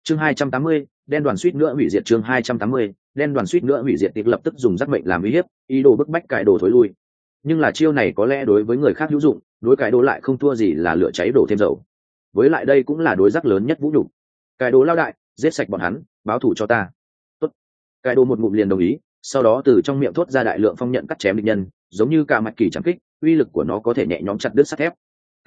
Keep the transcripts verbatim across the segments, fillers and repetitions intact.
chương hai trăm tám mươi, đen đoàn suýt nữa hủy diệt chương hai trăm tám mươi, đen đoàn suýt nữa hủy diệt tiệp lập tức dùng giác mệnh làm uy hiếp, ý đồ bức bách cải đồ thối lui. Nhưng là chiêu này có lẽ đối với người khác hữu dụng, đối cải đồ lại không thua gì là lửa cháy đổ thêm dầu. Với lại đây cũng là đối giác lớn nhất vũ nhục. Cải đồ lao đại, giết sạch bọn hắn, báo thù cho ta. Tốt. Cải đồ một ngụm liền đồng ý, sau đó từ trong miệng thốt ra đại lượng phong nhận cắt chém địch nhân, giống như cả mạch kỳ chẳng kích, uy lực của nó có thể nhẹ nhõm chặt đứt sắt thép.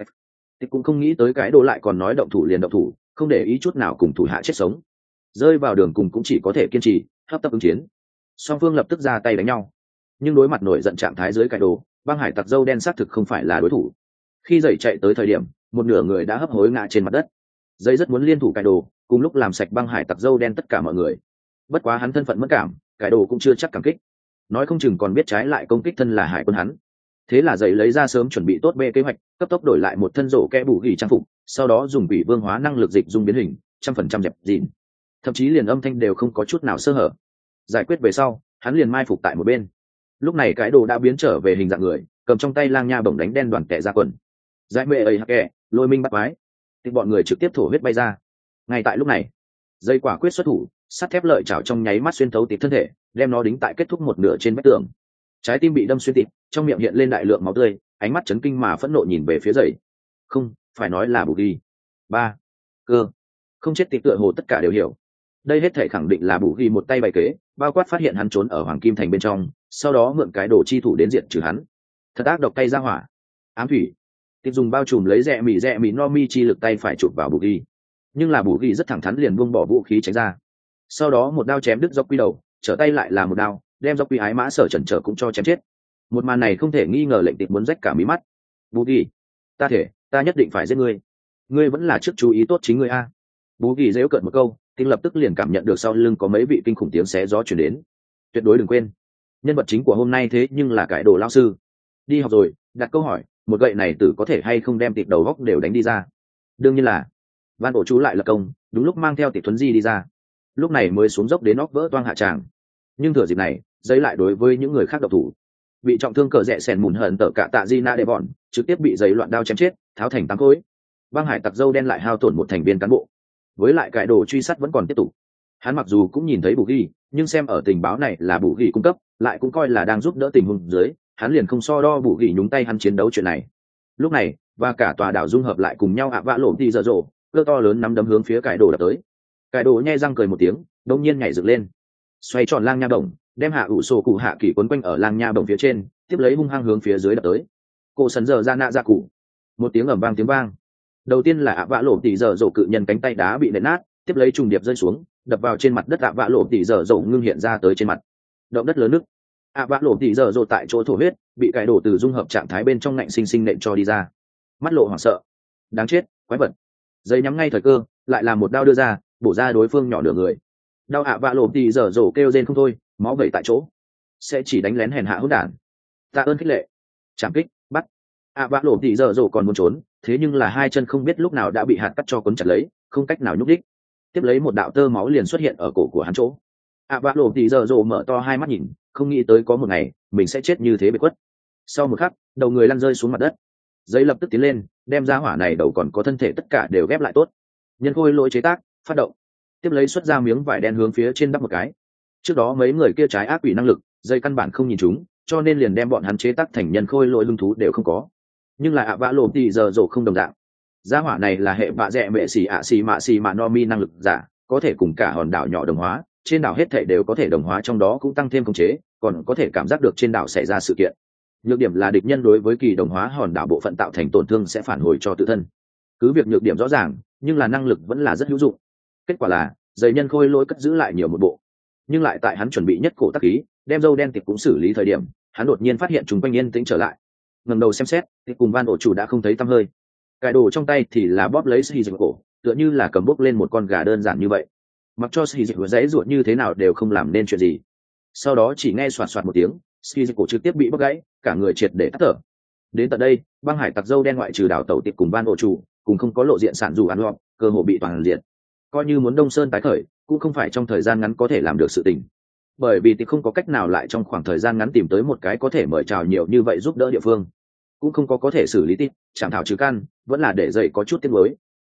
Tiệp cũng không nghĩ tới cái đồ lại còn nói động thủ liền động thủ, không để ý chút nào cùng thủ hạ chết sống. Rơi vào đường cùng cũng chỉ có thể kiên trì hấp tấp ứng chiến. Song phương lập tức ra tay đánh nhau, nhưng đối mặt nổi giận trạng thái dưới cái đồ, băng hải tặc dâu đen xác thực không phải là đối thủ. Khi dậy chạy tới thời điểm, một nửa người đã hấp hối ngã trên mặt đất. Dây rất muốn liên thủ cái đồ, cùng lúc làm sạch băng hải tặc dâu đen tất cả mọi người. Bất quá hắn thân phận mất cảm, cái đồ cũng chưa chắc cảm kích, nói không chừng còn biết trái lại công kích thân là hải quân hắn. Thế là dậy lấy ra sớm chuẩn bị tốt bê kế hoạch, cấp tốc đổi lại một thân rổ kẽ bù gỉ trang phục, sau đó dùng quỷ vương hóa năng lực dịch dung biến hình, trăm phần trăm dẹp dịn, thậm chí liền âm thanh đều không có chút nào sơ hở. Giải quyết về sau, hắn liền mai phục tại một bên. Lúc này cái đồ đã biến trở về hình dạng người, cầm trong tay lang nha bổng đánh đen đoàn kẻ ra quần. Giải mệ ấy hắc kẻ, lôi minh bắt quái, thì bọn người trực tiếp thổ huyết bay ra. Ngay tại lúc này, dây quả quyết xuất thủ, sắt thép lợi chảo trong nháy mắt xuyên thấu tịp thân thể, đem nó đính tại kết thúc một nửa trên vách tường. Trái tim bị đâm xuyên tịp, trong miệng hiện lên đại lượng máu tươi, ánh mắt chấn kinh mà phẫn nộ nhìn về phía dậy. Không, phải nói là bù ghi. Ba, cơ, không chết tịp tựa hồ tất cả đều hiểu. Đây hết thể khẳng định là bù ghi một tay bày kế, bao quát phát hiện hắn trốn ở Hoàng Kim Thành bên trong, sau đó mượn cái đồ chi thủ đến diện trừ hắn. Thật ác độc tay ra hỏa. Ám thủy. Tịp dùng bao trùm lấy rẽ mì rẽ mì no mi chi lực tay phải chụp vào bù ghi, nhưng là bù ghi rất thẳng thắn liền buông bỏ vũ khí tránh ra. Sau đó một đao chém đứt dọc quy đầu, trở tay lại là một đao, đem dọc quy ái mã sở chần trở cũng cho chém chết. Một màn này không thể nghi ngờ lệnh Tịp muốn rách cả mí mắt. Bù ghi, ta thể, ta nhất định phải giết ngươi. Ngươi vẫn là trước chú ý tốt chính ngươi a. Bù ghi dễu cợt một câu, Tịp lập tức liền cảm nhận được sau lưng có mấy vị kinh khủng tiếng xé gió truyền đến. Tuyệt đối đừng quên, nhân vật chính của hôm nay thế nhưng là cái đồ lao sư. Đi học rồi, đặt câu hỏi, một gậy này tử có thể hay không đem Tịp đầu góc đều đánh đi ra. Đương nhiên là. Van ổ chú lại là công, đúng lúc mang theo Tịp Thuấn Di đi ra. Lúc này mới xuống dốc đến óc vỡ toang hạ tràng. Nhưng thừa dịp này, giấy lại đối với những người khác độc thủ. Bị trọng thương cờ rẽ sèn mùn hận tở cả tạ di na đệ bọn, trực tiếp bị giấy loạn đao chém chết, tháo thành tám khối. Băng hải tặc dâu đen lại hao tổn một thành viên cán bộ. Với lại cải đồ truy sát vẫn còn tiếp tục. Hắn mặc dù cũng nhìn thấy bù ghi, nhưng xem ở tình báo này là bù ghi cung cấp, lại cũng coi là đang giúp đỡ tình huống dưới, hắn liền không so đo bù ghi nhúng tay hắn chiến đấu chuyện này. Lúc này, và cả tòa đảo dung hợp lại cùng nhau ạ vạ lộn thì dở dộ, cơ to lớn nắm đấm hướng phía cải đồ đập tới. Cải đồ nhe răng cười một tiếng, đông nhiên nhảy dựng lên, xoay tròn lang nha bổng, đem hạ ủ sổ cụ hạ kỳ quấn quanh ở lang nha bổng phía trên, tiếp lấy hung hăng hướng phía dưới đập tới. Cổ sần giờ ra nạ ra cụ, một tiếng ầm vang tiếng vang. Đầu tiên là ạ vạ lộ tỉ dở dộ cự nhân cánh tay đá bị nện nát, tiếp lấy trùng điệp rơi xuống, đập vào trên mặt đất. ạ vạ lộ tỉ dở dộ ngưng hiện ra tới trên mặt. Động đất lớn nứt. ạ vạ lộ tỉ dở dộ tại chỗ thổ huyết, bị cải đổ từ dung hợp trạng thái bên trong ngạnh sinh sinh nện cho đi ra. Mắt lộ hoảng sợ. Đáng chết, quái vật. Dây nhắm ngay thời cơ, lại làm một đao đưa ra, bổ ra đối phương nhỏ nửa người. Đau ạ vạ lộ tỉ dở dộ kêu rên không thôi, máu vẩy tại chỗ. Sẽ chỉ đánh lén hèn hạ hỗn đản. Tạ ơn khích lệ. Chạm kích, bắt. ạ vạ lộ tỉ dở dộ còn muốn trốn, thế nhưng là hai chân không biết lúc nào đã bị hạt cắt cho cuốn chặt lấy, không cách nào nhúc đích. Tiếp lấy một đạo tơ máu liền xuất hiện ở cổ của hắn chỗ. ạ vạ lộ tỉ dở dộ mở to hai mắt nhìn, không nghĩ tới có một ngày mình sẽ chết như thế bị quất. Sau một khắc, đầu người lăn rơi xuống mặt đất. Giấy lập tức tiến lên, đem ra hỏa này đầu còn có thân thể tất cả đều ghép lại tốt. Nhân khôi lỗi chế tác, phát động. Tiếp lấy xuất ra miếng vải đen hướng phía trên đắp một cái. Trước đó mấy người kia trái ác quỷ năng lực, dây căn bản không nhìn chúng, cho nên liền đem bọn hắn chế tác thành nhân khôi lỗi lưng thú đều không có. Nhưng là ạ vạ lộ tỉ giờ rổ không đồng dạng. Gia hỏa này là hệ bạ rẽ mẹ xì ạ xì mạ xì mạ no mi năng lực giả, có thể cùng cả hòn đảo nhỏ đồng hóa, trên đảo hết thể đều có thể đồng hóa, trong đó cũng tăng thêm khống chế, còn có thể cảm giác được trên đảo xảy ra sự kiện. Nhược điểm là địch nhân đối với kỳ đồng hóa hòn đảo bộ phận tạo thành tổn thương sẽ phản hồi cho tự thân. Cứ việc nhược điểm rõ ràng, nhưng là năng lực vẫn là rất hữu dụng. Kết quả là dây nhân khôi lỗi cất giữ lại nhiều một bộ, nhưng lại tại hắn chuẩn bị nhất cổ tắc khí, đem dâu đen Tịp cũng xử lý thời điểm, hắn đột nhiên phát hiện chúng quanh yên tĩnh trở lại. Ngẩng đầu xem xét, Tịp cùng Van ổ chủ đã không thấy tăm hơi. Cải đồ trong tay thì là bóp lấy xì dịch cổ, tựa như là cầm bốc lên một con gà đơn giản như vậy. Mặc cho xì dịch dãy ruột như thế nào đều không làm nên chuyện gì. Sau đó chỉ nghe xoạt xoạt một tiếng, xì dịch cổ trực tiếp bị bóc gãy, cả người triệt để tắt thở. Đến tận đây, băng hải tặc dâu đen ngoại trừ đảo tàu Tịp cùng Van ổ chủ, cùng không có lộ diện sản dù ăn lọt, cơ hội bị toàn diện. Coi như muốn Đông Sơn tái khởi, cũng không phải trong thời gian ngắn có thể làm được sự tình. Bởi vì Tịp không có cách nào lại trong khoảng thời gian ngắn tìm tới một cái có thể mời chào nhiều như vậy giúp đỡ địa phương, cũng không có có thể xử lý Tịp, chẳng thảo trừ căn, vẫn là để dậy có chút tiếng mới.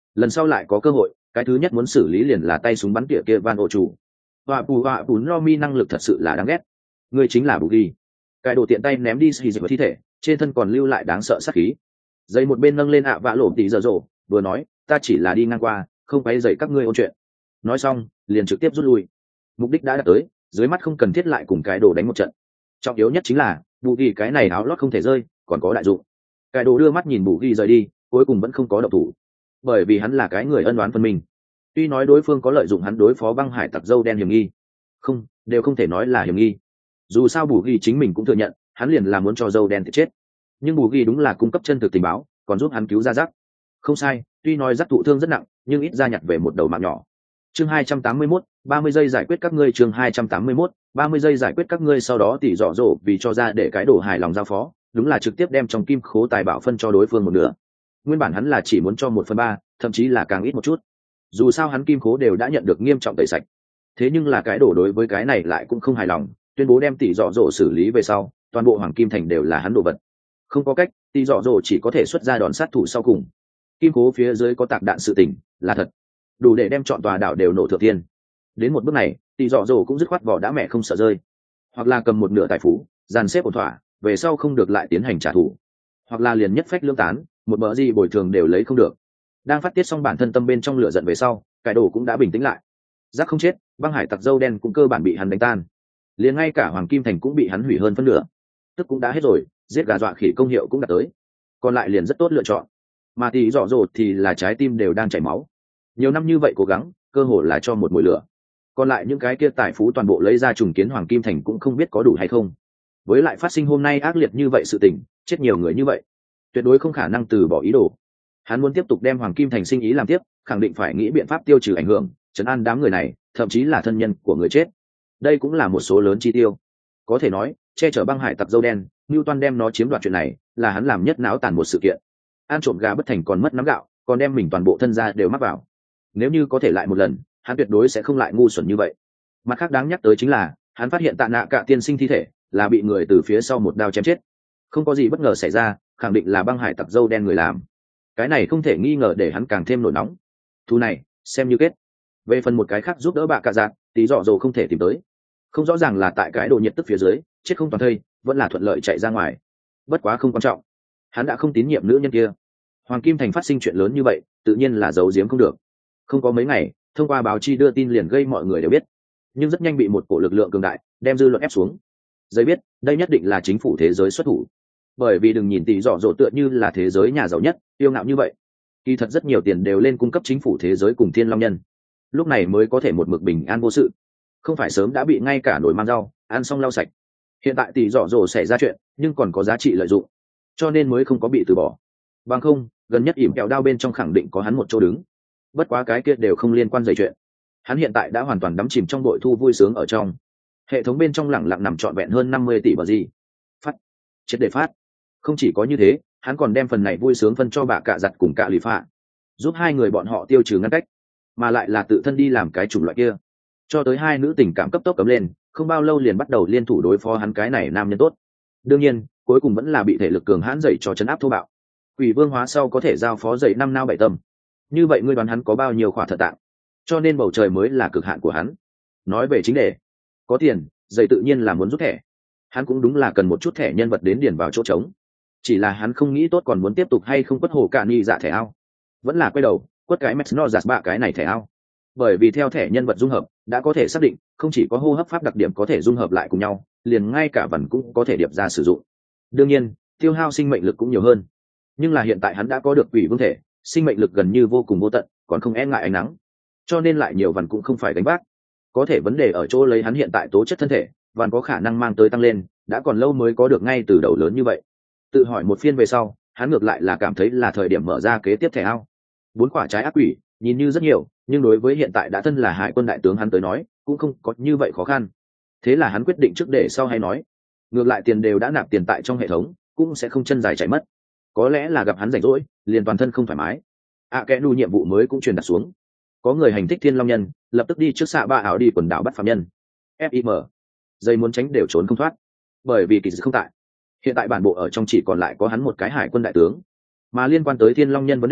lần sau lại có cơ hội cái thứ nhất muốn xử lý liền là tay súng bắn tỉa kia van ô chủ. Họa bù họa bù no mi năng lực thật sự là đáng ghét. Người chính là bù ghi. Cái đồ tiện tay ném đi xì dịch vào thi thể, trên thân còn lưu lại đáng sợ sát khí. Dây một bên nâng lên ạ vạ lổm tí giờ rổ, vừa nói, ta chỉ là đi ngang qua, không quay dậy các ngươi ôn chuyện. Nói xong, liền trực tiếp rút lui. Mục đích đã đạt tới, dưới mắt không cần thiết lại cùng cái đồ đánh một trận. Trọng yếu nhất chính là, bù ghi cái này áo lót không thể rơi, còn có đại dụng. Cái đồ đưa mắt nhìn bù ghi rời đi, cuối cùng vẫn không có động thủ, bởi vì hắn là cái người ân oán phân minh. Tuy nói đối phương có lợi dụng hắn đối phó băng hải tặc dâu đen hiểm nghi, không, đều không thể nói là hiểm nghi. Dù sao bù ghi chính mình cũng thừa nhận, hắn liền là muốn cho dâu đen thì chết. Nhưng bù ghi đúng là cung cấp chân thực tình báo, còn giúp hắn cứu ra rắc. Không sai, tuy nói rắc thụ thương rất nặng, nhưng ít ra nhặt về một đầu mạng nhỏ. Chương hai trăm tám mươi mốt, ba mươi giây giải quyết các ngươi. Chương hai trăm tám mươi mốt, ba mươi giây giải quyết các ngươi. Sau đó tỉ dọ dỗ vì cho ra để cái đồ hài lòng giao phó, đúng là trực tiếp đem trong kim khố tài bảo phân cho đối phương một nửa. Nguyên bản hắn là chỉ muốn cho một phần ba, thậm chí là càng ít một chút. Dù sao hắn kim khố đều đã nhận được nghiêm trọng tẩy sạch. Thế nhưng là cái đồ đối với cái này lại cũng không hài lòng, tuyên bố đem tỉ dọ dỗ xử lý về sau, toàn bộ hoàng kim thành đều là hắn đồ vật. Không có cách, tỉ dọ dỗ chỉ có thể xuất ra đòn sát thủ sau cùng. Kim khố phía dưới có tạc đạn sự tình, là thật, đủ để đem chọn tòa đảo đều nổ thượng tiên. Đến một bước này, tỉ dọ dỗ cũng dứt khoát vỏ đã mẹ không sợ rơi, hoặc là cầm một nửa tài phú dàn xếp ổn thỏa, về sau không được lại tiến hành trả thù, hoặc là liền nhất phách lưỡng tán, một bờ gì bồi thường đều lấy không được. Đang phát tiết xong bản thân tâm bên trong lửa giận về sau, cái đồ cũng đã bình tĩnh lại. Giác không chết, băng hải tặc dâu đen cũng cơ bản bị hắn đánh tan, liền ngay cả hoàng kim thành cũng bị hắn hủy hơn phân nửa, tức cũng đã hết rồi, giết gà dọa khỉ công hiệu cũng đã tới, còn lại liền rất tốt lựa chọn. Mà tí dọ dỗ thì là trái tim đều đang chảy máu, nhiều năm như vậy cố gắng, cơ hội là cho một mùi lửa. Còn lại những cái kia tài phú toàn bộ lấy ra trùng kiến hoàng kim thành cũng không biết có đủ hay không. Với lại phát sinh hôm nay ác liệt như vậy sự tình, chết nhiều người như vậy, tuyệt đối không khả năng từ bỏ ý đồ. Hắn muốn tiếp tục đem hoàng kim thành sinh ý làm tiếp, khẳng định phải nghĩ biện pháp tiêu trừ ảnh hưởng, trấn an đám người này, thậm chí là thân nhân của người chết. Đây cũng là một số lớn chi tiêu. Có thể nói, che chở băng hải tặc dâu đen, Newton đem nó chiếm đoạt chuyện này, là hắn làm nhất náo tàn một sự kiện. Ăn trộm gà bất thành còn mất nắm gạo, còn đem mình toàn bộ thân gia đều mắc vào. Nếu như có thể lại một lần, hắn tuyệt đối sẽ không lại ngu xuẩn như vậy. Mặt khác đáng nhắc tới chính là, hắn phát hiện tạ nạ cả tiên sinh thi thể là bị người từ phía sau một đao chém chết. Không có gì bất ngờ xảy ra, khẳng định là băng hải tặc dâu đen người làm. Cái này không thể nghi ngờ để hắn càng thêm nổi nóng. Thu này xem như kết. Về phần một cái khác giúp đỡ bạ cả dạng, tí dọ dồ không thể tìm tới. Không rõ ràng là tại cái độ nhiệt tức phía dưới chết không toàn thây, vẫn là thuận lợi chạy ra ngoài. Bất quá không quan trọng, hắn đã không tín nhiệm nữ nhân kia. Hoàng kim thành phát sinh chuyện lớn như vậy, tự nhiên là giấu giếm không được. Không có mấy ngày, thông qua báo chi đưa tin liền gây mọi người đều biết, nhưng rất nhanh bị một cổ lực lượng cường đại đem dư luận ép xuống. Giấy biết đây nhất định là chính phủ thế giới xuất thủ, bởi vì đừng nhìn tỷ dọ dỗ tựa như là thế giới nhà giàu nhất, yêu ngạo như vậy, kỳ thật rất nhiều tiền đều lên cung cấp chính phủ thế giới cùng thiên long nhân, lúc này mới có thể một mực bình an vô sự, không phải sớm đã bị ngay cả nồi mang rau ăn xong lau sạch. Hiện tại tỷ dọ dỗ xảy ra chuyện, nhưng còn có giá trị lợi dụng, cho nên mới không có bị từ bỏ. Bằng không, gần nhất ỉm kẹo đao bên trong khẳng định có hắn một chỗ đứng. Bất quá cái kia đều không liên quan dày chuyện, hắn hiện tại đã hoàn toàn đắm chìm trong bội thu vui sướng ở trong hệ thống bên trong, lẳng lặng nằm trọn vẹn hơn năm mươi tỷ bờ gì phát chết để phát. Không chỉ có như thế, hắn còn đem phần này vui sướng phân cho bà cạ giặt cùng cạ lì phạ, giúp hai người bọn họ tiêu trừ ngăn cách, mà lại là tự thân đi làm cái chủng loại kia, cho tới hai nữ tình cảm cấp tốc cấm lên, không bao lâu liền bắt đầu liên thủ đối phó hắn cái này nam nhân tốt. Đương nhiên cuối cùng vẫn là bị thể lực cường hãn dậy cho chấn áp thô bạo. Quỷ vương hóa sau có thể giao phó dậy năm nao bảy tâm, như vậy ngươi đoán hắn có bao nhiêu khỏa thợ tạng, cho nên bầu trời mới là cực hạn của hắn. Nói về chính đề, có tiền dậy tự nhiên là muốn rút thẻ, hắn cũng đúng là cần một chút thẻ nhân vật đến điền vào chỗ trống, chỉ là hắn không nghĩ tốt còn muốn tiếp tục hay không quất hồ cạn ni dạ thẻ ao, vẫn là quay đầu quất cái mesno giạt bạ cái này thẻ ao, bởi vì theo thẻ nhân vật dung hợp đã có thể xác định không chỉ có hô hấp pháp đặc điểm có thể dung hợp lại cùng nhau, liền ngay cả vần cũng có thể điệp ra sử dụng. Đương nhiên tiêu hao sinh mệnh lực cũng nhiều hơn, nhưng là hiện tại hắn đã có được quỷ vương thể, sinh mệnh lực gần như vô cùng vô tận, còn không e ngại ánh nắng, cho nên lại nhiều vần cũng không phải đánh vác. Có thể vấn đề ở chỗ lấy hắn hiện tại tố chất thân thể, vần có khả năng mang tới tăng lên, đã còn lâu mới có được ngay từ đầu lớn như vậy. Tự hỏi một phiên về sau, hắn ngược lại là cảm thấy là thời điểm mở ra kế tiếp thẻ ao. Bốn quả trái ác quỷ nhìn như rất nhiều, nhưng đối với hiện tại đã thân là hải quân đại tướng hắn tới nói cũng không có như vậy khó khăn. Thế là hắn quyết định trước để sau hay nói, ngược lại tiền đều đã nạp tiền tại trong hệ thống, cũng sẽ không chân dài chạy mất. Có lẽ là gặp hắn rảnh rỗi liền toàn thân không thoải mái, ạ à, kẽ nu nhiệm vụ mới cũng truyền đặt xuống. Có người hành thích thiên long nhân lập tức đi trước xạ ba ảo đi quần đảo bắt phạm nhân fim, dây muốn tránh đều trốn không thoát, bởi vì kỳ dự không tại. Hiện tại bản bộ ở trong chỉ còn lại có hắn một cái hải quân đại tướng, mà liên quan tới thiên long nhân vấn đề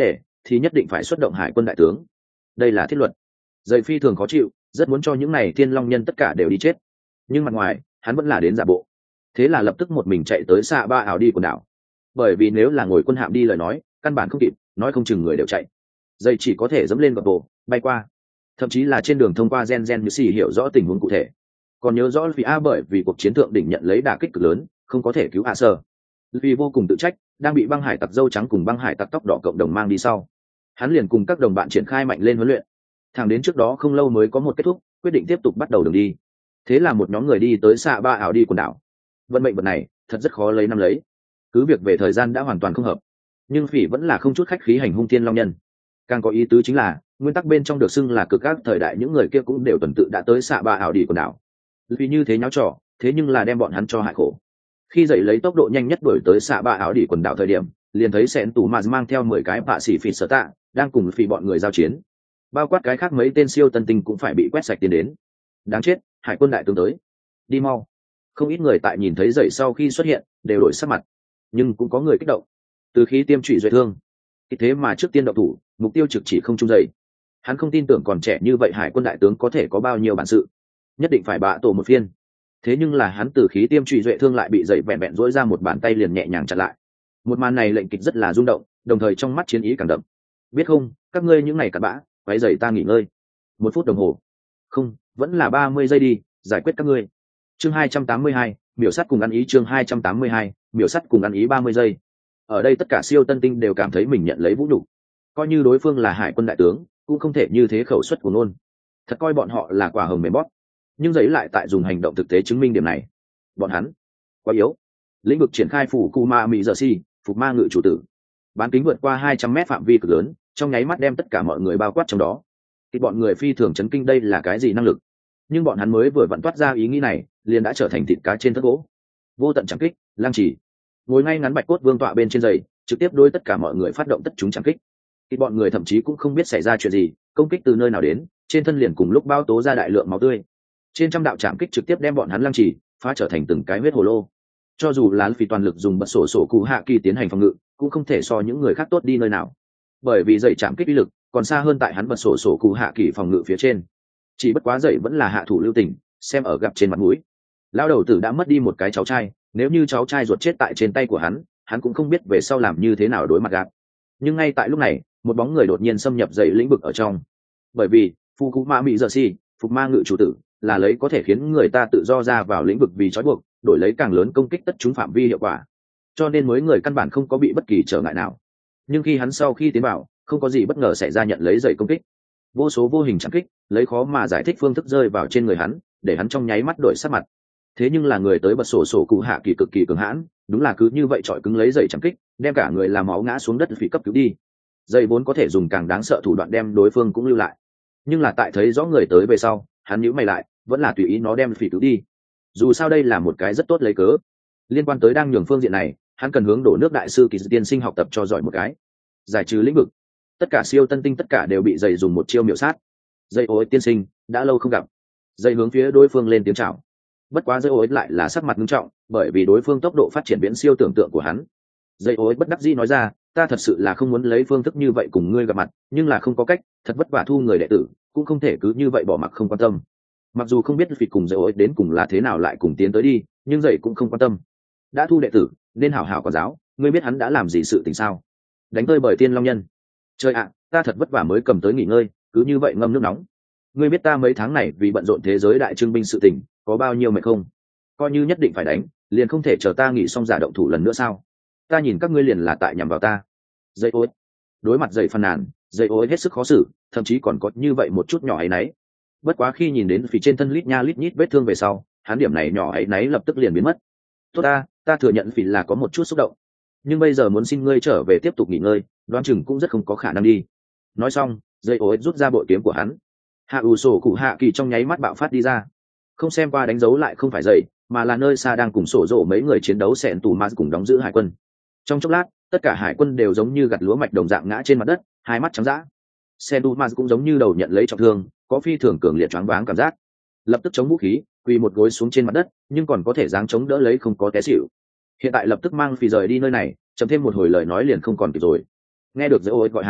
thì nhất định phải xuất động hải quân đại tướng. Đây là thiết luật. Dậy phi thường khó chịu, rất muốn cho những này thiên long nhân tất cả đều đi chết, nhưng mặt ngoài hắn vẫn là đến giả bộ. Thế là lập tức một mình chạy tới xạ ba ảo đi quần đảo, bởi vì nếu là ngồi quân hạm đi lời nói căn bản không kịp, nói không chừng người đều chạy. Dậy chỉ có thể dẫm lên gập bộ bay qua, thậm chí là trên đường thông qua gen gen như xì hiểu rõ tình huống cụ thể. Còn nhớ rõ vì a bởi vì cuộc chiến thượng đỉnh nhận lấy đả kích cực lớn, không có thể cứu a sơ, vì vô cùng tự trách, đang bị băng hải tặc dâu trắng cùng băng hải tặc tóc đỏ cộng đồng mang đi sau, hắn liền cùng các đồng bạn triển khai mạnh lên huấn luyện. Thẳng đến trước đó không lâu mới có một kết thúc, quyết định tiếp tục bắt đầu đường đi. Thế là một nhóm người đi tới xạ ba ảo đi quần đảo. Vận mệnh vật này thật rất khó lấy năm lấy, cứ việc về thời gian đã hoàn toàn không hợp, nhưng phỉ vẫn là không chút khách khí hành hung thiên long nhân. Càng có ý tứ chính là nguyên tắc bên trong được xưng là cực các thời đại những người kia cũng đều tuần tự đã tới xạ ba ảo đi quần đảo. Vì như thế nháo trò, thế nhưng là đem bọn hắn cho hại khổ. Khi dậy lấy tốc độ nhanh nhất đuổi tới xạ ba ảo đi quần đảo thời điểm, liền thấy sẹn tù mà mang theo mười cái bạ sĩ phỉ sở tạ đang cùng phỉ bọn người giao chiến, bao quát cái khác mấy tên siêu tân tinh cũng phải bị quét sạch tiến đến. Đáng chết, hải quân đại tướng tới, đi mau. Không ít người tại nhìn thấy dậy sau khi xuất hiện đều đổi sắc mặt, nhưng cũng có người kích động. Từ khi tiêm trụy duệ thương, thế mà trước tiên động thủ, mục tiêu trực chỉ không trung dậy. Hắn không tin tưởng còn trẻ như vậy hải quân đại tướng có thể có bao nhiêu bản sự, nhất định phải bạ tổ một phiên. Thế nhưng là hắn từ khí tiêm trụy duệ thương lại bị dậy vẹn vẹn dỗi ra một bàn tay liền nhẹ nhàng chặn lại. Một màn này lệnh kịch rất là rung động, đồng thời trong mắt chiến ý càng đậm. Biết không, các ngươi những ngày cặn bã, quấy rầy ta nghỉ ngơi. Một phút đồng hồ, không, vẫn là ba mươi giây đi, giải quyết các ngươi. Chương hai trăm tám mươi hai, miểu sắt cùng ăn ý. Chương hai trăm tám mươi hai, miểu sắt cùng ăn ý. Ba mươi giây. Ở đây tất cả siêu tân tinh đều cảm thấy mình nhận lấy vũ nhục, coi như đối phương là hải quân đại tướng cũng không thể như thế khẩu suất của nôn, thật coi bọn họ là quả hồng mềm bóp. Nhưng giấy lại tại dùng hành động thực tế chứng minh điểm này. Bọn hắn quá yếu. Lĩnh vực triển khai phủ Kuma Mỹ giờ si, phục ma ngự chủ tử, bán kính vượt qua hai trăm mét phạm vi cực lớn, trong nháy mắt đem tất cả mọi người bao quát trong đó. Thì bọn người phi thường chấn kinh đây là cái gì năng lực, nhưng bọn hắn mới vừa vặn toát ra ý nghĩ này liền đã trở thành thịt cá trên thớt gỗ. Vô tận chẳng kích, lang chỉ ngồi ngay ngắn bạch cốt vương tọa bên trên giày, trực tiếp đối tất cả mọi người phát động tất chúng chẳng kích. Thì bọn người thậm chí cũng không biết xảy ra chuyện gì, công kích từ nơi nào đến, trên thân liền cùng lúc bao tố ra đại lượng máu tươi. Trên trăm đạo chạm kích trực tiếp đem bọn hắn lang chỉ phá trở thành từng cái huyết hồ lô. Cho dù là vì toàn lực dùng bật sổ sổ cụ hạ kỳ tiến hành phòng ngự, cũng không thể so những người khác tốt đi nơi nào, bởi vì dậy chạm kích uy lực còn xa hơn tại hắn bật sổ sổ cụ hạ kỳ phòng ngự phía trên. Chỉ bất quá dậy vẫn là hạ thủ lưu tình, xem ở gặp trên mặt mũi. Lão đầu tử đã mất đi một cái cháu trai, nếu như cháu trai ruột chết tại trên tay của hắn, hắn cũng không biết về sau làm như thế nào đối mặt gạt. Nhưng ngay tại lúc này, một bóng người đột nhiên xâm nhập dậy lĩnh vực ở trong, bởi vì phu cú ma mỹ giờ si phục ma ngự chủ tử là lấy có thể khiến người ta tự do ra vào lĩnh vực vì trói buộc, đổi lấy càng lớn công kích tất chúng phạm vi hiệu quả, cho nên mới người căn bản không có bị bất kỳ trở ngại nào. Nhưng khi hắn sau khi tiến vào, không có gì bất ngờ xảy ra, nhận lấy dậy công kích, vô số vô hình chạm kích lấy khó mà giải thích phương thức rơi vào trên người hắn, để hắn trong nháy mắt đổi sắc mặt. Thế nhưng là người tới bật sổ sổ cụ hạ kỳ cực kỳ cường hãn, đúng là cứ như vậy trọi cứng lấy dậy chạm kích, đem cả người làm máu ngã xuống đất vì cấp cứu đi. Dậy vốn có thể dùng càng đáng sợ thủ đoạn đem đối phương cũng lưu lại, nhưng là tại thấy rõ người tới về sau, hắn nhíu mày lại, vẫn là tùy ý nó đem phỉ cứu đi. Dù sao đây là một cái rất tốt lấy cớ. Liên quan tới đang nhường phương diện này, hắn cần hướng đổ nước đại sư kỳ tiên sinh học tập cho giỏi một cái. Giải trừ lĩnh vực, tất cả siêu tân tinh tất cả đều bị dày dùng một chiêu miểu sát. Dây ối tiên sinh, đã lâu không gặp. Dây hướng phía đối phương lên tiếng chào. Bất quá dây ối lại là sắc mặt nghiêm trọng, bởi vì đối phương tốc độ phát triển viễn siêu tưởng tượng của hắn. Dây ối bất đắc dĩ nói ra, ta thật sự là không muốn lấy phương thức như vậy cùng ngươi gặp mặt, nhưng là không có cách, thật vất vả thu người đệ tử, cũng không thể cứ như vậy bỏ mặc không quan tâm. Mặc dù không biết vì cùng dạy ối đến cùng là thế nào lại cùng tiến tới đi, nhưng dạy cũng không quan tâm. Đã thu đệ tử nên hảo hảo quản giáo, ngươi biết hắn đã làm gì sự tình sao? Đánh tơi bởi tiên long nhân. Trời ạ, ta thật vất vả mới cầm tới nghỉ ngơi, cứ như vậy ngâm nước nóng. Ngươi biết ta mấy tháng này vì bận rộn thế giới đại trưng binh sự tình có bao nhiêu mệt không? Coi như nhất định phải đánh, liền không thể chờ ta nghỉ xong giả động thủ lần nữa sao? Ta nhìn các ngươi liền là tại nhằm vào ta. Dạy ối đối mặt dạy phàn nàn, dạy ối hết sức khó xử, thậm chí còn có như vậy một chút nhỏ ấy nấy. Bất quá khi nhìn đến phía trên thân lít nha lít nhít vết thương về sau, hắn điểm này nhỏ ấy nấy lập tức liền biến mất. Tốt ta, ta thừa nhận vì là có một chút xúc động, nhưng bây giờ muốn xin ngươi trở về tiếp tục nghỉ ngơi, đoán chừng cũng rất không có khả năng đi. Nói xong, dây ối rút ra bội kiếm của hắn. Hạ ủ sổ cụ hạ kỳ trong nháy mắt bạo phát đi ra, không xem qua đánh dấu lại không phải dậy, mà là nơi xa đang cùng sổ rộ mấy người chiến đấu xẹn tù ma cùng đóng giữ hải quân. Trong chốc lát, tất cả hải quân đều giống như gặt lúa mạch đồng dạng ngã trên mặt đất, hai mắt trắng dã. Xẹn tù ma cũng giống như đầu nhận lấy trọng thương, có phi thường cường liệt choáng váng cảm giác, lập tức chống vũ khí quỳ một gối xuống trên mặt đất, nhưng còn có thể dáng chống đỡ lấy, không có té xỉu. Hiện tại lập tức mang phi rời đi nơi này, chậm thêm một hồi lời nói liền không còn kịp rồi. Nghe được dễ ôi gọi hàng,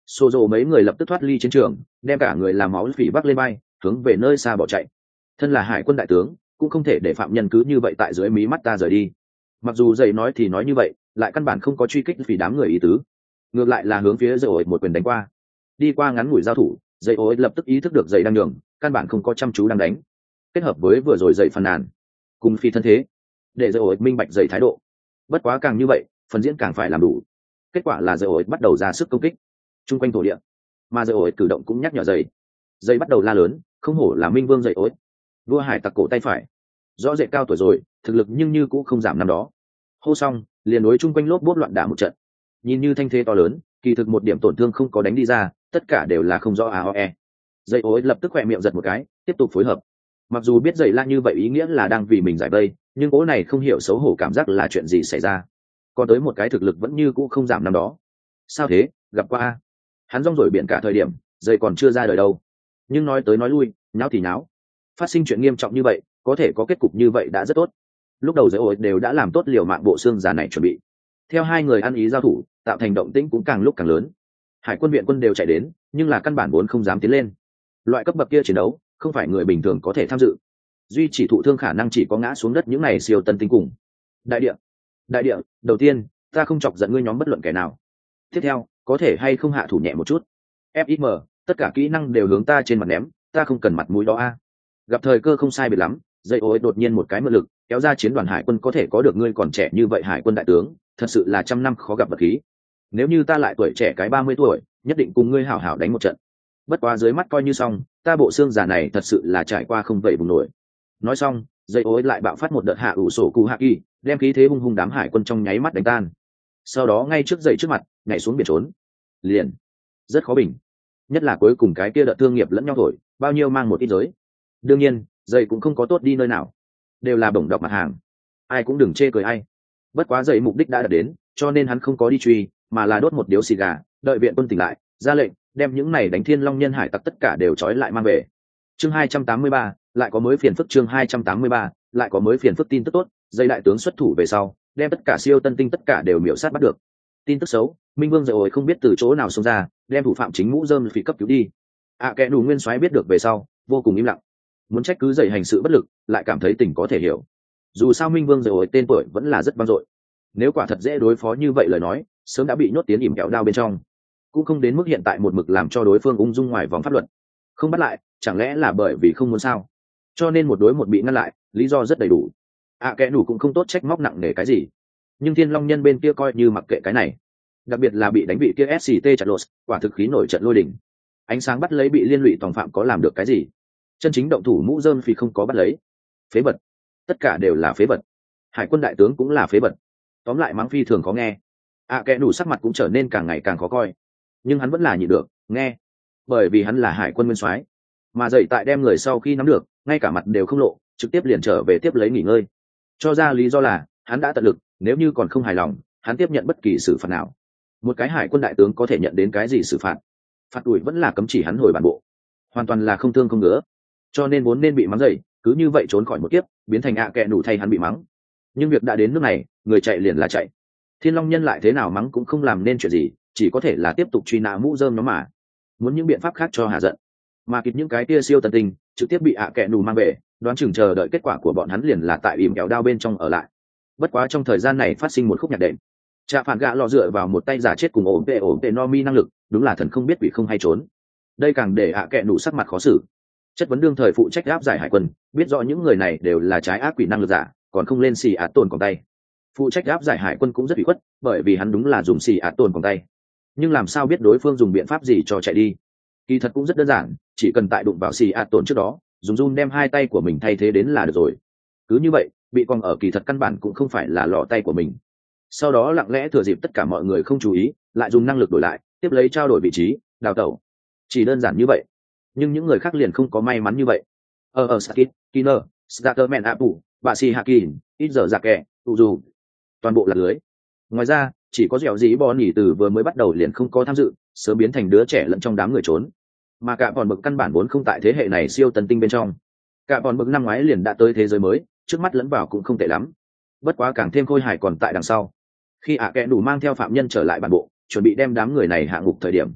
xô rộ mấy người lập tức thoát ly chiến trường, đem cả người làm máu phỉ bắc lên bay, hướng về nơi xa bỏ chạy. Thân là hải quân đại tướng, cũng không thể để phạm nhân cứ như vậy tại dưới mí mắt ta rời đi. Mặc dù dậy nói thì nói như vậy, lại căn bản không có truy kích vì đám người ý tứ, ngược lại là hướng phía dậy ổi một quyền đánh qua. Đi qua ngắn ngủi giao thủ, dậy ổi lập tức ý thức được dậy đang nhường, căn bản không có chăm chú đang đánh. Kết hợp với vừa rồi dậy phàn nàn, cùng phi thân thế, để dậy ổi minh bạch dậy thái độ. Bất quá càng như vậy, phần diễn càng phải làm đủ. Kết quả là dậy ổi bắt đầu ra sức công kích chung quanh thổ địa, mà dậy ổi cử động cũng nhắc nhở dậy. Dậy bắt đầu la lớn, không hổ là minh vương dậy ổi, vua hải tặc cổ tay phải, rõ rệt cao tuổi rồi, thực lực nhưng như cũng không giảm năm đó. Hô xong liền đối chung quanh lốp bốt loạn đả một trận, nhìn như thanh thế to lớn, kỳ thực một điểm tổn thương không có đánh đi ra, tất cả đều là không rõ a o e. Dậy ối lập tức khỏe miệng giật một cái, tiếp tục phối hợp. Mặc dù biết dậy la như vậy ý nghĩa là đang vì mình giải vây, nhưng cố này không hiểu xấu hổ cảm giác là chuyện gì xảy ra. Còn tới một cái thực lực vẫn như cũ không giảm năm đó. Sao thế, gặp qua a? Hắn rong rổi biển cả thời điểm, dậy còn chưa ra đời đâu. Nhưng nói tới nói lui, nháo thì nháo. Phát sinh chuyện nghiêm trọng như vậy, có thể có kết cục như vậy đã rất tốt. Lúc đầu dậy ối đều đã làm tốt liều mạng bộ xương già này chuẩn bị. Theo hai người ăn ý giao thủ, tạo thành động tĩnh cũng càng lúc càng lớn. Hải quân viện quân đều chạy đến, nhưng là căn bản vốn không dám tiến lên. Loại cấp bậc kia chiến đấu, không phải người bình thường có thể tham dự. Duy chỉ thụ thương khả năng chỉ có ngã xuống đất những này siêu tân tinh cùng. Đại địa, đại địa, đầu tiên, ta không chọc giận ngươi nhóm bất luận kẻ nào. Tiếp theo, có thể hay không hạ thủ nhẹ một chút. ép i em, tất cả kỹ năng đều hướng ta trên mặt ném, ta không cần mặt mũi đó a. Gặp thời cơ không sai biệt lắm, dây ối đột nhiên một cái mượn lực, kéo ra chiến đoàn hải quân có thể có được ngươi còn trẻ như vậy hải quân đại tướng, thật sự là trăm năm khó gặp vật khí. Nếu như ta lại tuổi trẻ cái ba mươi tuổi, nhất định cùng ngươi hảo hảo đánh một trận. Bất quá dưới mắt coi như xong, ta bộ xương già này thật sự là trải qua không vậy vùng nổi. Nói xong, dây ối lại bạo phát một đợt hạ ủ sổ cụ hạ kỳ, đem khí thế hung hung đám hải quân trong nháy mắt đánh tan. Sau đó ngay trước dậy trước mặt, nhảy xuống biển trốn. Liền, rất khó bình. Nhất là cuối cùng cái kia đợt thương nghiệp lẫn nhau thổi, bao nhiêu mang một ít giới. Đương nhiên, dậy cũng không có tốt đi nơi nào, đều là bổng đọc mặt hàng, ai cũng đừng chê cười ai. Bất quá dậy mục đích đã đạt đến, cho nên hắn không có đi truy, mà là đốt một điếu xì gà, đợi viện quân tỉnh lại, ra lệnh đem những này đánh thiên long nhân hải tặc tất cả đều trói lại mang về. Chương hai trăm tám mươi ba, lại có mới phiền phức. Chương hai trăm tám mươi ba, lại có mới phiền phức. Tin tức tốt, dây đại tướng xuất thủ về sau, đem tất cả siêu tân tinh tất cả đều miểu sát bắt được. Tin tức xấu, minh vương dậy ổi không biết từ chỗ nào xông ra, đem thủ phạm chính mũ rơm phỉ cấp cứu đi. À kẻ đủ nguyên soái biết được về sau, vô cùng im lặng, muốn trách cứ dậy hành sự bất lực, lại cảm thấy tình có thể hiểu. Dù sao minh vương dậy ổi tên tuổi vẫn là rất vang dội, nếu quả thật dễ đối phó như vậy lời nói, sớm đã bị nhốt tiến ỉm kẹo đao bên trong, cũng không đến mức hiện tại một mực làm cho đối phương ung dung ngoài vòng pháp luật. Không bắt lại, chẳng lẽ là bởi vì không muốn sao? Cho nên một đối một bị ngăn lại, lý do rất đầy đủ. À kẻ đủ cũng không tốt trách móc nặng nề cái gì, nhưng thiên long nhân bên kia coi như mặc kệ cái này, đặc biệt là bị đánh bị kia ét xê tê chặt lột, quả thực khí nổi trận lôi đình. Ánh sáng bắt lấy bị liên lụy tòng phạm có làm được cái gì? Chân chính động thủ mũ rơm vì không có bắt lấy. Phế vật, tất cả đều là phế vật. Hải quân đại tướng cũng là phế vật. Tóm lại mắng phi thường khó nghe. À kẻ đủ sắc mặt cũng trở nên càng ngày càng khó coi, nhưng hắn vẫn là nhịn được nghe, bởi vì hắn là hải quân nguyên soái, mà dậy tại đem người sau khi nắm được, ngay cả mặt đều không lộ, trực tiếp liền trở về tiếp lấy nghỉ ngơi. Cho ra lý do là hắn đã tận lực, nếu như còn không hài lòng, hắn tiếp nhận bất kỳ xử phạt nào. Một cái hải quân đại tướng có thể nhận đến cái gì xử phạt? Phạt đuổi vẫn là cấm chỉ hắn hồi bản bộ, hoàn toàn là không thương không ngứa. Cho nên vốn nên bị mắng dậy, cứ như vậy trốn khỏi một kiếp, biến thành ạ kẹ đủ thay hắn bị mắng. Nhưng việc đã đến nước này, người chạy liền là chạy. Thiên long nhân lại thế nào mắng cũng không làm nên chuyện gì, chỉ có thể là tiếp tục truy nã mũ rơm nó mà. Muốn những biện pháp khác cho hạ giận, mà kịp những cái kia siêu tân tinh trực tiếp bị ạ kẹ đủ mang về, đoán chừng chờ đợi kết quả của bọn hắn liền là tại ỉm kéo đao bên trong ở lại. Bất quá trong thời gian này phát sinh một khúc nhạc đệm. Trạ phản gạ lò dựa vào một tay giả chết cùng ổn tệ ổn tệ no mi năng lực, đúng là thần không biết quỷ không hay trốn. Đây càng để ạ kẹ đủ sắc mặt khó xử. Chất vấn đương thời phụ trách áp giải hải quân, biết rõ những người này đều là trái ác quỷ năng lực giả, còn không lên xì ạt tồn còn tay. Phụ trách áp giải hải quân cũng rất bị khuất, bởi vì hắn đúng là dùng xì ạt tồn còn tay. Nhưng làm sao biết đối phương dùng biện pháp gì cho chạy đi? Kỳ thật cũng rất đơn giản, chỉ cần tại đụng vào xì ạt tồn trước đó, dùng run đem hai tay của mình thay thế đến là được rồi. Cứ như vậy, bị quăng ở kỳ thật căn bản cũng không phải là lọ tay của mình. Sau đó lặng lẽ thừa dịp tất cả mọi người không chú ý, lại dùng năng lực đổi lại, tiếp lấy trao đổi vị trí, đào tẩu. Chỉ đơn giản như vậy. Nhưng những người khác liền không có may mắn như vậy. Ở ở Sakit, Kiner, Starterman Apu, bà Si Hakin, ít giờ giặc kẻ, tụ dù. Toàn bộ là lưới. Ngoài ra, chỉ có dẻo dĩ bò nỉ từ vừa mới bắt đầu liền không có tham dự, sớm biến thành đứa trẻ lẫn trong đám người trốn. Mà cả bọn bậc căn bản vốn không tại thế hệ này siêu tân tinh bên trong. Cả bọn bậc năm ngoái liền đã tới thế giới mới, trước mắt lẫn vào cũng không tệ lắm. Bất quá càng thêm khôi hài còn tại đằng sau. Khi ạ kẽ đủ mang theo phạm nhân trở lại bản bộ, chuẩn bị đem đám người này hạ ngục thời điểm,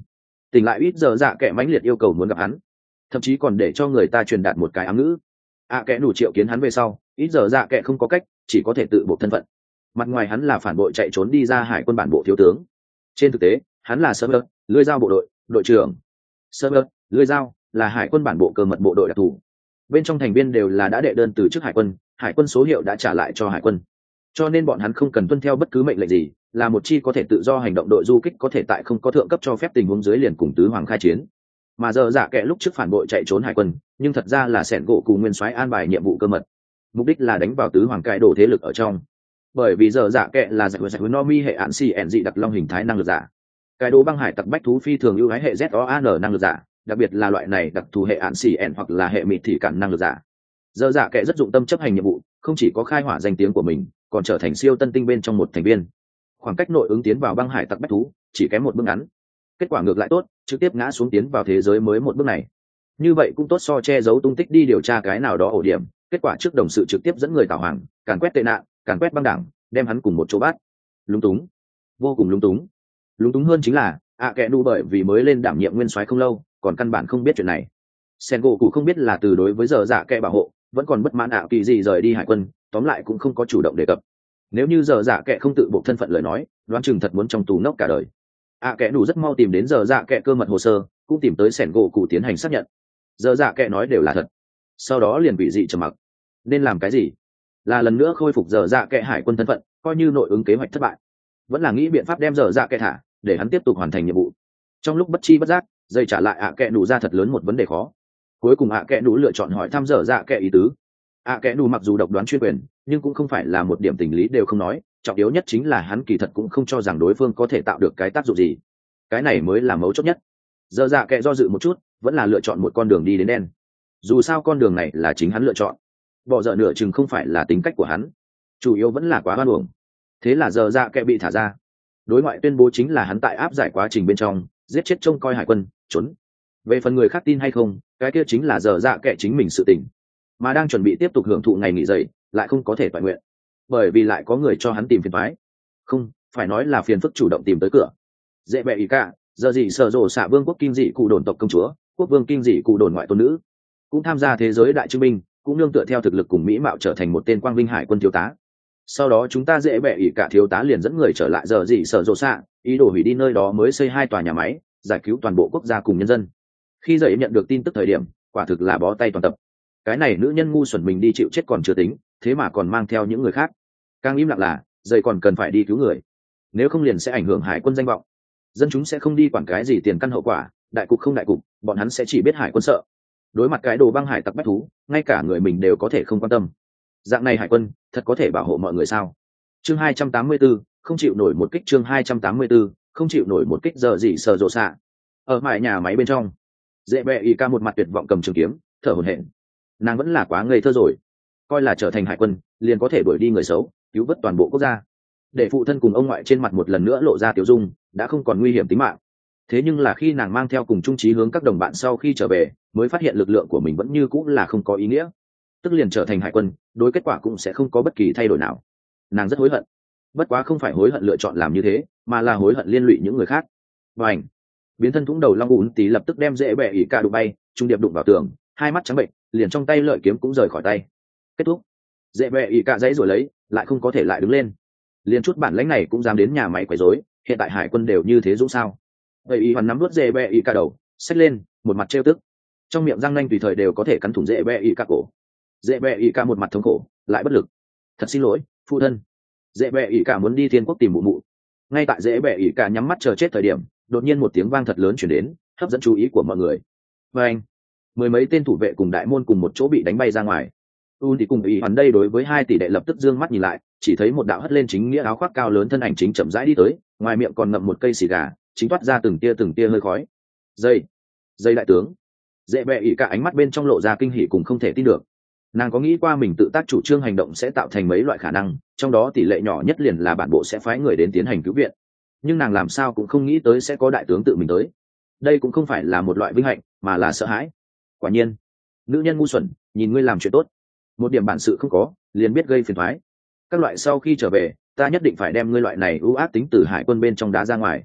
tỉnh lại ít giờ dạ kệ mãnh liệt yêu cầu muốn gặp hắn, thậm chí còn để cho người ta truyền đạt một cái ám ngữ. ạ kệ đủ triệu kiến hắn về sau, ít giờ dạ kệ không có cách, chỉ có thể tự buộc thân phận. Mặt ngoài hắn là phản bội chạy trốn đi ra hải quân bản bộ thiếu tướng, trên thực tế hắn là server lưỡi dao bộ đội đội trưởng. Server lưỡi dao là hải quân bản bộ cơ mật bộ đội đặc thù, bên trong thành viên đều là đã đệ đơn từ chức hải quân, hải quân số hiệu đã trả lại cho hải quân, cho nên bọn hắn không cần tuân theo bất cứ mệnh lệnh gì, là một chi có thể tự do hành động đội du kích, có thể tại không có thượng cấp cho phép tình huống dưới liền cùng tứ hoàng khai chiến. Mà giờ dạ kệ lúc trước phản bội chạy trốn hải quân, nhưng thật ra là sẻn gỗ cùng nguyên soái an bài nhiệm vụ cơ mật, mục đích là đánh vào tứ hoàng cải đồ thế lực ở trong. Bởi vì giờ dạ kệ là giải giải no mi hệ ạn xì ẻn dị đặc long hình thái năng lực giả, cái đồ băng hải tặc bách thú phi thường ưu ái hệ z o an năng lực giả, đặc biệt là loại này đặc thù hệ ạn xì ẻn hoặc là hệ mịt thị cản năng lực giả. Giờ dạ kệ rất dụng tâm chấp hành nhiệm vụ, không chỉ có khai hỏa danh tiếng của mình, còn trở thành siêu tân tinh bên trong một thành viên. Khoảng cách nội ứng tiến vào băng hải tặc bách thú chỉ kém một bước ngắn, kết quả ngược lại tốt, trực tiếp ngã xuống tiến vào thế giới mới một bước này. Như vậy cũng tốt so che giấu tung tích đi điều tra cái nào đó ổ điểm, kết quả trước đồng sự trực tiếp dẫn người tào hoàng, càn quét tệ nạn, càn quét băng đảng, đem hắn cùng một chỗ bắt. Lúng túng, vô cùng lúng túng. Lúng túng hơn chính là ạ kệ đủ bởi vì mới lên đảm nhiệm nguyên soái không lâu, còn căn bản không biết chuyện này. Sen gỗ cụ không biết là từ đối với giờ dạ kệ bảo hộ, vẫn còn bất mãn ạ kỳ gì rời đi hải quân, tóm lại cũng không có chủ động đề cập. Nếu như giờ dạ kệ không tự buộc thân phận lời nói, đoán chừng thật muốn trong tù nốc cả đời. ạ kệ đủ rất mau tìm đến giờ dạ kệ cơ mật hồ sơ, cũng tìm tới sẻn gỗ cụ tiến hành xác nhận. Giờ dạ kệ nói đều là thật, sau đó liền bị dị trầm mặc. Nên làm cái gì? Là lần nữa khôi phục giờ dạ kệ hải quân thân phận, coi như nội ứng kế hoạch thất bại, vẫn là nghĩ biện pháp đem giờ dạ kệ thả, để hắn tiếp tục hoàn thành nhiệm vụ. Trong lúc bất chi bất giác, dây trả lại ạ kệ đủ ra thật lớn một vấn đề khó. Cuối cùng ạ kệ đủ lựa chọn hỏi thăm giờ dạ kệ ý tứ. ạ kệ đủ mặc dù độc đoán chuyên quyền, nhưng cũng không phải là một điểm tình lý đều không nói, trọng yếu nhất chính là hắn kỳ thật cũng không cho rằng đối phương có thể tạo được cái tác dụng gì. Cái này mới là mấu chốt nhất. Giờ dạ kệ do dự một chút, vẫn là lựa chọn một con đường đi đến đen. Dù sao con đường này là chính hắn lựa chọn, bỏ dở nửa chừng không phải là tính cách của hắn, chủ yếu vẫn là quá hoan uổng. Thế là giờ dạ kệ bị thả ra. Đối ngoại tuyên bố chính là hắn tại áp giải quá trình bên trong giết chết trông coi hải quân, trốn. Về phần người khác tin hay không, cái kia chính là giờ dạ kệ chính mình sự tình. Mà đang chuẩn bị tiếp tục hưởng thụ ngày nghỉ dậy, lại không có thể toàn nguyện, bởi vì lại có người cho hắn tìm phiền toái. Không phải nói là phiền phức chủ động tìm tới cửa. Dễ bẹ ý cả, giờ gì sở rộ xạ vương quốc kim dị cụ đồn tộc công chúa, quốc vương kim dị cụ đồn ngoại tôn nữ, cũng tham gia thế giới đại chứng minh, cũng nương tựa theo thực lực cùng mỹ mạo trở thành một tên quang vinh hải quân thiếu tá. Sau đó chúng ta dễ bẹ ỉ cả thiếu tá liền dẫn người trở lại giờ gì sở rộ xạ, ý đồ hủy đi nơi đó mới xây hai tòa nhà máy, giải cứu toàn bộ quốc gia cùng nhân dân. Khi dậy nhận được tin tức thời điểm, quả thực là bó tay toàn tập. Cái này nữ nhân ngu xuẩn mình đi chịu chết còn chưa tính, thế mà còn mang theo những người khác. Càng im lặng là dậy còn cần phải đi cứu người, nếu không liền sẽ ảnh hưởng hải quân danh vọng. Dân chúng sẽ không đi quản cái gì tiền căn hậu quả, đại cục không đại cục, bọn hắn sẽ chỉ biết hải quân sợ. Đối mặt cái đồ băng hải tặc bách thú, ngay cả người mình đều có thể không quan tâm. Dạng này hải quân thật có thể bảo hộ mọi người sao? Chương hai trăm tám mươi tư, không chịu nổi một kích. Chương hai trăm tám mươi tư, không chịu nổi một kích. Giờ gì sờ rộ xạ ở mãi nhà máy bên trong, dễ bẹ y ca một mặt tuyệt vọng cầm trường kiếm, thở hổn hển. Nàng vẫn là quá ngây thơ rồi, coi là trở thành hải quân liền có thể đuổi đi người xấu, cứu vớt toàn bộ quốc gia. Để phụ thân cùng ông ngoại trên mặt một lần nữa lộ ra tiểu dung, đã không còn nguy hiểm tính mạng. Thế nhưng là khi nàng mang theo cùng chung chí hướng các đồng bạn sau khi trở về, mới phát hiện lực lượng của mình vẫn như cũng là không có ý nghĩa, tức liền trở thành hải quân, đối kết quả cũng sẽ không có bất kỳ thay đổi nào. Nàng rất hối hận, bất quá không phải hối hận lựa chọn làm như thế, mà là hối hận liên lụy những người khác. Và ảnh biến thân thủng đầu long ún tí lập tức đem dễ bẹ ỉ cả đụng bay, trung điệp đụng vào tường, hai mắt trắng bệnh, liền trong tay lợi kiếm cũng rời khỏi tay. Kết thúc. Dễ bẹ ỉ cả dãy rồi lấy, lại không có thể lại đứng lên. Liền chút bản lãnh này cũng dám đến nhà máy quấy rối, hiện tại hải quân đều như thế dũng sao? Vậy y hoàn nắm nuốt dễ bẹ ỉ cả đầu, xách lên, một mặt trêu tức, trong miệng răng nanh tùy thời đều có thể cắn thủng dễ bẹ ỉ cả cổ. Dễ bẹ ỉ cả một mặt thống khổ, lại bất lực. Thật xin lỗi, phụ thân. Dễ bẹ ỉ cả muốn đi thiên quốc tìm mụ mụ. Ngay tại dễ bẹ ỉ cả nhắm mắt chờ chết thời điểm, đột nhiên một tiếng vang thật lớn chuyển đến, hấp dẫn chú ý của mọi người. Và anh, mười mấy tên thủ vệ cùng đại môn cùng một chỗ bị đánh bay ra ngoài. Un thì cùng ý hoàn đây đối với hai tỷ đệ lập tức dương mắt nhìn lại, chỉ thấy một đạo hất lên chính nghĩa áo khoác cao lớn thân ảnh chính chậm rãi đi tới, ngoài miệng còn ngậm một cây xì gà, chính toát ra từng tia từng tia hơi khói. Dây, dây đại tướng. Dễ bẹ ỉ cả ánh mắt bên trong lộ ra kinh hỉ cùng không thể tin được. Nàng có nghĩ qua mình tự tác chủ trương hành động sẽ tạo thành mấy loại khả năng, trong đó tỷ lệ nhỏ nhất liền là bản bộ sẽ phái người đến tiến hành cứu viện, nhưng nàng làm sao cũng không nghĩ tới sẽ có đại tướng tự mình tới. Đây cũng không phải là một loại vinh hạnh, mà là sợ hãi. Quả nhiên, nữ nhân ngu xuẩn, nhìn ngươi làm chuyện tốt, một điểm bản sự không có, liền biết gây phiền toái. Các loại sau khi trở về, ta nhất định phải đem ngươi loại này ưu ác tính từ hải quân bên trong đá ra ngoài.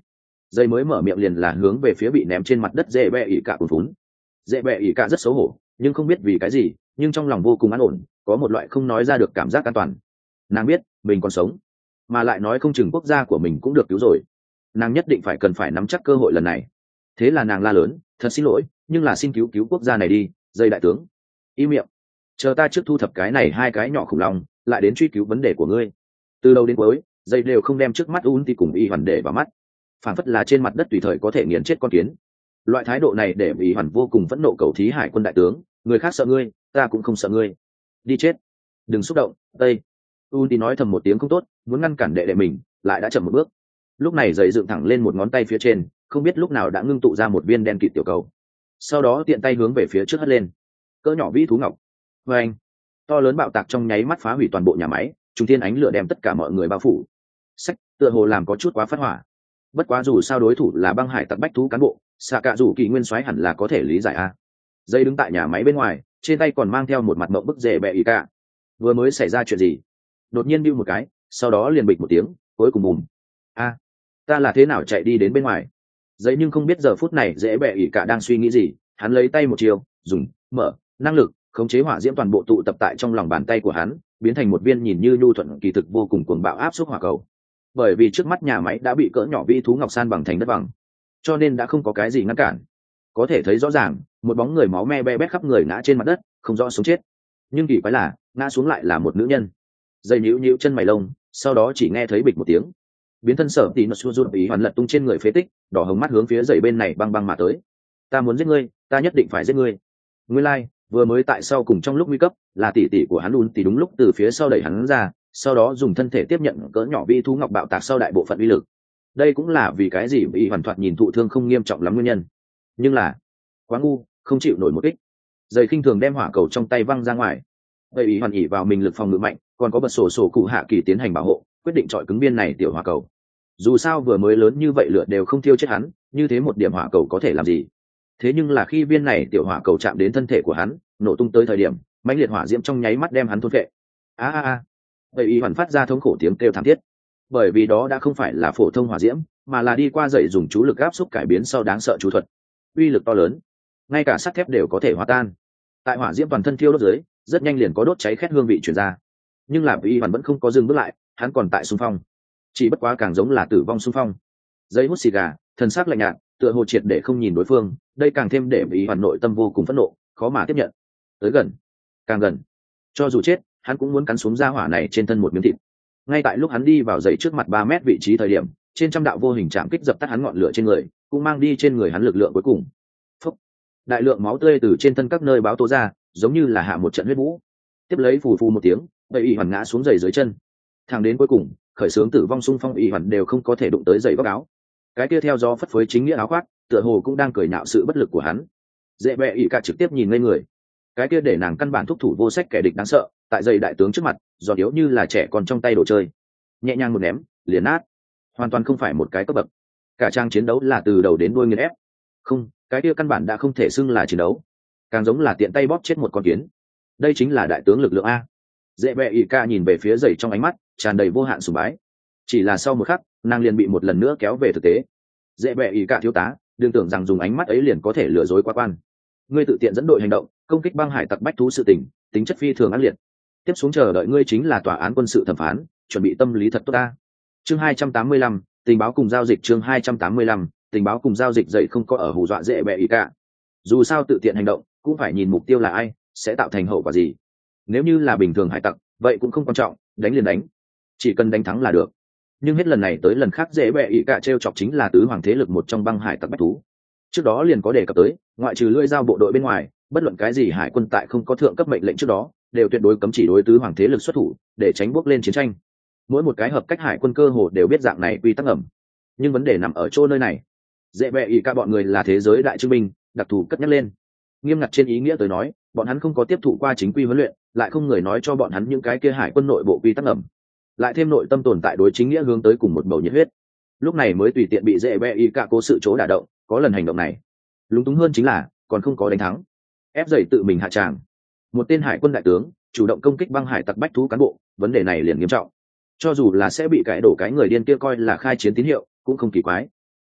Dây mới mở miệng liền là hướng về phía bị ném trên mặt đất dễ bẹ ỉ cả cuốn vốn. Dễ bẹ ỉ cả rất xấu hổ, nhưng không biết vì cái gì, nhưng trong lòng vô cùng an ổn, có một loại không nói ra được cảm giác an toàn. Nàng biết mình còn sống, mà lại nói không chừng quốc gia của mình cũng được cứu rồi. Nàng nhất định phải cần phải nắm chắc cơ hội lần này. Thế là nàng la lớn, thật xin lỗi, nhưng là xin cứu cứu quốc gia này đi, dây đại tướng. Im miệng, chờ ta trước thu thập cái này hai cái nhỏ khủng long, lại đến truy cứu vấn đề của ngươi. Từ đầu đến cuối, dây đều không đem trước mắt un thì cùng y hoàn để vào mắt, phản phất là trên mặt đất tùy thời có thể nghiền chết con kiến. Loại thái độ này để y hoàn vô cùng phẫn nộ cầu thí hải quân đại tướng, người khác sợ ngươi, ta cũng không sợ ngươi. Đi chết, đừng xúc động. Tây un thì nói thầm một tiếng không tốt, muốn ngăn cản đệ đệ mình, lại đã chậm một bước. Lúc này dây dựng thẳng lên một ngón tay phía trên, không biết lúc nào đã ngưng tụ ra một viên đen kịt tiểu cầu, sau đó tiện tay hướng về phía trước hất lên. Cỡ nhỏ vĩ thú ngọc. Và anh, to lớn bạo tạc trong nháy mắt phá hủy toàn bộ nhà máy, trung thiên ánh lửa đem tất cả mọi người bao phủ. Sách, tựa hồ làm có chút quá phát hỏa. Bất quá dù sao đối thủ là băng hải tặc bách thú cán bộ, xạ cạ rủ kỳ nguyên soái hẳn là có thể lý giải a. Dây đứng tại nhà máy bên ngoài, trên tay còn mang theo một mặt mộng bức rể bẹ ý cả. Vừa mới xảy ra chuyện gì? Đột nhiên bưu một cái, sau đó liền bịch một tiếng, cuối cùng bùm. A, ta là thế nào chạy đi đến bên ngoài? Dây nhưng không biết giờ phút này dễ bẹ ý cả đang suy nghĩ gì, hắn lấy tay một chiều, dùng mở năng lực khống chế hỏa diễm toàn bộ tụ tập tại trong lòng bàn tay của hắn, biến thành một viên nhìn như nhu thuận kỳ thực vô cùng cuồng bạo áp suất hỏa cầu. Bởi vì trước mắt nhà máy đã bị cỡ nhỏ vĩ thú ngọc san bằng thành đất bằng, cho nên đã không có cái gì ngăn cản. Có thể thấy rõ ràng, một bóng người máu me be bét khắp người ngã trên mặt đất, không rõ sống chết. Nhưng kỳ quái là, ngã xuống lại là một nữ nhân. Dây nhíu nhíu chân mày lông, sau đó chỉ nghe thấy bịch một tiếng, biến thân sở tí nó xua rút ý hoàn lật tung trên người phế tích, đỏ hồng mắt hướng phía dậy bên này băng băng mà tới. Ta muốn giết ngươi, ta nhất định phải giết ngươi. Ngươi lai, vừa mới tại sau cùng trong lúc nguy cấp, là tỷ tỷ của hắn un thì đúng lúc từ phía sau đẩy hắn ra, sau đó dùng thân thể tiếp nhận cỡ nhỏ vi thú ngọc bạo tạc sau đại bộ phận uy lực. Đây cũng là vì cái gì bị hoàn thoạt nhìn thụ thương không nghiêm trọng lắm nguyên nhân. Nhưng là quá ngu, không chịu nổi một kích. Dây khinh thường đem hỏa cầu trong tay văng ra ngoài. Vậy ý hoàn ỉ vào mình lực phòng ngự mạnh, còn có bật sổ sổ cụ hạ kỳ tiến hành bảo hộ, quyết định chọi cứng biên này tiểu hỏa cầu. Dù sao vừa mới lớn như vậy lửa đều không thiêu chết hắn, như thế một điểm hỏa cầu có thể làm gì? Thế nhưng là khi viên này tiểu hỏa cầu chạm đến thân thể của hắn, nổ tung tới thời điểm, mãnh liệt hỏa diễm trong nháy mắt đem hắn thôn phệ. A a a. Vậy ý hoàn phát ra thống khổ tiếng kêu thảm thiết. Bởi vì đó đã không phải là phổ thông hỏa diễm, mà là đi qua dậy dùng chú lực áp xúc cải biến sau đáng sợ chú thuật. Uy lực to lớn, ngay cả sắt thép đều có thể hòa tan. Tại hỏa diễm toàn thân thiêu đốt dưới, rất nhanh liền có đốt cháy khét hương vị truyền ra. Nhưng là vì hoàn vẫn không có dừng bước lại, hắn còn tại xung phong. Chỉ bất quá càng giống là tử vong xung phong. Giấy hút xì gà, thần sắc lạnh nhạt, tựa hồ triệt để không nhìn đối phương, đây càng thêm để ý hoàn nội tâm vô cùng phẫn nộ, khó mà tiếp nhận. Tới gần, càng gần, cho dù chết, hắn cũng muốn cắn xuống da hỏa này trên thân một miếng thịt. Ngay tại lúc hắn đi vào dậy trước mặt ba mét vị trí thời điểm, trên trăm đạo vô hình chạm kích dập tắt hắn ngọn lửa trên người, cũng mang đi trên người hắn lực lượng cuối cùng. Phúc. Đại lượng máu tươi từ trên thân các nơi báo tố ra, giống như là hạ một trận huyết vũ. Tiếp lấy phù phù một tiếng, bầy y hoàn ngã xuống giày dưới chân. Thẳng đến cuối cùng, khởi xướng tử vong xung phong y hoàn đều không có thể đụng tới giày góc áo. Cái kia theo gió phất phới chính nghĩa áo khoác, tựa hồ cũng đang cười nhạo sự bất lực của hắn. Dễ bẹ y cả trực tiếp nhìn ngây người. Cái kia để nàng căn bản thúc thủ vô sách kẻ địch đáng sợ, tại giày đại tướng trước mặt, giọt yếu như là trẻ còn trong tay đồ chơi. Nhẹ nhàng một ném, liền nát. Hoàn toàn không phải một cái cấp bậc. Cả trang chiến đấu là từ đầu đến đuôi nghiền ép. Không, cái kia căn bản đã không thể xưng là chiến đấu, càng giống là tiện tay bóp chết một con kiến. Đây chính là đại tướng lực lượng a. Dễ bẹ y ca nhìn về phía giày trong ánh mắt tràn đầy vô hạn sùng bái. Chỉ là sau một khắc, nàng liền bị một lần nữa kéo về thực tế. Dễ bẹ y ca thiếu tá, đừng tưởng rằng dùng ánh mắt ấy liền có thể lừa dối quá quan. Ngươi tự tiện dẫn đội hành động, công kích băng hải tặc bách thú sự tình, tính chất phi thường ác liệt. Tiếp xuống chờ đợi ngươi chính là tòa án quân sự thẩm phán, chuẩn bị tâm lý thật tốt ta. Chương hai trăm tám mươi lăm, tình báo cùng giao dịch. Chương hai trăm tám mươi lăm, tình báo cùng giao dịch dậy không có ở hù dọa dễ bẹ y ca. Dù sao tự tiện hành động, cũng phải nhìn mục tiêu là ai, sẽ tạo thành hậu quả gì. Nếu như là bình thường hải tặc, vậy cũng không quan trọng, đánh liền đánh, chỉ cần đánh thắng là được. Nhưng hết lần này tới lần khác dễ bẹ ỉ cả trêu chọc chính là tứ hoàng thế lực một trong băng hải tặc bách thú. Trước đó liền có đề cập tới, ngoại trừ lưỡi dao bộ đội bên ngoài, bất luận cái gì hải quân tại không có thượng cấp mệnh lệnh trước đó, đều tuyệt đối cấm chỉ đối tứ hoàng thế lực xuất thủ, để tránh bước lên chiến tranh. Mỗi một cái hợp cách hải quân cơ hồ đều biết dạng này quy tắc ẩm. Nhưng vấn đề nằm ở chỗ nơi này. Dễ bẹ ỉ cả bọn người là thế giới đại chứng minh, đặc thù cất nhắc lên. Nghiêm ngặt trên ý nghĩa tới nói, bọn hắn không có tiếp thụ qua chính quy huấn luyện, lại không người nói cho bọn hắn những cái kia hải quân nội bộ quy tắc ẩm, lại thêm nội tâm tồn tại đối chính nghĩa hướng tới cùng một bầu nhiệt huyết, lúc này mới tùy tiện bị dễ bẹ y cả cố sự chỗ đả động. Có lần hành động này lúng túng hơn chính là còn không có đánh thắng, ép dậy tự mình hạ tràng. Một tên hải quân đại tướng chủ động công kích băng hải tặc bách thú cán bộ, vấn đề này liền nghiêm trọng. Cho dù là sẽ bị cãi đổ cái người điên kia coi là khai chiến tín hiệu cũng không kỳ quái.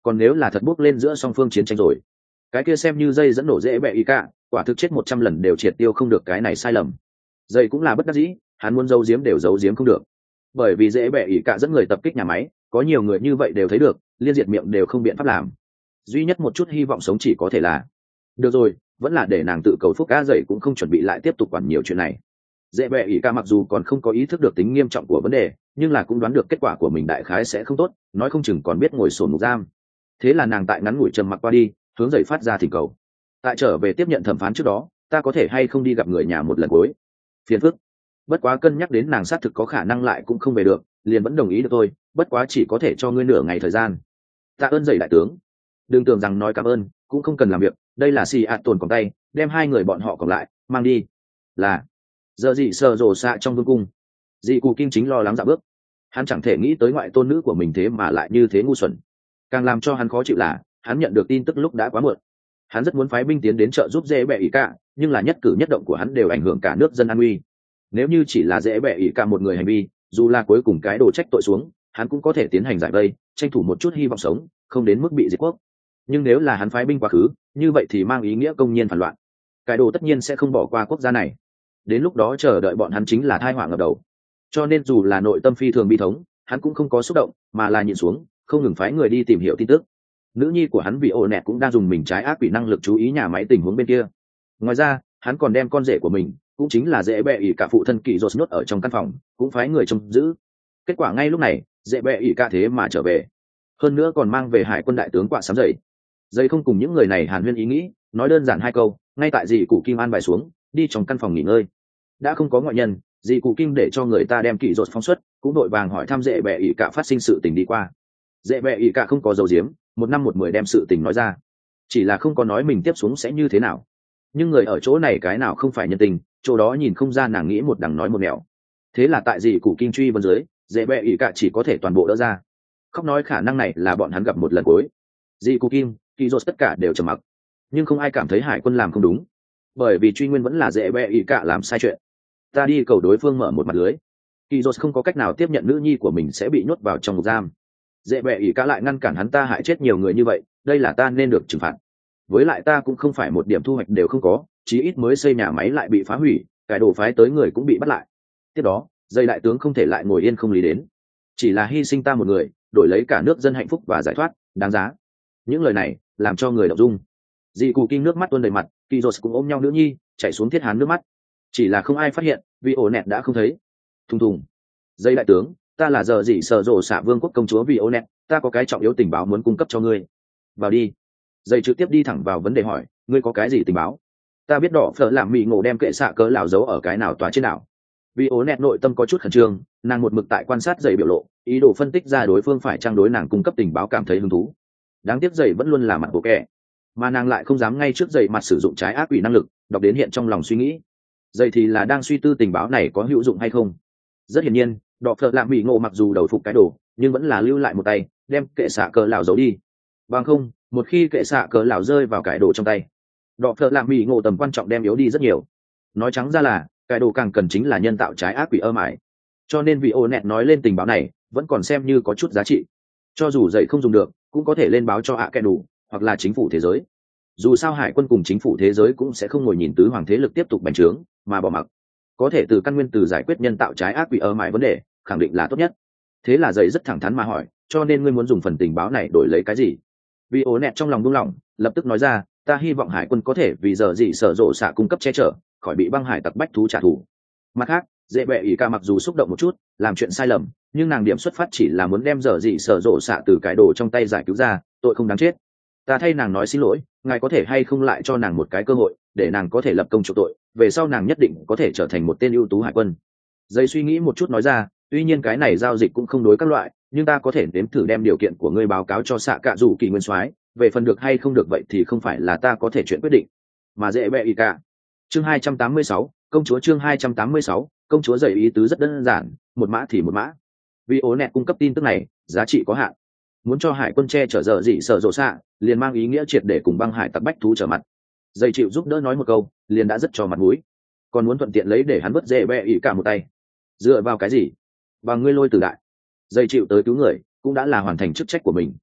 còn nếu là thật bước lên giữa song phương chiến tranh rồi, cái kia xem như dây dẫn nổ dễ bẹ ý cả, quả thực chết một trăm lần đều triệt tiêu không được cái này sai lầm. Dây cũng là bất đắc dĩ, hắn muốn giấu giếm đều giấu giếm không được, bởi vì dễ bẹ ý cả dẫn người tập kích nhà máy, có nhiều người như vậy đều thấy được, liên diệt miệng đều không biện pháp làm. Duy nhất một chút hy vọng sống chỉ có thể là, được rồi, vẫn là để nàng tự cầu phúc. Cá dậy cũng không chuẩn bị lại tiếp tục quản nhiều chuyện này. Dễ bẹ ý cả mặc dù còn không có ý thức được tính nghiêm trọng của vấn đề, nhưng là cũng đoán được kết quả của mình đại khái sẽ không tốt, nói không chừng còn biết ngồi sồn ngục giam. Thế là nàng tại ngắn ngủi trầm mặc qua đi, hướng dậy phát ra thỉnh cầu. Tại trở về tiếp nhận thẩm phán trước đó, ta có thể hay không đi gặp người nhà một lần cuối? Phiền phức. Bất quá cân nhắc đến nàng xác thực có khả năng lại cũng không về được, liền vẫn đồng ý được thôi, bất quá chỉ có thể cho ngươi nửa ngày thời gian. Tạ ơn dậy đại tướng. Đừng tưởng rằng nói cảm ơn cũng không cần làm việc, đây là xì ạt tồn còn tay, đem hai người bọn họ còn lại mang đi. Là giờ dị sờ rồ xạ trong vương cung, dị cụ kim chính lo lắng dạo bước. Hắn chẳng thể nghĩ tới ngoại tôn nữ của mình thế mà lại như thế ngu xuẩn. Càng làm cho hắn khó chịu là hắn nhận được tin tức lúc đã quá muộn. Hắn rất muốn phái binh tiến đến trợ giúp dễ bẹ ỉ cả, nhưng là nhất cử nhất động của hắn đều ảnh hưởng cả nước dân an nguy. Nếu như chỉ là dễ bẹ ỉ cả một người hành vi, dù là cuối cùng cái đồ trách tội xuống, hắn cũng có thể tiến hành giải vây, tranh thủ một chút hy vọng sống, không đến mức bị diệt quốc. Nhưng nếu là hắn phái binh quá khứ, như vậy thì mang ý nghĩa công nhiên phản loạn. Cái đồ tất nhiên sẽ không bỏ qua quốc gia này. Đến lúc đó chờ đợi bọn hắn chính là tai họa ngập đầu. Cho nên dù là nội tâm phi thường bi thống, hắn cũng không có xúc động, mà là nhịn xuống, không ngừng phái người đi tìm hiểu tin tức. Nữ nhi của hắn vì ổ nẹt cũng đang dùng mình trái ác quỷ năng lực chú ý nhà máy tình huống bên kia. Ngoài ra, hắn còn đem con rể của mình, cũng chính là dễ bẹ ỉ cả phụ thân kỳ rột nhốt ở trong căn phòng, cũng phái người trông giữ. Kết quả ngay lúc này, dễ bẹ ỉ cả thế mà trở về, hơn nữa còn mang về hải quân đại tướng quạ sám dậy. Dây không cùng những người này hàn huyên ý nghĩ, nói đơn giản hai câu, ngay tại dì cụ kim an bài xuống, đi trong căn phòng nghỉ ngơi. Đã không có ngoại nhân, dì cụ kim để cho người ta đem kỳ rột phóng xuất, cũng đội vàng hỏi thăm dễ bẹ ỉ cả phát sinh sự tình đi qua. Dễ bẹ ỉ cả không có dầu diếm, một năm một mười đem sự tình nói ra, chỉ là không có nói mình tiếp xuống sẽ như thế nào. Nhưng người ở chỗ này cái nào không phải nhân tình, chỗ đó nhìn không ra nàng nghĩ một đằng nói một nẻo. Thế là tại dì cụ kim truy vấn dưới, dễ bẹ ỉ cả chỉ có thể toàn bộ đỡ ra, khóc nói khả năng này là bọn hắn gặp một lần cuối. Dì cụ kim, kỳ rột tất cả đều trầm mặc, nhưng không ai cảm thấy hải quân làm không đúng, bởi vì truy nguyên vẫn là dễ bẹ ỉ cả làm sai chuyện. Ta đi cầu đối phương mở một mặt lưới. Kỳ rột không có cách nào tiếp nhận nữ nhi của mình sẽ bị nhốt vào trong ngục giam, dễ bẹ ỉ cả lại ngăn cản hắn, ta hại chết nhiều người như vậy, đây là ta nên được trừng phạt. Với lại ta cũng không phải một điểm thu hoạch đều không có, chí ít mới xây nhà máy lại bị phá hủy, cái đồ phái tới người cũng bị bắt lại. Tiếp đó dây đại tướng không thể lại ngồi yên không lý đến, chỉ là hy sinh ta một người đổi lấy cả nước dân hạnh phúc và giải thoát, đáng giá. Những lời này làm cho người động dung. Dì cụ kinh nước mắt tuôn đầy mặt, kỳ rột cũng ôm nhau nữ nhi chạy xuống thiết hán nước mắt. Chỉ là không ai phát hiện vì ổ nẹt đã không thấy. Thùng thùng. Dây đại tướng, ta là giờ dị sở rộ xạ vương quốc công chúa vì ổ nẹt, ta có cái trọng yếu tình báo muốn cung cấp cho ngươi. Vào đi. Dây trực tiếp đi thẳng vào vấn đề hỏi, ngươi có cái gì tình báo? Ta biết đỏ phở làm mị ngộ đem kệ xạ cớ lão giấu ở cái nào tòa trên nào. Vì ổ nẹt nội tâm có chút khẩn trương, nàng một mực tại quan sát dây biểu lộ, ý đồ phân tích ra đối phương phải trang đối nàng cung cấp tình báo cảm thấy hứng thú. Đáng tiếc dây vẫn luôn là mặt bộ kẻ, mà nàng lại không dám ngay trước dây mặt sử dụng trái ác quỷ năng lực, đọc đến hiện trong lòng suy nghĩ. Dây thì là đang suy tư tình báo này có hữu dụng hay không. Rất hiển nhiên, đỏ phở làm mị ngộ mặc dù đầu phục cái đồ, nhưng vẫn là lưu lại một tay, đem kệ xạ cớ lão giấu đi. Bằng không, một khi kệ xạ cớ lão rơi vào cái đồ trong tay, đỏ phở làm mị ngộ tầm quan trọng đem yếu đi rất nhiều. Nói trắng ra là cái đồ càng cần chính là nhân tạo trái ác quỷ ơ mải. Cho nên vì ô nẹt nói lên tình báo này vẫn còn xem như có chút giá trị, cho dù dậy không dùng được cũng có thể lên báo cho ạ kẻ đủ hoặc là chính phủ thế giới. Dù sao hải quân cùng chính phủ thế giới cũng sẽ không ngồi nhìn tứ hoàng thế lực tiếp tục bành trướng mà bỏ mặc, có thể từ căn nguyên từ giải quyết nhân tạo trái ác quỷ ơ mải vấn đề khẳng định là tốt nhất. Thế là dậy rất thẳng thắn mà hỏi, cho nên ngươi muốn dùng phần tình báo này đổi lấy cái gì? Vì ô nẹt trong lòng buông lỏng, lập tức nói ra, ta hy vọng hải quân có thể vì giờ gì sở rộ xạ cung cấp che chở khỏi bị băng hải tặc bách thú trả thù. Mặt khác, dễ bẹ ỉ ca mặc dù xúc động một chút làm chuyện sai lầm, nhưng nàng điểm xuất phát chỉ là muốn đem giờ gì sở rộ xạ từ cái đồ trong tay giải cứu ra, tội không đáng chết. Ta thay nàng nói xin lỗi, ngài có thể hay không lại cho nàng một cái cơ hội để nàng có thể lập công chuộc tội, về sau nàng nhất định có thể trở thành một tên ưu tú hải quân. Dây suy nghĩ một chút nói ra, tuy nhiên cái này giao dịch cũng không đối các loại, nhưng ta có thể nếm thử đem điều kiện của ngươi báo cáo cho xạ cạ rủ kỳ nguyên soái, về phần được hay không được vậy thì không phải là ta có thể chuyện quyết định. Mà dễ bẹ ỉ ca. Chương hai trăm tám mươi sáu, công chúa. Chương hai trăm tám mươi sáu, công chúa. Dạy ý tứ rất đơn giản, một mã thì một mã. Vì ố nẹt cung cấp tin tức này giá trị có hạn, muốn cho hải quân che chở dở dị sở rộ xạ liền mang ý nghĩa triệt để cùng băng hải tặc bách thú trở mặt. Dây chịu giúp đỡ nói một câu liền đã rất cho mặt mũi, còn muốn thuận tiện lấy để hắn vứt dễ bẹ ỉ cả một tay. Dựa vào cái gì? Bằng ngươi lôi tử đại. Dây chịu tới cứu người cũng đã là hoàn thành chức trách của mình,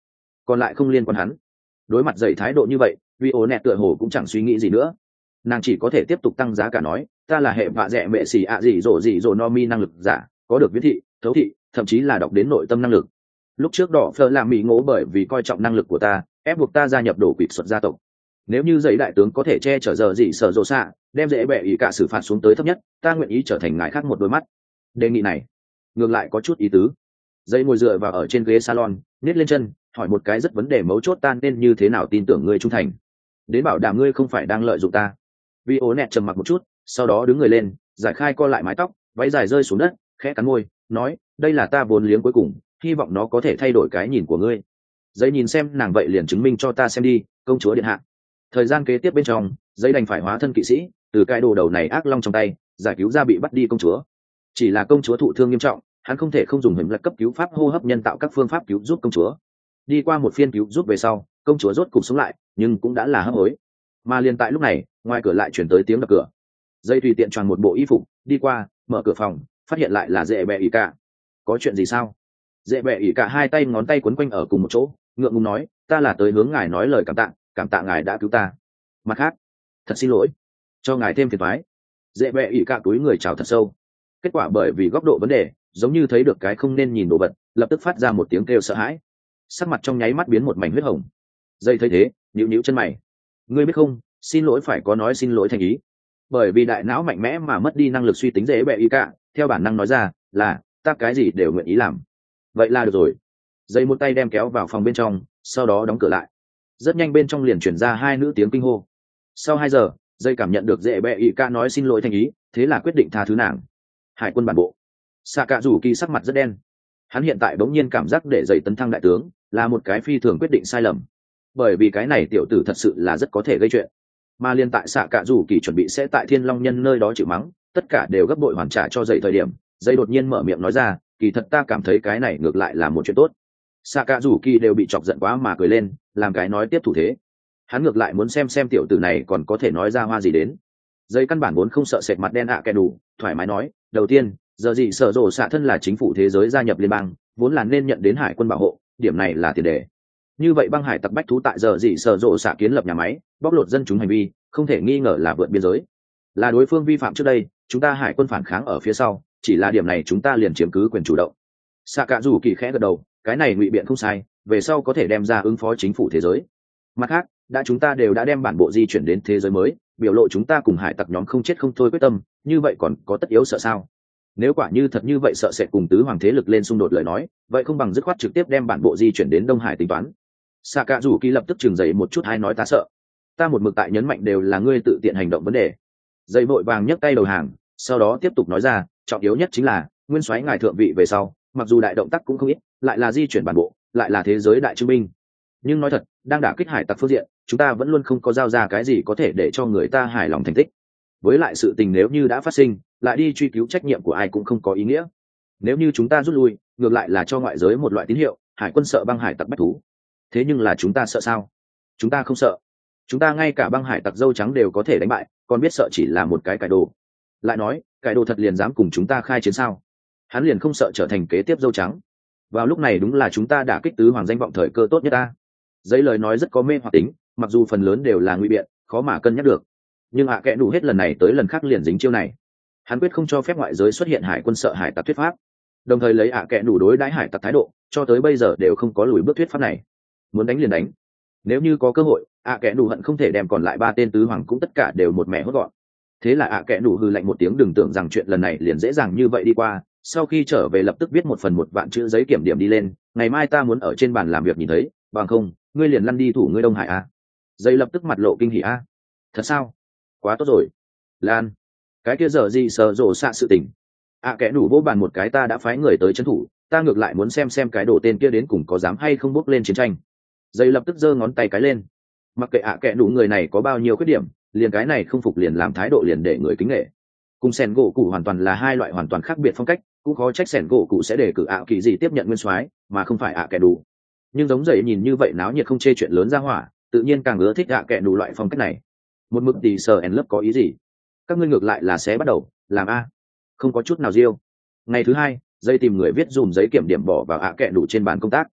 còn lại không liên quan hắn. Đối mặt dậy thái độ như vậy, vì ố nẹt tựa hồ cũng chẳng suy nghĩ gì nữa, nàng chỉ có thể tiếp tục tăng giá cả nói, ta là hệ vạ dẹ mẹ xì ạ gì rổ gì rổ no mi năng lực giả, có được viễn thị, thấu thị, thậm chí là đọc đến nội tâm năng lực. Lúc trước đỏ phơ làm mỹ ngỗ bởi vì coi trọng năng lực của ta, ép buộc ta gia nhập đổ quỵt xuất gia tộc. Nếu như dậy đại tướng có thể che chở giờ gì sở rộ xạ, đem dễ bẹ ý cả xử phạt xuống tới thấp nhất, ta nguyện ý trở thành ngài khác một đôi mắt. Đề nghị này ngược lại có chút ý tứ. Dậy ngồi dựa vào ở trên ghế salon, nhét lên chân, hỏi một cái rất vấn đề mấu chốt, ta nên như thế nào tin tưởng ngươi trung thành, đến bảo đảm ngươi không phải đang lợi dụng ta. Vi ố nẹt trầm mặc một chút, sau đó đứng người lên, giải khai co lại mái tóc, váy dài rơi xuống đất, khẽ cắn môi, nói, đây là ta vốn liếng cuối cùng, hy vọng nó có thể thay đổi cái nhìn của ngươi. Dậy nhìn xem nàng vậy liền chứng minh cho ta xem đi, công chúa điện hạ. Thời gian kế tiếp bên trong, Dậy đành phải hóa thân kỵ sĩ, từ cái đồ đầu này ác long trong tay giải cứu ra bị bắt đi công chúa. Chỉ là công chúa thụ thương nghiêm trọng, hắn không thể không dùng hình lập cấp cứu pháp hô hấp nhân tạo các phương pháp cứu giúp công chúa. Đi qua một phiên cứu giúp về sau, công chúa rốt cục sống lại, nhưng cũng đã là hấp hối. Mà liền tại lúc này, ngoài cửa lại chuyển tới tiếng đập cửa. Dây tùy tiện choàng một bộ y phục đi qua, mở cửa phòng, phát hiện lại là dễ bẹ ỉ cả. Có chuyện gì sao? Dễ bẹ ỉ cả hai tay ngón tay quấn quanh ở cùng một chỗ, ngượng ngùng nói, ta là tới hướng ngài nói lời cảm tạ, cảm tạ ngài đã cứu ta. Mặt khác, thật xin lỗi, cho ngài thêm phiền toái. Dễ bẹ ỉ cả túi người chào thật sâu. Kết quả bởi vì góc độ vấn đề, giống như thấy được cái không nên nhìn đồ vật, lập tức phát ra một tiếng kêu sợ hãi, sắc mặt trong nháy mắt biến một mảnh huyết hồng. Dây thấy thế, nhíu nhíu chân mày. Ngươi biết không, xin lỗi phải có nói xin lỗi thành ý. Bởi vì đại não mạnh mẽ mà mất đi năng lực suy tính, dễ bẹ y cả theo bản năng nói ra là ta cái gì đều nguyện ý làm. Vậy là được rồi. Dây một tay đem kéo vào phòng bên trong, sau đó đóng cửa lại. Rất nhanh bên trong liền chuyển ra hai nữ tiếng kinh hô. Sau hai giờ, dây cảm nhận được dễ bẹ y cả nói xin lỗi thành ý, thế là quyết định tha thứ nàng. Hải quân bản bộ. Xạ cạ rủ kỳ sắc mặt rất đen. Hắn hiện tại bỗng nhiên cảm giác để dậy tấn thăng đại tướng là một cái phi thường quyết định sai lầm, bởi vì cái này tiểu tử thật sự là rất có thể gây chuyện. Mà liên tại xạ cạ rủ kỳ chuẩn bị sẽ tại thiên long nhân nơi đó chịu mắng, tất cả đều gấp bội hoàn trả cho dậy thời điểm, dậy đột nhiên mở miệng nói ra, kỳ thật ta cảm thấy cái này ngược lại là một chuyện tốt. Xạ cạ rủ kỳ đều bị chọc giận quá mà cười lên, làm cái nói tiếp thủ thế. Hắn ngược lại muốn xem xem tiểu tử này còn có thể nói ra hoa gì đến. Dậy căn bản vốn không sợ sệt mặt đen ạ à kẻ đủ, thoải mái nói, đầu tiên, giờ gì sở rộ xạ thân là chính phủ thế giới gia nhập liên bang, vốn là nên nhận đến hải quân bảo hộ, điểm này là tiền đề. Như vậy băng hải tặc bách thú tại giờ gì sở rộ xạ kiến lập nhà máy, bóc lột dân chúng hành vi, không thể nghi ngờ là vượt biên giới, là đối phương vi phạm trước đây, chúng ta hải quân phản kháng ở phía sau, chỉ là điểm này chúng ta liền chiếm cứ quyền chủ động. Xạ cạ rủ kỳ khẽ gật đầu, cái này ngụy biện không sai, về sau có thể đem ra ứng phó chính phủ thế giới. Mặt khác, đã chúng ta đều đã đem bản bộ di chuyển đến thế giới mới, biểu lộ chúng ta cùng hải tặc nhóm không chết không thôi quyết tâm, như vậy còn có tất yếu sợ sao? Nếu quả như thật như vậy sợ sẽ cùng tứ hoàng thế lực lên xung đột lời nói, vậy không bằng dứt khoát trực tiếp đem bản bộ di chuyển đến Đông Hải tính toán. Xạ cạ rủ kỳ lập tức trừng dậy một chút, hay nói ta sợ, ta một mực tại nhấn mạnh đều là ngươi tự tiện hành động vấn đề. Dậy vội vàng nhấc tay đầu hàng, sau đó tiếp tục nói ra, trọng yếu nhất chính là nguyên soái ngài thượng vị về sau, mặc dù đại động tác cũng không ít, lại là di chuyển bản bộ, lại là thế giới đại chứng minh, nhưng nói thật, đang đả kích hải tặc phương diện, chúng ta vẫn luôn không có giao ra cái gì có thể để cho người ta hài lòng thành tích. Với lại sự tình nếu như đã phát sinh, lại đi truy cứu trách nhiệm của ai cũng không có ý nghĩa. Nếu như chúng ta rút lui, ngược lại là cho ngoại giới một loại tín hiệu, hải quân sợ băng hải tặc bách thú. Thế nhưng là chúng ta sợ sao? Chúng ta không sợ. Chúng ta ngay cả băng hải tặc dâu trắng đều có thể đánh bại, còn biết sợ chỉ là một cái cải đồ. Lại nói, cải đồ thật liền dám cùng chúng ta khai chiến sao? Hắn liền không sợ trở thành kế tiếp dâu trắng. Vào lúc này đúng là chúng ta đả kích tứ hoàng danh vọng thời cơ tốt nhất ta. Giấy lời nói rất có mê hoặc tính, mặc dù phần lớn đều là ngụy biện, khó mà cân nhắc được, nhưng ạ à kẽ đủ hết lần này tới lần khác liền dính chiêu này. Hắn quyết không cho phép ngoại giới xuất hiện hải quân sợ hải tặc thuyết pháp, đồng thời lấy ạ à kẽ đủ đối đãi hải tặc thái độ, cho tới bây giờ đều không có lùi bước thuyết pháp này. Muốn đánh liền đánh, nếu như có cơ hội, ạ à kẽ đủ hận không thể đem còn lại ba tên tứ hoàng cũng tất cả đều một mẹ hốt gọn. Thế là ạ à kẽ đủ hư lạnh một tiếng, đừng tưởng rằng chuyện lần này liền dễ dàng như vậy đi qua. Sau khi trở về lập tức viết một phần một vạn chữ giấy kiểm điểm đi lên, ngày mai ta muốn ở trên bàn làm việc nhìn thấy, bằng không ngươi liền lăn đi thủ ngươi Đông Hải a. Dây lập tức mặt lộ kinh hỉ a. Thật sao? Quá tốt rồi. Lan, cái kia giờ gì sờ rộ xạ sự tình. À kẻ đủ vô bàn một cái, ta đã phái người tới trấn thủ, ta ngược lại muốn xem xem cái đồ tên kia đến cùng có dám hay không bước lên chiến tranh. Dây lập tức giơ ngón tay cái lên. Mặc kệ ạ à kẻ đủ người này có bao nhiêu khuyết điểm, liền cái này không phục liền làm thái độ liền để người kính nể. Cùng sẻn gỗ cụ hoàn toàn là hai loại hoàn toàn khác biệt phong cách, cũng khó trách sẻn gỗ cụ sẽ để cử ạ kỳ gì tiếp nhận nguyên soái, mà không phải ạ kẻ đủ. Nhưng giống dậy nhìn như vậy náo nhiệt không chê chuyện lớn ra hỏa, tự nhiên càng ưa thích ạ kẻ đủ loại phong cách này. Một mực tì sờ en lớp có ý gì? Các ngươi ngược lại là sẽ bắt đầu làm a, không có chút nào riêu. Ngày thứ hai, dây tìm người viết dùm giấy kiểm điểm bỏ vào ạ kẻ đủ trên bàn công tác.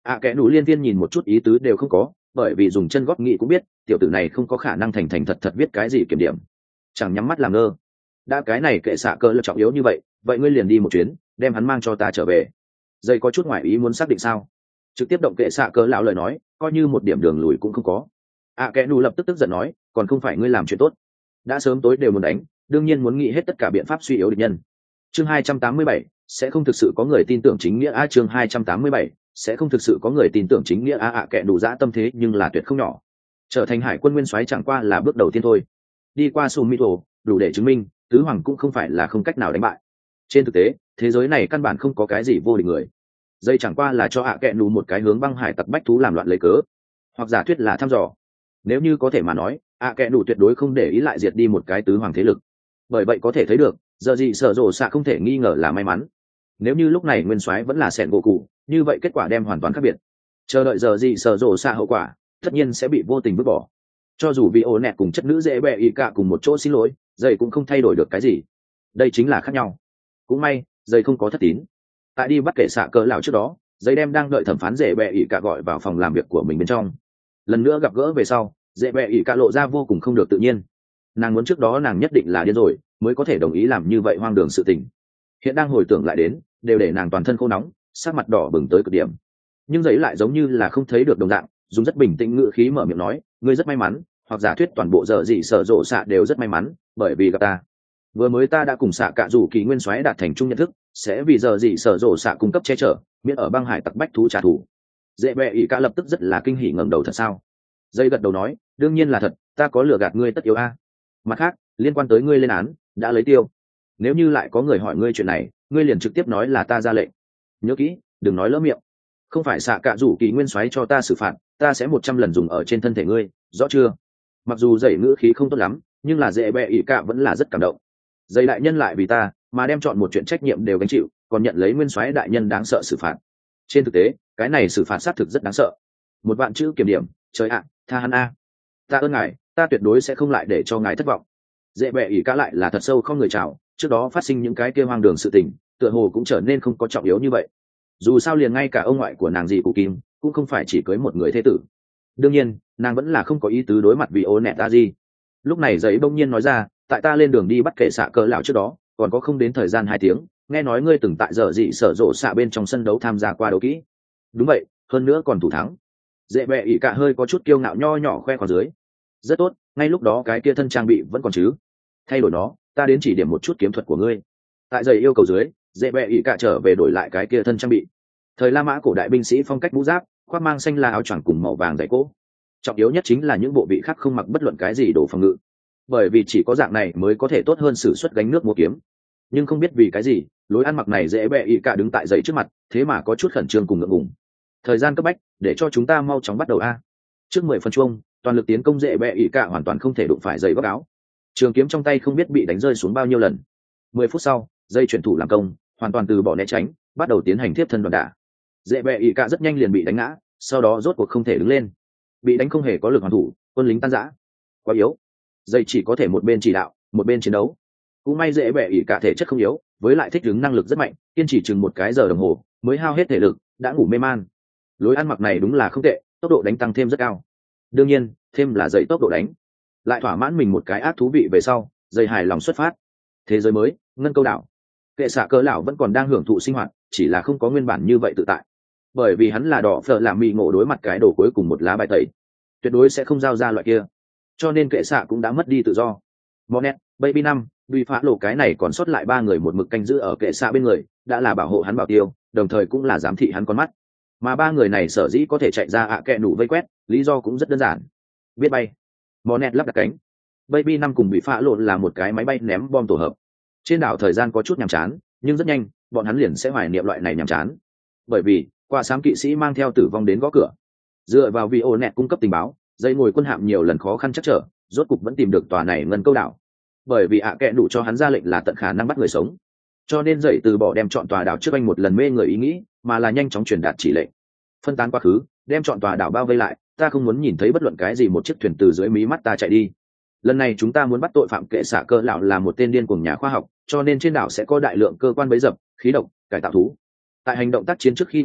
ạ kẽ nủ liên tiên nhìn một chút ý tứ đều không có, bởi vì dùng chân góp nghị cũng biết tiểu tử này không có khả năng thành thành thật thật viết cái gì kiểm điểm, chẳng nhắm mắt làm ngơ. Đã cái này kệ xạ cỡ là trọng yếu như vậy, vậy ngươi liền đi một chuyến đem hắn mang cho ta trở về. Dây có chút ngoại ý muốn xác định sao, trực tiếp động kệ xạ cỡ lão lời nói coi như một điểm đường lùi cũng không có. ạ kẽ nủ lập tức tức giận nói, còn không phải ngươi làm chuyện tốt, đã sớm tối đều muốn đánh, đương nhiên muốn nghĩ hết tất cả biện pháp suy yếu địch nhân. Chương hai trăm tám mươi bảy, sẽ không thực sự có người tin tưởng chính nghĩa a. Chương hai trăm tám mươi bảy, sẽ không thực sự có người tin tưởng chính nghĩa a. ạ kẽ nủ dã tâm thế nhưng là tuyệt không nhỏ, trở thành hải quân nguyên soái chẳng qua là bước đầu tiên thôi. Đi qua Sumito đủ để chứng minh tứ hoàng cũng không phải là không cách nào đánh bại. Trên thực tế thế giới này căn bản không có cái gì vô địch người, dây chẳng qua là cho ạ kẽ nủ một cái hướng băng hải tặc bách thú làm loạn lấy cớ, hoặc giả thuyết là thăm dò. Nếu như có thể mà nói, ạ kẽ nủ tuyệt đối không để ý lại diệt đi một cái tứ hoàng thế lực. Bởi vậy có thể thấy được giờ gì sở rộ xạ không thể nghi ngờ là may mắn. Nếu như lúc này nguyên soái vẫn là sẹn gỗ cụ, như vậy kết quả đem hoàn toàn khác biệt. Chờ đợi giờ gì sở rộ xạ hậu quả tất nhiên sẽ bị vô tình vứt bỏ. Cho dù vì ô nẹt cùng chất nữ dễ bẹ ý cả cùng một chỗ xin lỗi, dây cũng không thay đổi được cái gì. Đây chính là khác nhau. Cũng may dây không có thất tín. Tại đi bắt kẻ xạ cỡ lão trước đó, dây đem đang đợi thẩm phán dễ bẹ ý cả gọi vào phòng làm việc của mình bên trong. Lần nữa gặp gỡ về sau, dễ bẹ ý cả lộ ra vô cùng không được tự nhiên. Nàng muốn trước đó nàng nhất định là điên rồi mới có thể đồng ý làm như vậy hoang đường sự tình. Hiện đang hồi tưởng lại đến, đều để nàng toàn thân khô nóng, sắc mặt đỏ bừng tới cực điểm. Nhưng giấy lại giống như là không thấy được đồng dạng, dùng rất bình tĩnh ngữ khí mở miệng nói, ngươi rất may mắn, hoặc giả thuyết toàn bộ giờ gì sở rộ xạ đều rất may mắn, bởi vì gặp ta. Vừa mới ta đã cùng xạ cạ rủ kỳ nguyên soái đạt thành chung nhận thức, sẽ vì giờ gì sở rộ xạ cung cấp che chở, miễn ở băng hải tặc bách thú trả thù. Dễ bẹ ỷ ca lập tức rất là kinh hỉ ngẩng đầu, thật sao? Dây gật đầu nói, đương nhiên là thật, ta có lừa gạt ngươi tất yếu a. Mặt khác, liên quan tới ngươi lên án, đã lấy tiêu. Nếu như lại có người hỏi ngươi chuyện này, ngươi liền trực tiếp nói là ta ra lệnh. Nhớ kỹ, đừng nói lỡ miệng. Không phải xạ cạ rủ kỳ nguyên soái cho ta xử phạt, ta sẽ một trăm lần dùng ở trên thân thể ngươi, rõ chưa? Mặc dù dậy ngữ khí không tốt lắm, nhưng là dễ bẹ ỷ cạ vẫn là rất cảm động. Dây đại nhân lại vì ta mà đem chọn một chuyện trách nhiệm đều gánh chịu, còn nhận lấy nguyên soái đại nhân đáng sợ xử phạt. Trên thực tế cái này xử phạt xác thực rất đáng sợ. Một vạn chữ kiểm điểm, trời ạ, tha hắn a. Ta ơn ngài, ta tuyệt đối sẽ không lại để cho ngài thất vọng. Dễ bẹ ỷ cạ lại là thật sâu không người chào, trước đó phát sinh những cái kia hoang đường sự tình, tựa hồ cũng trở nên không có trọng yếu như vậy. Dù sao liền ngay cả ông ngoại của nàng dì cụ Kim cũng không phải chỉ cưới một người thế tử. Đương nhiên nàng vẫn là không có ý tứ đối mặt vì ô nẹt ta gì. Lúc này giấy bỗng nhiên nói ra, tại ta lên đường đi bắt kẻ xạ cỡ lão trước đó còn có không đến thời gian hai tiếng, nghe nói ngươi từng tại giờ dị sở rộ xạ bên trong sân đấu tham gia qua đấu kỹ. Đúng vậy, hơn nữa còn thủ thắng. Dễ bẹ ỷ cả hơi có chút kiêu ngạo nho nhỏ khoe khoang dưới. Rất tốt, ngay lúc đó cái kia thân trang bị vẫn còn chứ. Thay đổi nó, ta đến chỉ điểm một chút kiếm thuật của ngươi. Tại giày yêu cầu dưới, dễ bẹ ỷ cả trở về đổi lại cái kia thân trang bị. Thời La Mã cổ đại binh sĩ phong cách mũ giáp, khoác mang xanh là áo choàng cùng màu vàng dày cỗ. Trọng yếu nhất chính là những bộ vị khác không mặc bất luận cái gì đồ phòng ngự, bởi vì chỉ có dạng này mới có thể tốt hơn sử xuất gánh nước mua kiếm. Nhưng không biết vì cái gì, lối ăn mặc này dễ bẹ ỷ cả đứng tại giày trước mặt, thế mà có chút khẩn trương cùng ngượng ngùng. Thời gian cấp bách, để cho chúng ta mau chóng bắt đầu a. Trước mười phân chuông, toàn lực tiến công dễ bẹ ỷ cả hoàn toàn không thể đụng phải giày góc áo. Trường kiếm trong tay không biết bị đánh rơi xuống bao nhiêu lần. Mười phút sau, dây chuyển thủ làm công, hoàn toàn từ bỏ né tránh, bắt đầu tiến hành tiếp thân đòn đả. Dễ bẹ ỷ cả rất nhanh liền bị đánh ngã, sau đó rốt cuộc không thể đứng lên. Bị đánh không hề có lực hoàn thủ, quân lính tan rã. Quá yếu. Dây chỉ có thể một bên chỉ đạo, một bên chiến đấu. Cũng may dễ bẹ ỷ cả thể chất không yếu, với lại thích ứng năng lực rất mạnh, kiên trì chừng một cái giờ đồng hồ, mới hao hết thể lực, đã ngủ mê man. Lối ăn mặc này đúng là không tệ, tốc độ đánh tăng thêm rất cao. Đương nhiên, thêm là dậy tốc độ đánh. Lại thỏa mãn mình một cái ác thú vị về sau, dây hài lòng xuất phát. Thế giới mới, ngân câu đảo. Kệ xạ cỡ lão vẫn còn đang hưởng thụ sinh hoạt, chỉ là không có nguyên bản như vậy tự tại. Bởi vì hắn là đỏ phở làm mì ngộ đối mặt cái đồ cuối cùng một lá bài tẩy, tuyệt đối sẽ không giao ra loại kia. Cho nên kệ xạ cũng đã mất đi tự do. Monet, Baby năm, vì phá lộ cái này còn sót lại ba người một mực canh giữ ở kệ xạ bên người, đã là bảo hộ hắn bảo tiêu, đồng thời cũng là giám thị hắn con mắt. Mà ba người này sở dĩ có thể chạy ra ạ kệ đủ vây quét, lý do cũng rất đơn giản. Biết bay. Monet lắp đặt cánh. Baby năm cùng bị phá lộ là một cái máy bay ném bom tổ hợp. Trên đảo thời gian có chút nhàm chán, nhưng rất nhanh, bọn hắn liền sẽ hoài niệm loại này nhàm chán. Bởi vì, qua sám kỵ sĩ mang theo tử vong đến gõ cửa. Dựa vào vị ô nẹt cung cấp tình báo, dây ngồi quân hạm nhiều lần khó khăn chắc trở, rốt cục vẫn tìm được tòa này ngân câu đảo. Bởi vì ạ kệ đủ cho hắn ra lệnh là tận khả năng bắt người sống, cho nên dậy từ bỏ đem chọn tòa đảo trước anh một lần mê người ý nghĩ, mà là nhanh chóng truyền đạt chỉ lệnh. Phân tán quá khứ, đem chọn tòa đảo bao vây lại, ta không muốn nhìn thấy bất luận cái gì một chiếc thuyền từ dưới mí mắt ta chạy đi. Lần này chúng ta muốn bắt tội phạm kệ xạ cơ lão là một tên điên cuồng nhà khoa học, cho nên trên đảo sẽ có đại lượng cơ quan bấy dập, khí độc, cải tạo thú. Tại hành động tác chiến trước khi bắt đầu,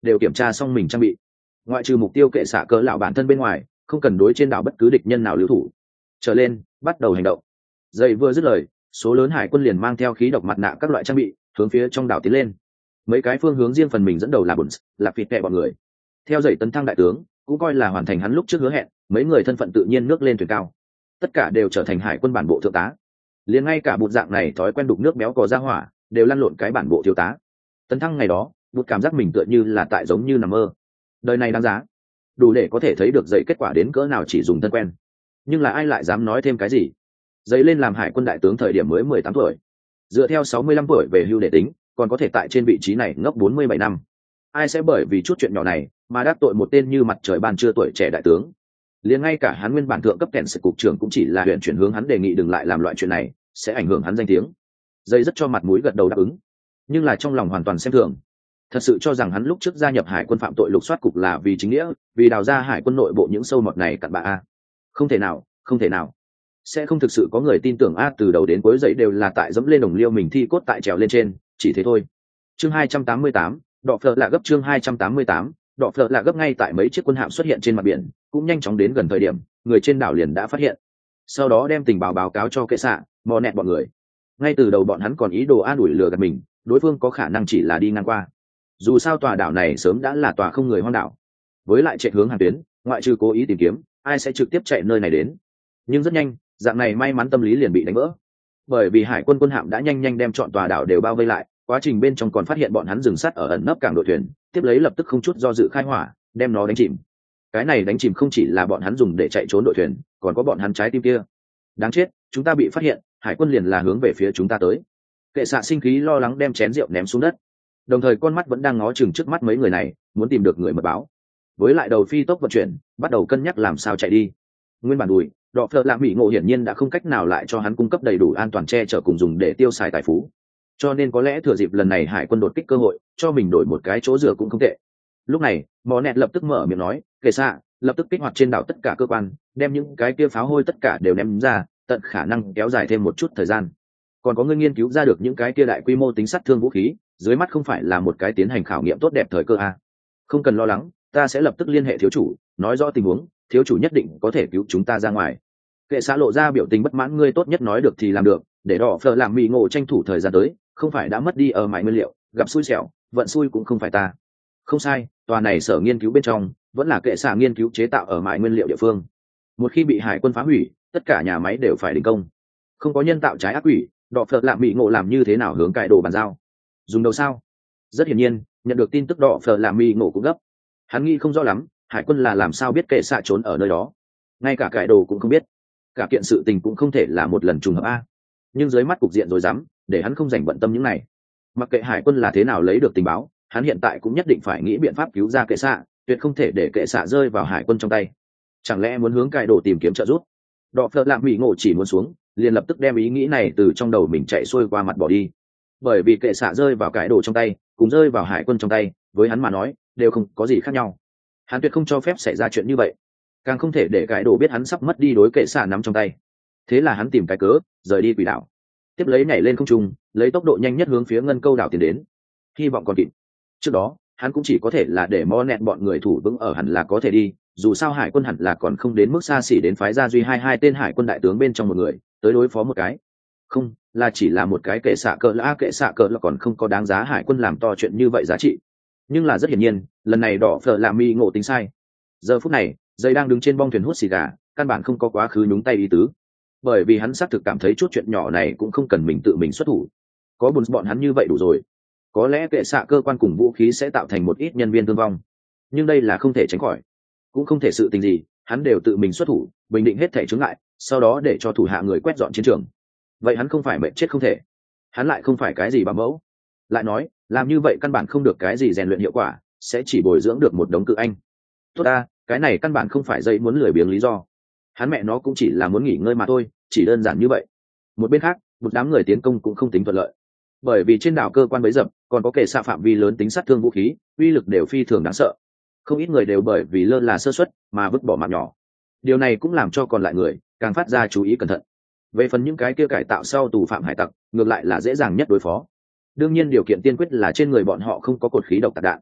đều kiểm tra xong mình trang bị. Ngoại trừ mục tiêu kệ xạ cỡ lão bản thân bên ngoài, không cần đối trên đảo bất cứ địch nhân nào lưu thủ. Trở lên, bắt đầu hành động. Dậy vừa dứt lời, số lớn hải quân liền mang theo khí độc mặt nạ các loại trang bị, hướng phía trong đảo tiến lên. Mấy cái phương hướng riêng phần mình dẫn đầu là Buns, là phịt kẹ bọn người. Theo dậy tấn thăng đại tướng, cũng coi là hoàn thành hắn lúc trước hứa hẹn, mấy người thân phận tự nhiên nước lên thuyền cao. Tất cả đều trở thành hải quân bản bộ thượng tá. Liền ngay cả bụt dạng này thói quen đục nước béo cò ra hỏa, đều lăn lộn cái bản bộ thiếu tá. Tấn thăng ngày đó, bụt cảm giác mình tựa như là tại giống như nằm mơ. Đời này đáng giá, đủ để có thể thấy được dậy kết quả đến cỡ nào chỉ dùng thân quen. Nhưng là ai lại dám nói thêm cái gì? Dậy lên làm hải quân đại tướng thời điểm mới mười tám tuổi, dựa theo sáu mươi lăm tuổi về hưu để tính, còn có thể tại trên vị trí này ngốc bốn mươi bảy năm. Ai sẽ bởi vì chút chuyện nhỏ này mà đắc tội một tên như mặt trời ban trưa tuổi trẻ đại tướng? Liền ngay cả hắn nguyên bản thượng cấp kèn sự cục trưởng cũng chỉ là huyện chuyển hướng hắn đề nghị đừng lại làm loại chuyện này, sẽ ảnh hưởng hắn danh tiếng. Dây rất cho mặt mũi gật đầu đáp ứng, nhưng là trong lòng hoàn toàn xem thường. Thật sự cho rằng hắn lúc trước gia nhập hải quân phạm tội lục soát cục là vì chính nghĩa, vì đào ra hải quân nội bộ những sâu mọt này cặn bạ a? Không thể nào, không thể nào. Sẽ không thực sự có người tin tưởng a từ đầu đến cuối dậy đều là tại dẫm lên đồng liêu mình thi cốt tại trèo lên trên, chỉ thế thôi. Chương hai trăm tám mươi tám, đọ phở là gấp chương hai trăm tám mươi tám, đọ phở là gấp ngay tại mấy chiếc quân hạm xuất hiện trên mặt biển, cũng nhanh chóng đến gần thời điểm, người trên đảo liền đã phát hiện. Sau đó đem tình báo báo cáo cho kệ xạ, mò nẹt bọn người. Ngay từ đầu bọn hắn còn ý đồ an ủi lừa gạt mình, đối phương có khả năng chỉ là đi ngang qua. Dù sao tòa đảo này sớm đã là tòa không người hoang đảo, với lại chạy hướng hàng tuyến, ngoại trừ cố ý tìm kiếm, ai sẽ trực tiếp chạy nơi này đến. Nhưng rất nhanh, dạng này may mắn tâm lý liền bị đánh vỡ, bởi vì hải quân quân hạm đã nhanh nhanh đem chọn tòa đảo đều bao vây lại. Quá trình bên trong còn phát hiện bọn hắn dừng sát ở ẩn nấp cảng đội thuyền, tiếp lấy lập tức không chút do dự khai hỏa, đem nó đánh chìm. Cái này đánh chìm không chỉ là bọn hắn dùng để chạy trốn đội thuyền, còn có bọn hắn trái tim kia. Đáng chết, chúng ta bị phát hiện, hải quân liền là hướng về phía chúng ta tới. Kệ xạ sinh khí lo lắng đem chén rượu ném xuống đất, đồng thời con mắt vẫn đang ngó chừng trước mắt mấy người này, muốn tìm được người mật báo. Với lại đầu phi tốc vận chuyển, bắt đầu cân nhắc làm sao chạy đi. Nguyên bản đùi, đọ phợ lạ mỹ ngộ hiển nhiên đã không cách nào lại cho hắn cung cấp đầy đủ an toàn che chở cùng dùng để tiêu xài tài phú, cho nên có lẽ thừa dịp lần này hải quân đột kích cơ hội, cho mình đổi một cái chỗ dựa cũng không tệ. Lúc này mò nẹt lập tức mở miệng nói, kệ xạ lập tức kích hoạt trên đảo tất cả cơ quan, đem những cái kia pháo hôi tất cả đều ném ra, tận khả năng kéo dài thêm một chút thời gian. Còn có người nghiên cứu ra được những cái kia đại quy mô tính sát thương vũ khí, dưới mắt không phải là một cái tiến hành khảo nghiệm tốt đẹp thời cơ a? Không cần lo lắng, ta sẽ lập tức liên hệ thiếu chủ, nói rõ tình huống, thiếu chủ nhất định có thể cứu chúng ta ra ngoài. Kệ xạ lộ ra biểu tình bất mãn, ngươi tốt nhất nói được thì làm được, để đỏ phở làm mì ngộ tranh thủ thời gian tới, không phải đã mất đi ở mãi nguyên liệu, gặp xui xẻo, vận xui cũng không phải ta. Không sai, tòa này sở nghiên cứu bên trong vẫn là kệ xạ nghiên cứu chế tạo ở mãi nguyên liệu địa phương. Một khi bị hải quân phá hủy, tất cả nhà máy đều phải đình công. Không có nhân tạo trái ác quỷ, đọ phợ lạ mỹ ngộ làm như thế nào hướng cải đồ bàn giao? Dùng đầu sao? Rất hiển nhiên, nhận được tin tức đọ phợ lạ mỹ ngộ cũng gấp. Hắn nghĩ không rõ lắm, hải quân là làm sao biết kệ xạ trốn ở nơi đó, ngay cả cải đồ cũng không biết. Cả kiện sự tình cũng không thể là một lần trùng hợp a. Nhưng dưới mắt cục diện rồi dám, để hắn không dành bận tâm những này. Mặc kệ hải quân là thế nào lấy được tình báo, hắn hiện tại cũng nhất định phải nghĩ biện pháp cứu ra kệ xạ, tuyệt không thể để kệ xạ rơi vào hải quân trong tay. Chẳng lẽ muốn hướng cải đồ tìm kiếm trợ giúp? Đọ phợ lạ mỹ ngộ chỉ muốn xuống, liền lập tức đem ý nghĩ này từ trong đầu mình chạy xuôi qua mặt bỏ đi. Bởi vì kệ xạ rơi vào cải đồ trong tay, cùng rơi vào hải quân trong tay, với hắn mà nói đều không có gì khác nhau. Hắn tuyệt không cho phép xảy ra chuyện như vậy, càng không thể để cải đồ biết hắn sắp mất đi đối kệ xạ nắm trong tay. Thế là hắn tìm cái cớ rời đi quỷ đảo, tiếp lấy nhảy lên không trung, lấy tốc độ nhanh nhất hướng phía ngân câu đảo tiến đến, hy vọng còn kịp. Trước đó hắn cũng chỉ có thể là để mo nẹt bọn người thủ vững ở hẳn là có thể đi, dù sao hải quân hẳn là còn không đến mức xa xỉ đến phái ra duy hai hai tên hải quân đại tướng bên trong một người tới đối phó một cái, không là chỉ là một cái kệ xạ cỡ là kệ xạ cỡ là còn không có đáng giá hải quân làm to chuyện như vậy giá trị. Nhưng là rất hiển nhiên, lần này đỏ phở làm mi ngộ tính sai. Giờ phút này dây đang đứng trên bong thuyền hút xì gà, căn bản không có quá khứ nhúng tay ý tứ, bởi vì hắn xác thực cảm thấy chút chuyện nhỏ này cũng không cần mình tự mình xuất thủ, có bốn bọn hắn như vậy đủ rồi. Có lẽ kệ xạ cơ quan cùng vũ khí sẽ tạo thành một ít nhân viên thương vong, nhưng đây là không thể tránh khỏi, cũng không thể sự tình gì hắn đều tự mình xuất thủ bình định hết thể chướng ngại, sau đó để cho thủ hạ người quét dọn chiến trường. Vậy hắn không phải mệnh chết không thể, hắn lại không phải cái gì bảo mẫu. Lại nói làm như vậy căn bản không được cái gì rèn luyện hiệu quả, sẽ chỉ bồi dưỡng được một đống cự anh. Tốt ta, cái này căn bản không phải dây muốn lười biếng lý do, hắn mẹ nó cũng chỉ là muốn nghỉ ngơi mà thôi, chỉ đơn giản như vậy. Một bên khác, một đám người tiến công cũng không tính thuận lợi, bởi vì trên đảo cơ quan bấy dập còn có kệ xạ phạm vi lớn tính sát thương vũ khí, uy lực đều phi thường đáng sợ. Không ít người đều bởi vì lơ là sơ suất mà vứt bỏ mạng nhỏ, điều này cũng làm cho còn lại người càng phát ra chú ý cẩn thận. Về phần những cái kia cải tạo sau tù phạm hải tặc, ngược lại là dễ dàng nhất đối phó. Đương nhiên điều kiện tiên quyết là trên người bọn họ không có cột khí độc tạc đạn.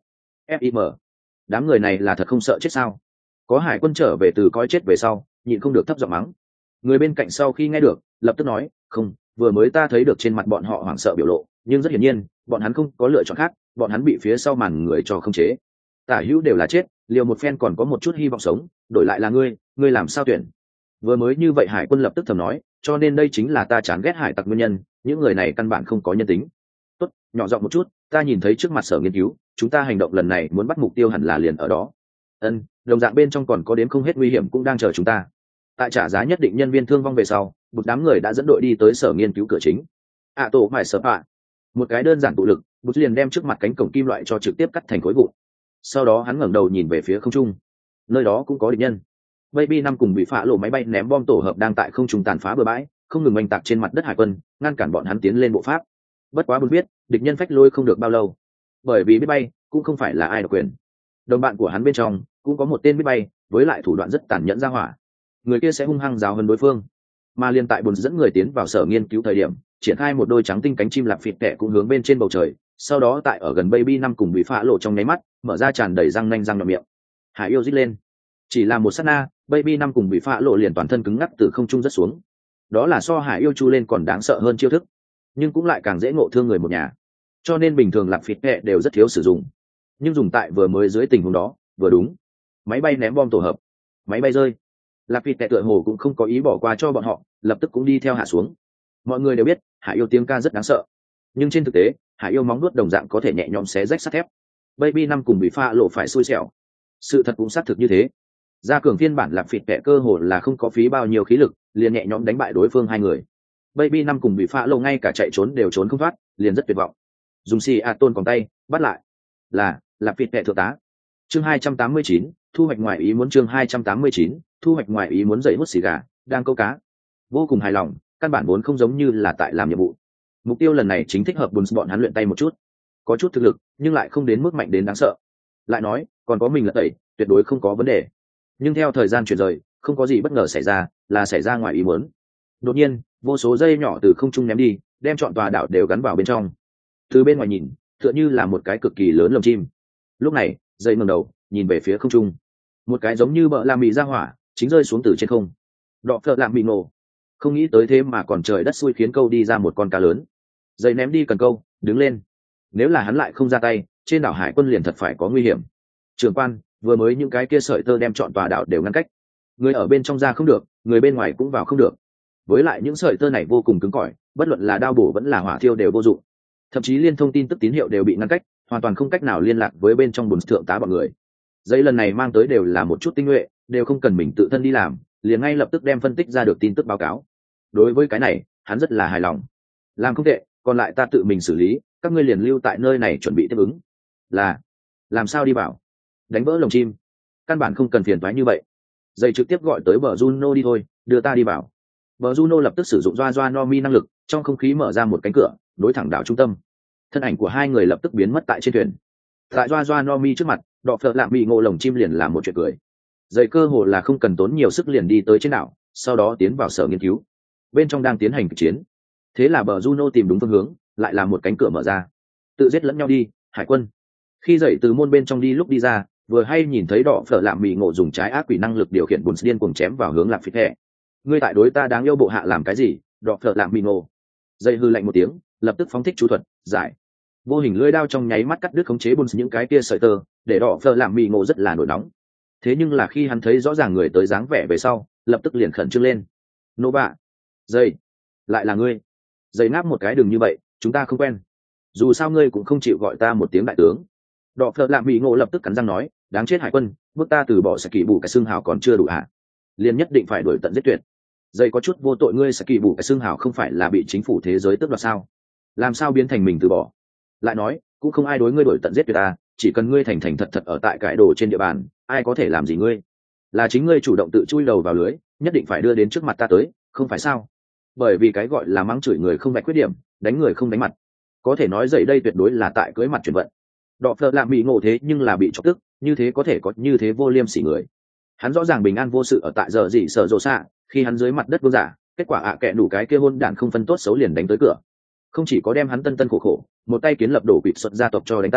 fim đám người này là thật không sợ chết sao? Có hải quân trở về từ coi chết về sau, nhịn không được thấp giọng mắng. Người bên cạnh sau khi nghe được, lập tức nói, không, vừa mới ta thấy được trên mặt bọn họ hoảng sợ biểu lộ, nhưng rất hiển nhiên bọn hắn không có lựa chọn khác, bọn hắn bị phía sau màn người cho không chế. Tả hữu đều là chết, liều một phen còn có một chút hy vọng sống, đổi lại là ngươi, ngươi làm sao tuyển? Vừa mới như vậy hải quân lập tức thầm nói, cho nên đây chính là ta chán ghét hải tặc nguyên nhân, những người này căn bản không có nhân tính. Tốt, nhỏ giọng một chút, ta nhìn thấy trước mặt sở nghiên cứu, chúng ta hành động lần này muốn bắt mục tiêu hẳn là liền ở đó. Ân, đồng dạng bên trong còn có đến không hết nguy hiểm cũng đang chờ chúng ta. Tại trả giá nhất định nhân viên thương vong về sau, một đám người đã dẫn đội đi tới sở nghiên cứu cửa chính. À tổ phải sợ ạ. Một cái đơn giản tụ lực, bút liền đem trước mặt cánh cổng kim loại cho trực tiếp cắt thành khối vụn. Sau đó hắn ngẩng đầu nhìn về phía không trung. Nơi đó cũng có địch nhân. Baby năm cùng bị phá lộ máy bay ném bom tổ hợp đang tại không trung tàn phá bừa bãi, không ngừng oanh tạc trên mặt đất hải quân, ngăn cản bọn hắn tiến lên bộ pháp. Bất quá bút biết, địch nhân phách lôi không được bao lâu, bởi vì biết bay cũng không phải là ai độc quyền. Đồng bạn của hắn bên trong cũng có một tên biết bay, với lại thủ đoạn rất tàn nhẫn ra hỏa. Người kia sẽ hung hăng giáo hơn đối phương. Mà liên tại buồn dẫn người tiến vào sở nghiên cứu thời điểm, triển khai một đôi trắng tinh cánh chim lạp phịt tệ cũng hướng bên trên bầu trời, sau đó tại ở gần Baby năm cùng bị phá lộ trong nháy mắt, mở ra tràn đầy răng nanh răng nhọn miệng. Hải yêu rít lên. Chỉ là một sát na, Baby năm cùng bị phá lộ liền toàn thân cứng ngắc từ không trung rất xuống. Đó là so hải yêu chu lên còn đáng sợ hơn chiêu thức, nhưng cũng lại càng dễ ngộ thương người một nhà. Cho nên bình thường lạp phịt tệ đều rất thiếu sử dụng. Nhưng dùng tại vừa mới dưới tình huống đó, vừa đúng. Máy bay ném bom tổ hợp, máy bay rơi. Lạp phịt tệ tựa hồ cũng không có ý bỏ qua cho bọn họ, lập tức cũng đi theo hạ xuống. Mọi người đều biết hải yêu tiếng ca rất đáng sợ, nhưng trên thực tế hải yêu móng nuốt đồng dạng có thể nhẹ nhõm xé rách sắt thép. Baby năm cùng bị pha lộ phải xui xẻo, sự thật cũng xác thực như thế. Gia cường phiên bản lạp phịt tệ cơ hồ là không có phí bao nhiêu khí lực, liền nhẹ nhõm đánh bại đối phương hai người. Baby năm cùng bị pha lộ ngay cả chạy trốn đều trốn không thoát, liền rất tuyệt vọng. Dùng xì a tôn còn tay bắt lại, là lạp phịt tệ thượng tá. Chương hai trăm tám mươi chín, thu hoạch ngoài ý muốn. Chương hai trăm tám mươi chín, thu hoạch ngoài ý muốn. Dậy hút xì gà, đang câu cá, vô cùng hài lòng. Căn bản vốn không giống như là tại làm nhiệm vụ. Mục tiêu lần này chính thích hợp buồn bọn hắn luyện tay một chút, có chút thực lực nhưng lại không đến mức mạnh đến đáng sợ. Lại nói còn có mình là tẩy, tuyệt đối không có vấn đề. Nhưng theo thời gian chuyển rời, không có gì bất ngờ xảy ra, là xảy ra ngoài ý muốn. Đột nhiên vô số dây nhỏ từ không trung ném đi, đem trọn tòa đảo đều gắn vào bên trong. Từ bên ngoài nhìn tựa như là một cái cực kỳ lớn lồng chim. Lúc này dây ngẩng đầu nhìn về phía không trung, một cái giống như bợ làm mì ra hỏa chính rơi xuống từ trên không. Đọ phợ làm mì nổ, không nghĩ tới thế mà còn trời đất xui khiến câu đi ra một con cá lớn. Dây ném đi cần câu đứng lên, nếu là hắn lại không ra tay, trên đảo hải quân liền thật phải có nguy hiểm. Trưởng quan, vừa mới những cái kia sợi tơ đem trọn tòa đảo đều ngăn cách, người ở bên trong ra không được, người bên ngoài cũng vào không được. Với lại những sợi tơ này vô cùng cứng cỏi, bất luận là đao bổ vẫn là hỏa thiêu đều vô dụng, thậm chí liên thông tin tức tín hiệu đều bị ngăn cách, hoàn toàn không cách nào liên lạc với bên trong bùn thượng tá bọn người. Dây lần này mang tới đều là một chút tinh nhuệ, đều không cần mình tự thân đi làm, liền ngay lập tức đem phân tích ra được tin tức báo cáo. Đối với cái này hắn rất là hài lòng. Làm không tệ, còn lại ta tự mình xử lý, các ngươi liền lưu tại nơi này chuẩn bị tiếp ứng. Là làm sao đi vào? Đánh vỡ lồng chim, căn bản không cần phiền toái như vậy. Dây trực tiếp gọi tới bờ Juno đi thôi, đưa ta đi vào. Bờ Juno lập tức sử dụng doa doa no mi năng lực, trong không khí mở ra một cánh cửa, đối thẳng đảo trung tâm. Thân ảnh của hai người lập tức biến mất tại trên thuyền. Tại doa doa no mi trước mặt, đọ phợ lạm bị ngộ lồng chim liền làm một chuyện cười. Dây cơ hồ là không cần tốn nhiều sức liền đi tới trên đảo, sau đó tiến vào sở nghiên cứu. Bên trong đang tiến hành kịch chiến, thế là bờ Juno tìm đúng phương hướng, lại là một cánh cửa mở ra. Tự giết lẫn nhau đi, hải quân. Khi dậy từ môn bên trong đi lúc đi ra, vừa hay nhìn thấy đỏ phở lạm mì ngộ dùng trái ác quỷ năng lực điều khiển bùn điên cuồng chém vào hướng lạc phít hẹ. Ngươi tại đối ta đáng yêu bộ hạ làm cái gì? Đỏ phở lạm mì ngộ dậy hư lạnh một tiếng, lập tức phóng thích chú thuật giải. Vô hình lưỡi đao trong nháy mắt cắt đứt khống chế bùn những cái kia sợi tơ, để đỏ phở lạm mì ngộ rất là nổi nóng. Thế nhưng là khi hắn thấy rõ ràng người tới dáng vẻ về sau, lập tức liền khẩn trương lên. Nô bạ, dậy, lại là ngươi. Dậy ngáp một cái, đừng như vậy, chúng ta không quen. Dù sao ngươi cũng không chịu gọi ta một tiếng đại tướng. Đỏ phở lạm mì ngộ lập tức cắn răng nói, đáng chết hải quân, bước ta từ bỏ sẽ kỳ bù cái xương hào còn chưa đủ hả? Liền nhất định phải đuổi tận giết tuyệt. Dây có chút vô tội, ngươi sẽ kỳ bù cái xương hào không phải là bị chính phủ thế giới tước đoạt sao? Làm sao biến thành mình từ bỏ? Lại nói, cũng không ai đối ngươi đuổi tận giết tuyệt ta, chỉ cần ngươi thành thành thật thật ở tại cải đồ trên địa bàn, ai có thể làm gì ngươi? Là chính ngươi chủ động tự chui đầu vào lưới, nhất định phải đưa đến trước mặt ta tới, không phải sao? Bởi vì cái gọi là mắng chửi người không vạch khuyết điểm, đánh người không đánh mặt. Có thể nói dậy đây tuyệt đối là tại cưới mặt chuyển vận. Đọ phợ lạm bị ngộ thế nhưng là bị chọc tức, như thế có thể có như thế vô liêm sỉ người. Hắn rõ ràng bình an vô sự ở tại giờ gì sợ rộ xạ, khi hắn dưới mặt đất vương giả, kết quả ạ à kệ đủ cái kia hôn đản không phân tốt xấu liền đánh tới cửa. Không chỉ có đem hắn tân tân khổ khổ một tay kiến lập đổ quỵt xuất gia tộc cho đánh tan,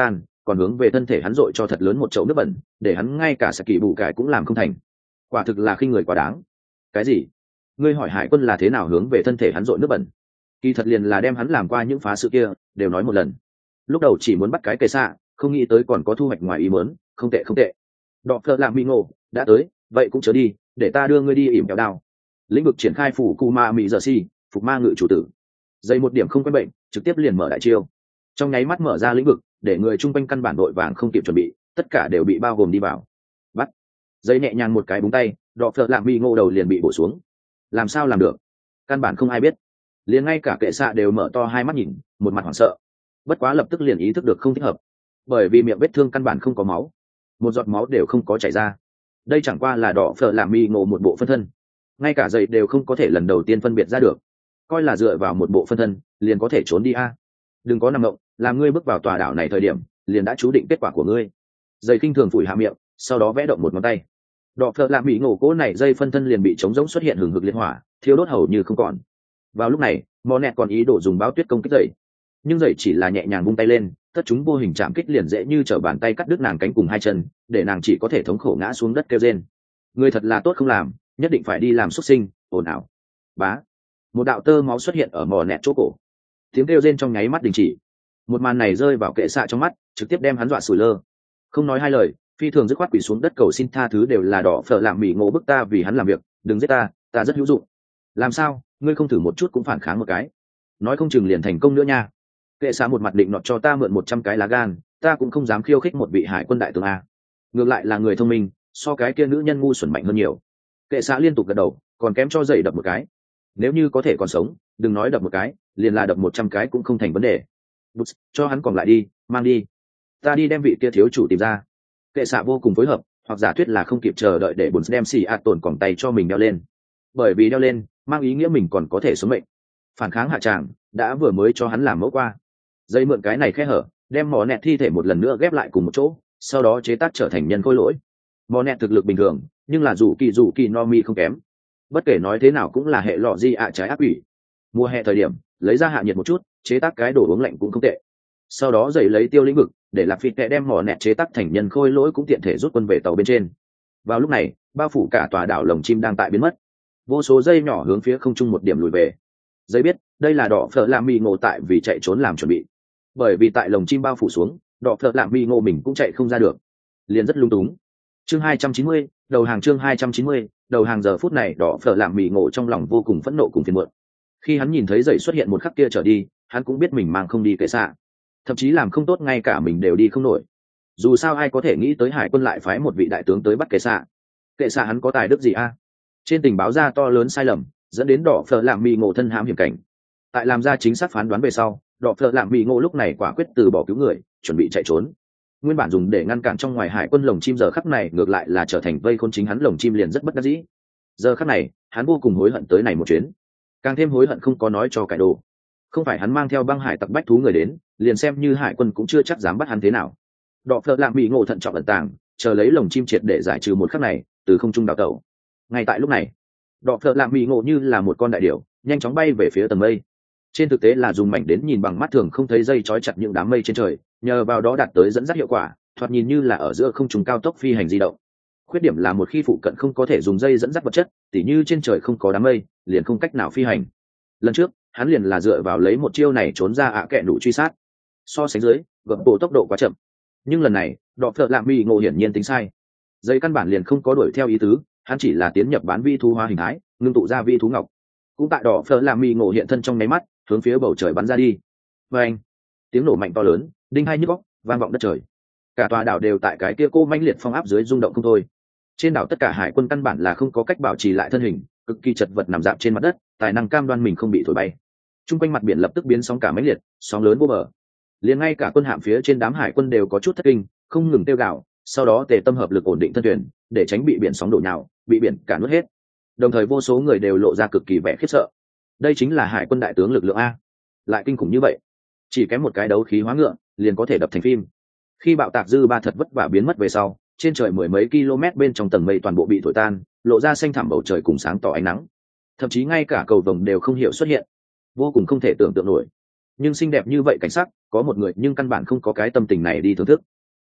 còn hướng về thân thể hắn dội cho thật lớn một chậu nước bẩn, để hắn ngay cả sạc kỳ bù cải cũng làm không thành. Quả thực là khinh người quá đáng. Cái gì? Ngươi hỏi hải quân là thế nào hướng về thân thể hắn dội nước bẩn? Kỳ thật liền là đem hắn làm qua những phá sự kia đều nói một lần. Lúc đầu chỉ muốn bắt cái cây xạ, không nghĩ tới còn có thu hoạch ngoài ý muốn, không tệ không tệ. Đọ phợ làm bị ngộ đã tới, vậy cũng chớ đi, để ta đưa ngươi đi ỉm kéo đao. Lĩnh vực triển khai phủ cu ma mỹ giờ si, phục ma ngự chủ tử. Dây một điểm không quen bệnh, trực tiếp liền mở đại chiêu. Trong nháy mắt mở ra lĩnh vực, để người chung quanh căn bản đội vàng không kịp chuẩn bị, tất cả đều bị bao gồm đi vào. Bắt. Dây nhẹ nhàng một cái búng tay, đọ phợ làm bị ngộ đầu liền bị bổ xuống. Làm sao làm được? Căn bản không ai biết. Liền ngay cả kệ xạ đều mở to hai mắt nhìn, một mặt hoảng sợ. Bất quá lập tức liền ý thức được không thích hợp, bởi vì miệng vết thương căn bản không có máu, một giọt máu đều không có chảy ra. Đây chẳng qua là đỏ phở làm mi ngộ một bộ phân thân, ngay cả dậy đều không có thể lần đầu tiên phân biệt ra được, coi là dựa vào một bộ phân thân liền có thể trốn đi a. Đừng có nằm ngộng, làm ngươi bước vào tòa đảo này thời điểm liền đã chú định kết quả của ngươi. Dậy kinh thường phủi hạ miệng, sau đó vẽ động một ngón tay, đỏ phở làm mi ngộ cố này dây phân thân liền bị trống rỗng xuất hiện hừng hực liên hỏa, thiêu đốt hầu như không còn. Vào lúc này mò nẹt còn ý đồ dùng báo tuyết công kích dậy, nhưng dậy chỉ là nhẹ nhàng vung tay lên, tất chúng vô hình chạm kích liền dễ như trở bàn tay cắt đứt nàng cánh cùng hai chân, để nàng chỉ có thể thống khổ ngã xuống đất kêu rên. Người thật là tốt không làm, nhất định phải đi làm xuất sinh, ồn ào. Bá, một đạo tơ máu xuất hiện ở mò nẹt chỗ cổ, tiếng kêu rên trong nháy mắt đình chỉ. Một màn này rơi vào kệ xạ trong mắt, trực tiếp đem hắn dọa sủi lơ. Không nói hai lời, phi thường dứt khoát quỳ xuống đất cầu xin tha thứ, đều là đỏ phở làm mỉ ngộ bức ta vì hắn làm việc, đừng giết ta, ta rất hữu dụng. Làm sao, ngươi không thử một chút cũng phản kháng một cái, nói không chừng liền thành công nữa nha. Kệ xạ một mặt định nọt cho ta mượn một trăm cái lá gan, ta cũng không dám khiêu khích một vị hải quân đại tướng a. Ngược lại là người thông minh, so cái kia nữ nhân ngu xuẩn mạnh hơn nhiều. Kệ xạ liên tục gật đầu, còn kém cho dậy đập một cái. Nếu như có thể còn sống, đừng nói đập một cái, liền là đập một trăm cái cũng không thành vấn đề. Bút, cho hắn còn lại đi, mang đi. Ta đi đem vị kia thiếu chủ tìm ra. Kệ xạ vô cùng phối hợp, hoặc giả thuyết là không kịp chờ đợi để Bút đem xì ạt tổn còng tay cho mình đeo lên. Bởi vì đeo lên, mang ý nghĩa mình còn có thể sống mệnh. Phản kháng hạ tràng, đã vừa mới cho hắn làm mẫu qua. Dây mượn cái này khe hở, đem mỏ nẹt thi thể một lần nữa ghép lại cùng một chỗ, sau đó chế tác trở thành nhân khôi lỗi. Mỏ nẹt thực lực bình thường, nhưng là dù kỳ dù kỳ no mi không kém. Bất kể nói thế nào cũng là hệ lọ di ạ trái ác quỷ. Mùa hè thời điểm, lấy ra hạ nhiệt một chút, chế tác cái đồ uống lạnh cũng không tệ. Sau đó dậy lấy tiêu lĩnh vực, để lạc phịt tệ đem mỏ nẹt chế tác thành nhân khôi lỗi cũng tiện thể rút quân về tàu bên trên. Vào lúc này, bao phủ cả tòa đảo lồng chim đang tại biến mất. Vô số dây nhỏ hướng phía không trung một điểm lùi về. Dây biết, đây là đỏ phở làm mì ngộ tại vì chạy trốn làm chuẩn bị. Bởi vì tại lồng chim bao phủ xuống, đỏ phở làm mì ngộ mình cũng chạy không ra được, liền rất lung túng. Chương hai trăm chín mươi, đầu hàng. Chương hai trăm chín mươi, đầu hàng. Giờ phút này đỏ phở làm mì ngộ trong lòng vô cùng phẫn nộ cùng phiền muộn. Khi hắn nhìn thấy dậy xuất hiện một khắc kia trở đi, hắn cũng biết mình mang không đi kệ xạ, thậm chí làm không tốt ngay cả mình đều đi không nổi. Dù sao ai có thể nghĩ tới hải quân lại phái một vị đại tướng tới bắt kệ xạ. Kệ xạ hắn có tài đức gì a? Trên tình báo ra to lớn sai lầm, dẫn đến đỏ phở làm mì ngộ thân hãm hiểm cảnh. Tại làm ra chính xác phán đoán về sau, đỏ phở làm mì ngộ lúc này quả quyết từ bỏ cứu người, chuẩn bị chạy trốn. Nguyên bản dùng để ngăn cản trong ngoài hải quân lồng chim, giờ khắc này ngược lại là trở thành vây khốn chính hắn lồng chim, liền rất bất đắc dĩ. Giờ khắc này hắn vô cùng hối hận tới này một chuyến, càng thêm hối hận không có nói cho cải đồ. Không phải hắn mang theo băng hải tặc bách thú người đến, liền xem như hải quân cũng chưa chắc dám bắt hắn thế nào. Đỏ phở làm mì ngộ thận trọng ẩn tàng, chờ lấy lồng chim triệt để giải trừ một khắc này, từ không trung đào tẩu. Ngay tại lúc này, đỏ phở làm mì ngộ như là một con đại điểu, nhanh chóng bay về phía tầng mây. Trên thực tế là dùng mảnh đến nhìn bằng mắt thường không thấy dây trói chặt những đám mây trên trời, nhờ vào đó đạt tới dẫn dắt hiệu quả, thoạt nhìn như là ở giữa không trung cao tốc phi hành di động. Khuyết điểm là một khi phụ cận không có thể dùng dây dẫn dắt vật chất, tỉ như trên trời không có đám mây, liền không cách nào phi hành. Lần trước hắn liền là dựa vào lấy một chiêu này trốn ra ạ kẹ đủ truy sát. So sánh dưới, gập bộ tốc độ quá chậm. Nhưng lần này đỏ phở làm mì ngộ hiển nhiên tính sai, dây căn bản liền không có đuổi theo ý tứ, hắn chỉ là tiến nhập bán vi thú hóa hình thái, ngưng tụ ra vi thú ngọc. Cũng tại đỏ phở làm mì ngộ hiện thân trong nháy mắt, hướng phía bầu trời bắn ra đi. Và anh, tiếng nổ mạnh to lớn, đinh hai nhức óc, vang vọng đất trời. Cả tòa đảo đều tại cái kia cô mãnh liệt phong áp dưới rung động không thôi. Trên đảo tất cả hải quân căn bản là không có cách bảo trì lại thân hình, cực kỳ chật vật nằm dạp trên mặt đất, tài năng cam đoan mình không bị thổi bay. Trung quanh mặt biển lập tức biến sóng cả mãnh liệt, sóng lớn vô bờ. Liền ngay cả quân hạm phía trên đám hải quân đều có chút thất kinh, không ngừng kêu gào, sau đó tề tâm hợp lực ổn định thân thuyền, để tránh bị biển sóng đổ nhào, bị biển cả nuốt hết. Đồng thời vô số người đều lộ ra cực kỳ vẻ khiếp sợ. Đây chính là hải quân đại tướng lực lượng a, lại kinh khủng như vậy, chỉ kém một cái đấu khí hóa ngựa liền có thể đập thành phim. Khi bạo tạc dư ba thật vất vả biến mất về sau, trên trời mười mấy km bên trong tầng mây toàn bộ bị thổi tan, lộ ra xanh thẳm bầu trời cùng sáng tỏ ánh nắng, thậm chí ngay cả cầu vồng đều không hiểu xuất hiện, vô cùng không thể tưởng tượng nổi. Nhưng xinh đẹp như vậy cảnh sắc, có một người nhưng căn bản không có cái tâm tình này đi thưởng thức.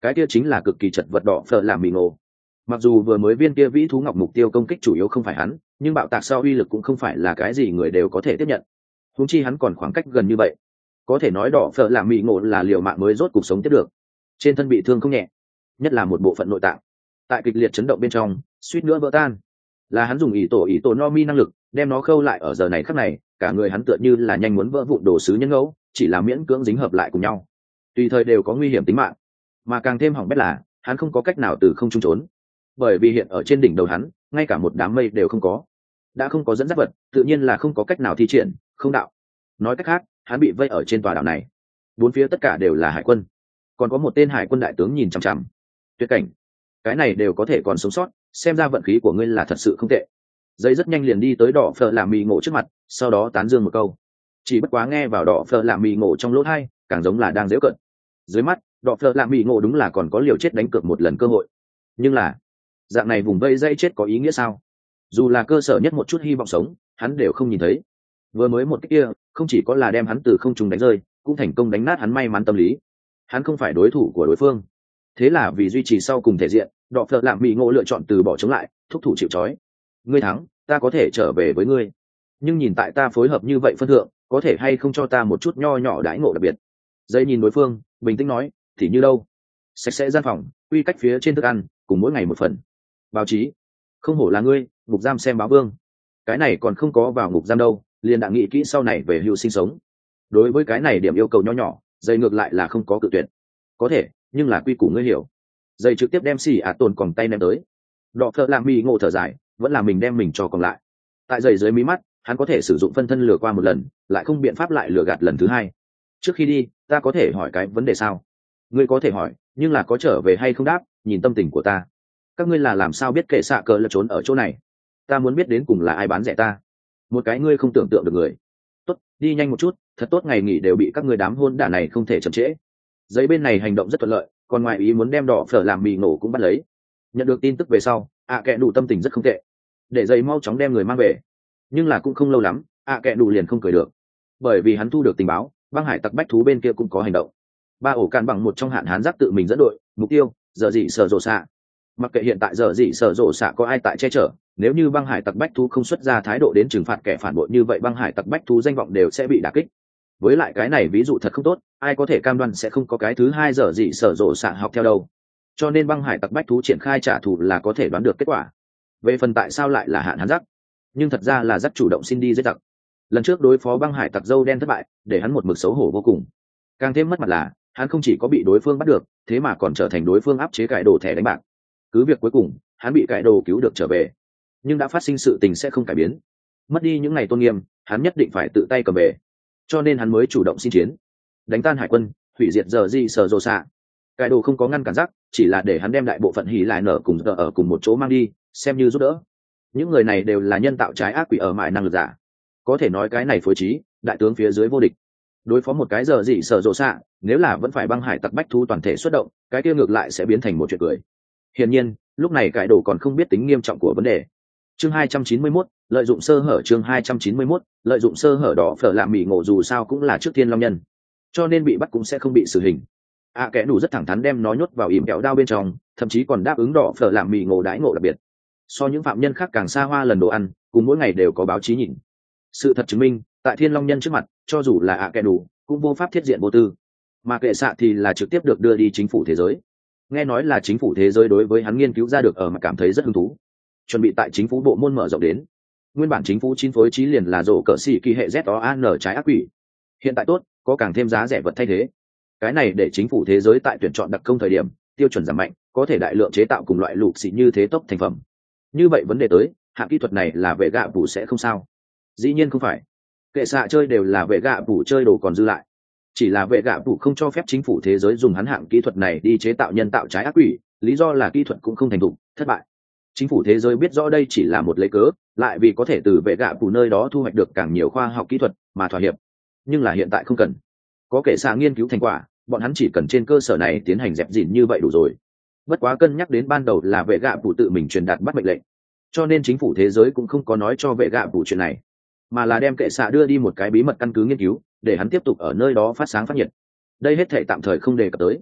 cái kia chính là cực kỳ chật vật đỏ phở làm mì ngộ. Mặc dù vừa mới viên kia vĩ thú ngọc mục tiêu công kích chủ yếu không phải hắn, nhưng bạo tạc sau uy lực cũng không phải là cái gì người đều có thể tiếp nhận. Huống chi hắn còn khoảng cách gần như vậy, có thể nói đỏ phở làm mì ngộ là liều mạng mới rốt cuộc sống tiếp được. Trên thân bị thương không nhẹ, nhất là một bộ phận nội tạng, tại kịch liệt chấn động bên trong suýt nữa vỡ tan. Là hắn dùng ý tổ ý tổ no mi năng lực đem nó khâu lại ở giờ này khắc này, cả người hắn tựa như là nhanh muốn vỡ vụn đồ sứ nhân ngẫu, chỉ là miễn cưỡng dính hợp lại cùng nhau, tùy thời đều có nguy hiểm tính mạng. Mà càng thêm hỏng bét là hắn không có cách nào từ không trung trốn, bởi vì hiện ở trên đỉnh đầu hắn ngay cả một đám mây đều không có, đã không có dẫn dắt vật, tự nhiên là không có cách nào thi triển không đạo. Nói cách khác, hắn bị vây ở trên tòa đảo này, bốn phía tất cả đều là hải quân, còn có một tên hải quân đại tướng nhìn chằm chằm. Tuyệt cảnh, cái này đều có thể còn sống sót, xem ra vận khí của ngươi là thật sự không tệ. Dây rất nhanh liền đi tới đỏ phở làm mì ngộ trước mặt, sau đó tán dương một câu. Chỉ bất quá nghe vào đỏ phở làm mì ngộ trong lỗ tai, càng giống là đang giễu cợt. Dưới mắt đỏ phở làm mì ngộ đúng là còn có liều chết đánh cược một lần cơ hội, nhưng là dạng này vùng vây dây chết có ý nghĩa sao? Dù là cơ sở nhất một chút hy vọng sống, hắn đều không nhìn thấy. Vừa mới một cái kia không chỉ có là đem hắn từ không trung đánh rơi, cũng thành công đánh nát hắn may mắn tâm lý. Hắn không phải đối thủ của đối phương, thế là vì duy trì sau cùng thể diện, đỏ phở làm mì ngộ lựa chọn từ bỏ chống lại, thúc thủ chịu trói. Ngươi thắng, ta có thể trở về với ngươi, nhưng nhìn tại ta phối hợp như vậy phân thượng, có thể hay không cho ta một chút nho nhỏ đãi ngộ đặc biệt? Dây nhìn đối phương bình tĩnh nói, thì như đâu? Sạch sẽ gian phòng, quy cách phía trên thức ăn, cùng mỗi ngày một phần. Báo chí, không hổ là ngươi, ngục giam xem báo vương. Cái này còn không có vào ngục giam đâu, liền đã nghĩ kỹ sau này về hưu sinh sống. Đối với cái này điểm yêu cầu nho nhỏ, dây ngược lại là không có cự tuyệt. Có thể, nhưng là quy củ ngươi hiểu. Dây trực tiếp đem xì ạt tồn còn tay ném tới. Đọ phở làm mì ngộ thở dài, vẫn là mình đem mình cho còn lại. Tại dây dưới mí mắt, hắn có thể sử dụng phân thân lừa qua một lần, lại không biện pháp lại lừa gạt lần thứ hai. Trước khi đi, ta có thể hỏi cái vấn đề sao? Ngươi có thể hỏi, nhưng là có trở về hay không đáp, nhìn tâm tình của ta. Các ngươi là làm sao biết kệ xạ cờ là trốn ở chỗ này? Ta muốn biết đến cùng là ai bán rẻ ta. Một cái ngươi không tưởng tượng được người. Tốt, đi nhanh một chút, thật tốt ngày nghỉ đều bị các ngươi đám hôn đả này không thể chậm trễ. Giấy bên này hành động rất thuận lợi, còn ngoài ý muốn đem đỏ phở làm mì nổ cũng bắt lấy. Nhận được tin tức về sau, ạ à kệ đủ tâm tình rất không tệ, để giấy mau chóng đem người mang về. Nhưng là cũng không lâu lắm, ạ à kệ đủ liền không cười được, bởi vì hắn thu được tình báo, băng hải tặc bách thú bên kia cũng có hành động. Ba ổ càn bằng một trong hạn hán giáp tự mình dẫn đội, mục tiêu giờ gì sở rộ xạ. Mặc kệ hiện tại giờ gì sở rộ xạ có ai tại che chở, nếu như băng hải tặc bách thú không xuất ra thái độ đến trừng phạt kẻ phản bội như vậy, băng hải tặc bách thú danh vọng đều sẽ bị đả kích. Với lại cái này ví dụ thật không tốt, ai có thể cam đoan sẽ không có cái thứ hai giờ gì sở rộ xạ học theo đâu. Cho nên băng hải tặc bách thú triển khai trả thù là có thể đoán được kết quả. Về phần tại sao lại là hạn hán giáp, nhưng thật ra là giáp chủ động xin đi giết giặc. Lần trước đối phó băng hải tặc dâu đen thất bại, để hắn một mực xấu hổ vô cùng. Càng thêm mất mặt là hắn không chỉ có bị đối phương bắt được, thế mà còn trở thành đối phương áp chế cải đồ thẻ đánh bạc. Cứ việc cuối cùng hắn bị cải đồ cứu được trở về, nhưng đã phát sinh sự tình sẽ không cải biến. Mất đi những ngày tôn nghiêm, hắn nhất định phải tự tay cầm về. Cho nên hắn mới chủ động xin chiến, đánh tan hải quân, hủy diệt giờ di sở rồ xạ. Cải đồ không có ngăn cản rắc, chỉ là để hắn đem đại bộ phận hỉ lại nở cùng giờ ở cùng một chỗ mang đi, xem như giúp đỡ. Những người này đều là nhân tạo trái ác quỷ ở mại năng lực giả, có thể nói cái này phối trí đại tướng phía dưới vô địch. Đối phó một cái giờ gì sở rộ xạ, nếu là vẫn phải băng hải tặc bách thú toàn thể xuất động, cái kia ngược lại sẽ biến thành một chuyện cười. Hiển nhiên lúc này cải đồ còn không biết tính nghiêm trọng của vấn đề. Chương hai trăm chín mươi mốt, lợi dụng sơ hở. Chương hai trăm chín mươi mốt, lợi dụng sơ hở. Đỏ phở làm mì ngộ dù sao cũng là trước tiên long nhân, cho nên bị bắt cũng sẽ không bị xử hình. À kẻ đủ rất thẳng thắn đem nó nhốt vào ỉm kẹo đao bên trong, thậm chí còn đáp ứng đỏ phở làm mì ngộ đãi ngộ đặc biệt, so những phạm nhân khác càng xa hoa lần đồ ăn, cùng mỗi ngày đều có báo chí nhìn. Sự thật chứng minh, tại thiên long nhân trước mặt, cho dù là ạ à kẻ đủ cũng vô pháp thiết diện vô tư. Mà kệ xạ thì là trực tiếp được đưa đi chính phủ thế giới. Nghe nói là chính phủ thế giới đối với hắn nghiên cứu ra được ở mà cảm thấy rất hứng thú, chuẩn bị tại chính phủ bộ môn mở rộng đến. Nguyên bản chính phủ chín phối trí liền là rổ cỡ xỉ kỳ hệ Z O A N trái ác quỷ, hiện tại tốt có càng thêm giá rẻ vật thay thế. Cái này để chính phủ thế giới tại tuyển chọn đặc công thời điểm tiêu chuẩn giảm mạnh, có thể đại lượng chế tạo cùng loại lục xỉ như thế tốc thành phẩm. Như vậy vấn đề tới, hạng kỹ thuật này là vệ gạ phủ sẽ không sao? Dĩ nhiên không phải. Kệ xạ chơi đều là vệ gạ phủ chơi đồ còn dư lại, chỉ là vệ gạ phủ không cho phép chính phủ thế giới dùng hắn hạng kỹ thuật này đi chế tạo nhân tạo trái ác quỷ, lý do là kỹ thuật cũng không thành thục, thất bại. Chính phủ thế giới biết rõ đây chỉ là một lấy cớ, lại vì có thể từ vệ gạ phủ nơi đó thu hoạch được càng nhiều khoa học kỹ thuật mà thỏa hiệp. Nhưng là hiện tại không cần, có kệ xạ nghiên cứu thành quả, bọn hắn chỉ cần trên cơ sở này tiến hành dẹp dịn như vậy đủ rồi. Bất quá cân nhắc đến ban đầu là vệ gạ phủ tự mình truyền đạt bắt mệnh lệnh, cho nên chính phủ thế giới cũng không có nói cho vệ gạ phủ chuyện này, mà là đem kệ xạ đưa đi một cái bí mật căn cứ nghiên cứu, để hắn tiếp tục ở nơi đó phát sáng phát nhiệt. Đây hết thể tạm thời không đề cập tới.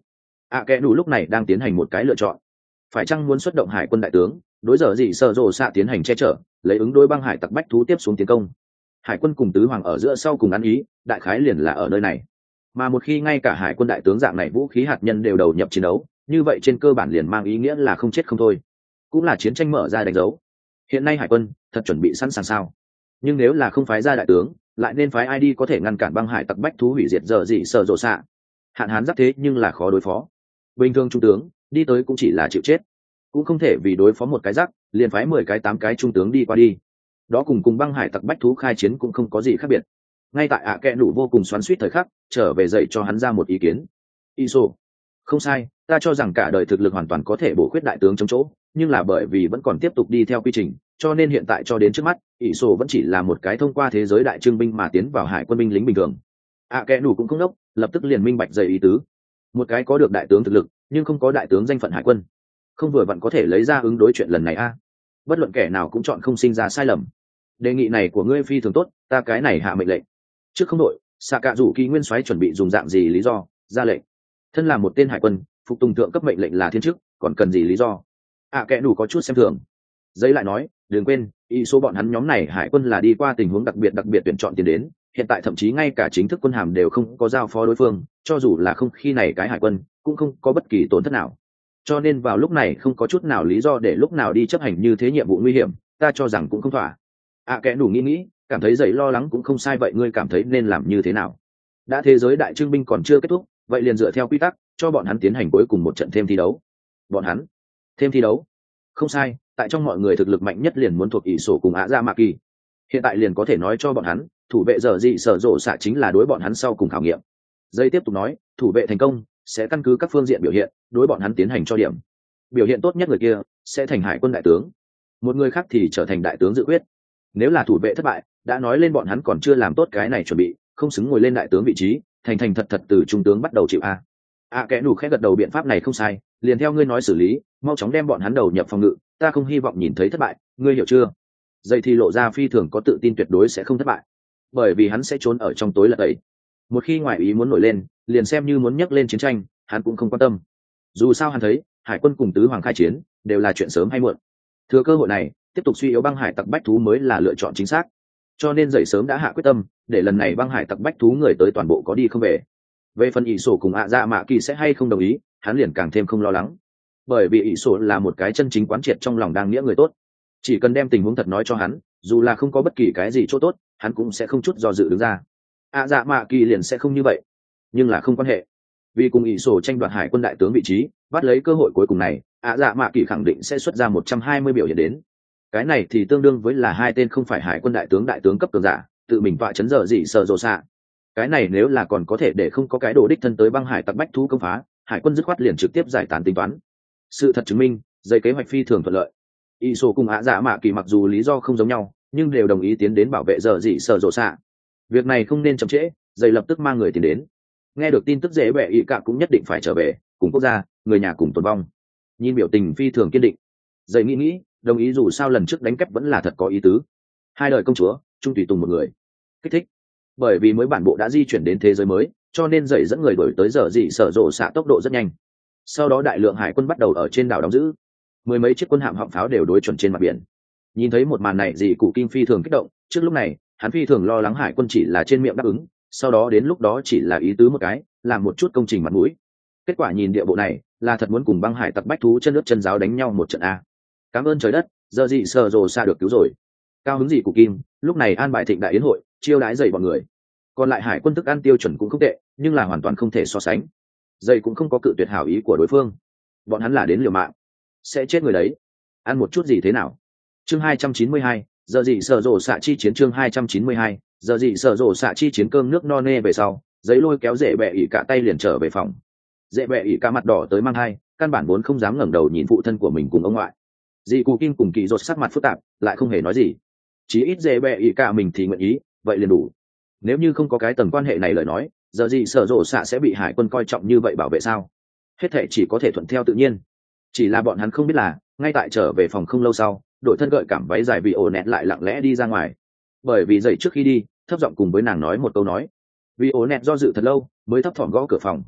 ạ kẽ đủ lúc này đang tiến hành một cái lựa chọn, phải chăng muốn xuất động hải quân đại tướng đối giờ gì sợ rồ xạ tiến hành che chở, lấy ứng đối băng hải tặc bách thú tiếp xuống tiến công. Hải quân cùng tứ hoàng ở giữa sau cùng ăn ý, đại khái liền là ở nơi này. Mà một khi ngay cả hải quân đại tướng dạng này vũ khí hạt nhân đều đầu nhập chiến đấu, như vậy trên cơ bản liền mang ý nghĩa là không chết không thôi, cũng là chiến tranh mở ra đánh dấu. Hiện nay hải quân thật chuẩn bị sẵn sàng sao? Nhưng nếu là không phái ra đại tướng, lại nên phái ai đi có thể ngăn cản băng hải tặc bách thú hủy diệt giờ gì sợ rồ xạ? Hạn hán giáp thế nhưng là khó đối phó. Bình thường trung tướng đi tới cũng chỉ là chịu chết, cũng không thể vì đối phó một cái rắc liền phái mười cái tám cái trung tướng đi qua đi. Đó cùng cùng băng hải tặc bách thú khai chiến cũng không có gì khác biệt. Ngay tại ạ kẽ đủ vô cùng xoắn xuýt thời khắc, trở về dậy cho hắn ra một ý kiến. Iso, không sai, ta cho rằng cả đời thực lực hoàn toàn có thể bổ khuyết đại tướng chống chỗ, nhưng là bởi vì vẫn còn tiếp tục đi theo quy trình, cho nên hiện tại cho đến trước mắt, Iso vẫn chỉ là một cái thông qua thế giới đại trưng binh mà tiến vào hải quân binh lính bình thường. ạ kẽ đủ cũng không đốc, lập tức liền minh bạch dậy ý tứ. Một cái có được đại tướng thực lực, nhưng không có đại tướng danh phận hải quân, không vừa vặn có thể lấy ra ứng đối chuyện lần này a. Bất luận kẻ nào cũng chọn không sinh ra sai lầm. Đề nghị này của ngươi phi thường tốt, ta cái này hạ mệnh lệnh. Trước không đội, xạ cạ rủ kỳ nguyên soái chuẩn bị dùng dạng gì lý do ra lệnh? Thân là một tên hải quân, phục tùng thượng cấp mệnh lệnh là thiên chức, còn cần gì lý do? À kẻ đủ có chút xem thường. Giấy lại nói, đừng quên, ý số bọn hắn nhóm này hải quân là đi qua tình huống đặc biệt đặc biệt tuyển chọn tiền đến, hiện tại thậm chí ngay cả chính thức quân hàm đều không có giao phó đối phương, cho dù là không khi này cái hải quân cũng không có bất kỳ tổn thất nào. Cho nên vào lúc này không có chút nào lý do để lúc nào đi chấp hành như thế nhiệm vụ nguy hiểm, ta cho rằng cũng không thỏa. À kẻ đủ nghĩ nghĩ, cảm thấy dậy lo lắng cũng không sai, vậy ngươi cảm thấy nên làm như thế nào? Đã thế giới đại trưng binh còn chưa kết thúc, vậy liền dựa theo quy tắc cho bọn hắn tiến hành cuối cùng một trận thêm thi đấu. Bọn hắn thêm thi đấu? Không sai, tại trong mọi người thực lực mạnh nhất liền muốn thuộc ỷ sổ cùng ạ ra mạ kỳ. Hiện tại liền có thể nói cho bọn hắn, thủ vệ giờ dị sở rộ xạ chính là đối bọn hắn sau cùng khảo nghiệm. Dây tiếp tục nói, thủ vệ thành công sẽ căn cứ các phương diện biểu hiện đối bọn hắn tiến hành cho điểm. Biểu hiện tốt nhất người kia sẽ thành hải quân đại tướng, một người khác thì trở thành đại tướng dự quyết. Nếu là thủ vệ thất bại, đã nói lên bọn hắn còn chưa làm tốt cái này chuẩn bị, không xứng ngồi lên đại tướng vị trí, thành thành thật thật từ trung tướng bắt đầu chịu a. A kẽ đủ khẽ gật đầu, biện pháp này không sai, liền theo ngươi nói xử lý, mau chóng đem bọn hắn đầu nhập phòng ngự, ta không hy vọng nhìn thấy thất bại, ngươi hiểu chưa? Dây thì lộ ra phi thường có tự tin tuyệt đối sẽ không thất bại, bởi vì hắn sẽ trốn ở trong tối lật ấy. Một khi ngoại ý muốn nổi lên, liền xem như muốn nhắc lên chiến tranh, hắn cũng không quan tâm. Dù sao hắn thấy, hải quân cùng tứ hoàng khai chiến đều là chuyện sớm hay muộn. Thừa cơ hội này, tiếp tục suy yếu băng hải tặc bách thú mới là lựa chọn chính xác. Cho nên dậy sớm đã hạ quyết tâm, để lần này băng hải tặc bách thú người tới toàn bộ có đi không về. Về phần ỷ sổ cùng ạ dạ mạ kỳ sẽ hay không đồng ý, hắn liền càng thêm không lo lắng, bởi vì ỷ sổ là một cái chân chính quán triệt trong lòng đang nghĩa người tốt, chỉ cần đem tình huống thật nói cho hắn, dù là không có bất kỳ cái gì chỗ tốt, hắn cũng sẽ không chút do dự đứng ra. ạ dạ mạ kỳ liền sẽ không như vậy, nhưng là không quan hệ, vì cùng ỷ sổ tranh đoạt hải quân đại tướng vị trí, bắt lấy cơ hội cuối cùng này, ạ dạ mạ kỳ khẳng định sẽ xuất ra một trăm hai mươi biểu hiện đến. Cái này thì tương đương với là hai tên không phải hải quân đại tướng đại tướng cấp cường giả tự mình tọa chấn giờ dị sợ rồ xạ. Cái này nếu là còn có thể để không có cái đồ đích thân tới băng hải tặc bách thú công phá, hải quân dứt khoát liền trực tiếp giải tán tính toán. Sự thật chứng minh, dây kế hoạch phi thường thuận lợi. Y sổ cùng ạ dạ mạ kỳ mặc dù lý do không giống nhau, nhưng đều đồng ý tiến đến bảo vệ giờ dị sợ rồ xạ. Việc này không nên chậm trễ, dây lập tức mang người tiến đến. Nghe được tin tức dễ bẻ y cả cũng nhất định phải trở về, cùng quốc gia, người nhà cùng tồn vong. Nhìn biểu tình phi thường kiên định, dây nghĩ nghĩ, đồng ý, dù sao lần trước đánh kép vẫn là thật có ý tứ. Hai đời công chúa trung tùy tùng một người, kích thích. Bởi vì mới bản bộ đã di chuyển đến thế giới mới, cho nên dậy dẫn người đổi tới giờ dị sở rộ xạ tốc độ rất nhanh. Sau đó đại lượng hải quân bắt đầu ở trên đảo đóng giữ, mười mấy chiếc quân hạm họng pháo đều đối chuẩn trên mặt biển. Nhìn thấy một màn này, dị cụ kim phi thường kích động. Trước lúc này hắn phi thường lo lắng hải quân chỉ là trên miệng đáp ứng, sau đó đến lúc đó chỉ là ý tứ một cái, làm một chút công trình mặt mũi. Kết quả nhìn địa bộ này, là thật muốn cùng băng hải tặc bách thú chân nước chân giáo đánh nhau một trận a. Cảm ơn trời đất, giờ dị sở rộ xạ được cứu rồi. Cao hứng dị cụ kim lúc này an bài thịnh đại yến hội, chiêu đãi dậy bọn người. Còn lại hải quân thức ăn tiêu chuẩn cũng không tệ, nhưng là hoàn toàn không thể so sánh. Dậy cũng không có cự tuyệt hảo ý của đối phương, bọn hắn là đến liều mạng, sẽ chết người đấy. Ăn một chút gì thế nào? Chương hai trăm chín mươi hai, giờ dị sở rộ xạ chi chiến. Chương hai trăm chín mươi hai, giờ dị sở rộ xạ chi chiến. Cơm nước no nê về sau, giấy lôi kéo dễ bẹ ỉ cả tay liền trở về phòng. Dễ bẹ ỉ cả mặt đỏ tới mang hai, căn bản vốn không dám ngẩng đầu nhìn phụ thân của mình cùng ông ngoại. Dị cụ kim cùng kỳ rột sắc mặt phức tạp, lại không hề nói gì. Chí ít dễ bẹ ỉ cả mình thì nguyện ý, vậy liền đủ. Nếu như không có cái tầng quan hệ này lời nói, giờ gì sở rộ xạ sẽ bị hải quân coi trọng như vậy bảo vệ sao? Hết thệ chỉ có thể thuận theo tự nhiên. Chỉ là bọn hắn không biết là, ngay tại trở về phòng không lâu sau, đội thân gợi cảm váy dài vì ổ nẹt lại lặng lẽ đi ra ngoài. Bởi vì dậy trước khi đi, thấp giọng cùng với nàng nói một câu nói. Vì ổ nẹt do dự thật lâu, mới thấp thỏm gõ cửa phòng.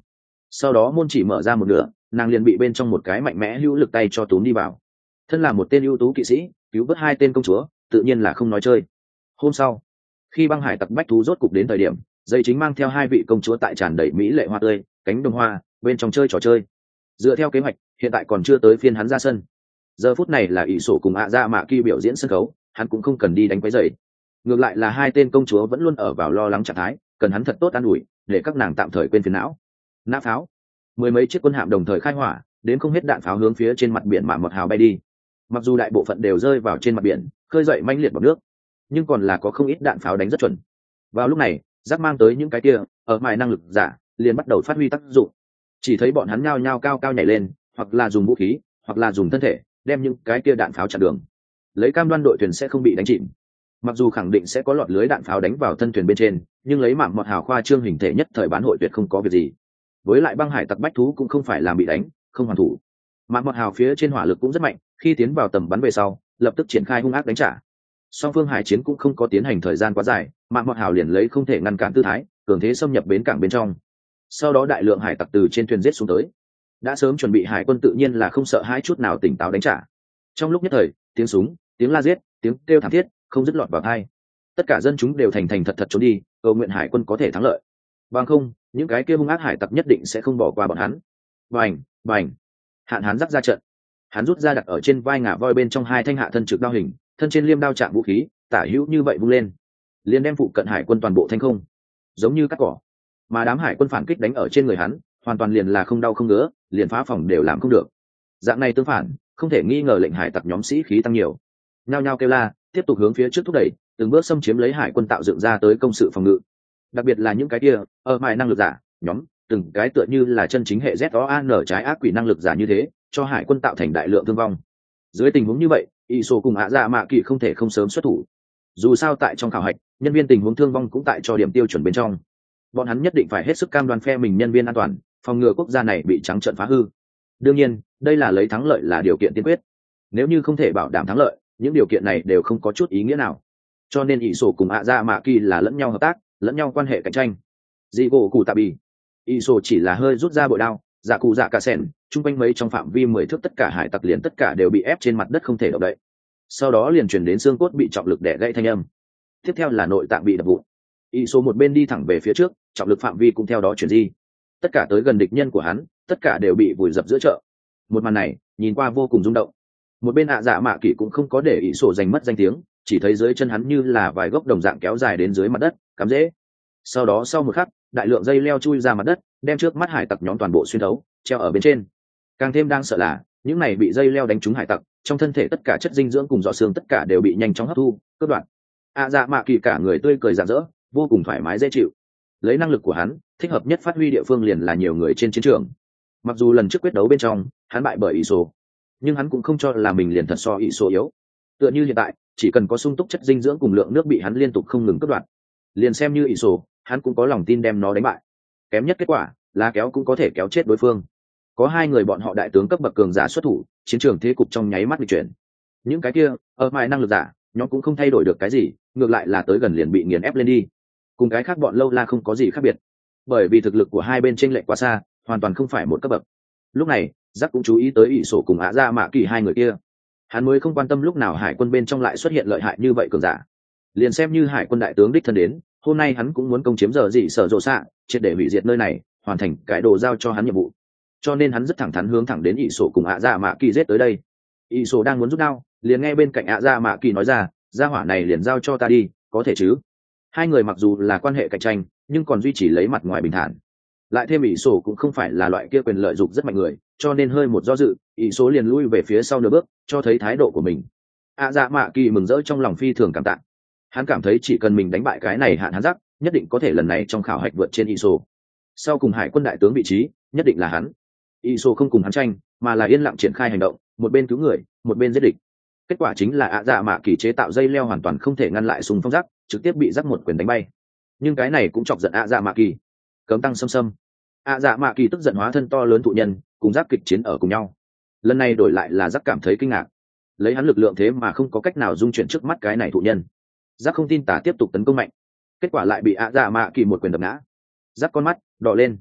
sau đó môn chỉ mở ra một nửa, nàng liền bị bên trong một cái mạnh mẽ hữu lực tay cho túm đi vào. Thân là một tên ưu tú kỵ sĩ, cứu vớt hai tên công chúa tự nhiên là không nói chơi. Hôm sau, khi băng hải tặc bách thú rốt cục đến thời điểm, dây chính mang theo hai vị công chúa tại tràn đầy mỹ lệ hoa tươi cánh đồng hoa bên trong chơi trò chơi. Dựa theo kế hoạch, hiện tại còn chưa tới phiên hắn ra sân. Giờ phút này là ỷ sổ cùng ạ dạ mạ kỳ biểu diễn sân khấu, hắn cũng không cần đi đánh quấy rầy. Ngược lại là hai tên công chúa vẫn luôn ở vào lo lắng trạng thái, cần hắn thật tốt an ủi để các nàng tạm thời quên phiền não. Nã pháo, mười mấy chiếc quân hạm đồng thời khai hỏa, đến không hết đạn pháo hướng phía trên mặt biển mạ mọt hào bay đi. Mặc dù đại bộ phận đều rơi vào trên mặt biển, khơi dậy manh liệt bọt nước, nhưng còn là có không ít đạn pháo đánh rất chuẩn. Vào lúc này, giác mang tới những cái kia ở mài năng lực giả liền bắt đầu phát huy tác dụng. Chỉ thấy bọn hắn nhao nhao cao cao nhảy lên, hoặc là dùng vũ khí, hoặc là dùng thân thể đem những cái kia đạn pháo chặn đường, lấy cam đoan đội thuyền sẽ không bị đánh chìm. Mặc dù khẳng định sẽ có lọt lưới đạn pháo đánh vào thân thuyền bên trên, nhưng lấy mạng mọt hào khoa trương hình thể nhất thời bán hội tuyệt không có việc gì. Với lại băng hải tặc bách thú cũng không phải làm bị đánh không hoàn thủ, mạng mọt hào phía trên hỏa lực cũng rất mạnh, khi tiến vào tầm bắn về sau lập tức triển khai hung ác đánh trả. Song phương hải chiến cũng không có tiến hành thời gian quá dài, mạng mọt hào liền lấy không thể ngăn cản tư thái cường thế xâm nhập bến cảng bên trong. Sau đó đại lượng hải tặc từ trên thuyền giết xuống tới, đã sớm chuẩn bị hải quân tự nhiên là không sợ hãi chút nào, tỉnh táo đánh trả. Trong lúc nhất thời, tiếng súng, tiếng la giết, tiếng kêu thảm thiết không dứt lọt vào tai. Tất cả dân chúng đều thành thành thật thật trốn đi, cầu nguyện hải quân có thể thắng lợi. Bằng không, những cái kia hung ác hải tặc nhất định sẽ không bỏ qua bọn hắn. Bành, bành. Hạn Hán rắc ra trận. Hắn rút ra đặt ở trên vai ngả voi bên trong hai thanh hạ thân trực đao hình, thân trên liêm đao chạm vũ khí, tả hữu như vậy vung lên, liền đem phụ cận hải quân toàn bộ thanh không, giống như cắt cỏ. Mà đám hải quân phản kích đánh ở trên người hắn, hoàn toàn liền là không đau không ngứa, liền phá phòng đều làm không được. Dạng này tương phản, không thể nghi ngờ lệnh hải tặc nhóm sĩ khí tăng nhiều, nhao nhao kêu la, tiếp tục hướng phía trước thúc đẩy, từng bước xâm chiếm lấy hải quân tạo dựng ra tới công sự phòng ngự. Đặc biệt là những cái kia ở mài năng lực giả nhóm, từng cái tựa như là chân chính hệ Z O A N trái ác quỷ năng lực giả như thế, cho hải quân tạo thành đại lượng thương vong. Dưới tình huống như vậy, Iso cùng ạ dạ mạ kỳ không thể không sớm xuất thủ. Dù sao tại trong khảo hạch, nhân viên tình huống thương vong cũng tại cho điểm tiêu chuẩn bên trong. Bọn hắn nhất định phải hết sức cam đoan phe mình nhân viên an toàn, phòng ngừa quốc gia này bị trắng trợn phá hư. Đương nhiên, đây là lấy thắng lợi là điều kiện tiên quyết. Nếu như không thể bảo đảm thắng lợi, những điều kiện này đều không có chút ý nghĩa nào. Cho nên Iso cùng ạ dạ mạ kỳ là lẫn nhau hợp tác, lẫn nhau quan hệ cạnh tranh. Dị gỗ cụ tạ bì, Iso chỉ là hơi rút ra bội đao, dạ cụ dạ cả sẻn, chung quanh mấy trong phạm vi mười thước tất cả hải tặc liền tất cả đều bị ép trên mặt đất không thể động đậy. Sau đó liền truyền đến xương cốt bị trọng lực đè gãy thanh âm. Tiếp theo là nội tạng bị đập vụn. Iso một bên đi thẳng về phía trước, trọng lực phạm vi cũng theo đó chuyển di. Tất cả tới gần địch nhân của hắn, tất cả đều bị vùi dập giữa chợ. Một màn này, nhìn qua vô cùng rung động. Một bên ạ dạ mạ kỷ cũng không có để Iso giành mất danh tiếng, chỉ thấy dưới chân hắn như là vài gốc đồng dạng kéo dài đến dưới mặt đất, cắm rễ. Sau đó sau một khắc, đại lượng dây leo chui ra mặt đất, đem trước mắt hải tặc nhóm toàn bộ xuyên thấu, treo ở bên trên. Càng thêm đang sợ là, những này bị dây leo đánh trúng hải tặc, trong thân thể tất cả chất dinh dưỡng cùng giọt xương tất cả đều bị nhanh chóng hấp thu, cướp đoạt. ạ dạ mạ kỳ cả người tươi cười rạng rỡ, vô cùng thoải mái dễ chịu. Lấy năng lực của hắn, thích hợp nhất phát huy địa phương liền là nhiều người trên chiến trường. Mặc dù lần trước quyết đấu bên trong, hắn bại bởi Iso, nhưng hắn cũng không cho là mình liền thật so Iso yếu. Tựa như hiện tại, chỉ cần có sung túc chất dinh dưỡng cùng lượng nước bị hắn liên tục không ngừng cướp đoạt, liền xem như Iso, hắn cũng có lòng tin đem nó đánh bại. Kém nhất kết quả là kéo cũng có thể kéo chết đối phương. Có hai người bọn họ đại tướng cấp bậc cường giả xuất thủ, chiến trường thế cục trong nháy mắt bị chuyển. Những cái kia ở mài năng lực giả nhóm cũng không thay đổi được cái gì, ngược lại là tới gần liền bị nghiền ép lên đi. Cùng cái khác bọn lâu la không có gì khác biệt, bởi vì thực lực của hai bên chênh lệch quá xa, hoàn toàn không phải một cấp bậc. Lúc này Jack cũng chú ý tới ỷ sổ cùng ạ ra mạ kỳ hai người kia, hắn mới không quan tâm lúc nào hải quân bên trong lại xuất hiện lợi hại như vậy cường giả. Liền xem như hải quân đại tướng đích thân đến, hôm nay hắn cũng muốn công chiếm giờ gì sở rộ xạ, triệt để hủy diệt nơi này, hoàn thành cái đồ giao cho hắn nhiệm vụ. Cho nên hắn rất thẳng thắn hướng thẳng đến ỷ sổ cùng ạ ra mạ kỳ giết tới đây. ỷ sổ đang muốn rút đao, liền nghe bên cạnh ạ ra mạ kỳ nói ra, gia hỏa này liền giao cho ta đi, có thể chứ? Hai người mặc dù là quan hệ cạnh tranh, nhưng còn duy trì lấy mặt ngoài bình thản. Lại thêm ỷ sổ cũng không phải là loại kia quyền lợi dục rất mạnh người, cho nên hơi một do dự, ỷ sổ liền lui về phía sau nửa bước, cho thấy thái độ của mình. ạ dạ mạ kỳ mừng rỡ trong lòng phi thường cảm tạ. Hắn cảm thấy chỉ cần mình đánh bại cái này hạn hắn rắc, nhất định có thể lần này trong khảo hạch vượt trên ỷ sổ. Sau cùng hải quân đại tướng vị trí, nhất định là hắn. ỷ sổ không cùng hắn tranh, mà là yên lặng triển khai hành động, một bên cứu người, một bên giết địch. Kết quả chính là ạ dạ mạ kỳ chế tạo dây leo hoàn toàn không thể ngăn lại súng phong rắc, trực tiếp bị rắc một quyền đánh bay. Nhưng cái này cũng chọc giận ạ dạ mạ kỳ. Cấm tăng xâm xâm. ạ dạ mạ kỳ tức giận hóa thân to lớn thụ nhân, cùng rắc kịch chiến ở cùng nhau. Lần này đổi lại là rắc cảm thấy kinh ngạc, lấy hắn lực lượng thế mà không có cách nào dung chuyển trước mắt cái này thụ nhân. Rắc không tin tả tiếp tục tấn công mạnh, kết quả lại bị ạ dạ mạ kỳ một quyền đập ngã. Rắc con mắt đỏ lên,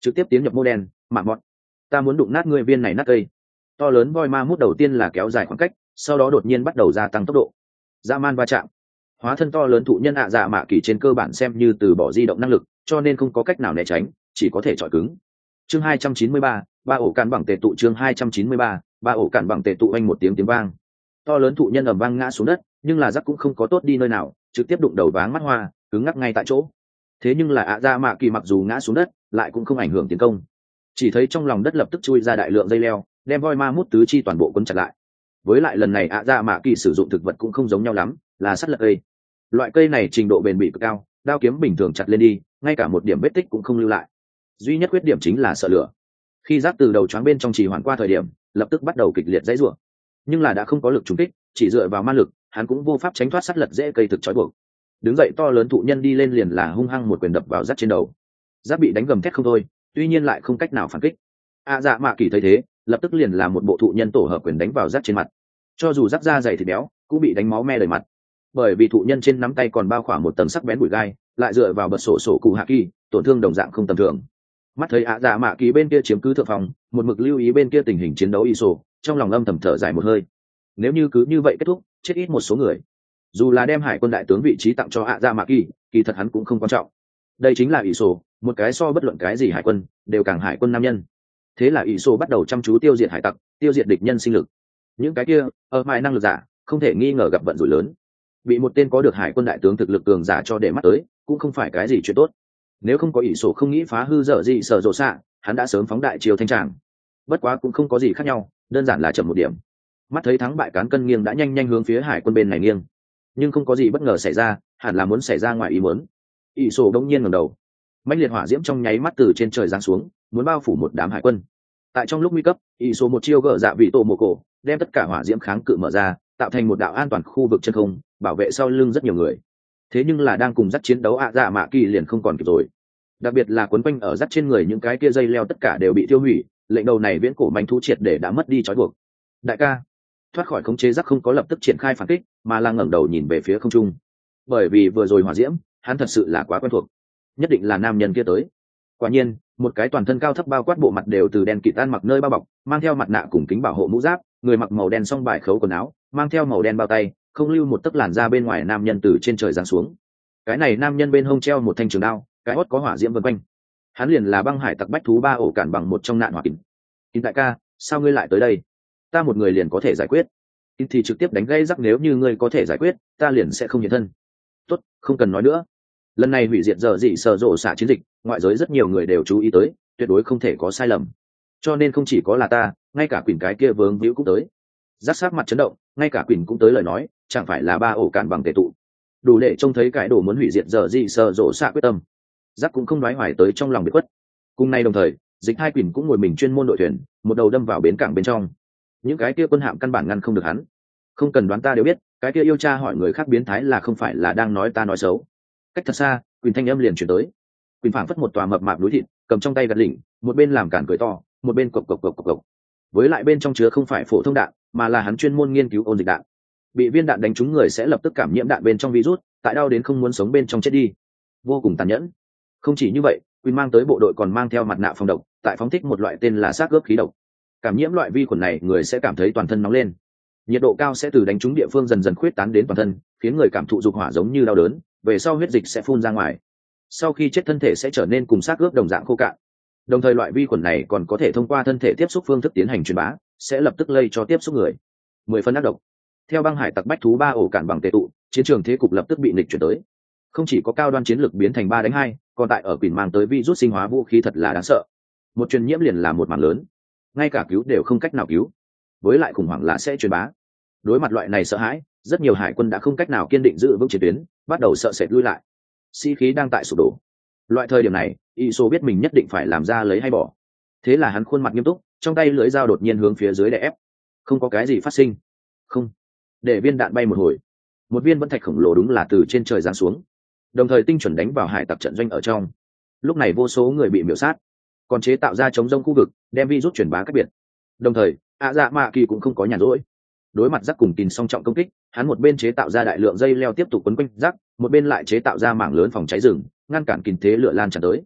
trực tiếp tiến nhập mô đen mạng mọt. Ta muốn đụng nát ngươi viên này nát cây. To lớn voi ma mút đầu tiên là kéo dài khoảng cách, sau đó đột nhiên bắt đầu gia tăng tốc độ. Dã man va chạm. Hóa thân to lớn thụ nhân ạ dạ mạ kỳ trên cơ bản xem như từ bỏ di động năng lực, cho nên không có cách nào né tránh, chỉ có thể chọi cứng. Chương hai trăm chín mươi ba, ba ổ cản bằng tệ tụ. Chương hai trăm chín mươi ba, ba ổ cản bằng tệ tụ. Anh một tiếng tiếng vang. To lớn thụ nhân ầm vang ngã xuống đất, nhưng là rắc cũng không có tốt đi nơi nào, trực tiếp đụng đầu váng mắt hoa, cứng ngắc ngay tại chỗ. Thế nhưng là ạ dạ mạ kỳ mặc dù ngã xuống đất, lại cũng không ảnh hưởng tiến công. Chỉ thấy trong lòng đất lập tức chui ra đại lượng dây leo, đem voi ma mút tứ chi toàn bộ quấn chặt lại. Với lại lần này ạ dạ mạ kỳ sử dụng thực vật cũng không giống nhau lắm, là sắt lật cây. Loại cây này trình độ bền bỉ cực cao, đao kiếm bình thường chặt lên đi, ngay cả một điểm vết tích cũng không lưu lại. Duy nhất khuyết điểm chính là sợ lửa. Khi rác từ đầu choáng bên trong trì hoãn qua thời điểm, lập tức bắt đầu kịch liệt dãy rủa. Nhưng là đã không có lực trùng kích, chỉ dựa vào ma lực, hắn cũng vô pháp tránh thoát sắt lật dễ cây thực trói buộc. Đứng dậy to lớn thụ nhân đi lên liền là hung hăng một quyền đập vào rác trên đầu. Rác bị đánh gầm thét không thôi, tuy nhiên lại không cách nào phản kích. A dạ mạ kỳ thấy thế, lập tức liền là một bộ thụ nhân tổ hợp quyền đánh vào rác trên mặt. Cho dù rác da dày thịt béo, cũng bị đánh máu me đầy mặt. Bởi vì thụ nhân trên nắm tay còn bao khoảng một tầng sắc bén bụi gai, lại dựa vào bật sổ sổ cụ hạ kỳ, tổn thương đồng dạng không tầm thường. Mắt thấy ạ dạ mạ kỳ bên kia chiếm cứ thượng phòng, một mực lưu ý bên kia tình hình chiến đấu iso, trong lòng âm thầm thở dài một hơi. Nếu như cứ như vậy kết thúc, chết ít một số người. Dù là đem hải quân đại tướng vị trí tặng cho ạ dạ mạ kỳ, kỳ thật hắn cũng không quan trọng. Đây chính là iso, một cái so bất luận cái gì hải quân đều càng hải quân nam nhân. Thế là iso bắt đầu chăm chú tiêu diệt hải tặc, tiêu diệt địch nhân sinh lực. Những cái kia ở mãi năng lực giả, không thể nghi ngờ gặp vận rủi lớn. Bị một tên có được hải quân đại tướng thực lực cường giả cho để mắt tới, cũng không phải cái gì chuyện tốt. Nếu không có ỷ sổ không nghĩ phá hư dở gì sở rộ xạ, hắn đã sớm phóng đại chiều thanh tràng. Bất quá cũng không có gì khác nhau, đơn giản là chậm một điểm. Mắt thấy thắng bại cán cân nghiêng đã nhanh nhanh hướng phía hải quân bên này nghiêng, nhưng không có gì bất ngờ xảy ra, hẳn là muốn xảy ra ngoài ý muốn. ỷ sổ đông nhiên ngẩng đầu, mãnh liệt hỏa diễm trong nháy mắt từ trên trời giáng xuống, muốn bao phủ một đám hải quân. Tại trong lúc nguy cấp, ỷ sổ một chiêu gỡ dạ vị tổ mồ cổ, đem tất cả hỏa diễm kháng cự mở ra, tạo thành một đạo an toàn khu vực chân không, bảo vệ sau lưng rất nhiều người. Thế nhưng là đang cùng dắt chiến đấu ạ dạ mạ kỳ liền không còn kịp rồi. Đặc biệt là quấn quanh ở dắt trên người những cái kia dây leo tất cả đều bị tiêu hủy, lệnh đầu này viễn cổ manh thú triệt để đã mất đi trói buộc. Đại ca, thoát khỏi khống chế dắt không có lập tức triển khai phản kích, mà là ngẩng đầu nhìn về phía không trung. Bởi vì vừa rồi hỏa diễm, hắn thật sự là quá quen thuộc, nhất định là nam nhân kia tới. Quả nhiên, một cái toàn thân cao thấp bao quát bộ mặt đều từ đen kịt tan mặc nơi bao bọc, mang theo mặt nạ cùng kính bảo hộ mũ giáp, người mặc màu đen song bài khấu quần áo, mang theo màu đen bao tay, không lưu một tấc làn da bên ngoài nam nhân từ trên trời giáng xuống. Cái này nam nhân bên hông treo một thanh trường đao, cái hót có hỏa diễm vân quanh. Hắn liền là băng hải tặc bách thú ba ổ cản bằng một trong nạn hỏa kín. Kín đại ca, sao ngươi lại tới đây? Ta một người liền có thể giải quyết. Kín thì trực tiếp đánh gây rắc, nếu như ngươi có thể giải quyết, ta liền sẽ không hiện thân. Tốt, không cần nói nữa. Lần này hủy diệt dở dị sở rộ xả chiến dịch, ngoại giới rất nhiều người đều chú ý tới, tuyệt đối không thể có sai lầm. Cho nên không chỉ có là ta, ngay cả quỷ cái kia vướng víu cũng tới. Rắc sát mặt chấn động, ngay cả quỷ cũng tới lời nói, chẳng phải là ba ổ cản bằng tề tụ, đủ để trông thấy cái đồ muốn hủy diệt dở dị sở rộ xả quyết tâm. Rắc cũng không nói hoài tới trong lòng biệt khuất. Cùng nay đồng thời, dịch hai quỷ cũng ngồi mình chuyên môn đội thuyền, một đầu đâm vào bến cảng bên trong. Những cái kia quân hạm căn bản ngăn không được hắn. Không cần đoán ta đều biết, cái kia yêu cha hỏi người khác biến thái là không phải là đang nói ta nói xấu. Cách thật xa, quỷ thanh âm liền chuyển tới. Quỷ phảng phất một tòa mập mạp núi thịt, cầm trong tay gạt lỉnh, một bên làm cản cười to, một bên cộc cộc cộc cộc cộc. Với lại bên trong chứa không phải phổ thông đạn, mà là hắn chuyên môn nghiên cứu ôn dịch đạn. Bị viên đạn đánh trúng người sẽ lập tức cảm nhiễm đạn bên trong virus, tại đau đến không muốn sống bên trong chết đi. Vô cùng tàn nhẫn. Không chỉ như vậy, Quỳnh mang tới bộ đội còn mang theo mặt nạ phòng độc, tại phóng thích một loại tên là xác ướp khí độc. Cảm nhiễm loại vi khuẩn này, người sẽ cảm thấy toàn thân nóng lên. Nhiệt độ cao sẽ từ đánh trúng địa phương dần dần khuyết tán đến toàn thân, khiến người cảm thụ dục hỏa giống như đau đớn, về sau huyết dịch sẽ phun ra ngoài. Sau khi chết thân thể sẽ trở nên cùng xác ướp đồng dạng khô cạn. Đồng thời loại vi khuẩn này còn có thể thông qua thân thể tiếp xúc phương thức tiến hành truyền bá, sẽ lập tức lây cho tiếp xúc người. Mười phân ác độc. Theo băng hải tặc bách thú ba ổ cản bằng tề tụ, chiến trường thế cục lập tức bị nghịch chuyển tới. Không chỉ có cao đoan chiến lược biến thành ba đánh hai, còn tại ở Quỳnh mang tới virus sinh hóa vũ khí thật là đáng sợ. Một truyền nhiễm liền là một mảng lớn, ngay cả cứu đều không cách nào cứu. Với lại khủng hoảng là sẽ truyền bá. Đối mặt loại này sợ hãi, rất nhiều hải quân đã không cách nào kiên định giữ vững chiến tuyến, bắt đầu sợ sệt lui lại. Sĩ khí đang tại sụp đổ. Loại thời điểm này, Iso biết mình nhất định phải làm ra lấy hay bỏ. Thế là hắn khuôn mặt nghiêm túc, trong tay lưỡi dao đột nhiên hướng phía dưới đè ép. Không có cái gì phát sinh. Không. Để viên đạn bay một hồi, một viên vẫn thạch khổng lồ đúng là từ trên trời giáng xuống, đồng thời tinh chuẩn đánh vào hải tặc trận doanh ở trong. Lúc này vô số người bị miểu sát, còn chế tạo ra chống rông khu vực, đem virus truyền bá cách biệt. Đồng thời, ạ dạ mạ kỳ cũng không có nhàn rỗi. Đối mặt rắc cùng tin song trọng công kích, hắn một bên chế tạo ra đại lượng dây leo tiếp tục quấn quanh rắc, một bên lại chế tạo ra mảng lớn phòng cháy rừng, ngăn cản kình thế lửa lan tràn tới.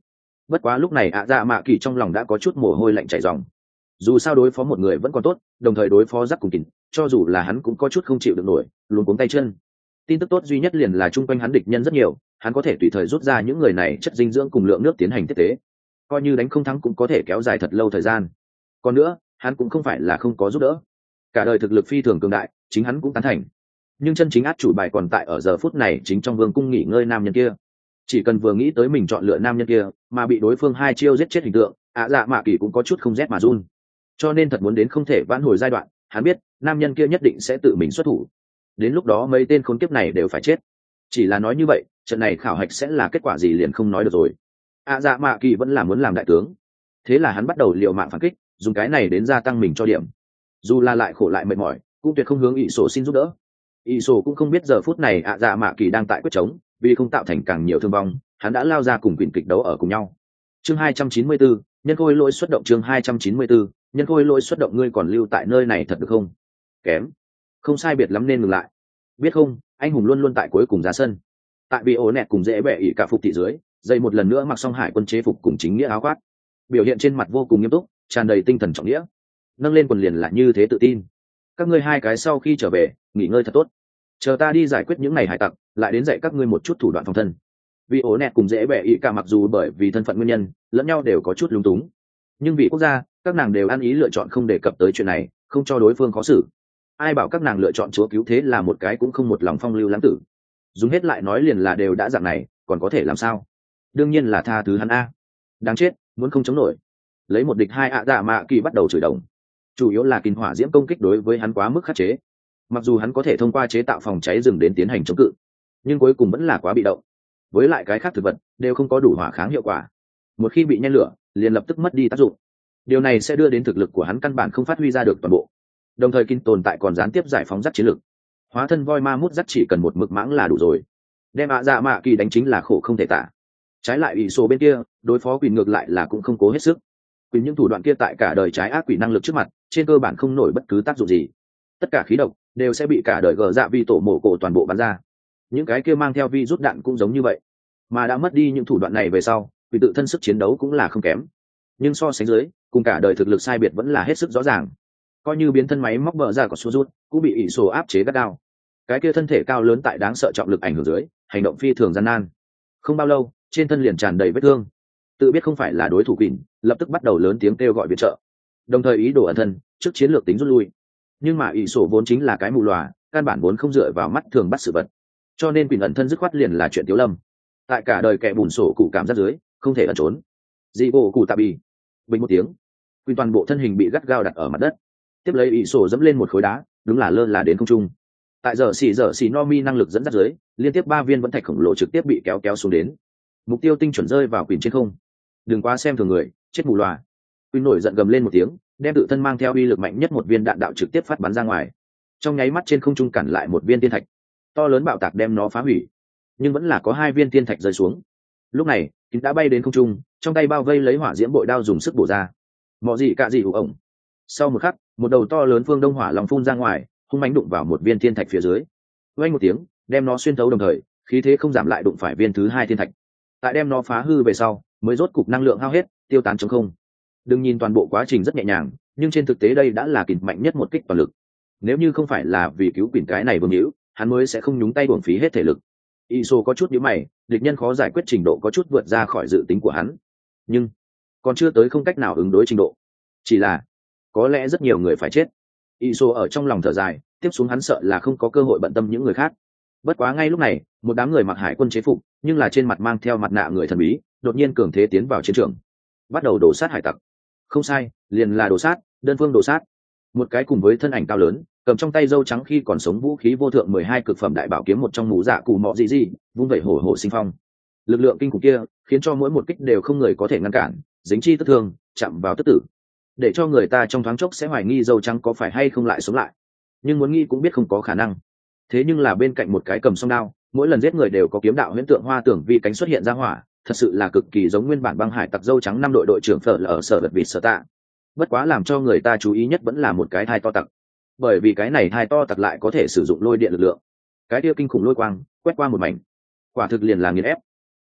Bất quá lúc này ạ dạ mạ kỳ trong lòng đã có chút mồ hôi lạnh chảy ròng. Dù sao đối phó một người vẫn còn tốt, đồng thời đối phó rắc cùng kình, cho dù là hắn cũng có chút không chịu được nổi, luống cuống tay chân. Tin tức tốt duy nhất liền là chung quanh hắn địch nhân rất nhiều, hắn có thể tùy thời rút ra những người này chất dinh dưỡng cùng lượng nước tiến hành tiếp tế, coi như đánh không thắng cũng có thể kéo dài thật lâu thời gian. Còn nữa, hắn cũng không phải là không có giúp đỡ, cả đời thực lực phi thường cường đại, chính hắn cũng tán thành. Nhưng chân chính át chủ bài còn tại ở giờ phút này chính trong vương cung nghỉ ngơi nam nhân kia. Chỉ cần vừa nghĩ tới mình chọn lựa nam nhân kia mà bị đối phương hai chiêu giết chết hình tượng, ạ dạ mạ kỳ cũng có chút không rét mà run. Cho nên thật muốn đến không thể vãn hồi giai đoạn, hắn biết nam nhân kia nhất định sẽ tự mình xuất thủ, đến lúc đó mấy tên khốn kiếp này đều phải chết. Chỉ là nói như vậy, trận này khảo hạch sẽ là kết quả gì liền không nói được rồi. ạ dạ mạ kỳ vẫn là muốn làm đại tướng, thế là hắn bắt đầu liều mạng phản kích, dùng cái này đến gia tăng mình cho điểm. Dù là lại khổ lại mệt mỏi, cũng tuyệt không hướng ỷ sổ xin giúp đỡ. ỷ sổ cũng không biết giờ phút này ạ dạ mạ kỳ đang tại quyết chống, vì không tạo thành càng nhiều thương vong, hắn đã lao ra cùng quyền kịch đấu ở cùng nhau. Chương hai trăm chín mươi bốn, nhân khôi lỗi xuất động. Chương hai trăm chín mươi bốn, nhân khôi lỗi xuất động. Ngươi còn lưu tại nơi này thật được không? Kém, không sai biệt lắm nên ngừng lại. Biết không, anh hùng luôn luôn tại cuối cùng ra sân. Tại bị ổ nẹt cùng dễ bẻ ỉ cả phục thị dưới, dây một lần nữa mặc xong hải quân chế phục cùng chính nghĩa áo khoác, biểu hiện trên mặt vô cùng nghiêm túc, tràn đầy tinh thần trọng nghĩa, nâng lên quần liền là như thế tự tin. Các ngươi hai cái sau khi trở về nghỉ ngơi thật tốt, chờ ta đi giải quyết những này hải tặc, lại đến dạy các ngươi một chút thủ đoạn phòng thân. Vì ổ nẹt cùng dễ bẻ ỉ cả mặc dù bởi vì thân phận nguyên nhân lẫn nhau đều có chút lung túng, nhưng vì quốc gia các nàng đều ăn ý lựa chọn không đề cập tới chuyện này, không cho đối phương khó xử. Ai bảo các nàng lựa chọn chúa cứu thế là một cái cũng không một lòng phong lưu lãng tử. Dùng hết lại nói liền là đều đã dạng này, còn có thể làm sao? Đương nhiên là tha thứ hắn a. Đáng chết, muốn không chống nổi. Lấy một địch hai ạ dạ mạ kỳ bắt đầu chửi đồng. Chủ yếu là kinh hỏa diễm công kích đối với hắn quá mức khắc chế. Mặc dù hắn có thể thông qua chế tạo phòng cháy rừng đến tiến hành chống cự, nhưng cuối cùng vẫn là quá bị động. Với lại cái khác thực vật đều không có đủ hỏa kháng hiệu quả. Một khi bị nhen lửa, liền lập tức mất đi tác dụng. Điều này sẽ đưa đến thực lực của hắn căn bản không phát huy ra được toàn bộ. Đồng thời kinh tồn tại còn gián tiếp giải phóng dắt chiến lực. Hóa thân voi ma mút dắt chỉ cần một mực mãng là đủ rồi. Đem ạ dạ mạ kỳ đánh chính là khổ không thể tả. Trái lại ủy số bên kia, đối phó quỷ ngược lại là cũng không cố hết sức. Quỷ những thủ đoạn kia tại cả đời trái ác quỷ năng lực trước mặt, trên cơ bản không nổi bất cứ tác dụng gì. Tất cả khí độc đều sẽ bị cả đời gờ dạ vi tổ mổ cổ toàn bộ bắn ra. Những cái kia mang theo vi rút đạn cũng giống như vậy. Mà đã mất đi những thủ đoạn này về sau, quỷ tự thân sức chiến đấu cũng là không kém. Nhưng so sánh dưới, cùng cả đời thực lực sai biệt vẫn là hết sức rõ ràng. Coi như biến thân máy móc bờ ra của Suzut cũng bị ỷ sổ áp chế gắt gao. Cái kia thân thể cao lớn tại đáng sợ trọng lực ảnh hưởng dưới, hành động phi thường gian nan. Không bao lâu, trên thân liền tràn đầy vết thương. Tự biết không phải là đối thủ quỷ, lập tức bắt đầu lớn tiếng kêu gọi viện trợ, đồng thời ý đồ ẩn thân trước chiến lược tính rút lui. Nhưng mà ỷ sổ vốn chính là cái mù lòa, căn bản vốn không dựa vào mắt thường bắt sự vật, cho nên quỷ ẩn thân dứt khoát liền là chuyện tiểu lâm. Tại cả đời kẻ bùn sổ cụ cảm giác dưới, không thể ẩn trốn. Dị bộ cụ tạ bì, bình một tiếng, quỷ toàn bộ thân hình bị gắt gao đặt ở mặt đất. Tiếp lấy ỷ sổ dẫm lên một khối đá, đúng là lơ là đến không trung. Tại giờ xì giờ xì no mi năng lực dẫn dắt dưới, liên tiếp ba viên vẫn thạch khổng lồ trực tiếp bị kéo kéo xuống đến, mục tiêu tinh chuẩn rơi vào quỷ trên không. Đừng quá xem thường người, chết mù loà. Quỷ nổi giận gầm lên một tiếng, đem tự thân mang theo uy lực mạnh nhất một viên đạn đạo trực tiếp phát bắn ra ngoài. Trong nháy mắt trên không trung cản lại một viên tiên thạch, to lớn bạo tạc đem nó phá hủy, nhưng vẫn là có hai viên tiên thạch rơi xuống. Lúc này kính đã bay đến không trung, trong tay bao vây lấy hỏa diễm bội đao dùng sức bổ ra. Mọ gì cả gì ủ ổng. Sau một khắc, một đầu to lớn phương đông hỏa long phun ra ngoài, hung mãnh đụng vào một viên thiên thạch phía dưới. Vang một tiếng, đem nó xuyên thấu, đồng thời khí thế không giảm lại đụng phải viên thứ hai thiên thạch. Tại đem nó phá hư về sau, mới rốt cục năng lượng hao hết, tiêu tán trống không. Đừng nhìn toàn bộ quá trình rất nhẹ nhàng, nhưng trên thực tế đây đã là kình mạnh nhất một kích toàn lực. Nếu như không phải là vì cứu quỷ cái này vương hữu, hắn mới sẽ không nhúng tay uổng phí hết thể lực. Iso có chút nhíu mày, địch nhân khó giải quyết trình độ có chút vượt ra khỏi dự tính của hắn, nhưng còn chưa tới không cách nào ứng đối trình độ. Chỉ là có lẽ rất nhiều người phải chết. Iso ở trong lòng thở dài, tiếp xuống hắn sợ là không có cơ hội bận tâm những người khác. Bất quá ngay lúc này, một đám người mặc hải quân chế phục, nhưng là trên mặt mang theo mặt nạ người thần bí, đột nhiên cường thế tiến vào chiến trường, bắt đầu đổ sát hải tặc. Không sai, liền là đổ sát, đơn phương đổ sát. Một cái cùng với thân ảnh cao lớn, cầm trong tay dâu trắng khi còn sống vũ khí vô thượng mười hai cực phẩm đại bảo kiếm một trong mũ dạ cù mọ gì gì, vung vẩy hổ hổ sinh phong. Lực lượng kinh khủng kia khiến cho mỗi một kích đều không người có thể ngăn cản, dính chi tức thương, chạm vào tức tử, để cho người ta trong thoáng chốc sẽ hoài nghi dâu trắng có phải hay không lại sống lại. Nhưng muốn nghi cũng biết không có khả năng. Thế nhưng là bên cạnh một cái cầm song đao, mỗi lần giết người đều có kiếm đạo huyễn tượng hoa tưởng vi cánh xuất hiện ra hỏa, thật sự là cực kỳ giống nguyên bản băng hải tặc dâu trắng năm đội đội trưởng phở là ở sở vật vịt sở tạ. Bất quá làm cho người ta chú ý nhất vẫn là một cái thai to tặc, bởi vì cái này thai to tặc lại có thể sử dụng lôi điện lực lượng. Cái kia kinh khủng lôi quang quét qua một mảnh, quả thực liền là nghiền ép.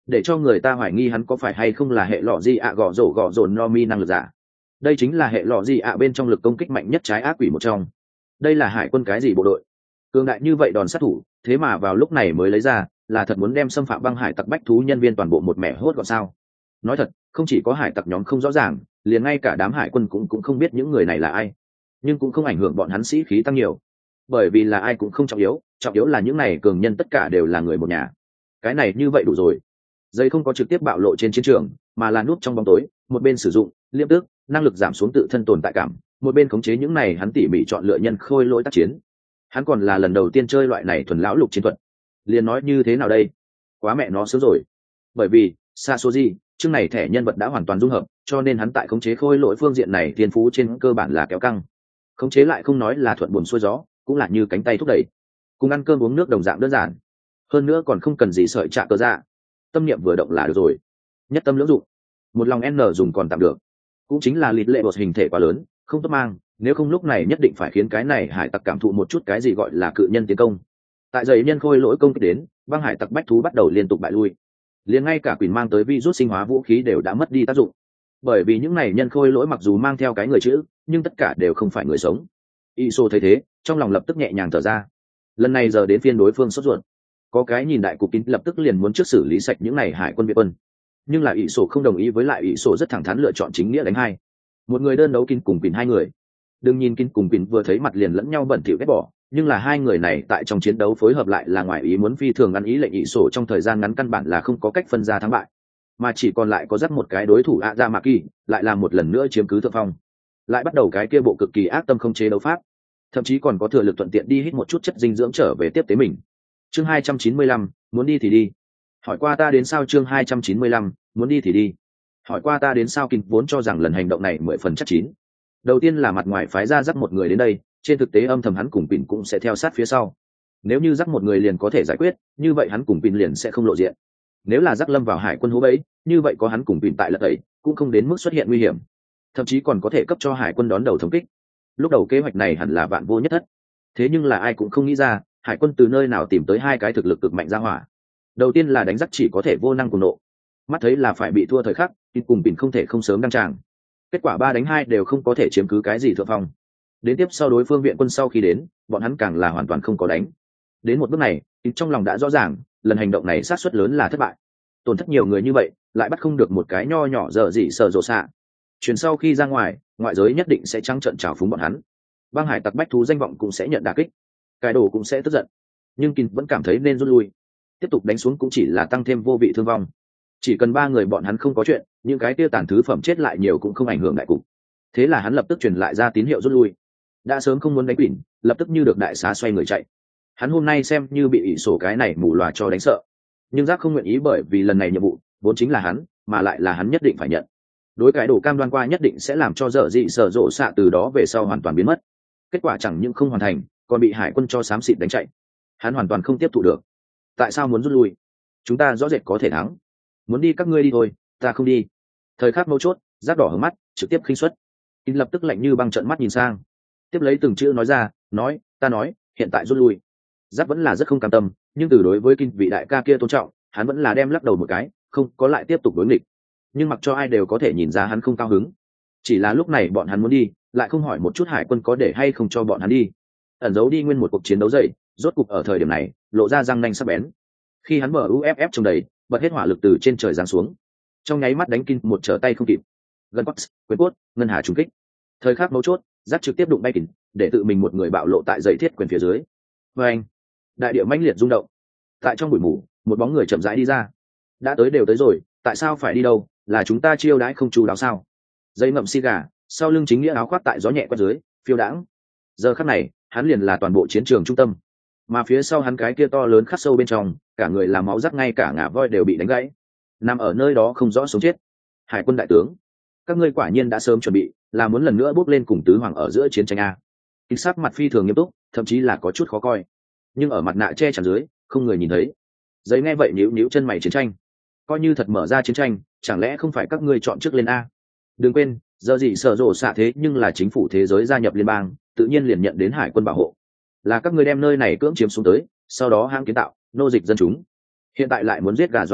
để cho người ta hoài nghi hắn có phải hay không là hệ lọ gì ạ gõ rổ gõ rồn no mi năng lực giả. Đây chính là hệ lọ gì ạ bên trong lực công kích mạnh nhất trái ác quỷ một trong. Đây là hải quân cái gì bộ đội cường đại như vậy đòn sát thủ, thế mà vào lúc này mới lấy ra, là thật muốn đem xâm phạm băng hải tặc bách thú nhân viên toàn bộ một mẻ hốt gọn sao? Nói thật, không chỉ có hải tặc nhóm không rõ ràng, liền ngay cả đám hải quân cũng cũng không biết những người này là ai, nhưng cũng không ảnh hưởng bọn hắn sĩ khí tăng nhiều, bởi vì là ai cũng không trọng yếu, trọng yếu là những này cường nhân tất cả đều là người một nhà. Cái này như vậy đủ rồi. Dây không có trực tiếp bạo lộ trên chiến trường, mà là núp trong bóng tối, một bên sử dụng liêm tước năng lực giảm xuống tự thân tồn tại cảm, một bên khống chế những này hắn tỉ mỉ chọn lựa nhân khôi lỗi tác chiến. Hắn còn là lần đầu tiên chơi loại này thuần lão lục chiến thuật, liền nói như thế nào đây, quá mẹ nó sớm rồi. Bởi vì Sasoji chương này thẻ nhân vật đã hoàn toàn dung hợp, cho nên hắn tại khống chế khôi lỗi phương diện này thiên phú trên cơ bản là kéo căng. Khống chế lại không nói là thuận buồm xuôi gió, cũng là như cánh tay thúc đẩy, cùng ăn cơm uống nước đồng dạng đơn giản. Hơn nữa còn không cần gì sợi trạ cơ dạ, tâm niệm vừa động là được rồi, nhất tâm lưỡng dụng, một lòng n dùng còn tạm được. Cũng chính là lịt lệ bột hình thể quá lớn, không tốt mang, nếu không lúc này nhất định phải khiến cái này hải tặc cảm thụ một chút cái gì gọi là cự nhân tiến công. Tại dày nhân khôi lỗi công kích đến, băng hải tặc bách thú bắt đầu liên tục bại lui, liền ngay cả quyền mang tới virus sinh hóa vũ khí đều đã mất đi tác dụng, bởi vì những này nhân khôi lỗi mặc dù mang theo cái người chữ, nhưng tất cả đều không phải người sống. Iso thấy thế, trong lòng lập tức nhẹ nhàng thở ra. Lần này giờ đến phiên đối phương sốt ruột, có cái nhìn đại cục kín lập tức liền muốn trước xử lý sạch những này hải quân việt quân, nhưng là Iso không đồng ý, với lại Iso rất thẳng thắn lựa chọn chính nghĩa đánh hai, một người đơn đấu kín cùng kín hai người. Đừng nhìn kín cùng kín vừa thấy mặt liền lẫn nhau bẩn thỉu ghét bỏ, nhưng là hai người này tại trong chiến đấu phối hợp lại là ngoài ý muốn phi thường ăn ý lệnh Iso trong thời gian ngắn căn bản là không có cách phân ra thắng bại, mà chỉ còn lại có dắt một cái đối thủ Azamaki, lại làm một lần nữa chiếm cứ thượng phong, lại bắt đầu cái kia bộ cực kỳ ác tâm không chế đấu pháp, thậm chí còn có thừa lực thuận tiện đi hít một chút chất dinh dưỡng trở về tiếp tế mình. Chương hai trăm chín mươi lăm, muốn đi thì đi. Hỏi qua ta đến sao? Chương hai trăm chín mươi lăm, muốn đi thì đi. Hỏi qua ta đến sao? Kín vốn cho rằng lần hành động này mười phần chắc chín. Đầu tiên là mặt ngoài phái ra dắt một người đến đây, trên thực tế âm thầm hắn cùng Pin cũng sẽ theo sát phía sau. Nếu như dắt một người liền có thể giải quyết, như vậy hắn cùng Pin liền sẽ không lộ diện. Nếu là dắt lâm vào hải quân hố bẫy, như vậy có hắn cùng Pin tại lật tẩy, cũng không đến mức xuất hiện nguy hiểm, thậm chí còn có thể cấp cho hải quân đón đầu thống kích. Lúc đầu kế hoạch này hẳn là vạn vô nhất thất, thế nhưng là ai cũng không nghĩ ra hải quân từ nơi nào tìm tới hai cái thực lực cực mạnh ra hỏa. Đầu tiên là đánh dắt chỉ có thể vô năng cùng nộ, mắt thấy là phải bị thua thời khắc, Pin cùng Pin không thể không sớm đăng tràng, kết quả ba đánh hai đều không có thể chiếm cứ cái gì thượng phong. Đến tiếp sau đối phương viện quân sau khi đến, bọn hắn càng là hoàn toàn không có đánh. Đến một bước này, Pin trong lòng đã rõ ràng, lần hành động này sát suất lớn là thất bại. Tổn thất nhiều người như vậy, lại bắt không được một cái nho nhỏ dở dị sợ rộ xạ. Chuyển sau khi ra ngoài, ngoại giới nhất định sẽ trắng trợn trào phúng bọn hắn. Băng hải tặc bách thú danh vọng cũng sẽ nhận đả kích, cái đồ cũng sẽ tức giận. Nhưng Kin vẫn cảm thấy nên rút lui, tiếp tục đánh xuống cũng chỉ là tăng thêm vô vị thương vong. Chỉ cần ba người bọn hắn không có chuyện, những cái tiêu tàn thứ phẩm chết lại nhiều cũng không ảnh hưởng đại cục. Thế là hắn lập tức truyền lại ra tín hiệu rút lui. Đã sớm không muốn đánh Quỷ, lập tức như được đại xá xoay người chạy. Hắn hôm nay xem như bị ỷ sổ cái này mù lòa cho đánh sợ, nhưng giác không nguyện ý, bởi vì lần này nhiệm vụ vốn chính là hắn, mà lại là hắn nhất định phải nhận. Đối cái đồ cam đoan qua nhất định sẽ làm cho dở dị sở rộ xạ từ đó về sau hoàn toàn biến mất. Kết quả chẳng những không hoàn thành, còn bị hải quân cho xám xịt đánh chạy. Hắn hoàn toàn không tiếp thụ được. Tại sao muốn rút lui? Chúng ta rõ rệt có thể thắng. Muốn đi các ngươi đi thôi, ta không đi. Thời khắc mấu chốt, giác đỏ hướng mắt, trực tiếp khinh suất. Kinh lập tức lạnh như băng trợn mắt nhìn sang, tiếp lấy từng chữ nói ra, nói, ta nói, hiện tại rút lui. Giác vẫn là rất không cam tâm, nhưng từ đối với Kinh vị đại ca kia tôn trọng, hắn vẫn là đem lắc đầu một cái, không có lại tiếp tục đối nghịch. Nhưng mặc cho ai đều có thể nhìn ra hắn không cao hứng. Chỉ là lúc này bọn hắn muốn đi, lại không hỏi một chút hải quân có để hay không cho bọn hắn đi. Ẩn giấu đi nguyên một cuộc chiến đấu dậy, rốt cục ở thời điểm này lộ ra răng nanh sắc bén. Khi hắn mở u ép ép trong đầy, bật hết hỏa lực từ trên trời giáng xuống, trong nháy mắt đánh Kinh một trở tay không kịp. Gần quất, quyền cốt, ngân hà trùng kích. Thời khắc mấu chốt, giác trực tiếp đụng bay Kinh, để tự mình một người bạo lộ tại dãy thiết quyền phía dưới. Và anh, đại địa mãnh liệt rung động. Tại trong bụi mù, một bóng người chậm rãi đi ra. Đã tới đều tới rồi, tại sao phải đi đâu? Là chúng ta chiêu đãi không chú đáo sao? Dây ngậm xi gà, sau lưng chính nghĩa áo khoác tại gió nhẹ quét dưới, phiêu đãng. Giờ khắc này, hắn liền là toàn bộ chiến trường trung tâm, mà phía sau hắn cái kia to lớn khắc sâu bên trong, cả người là máu rắc, ngay cả ngả voi đều bị đánh gãy, nằm ở nơi đó không rõ sống chết. Hải quân đại tướng, các ngươi quả nhiên đã sớm chuẩn bị, là muốn lần nữa bước lên cùng tứ hoàng ở giữa chiến tranh a? Kinh sắc mặt phi thường nghiêm túc, thậm chí là có chút khó coi, nhưng ở mặt nạ che chắn dưới, không người nhìn thấy. Giấy nghe vậy nhíu nhíu chân mày, chiến tranh, coi như thật mở ra chiến tranh, chẳng lẽ không phải các ngươi chọn trước lên a? Đừng quên, giờ gì sở rộ xạ thế nhưng là chính phủ thế giới gia nhập liên bang, tự nhiên liền nhận đến hải quân bảo hộ. Là các ngươi đem nơi này cưỡng chiếm xuống tới, sau đó hãng kiến tạo, nô dịch dân chúng. Hiện tại lại muốn giết gà dọa khỉ,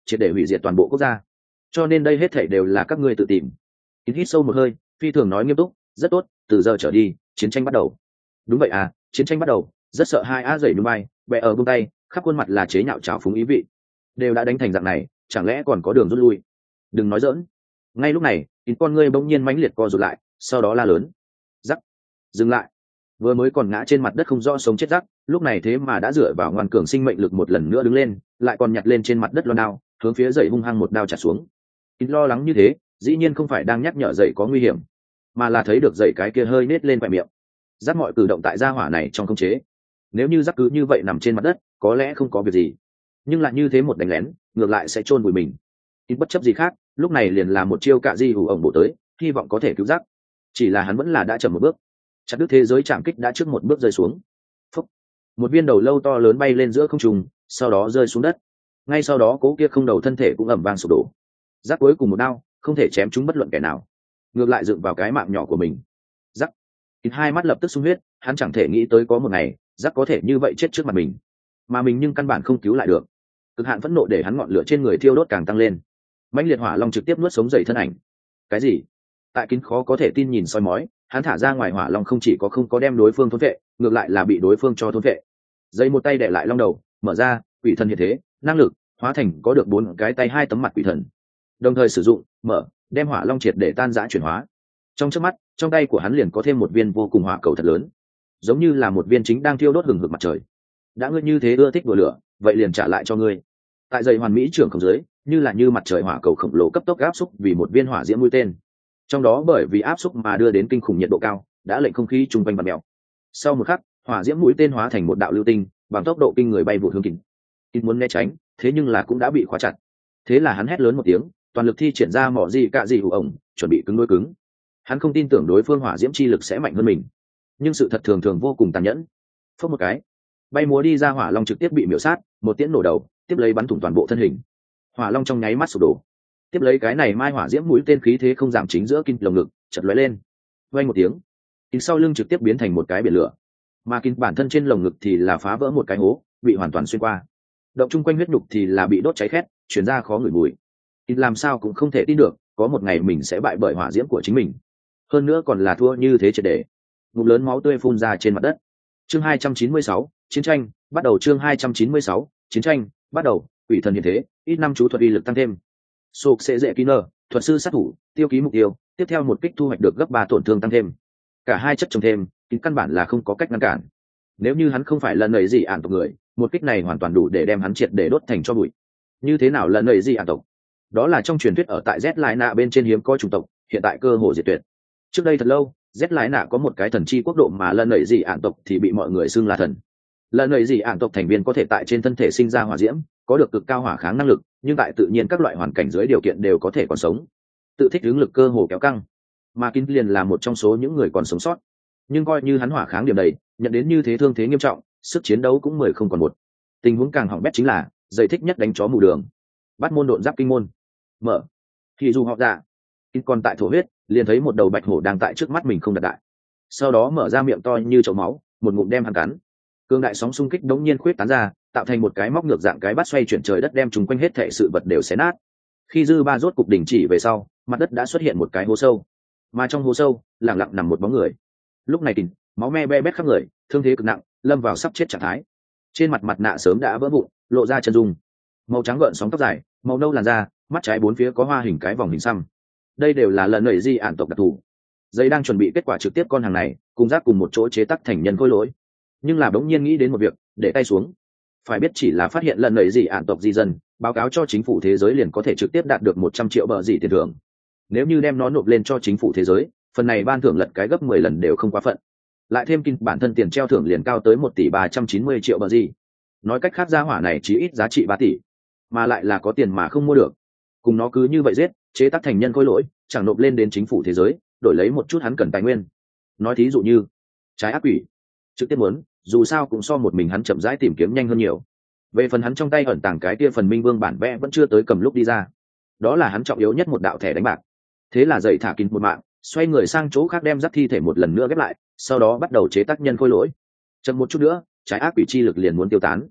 triệt để hủy diệt toàn bộ quốc gia, cho nên đây hết thảy đều là các ngươi tự tìm. Kín hít sâu một hơi, phi thường nói nghiêm túc, rất tốt, từ giờ trở đi chiến tranh bắt đầu. Đúng vậy à, chiến tranh bắt đầu. Rất sợ hai á dậy núi bay bẹ ở buông tay, khắp khuôn mặt là chế nhạo trào phúng ý vị. Đều đã đánh thành dạng này, chẳng lẽ còn có đường rút lui? Đừng nói dỡn. Ngay lúc này, kín con ngươi bỗng nhiên mãnh liệt co rụt lại, sau đó la lớn, rắc, dừng lại. Vừa mới còn ngã trên mặt đất không rõ sống chết rắc, lúc này thế mà đã dựa vào ngoan cường sinh mệnh lực một lần nữa đứng lên, lại còn nhặt lên trên mặt đất loan đao, hướng phía dậy hung hăng một đao chặt xuống. Kín lo lắng như thế, dĩ nhiên không phải đang nhắc nhở dậy có nguy hiểm, mà là thấy được dậy cái kia hơi nết lên vài miệng. Rắc mọi cử động tại gia hỏa này trong khống chế. Nếu như rắc cứ như vậy nằm trên mặt đất, có lẽ không có việc gì, nhưng lại như thế một đánh lén, ngược lại sẽ chôn vùi mình. Kín bất chấp gì khác, lúc này liền là một chiêu cạ di hủ ổng bổ tới, hy vọng có thể cứu rắc. Chỉ là hắn vẫn là đã chậm một bước, chặt đứt thế giới chạm kích đã trước một bước rơi xuống. Phúc. Một viên đầu lâu to lớn bay lên giữa không trung, sau đó rơi xuống đất. Ngay sau đó cố kia không đầu thân thể cũng ầm vang sụp đổ. Rắc cuối cùng một đao, không thể chém chúng bất luận kẻ nào, ngược lại dựng vào cái mạng nhỏ của mình. Rắc. Kín hai mắt lập tức sung huyết, hắn chẳng thể nghĩ tới có một ngày Rắc có thể như vậy chết trước mặt mình, mà mình nhưng căn bản không cứu lại được. Cực hạn phẫn nộ để hắn ngọn lửa trên người thiêu đốt càng tăng lên. Mãnh liệt hỏa long trực tiếp nuốt sống dậy thân ảnh. Cái gì? Tại Kín khó có thể tin nhìn soi mói, hắn thả ra ngoài hỏa long không chỉ có không có đem đối phương thôn vệ, ngược lại là bị đối phương cho thôn vệ. Dây một tay đè lại long đầu, mở ra quỷ thần hiện thế, năng lực hóa thành có được bốn cái tay hai tấm mặt quỷ thần, đồng thời sử dụng mở đem hỏa long triệt để tan rã chuyển hóa. Trong chớp mắt, trong tay của hắn liền có thêm một viên vô cùng hỏa cầu thật lớn, giống như là một viên chính đang thiêu đốt hừng hực mặt trời. Đã ngươi như thế ưa thích đùa lửa, vậy liền trả lại cho ngươi. Tại dây hoàn mỹ trưởng không dưới, như là như mặt trời hỏa cầu khổng lồ cấp tốc áp xúc vì một viên hỏa diễm mũi tên. Trong đó bởi vì áp xúc mà đưa đến kinh khủng nhiệt độ cao, đã lệnh không khí trung quanh bặm mèo. Sau một khắc, hỏa diễm mũi tên hóa thành một đạo lưu tinh, bằng tốc độ kinh người bay vụt hướng Kín. Kín muốn né tránh, thế nhưng là cũng đã bị khóa chặt. Thế là hắn hét lớn một tiếng, toàn lực thi triển ra mỏ gì cạ gì hủ ổng, chuẩn bị cứng đối cứng. Hắn không tin tưởng đối phương hỏa diễm chi lực sẽ mạnh hơn mình, nhưng sự thật thường thường vô cùng tàn nhẫn. Phốc một cái, bay múa đi ra hỏa long trực tiếp bị miểu sát, một tiễn nổ đầu, tiếp lấy bắn thủng toàn bộ thân hình. Hỏa long trong nháy mắt sụp đổ, tiếp lấy cái này mai hỏa diễm mũi tên khí thế không giảm chính giữa Kín lồng ngực chật lóe lên, vang một tiếng, Kín sau lưng trực tiếp biến thành một cái biển lửa, mà Kín bản thân trên lồng ngực thì là phá vỡ một cái hố, bị hoàn toàn xuyên qua. Động chung quanh huyết nhục thì là bị đốt cháy khét, truyền ra khó ngửi mùi. Kín làm sao cũng không thể tin được, có một ngày mình sẽ bại bởi hỏa diễm của chính mình, hơn nữa còn là thua như thế triệt để. Ngụm lớn máu tươi phun ra trên mặt đất. Chương hai trăm chín mươi sáu, chiến tranh bắt đầu. Chương hai trăm chín mươi sáu, chiến tranh bắt đầu. Quỷ thần hiện thế, ít năm chú thuật uy lực tăng thêm. Sục sẽ dễ kỹ nơ, thuật sư sát thủ, tiêu ký mục tiêu, tiếp theo một kích thu hoạch được gấp ba tổn thương tăng thêm. Cả hai chất trồng thêm, Kín căn bản là không có cách ngăn cản. Nếu như hắn không phải lần nảy gì ản tộc người, một kích này hoàn toàn đủ để đem hắn triệt để đốt thành cho bụi. Như thế nào lần nảy gì ản tộc? Đó là trong truyền thuyết ở tại Z Lại Nạ bên trên hiếm có chủng tộc, hiện tại cơ hội diệt tuyệt. Trước đây thật lâu, Z Lại Nạ có một cái thần chi quốc độ mà lần nảy gì ản tộc thì bị mọi người xưng là thần. Lần nảy gì ản tộc thành viên có thể tại trên thân thể sinh ra hỏa diễm, có được cực cao hỏa kháng năng lực, nhưng tại tự nhiên các loại hoàn cảnh dưới điều kiện đều có thể còn sống. Tự thích ứng lực cơ hồ kéo căng, mà Kín liền là một trong số những người còn sống sót. Nhưng coi như hắn hỏa kháng điểm đầy, nhận đến như thế thương thế nghiêm trọng, sức chiến đấu cũng mười không còn một. Tình huống càng hỏng bét chính là dây thích nhất đánh chó mù đường, bắt môn độn giáp kinh môn. Mở thì dù họ dạ, Kín còn tại thổ huyết, liền thấy một đầu bạch hổ đang tại trước mắt mình không đặt đại, sau đó mở ra miệng to như chậu máu, một ngụm đem hắn cắn. Cương đại sóng xung kích đống nhiên khuyết tán ra, tạo thành một cái móc ngược dạng cái bát xoay chuyển trời đất, đem chúng quanh hết thảy sự vật đều xé nát. Khi dư ba rốt cục đình chỉ về sau, mặt đất đã xuất hiện một cái hố sâu, mà trong hố sâu lặng lặng nằm một bóng người. Lúc này Kín máu me be bét khắp người, thương thế cực nặng, lâm vào sắp chết trạng thái. Trên mặt mặt nạ sớm đã vỡ vụn, lộ ra chân dung, màu trắng gợn sóng tóc dài, màu nâu làn da, mắt trái bốn phía có hoa hình cái vòng hình xăm. Đây đều là lần nảy di ản tộc đặc thù. Dây đang chuẩn bị kết quả trực tiếp con hàng này cùng giáp cùng một chỗ chế tác thành nhân khối lỗi, nhưng là đống nhiên nghĩ đến một việc, để tay xuống. Phải biết chỉ là phát hiện lần nảy di ản tộc di dân, báo cáo cho chính phủ thế giới liền có thể trực tiếp đạt được một trăm triệu bờ dị tiền thưởng. Nếu như đem nó nộp lên cho chính phủ thế giới, phần này ban thưởng lật cái gấp mười lần đều không quá phận. Lại thêm Kín bản thân tiền treo thưởng liền cao tới một tỷ ba trăm chín mươi triệu bờ dị. Nói cách khác, gia hỏa này chỉ ít giá trị ba tỷ, mà lại là có tiền mà không mua được. Cùng nó cứ như vậy giết, chế tác thành nhân khối lỗi, chẳng nộp lên đến chính phủ thế giới, đổi lấy một chút hắn cần tài nguyên. Nói thí dụ như trái ác quỷ, trực tiếp muốn, dù sao cũng so một mình hắn chậm rãi tìm kiếm nhanh hơn nhiều. Về phần hắn trong tay ẩn tàng cái kia phần minh vương bản vẽ vẫn chưa tới cầm lúc đi ra, đó là hắn trọng yếu nhất một đạo thẻ đánh bạc. Thế là dậy thả Kín một mạng, xoay người sang chỗ khác đem dắt thi thể một lần nữa ghép lại, sau đó bắt đầu chế tác nhân khối lỗi. Chậm một chút nữa, trái ác quỷ chi lực liền muốn tiêu tán.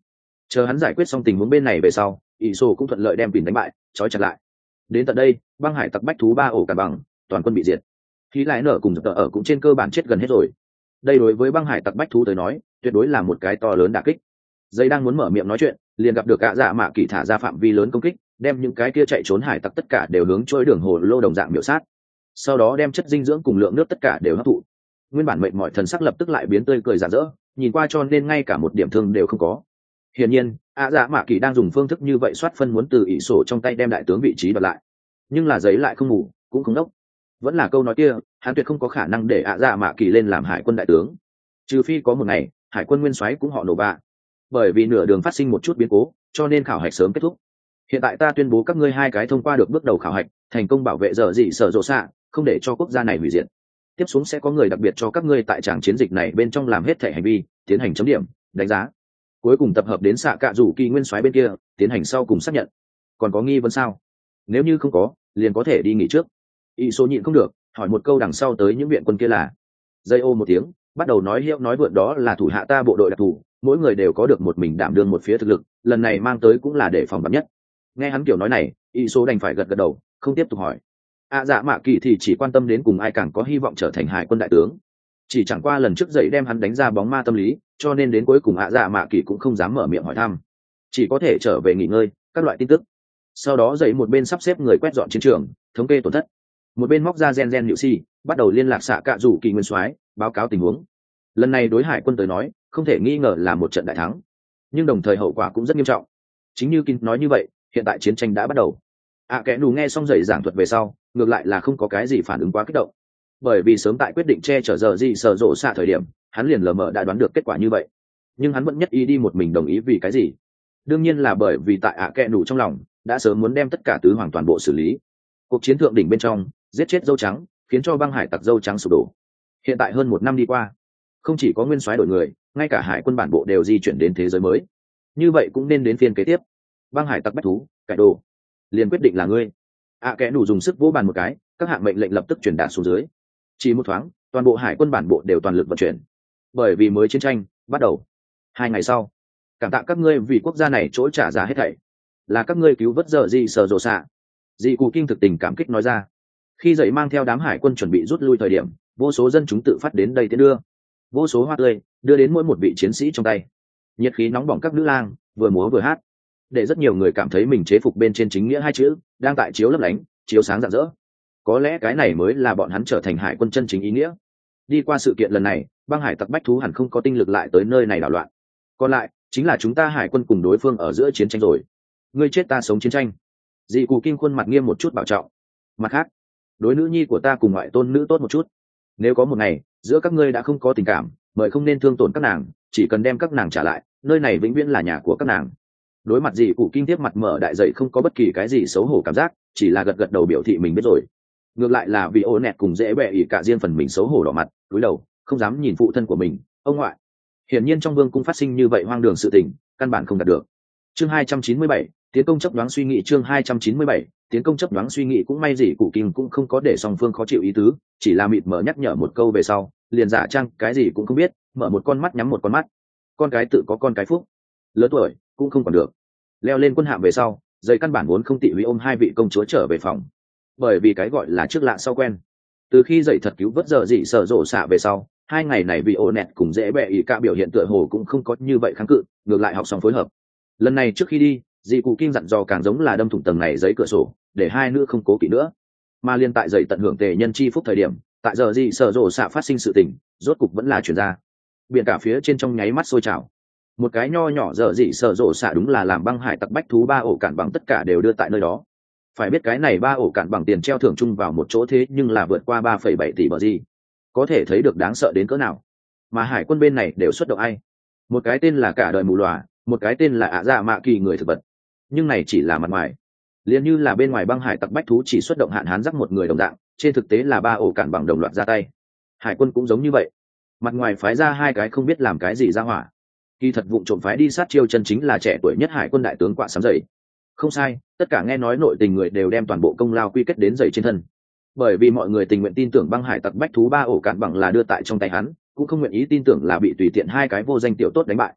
Chờ hắn giải quyết xong tình huống bên này về sau, ỷ sổ cũng thuận lợi đem Quỳnh đánh bại, trói chặt lại. Đến tận đây, băng hải tặc bách thú ba ổ cản bằng toàn quân bị diệt. Khí lại nở cùng tờ ở cũng trên cơ bản chết gần hết rồi. Đây đối với băng hải tặc bách thú tới nói, tuyệt đối là một cái to lớn đả kích. Dây đang muốn mở miệng nói chuyện, liền gặp được cả dạ mạ kỳ thả ra phạm vi lớn công kích, đem những cái kia chạy trốn hải tặc tất cả đều hướng trôi đường hồ lô đồng dạng miểu sát. Sau đó đem chất dinh dưỡng cùng lượng nước tất cả đều hấp thụ. Nguyên bản mệt mỏi thần sắc lập tức lại biến tươi cười rạng rỡ, nhìn qua cho nên ngay cả một điểm thương đều không có. Hiển nhiên, ạ dạ mạ kỳ đang dùng phương thức như vậy soát phân muốn từ ỷ sổ trong tay đem đại tướng vị trí đoạt lại. Nhưng là giấy lại không ngủ, cũng không đốc. Vẫn là câu nói kia, hắn tuyệt không có khả năng để ạ dạ mạ kỳ lên làm hải quân đại tướng. Trừ phi có một ngày, hải quân nguyên soái cũng họ nổ bạ. Bởi vì nửa đường phát sinh một chút biến cố, cho nên khảo hạch sớm kết thúc. Hiện tại ta tuyên bố các ngươi hai cái thông qua được bước đầu khảo hạch, thành công bảo vệ dở dị sở rộ xạ, không để cho quốc gia này hủy diệt. Tiếp xuống sẽ có người đặc biệt cho các ngươi tại tràng chiến dịch này bên trong làm hết thể hành vi, tiến hành chấm điểm, đánh giá. Cuối cùng tập hợp đến xạ cạ rủ kỳ nguyên soái bên kia, tiến hành sau cùng xác nhận. Còn có nghi vấn sao? Nếu như không có, liền có thể đi nghỉ trước. Y số nhịn không được, hỏi một câu đằng sau tới những viện quân kia là. Dây ô một tiếng, bắt đầu nói hiệu nói vượn đó là thủ hạ ta bộ đội đặc thù, mỗi người đều có được một mình đảm đương một phía thực lực, lần này mang tới cũng là để phòng vắn nhất. Nghe hắn kiểu nói này, Y số đành phải gật gật đầu, không tiếp tục hỏi. À dạ mạ kỳ thì chỉ quan tâm đến cùng ai càng có hy vọng trở thành hải quân đại tướng. Chỉ chẳng qua lần trước dậy đem hắn đánh ra bóng ma tâm lý, cho nên đến cuối cùng ạ dạ mạ kỳ cũng không dám mở miệng hỏi thăm, chỉ có thể trở về nghỉ ngơi các loại tin tức. Sau đó dậy một bên sắp xếp người quét dọn chiến trường, thống kê tổn thất, một bên móc ra gen gen nhự si, bắt đầu liên lạc xạ cạ rủ kỳ nguyên soái báo cáo tình huống. Lần này đối hải quân tới nói không thể nghi ngờ là một trận đại thắng, nhưng đồng thời hậu quả cũng rất nghiêm trọng. Chính như Kin nói như vậy, hiện tại chiến tranh đã bắt đầu. ạ à, kẽ nù nghe xong dậy giảng thuật về sau, ngược lại là không có cái gì phản ứng quá kích động, bởi vì sớm tại quyết định che chở giờ gì sở rộ xạ thời điểm, hắn liền lờ mờ đã đoán được kết quả như vậy. Nhưng hắn vẫn nhất ý đi một mình đồng ý vì cái gì? Đương nhiên là bởi vì tại ạ à kẽ nù trong lòng đã sớm muốn đem tất cả tứ hoàng toàn bộ xử lý. Cuộc chiến thượng đỉnh bên trong giết chết dâu trắng, khiến cho băng hải tặc dâu trắng sụp đổ. Hiện tại hơn một năm đi qua, không chỉ có nguyên soái đổi người, ngay cả hải quân bản bộ đều di chuyển đến thế giới mới. Như vậy cũng nên đến phiên kế tiếp. Băng hải tặc bách thú cải đồ liền quyết định là ngươi. ạ à, kẽ nù dùng sức vỗ bàn một cái, các hạng mệnh lệnh lập tức truyền đạt xuống dưới. Chỉ một thoáng, toàn bộ hải quân bản bộ đều toàn lực vận chuyển, bởi vì mới chiến tranh bắt đầu. Hai ngày sau, cảm tạ các ngươi vì quốc gia này chỗ trả giá hết thảy, là các ngươi cứu vớt giờ gì sờ rồ xạ. Dị cụ kinh thực tình cảm kích nói ra. Khi dậy mang theo đám hải quân chuẩn bị rút lui thời điểm, vô số dân chúng tự phát đến đây tiến đưa, vô số hoa tươi đưa đến mỗi một vị chiến sĩ trong tay. Nhiệt khí nóng bỏng các nữ lang vừa múa vừa hát, để rất nhiều người cảm thấy mình chế phục bên trên chính nghĩa hai chữ đang tại chiếu lấp lánh, chiếu sáng rạng rỡ. Có lẽ cái này mới là bọn hắn trở thành hải quân chân chính ý nghĩa. Đi qua sự kiện lần này, băng hải tặc bách thú hẳn không có tinh lực lại tới nơi này đảo loạn. Còn lại chính là chúng ta hải quân cùng đối phương ở giữa chiến tranh rồi. Ngươi chết ta sống chiến tranh. Dị cụ kinh khuôn mặt nghiêm một chút bảo trọng. Mặt khác, đối nữ nhi của ta cùng ngoại tôn nữ tốt một chút. Nếu có một ngày giữa các ngươi đã không có tình cảm, mời không nên thương tổn các nàng, chỉ cần đem các nàng trả lại, nơi này vĩnh viễn là nhà của các nàng. Đối mặt dị cụ kinh tiếp mặt mở đại dậy không có bất kỳ cái gì xấu hổ cảm giác, chỉ là gật gật đầu biểu thị mình biết rồi. Ngược lại là vì ô nẹt cùng dễ bẹ ỉ cả riêng phần mình xấu hổ đỏ mặt cúi đầu không dám nhìn phụ thân của mình, ông ngoại. Hiển nhiên trong vương cung phát sinh như vậy hoang đường sự tình, căn bản không đạt được. Chương hai trăm chín mươi bảy, tiến công chấp đoán suy nghĩ. Chương hai trăm chín mươi bảy, tiến công chấp đoán suy nghĩ. Cũng may gì cụ kim cũng không có để song phương khó chịu ý tứ, chỉ là mịt mở nhắc nhở một câu về sau, liền giả trang cái gì cũng không biết, mở một con mắt nhắm một con mắt. Con cái tự có con cái phúc, lớn tuổi cũng không còn được. Leo lên quân hạm về sau, dây căn bản vốn không tị húy ôm hai vị công chúa trở về phòng, bởi vì cái gọi là trước lạ sau quen. Từ khi dậy thật cứu vớt giờ dị sở rộ xạ về sau, hai ngày này vì ô nẹt cùng dễ bẹ ý cả biểu hiện tựa hồ cũng không có như vậy kháng cự, ngược lại học xong phối hợp. Lần này trước khi đi, dị cụ kinh dặn dò càng giống là đâm thủng tầng này giấy cửa sổ, để hai nữ không cố kỵ nữa. Mà liên tại dậy tận hưởng tề nhân chi phúc thời điểm, tại giờ dị sở rộ xạ phát sinh sự tình, rốt cục vẫn là chuyển ra. Biển cả phía trên trong nháy mắt sôi trào. Một cái nho nhỏ giờ dị sở rộ xạ đúng là làm băng hải tặc bách thú ba ổ cản bằng tất cả đều đưa tại nơi đó. Phải biết cái này ba ổ cản bằng tiền treo thưởng chung vào một chỗ thế nhưng là vượt qua ba phẩy bảy tỷ bờ gì, có thể thấy được đáng sợ đến cỡ nào. Mà hải quân bên này đều xuất động ai, một cái tên là cả đời mù lòa, một cái tên là ạ dạ mạ kỳ người thực vật. Nhưng này chỉ là mặt ngoài, liền như là bên ngoài băng hải tặc bách thú chỉ xuất động hạn hán dắt một người đồng dạng, trên thực tế là ba ổ cản bằng đồng loạt ra tay. Hải quân cũng giống như vậy, mặt ngoài phái ra hai cái không biết làm cái gì ra hỏa, kỳ thật vụng trộm phái đi sát chiêu chân chính là trẻ tuổi nhất hải quân đại tướng Quạ Sám Dậy. Không sai, tất cả nghe nói nội tình người đều đem toàn bộ công lao quy kết đến Dậy trên thân, bởi vì mọi người tình nguyện tin tưởng băng hải tặc bách thú ba ổ cản bằng là đưa tại trong tay hắn, cũng không nguyện ý tin tưởng là bị tùy tiện hai cái vô danh tiểu tốt đánh bại.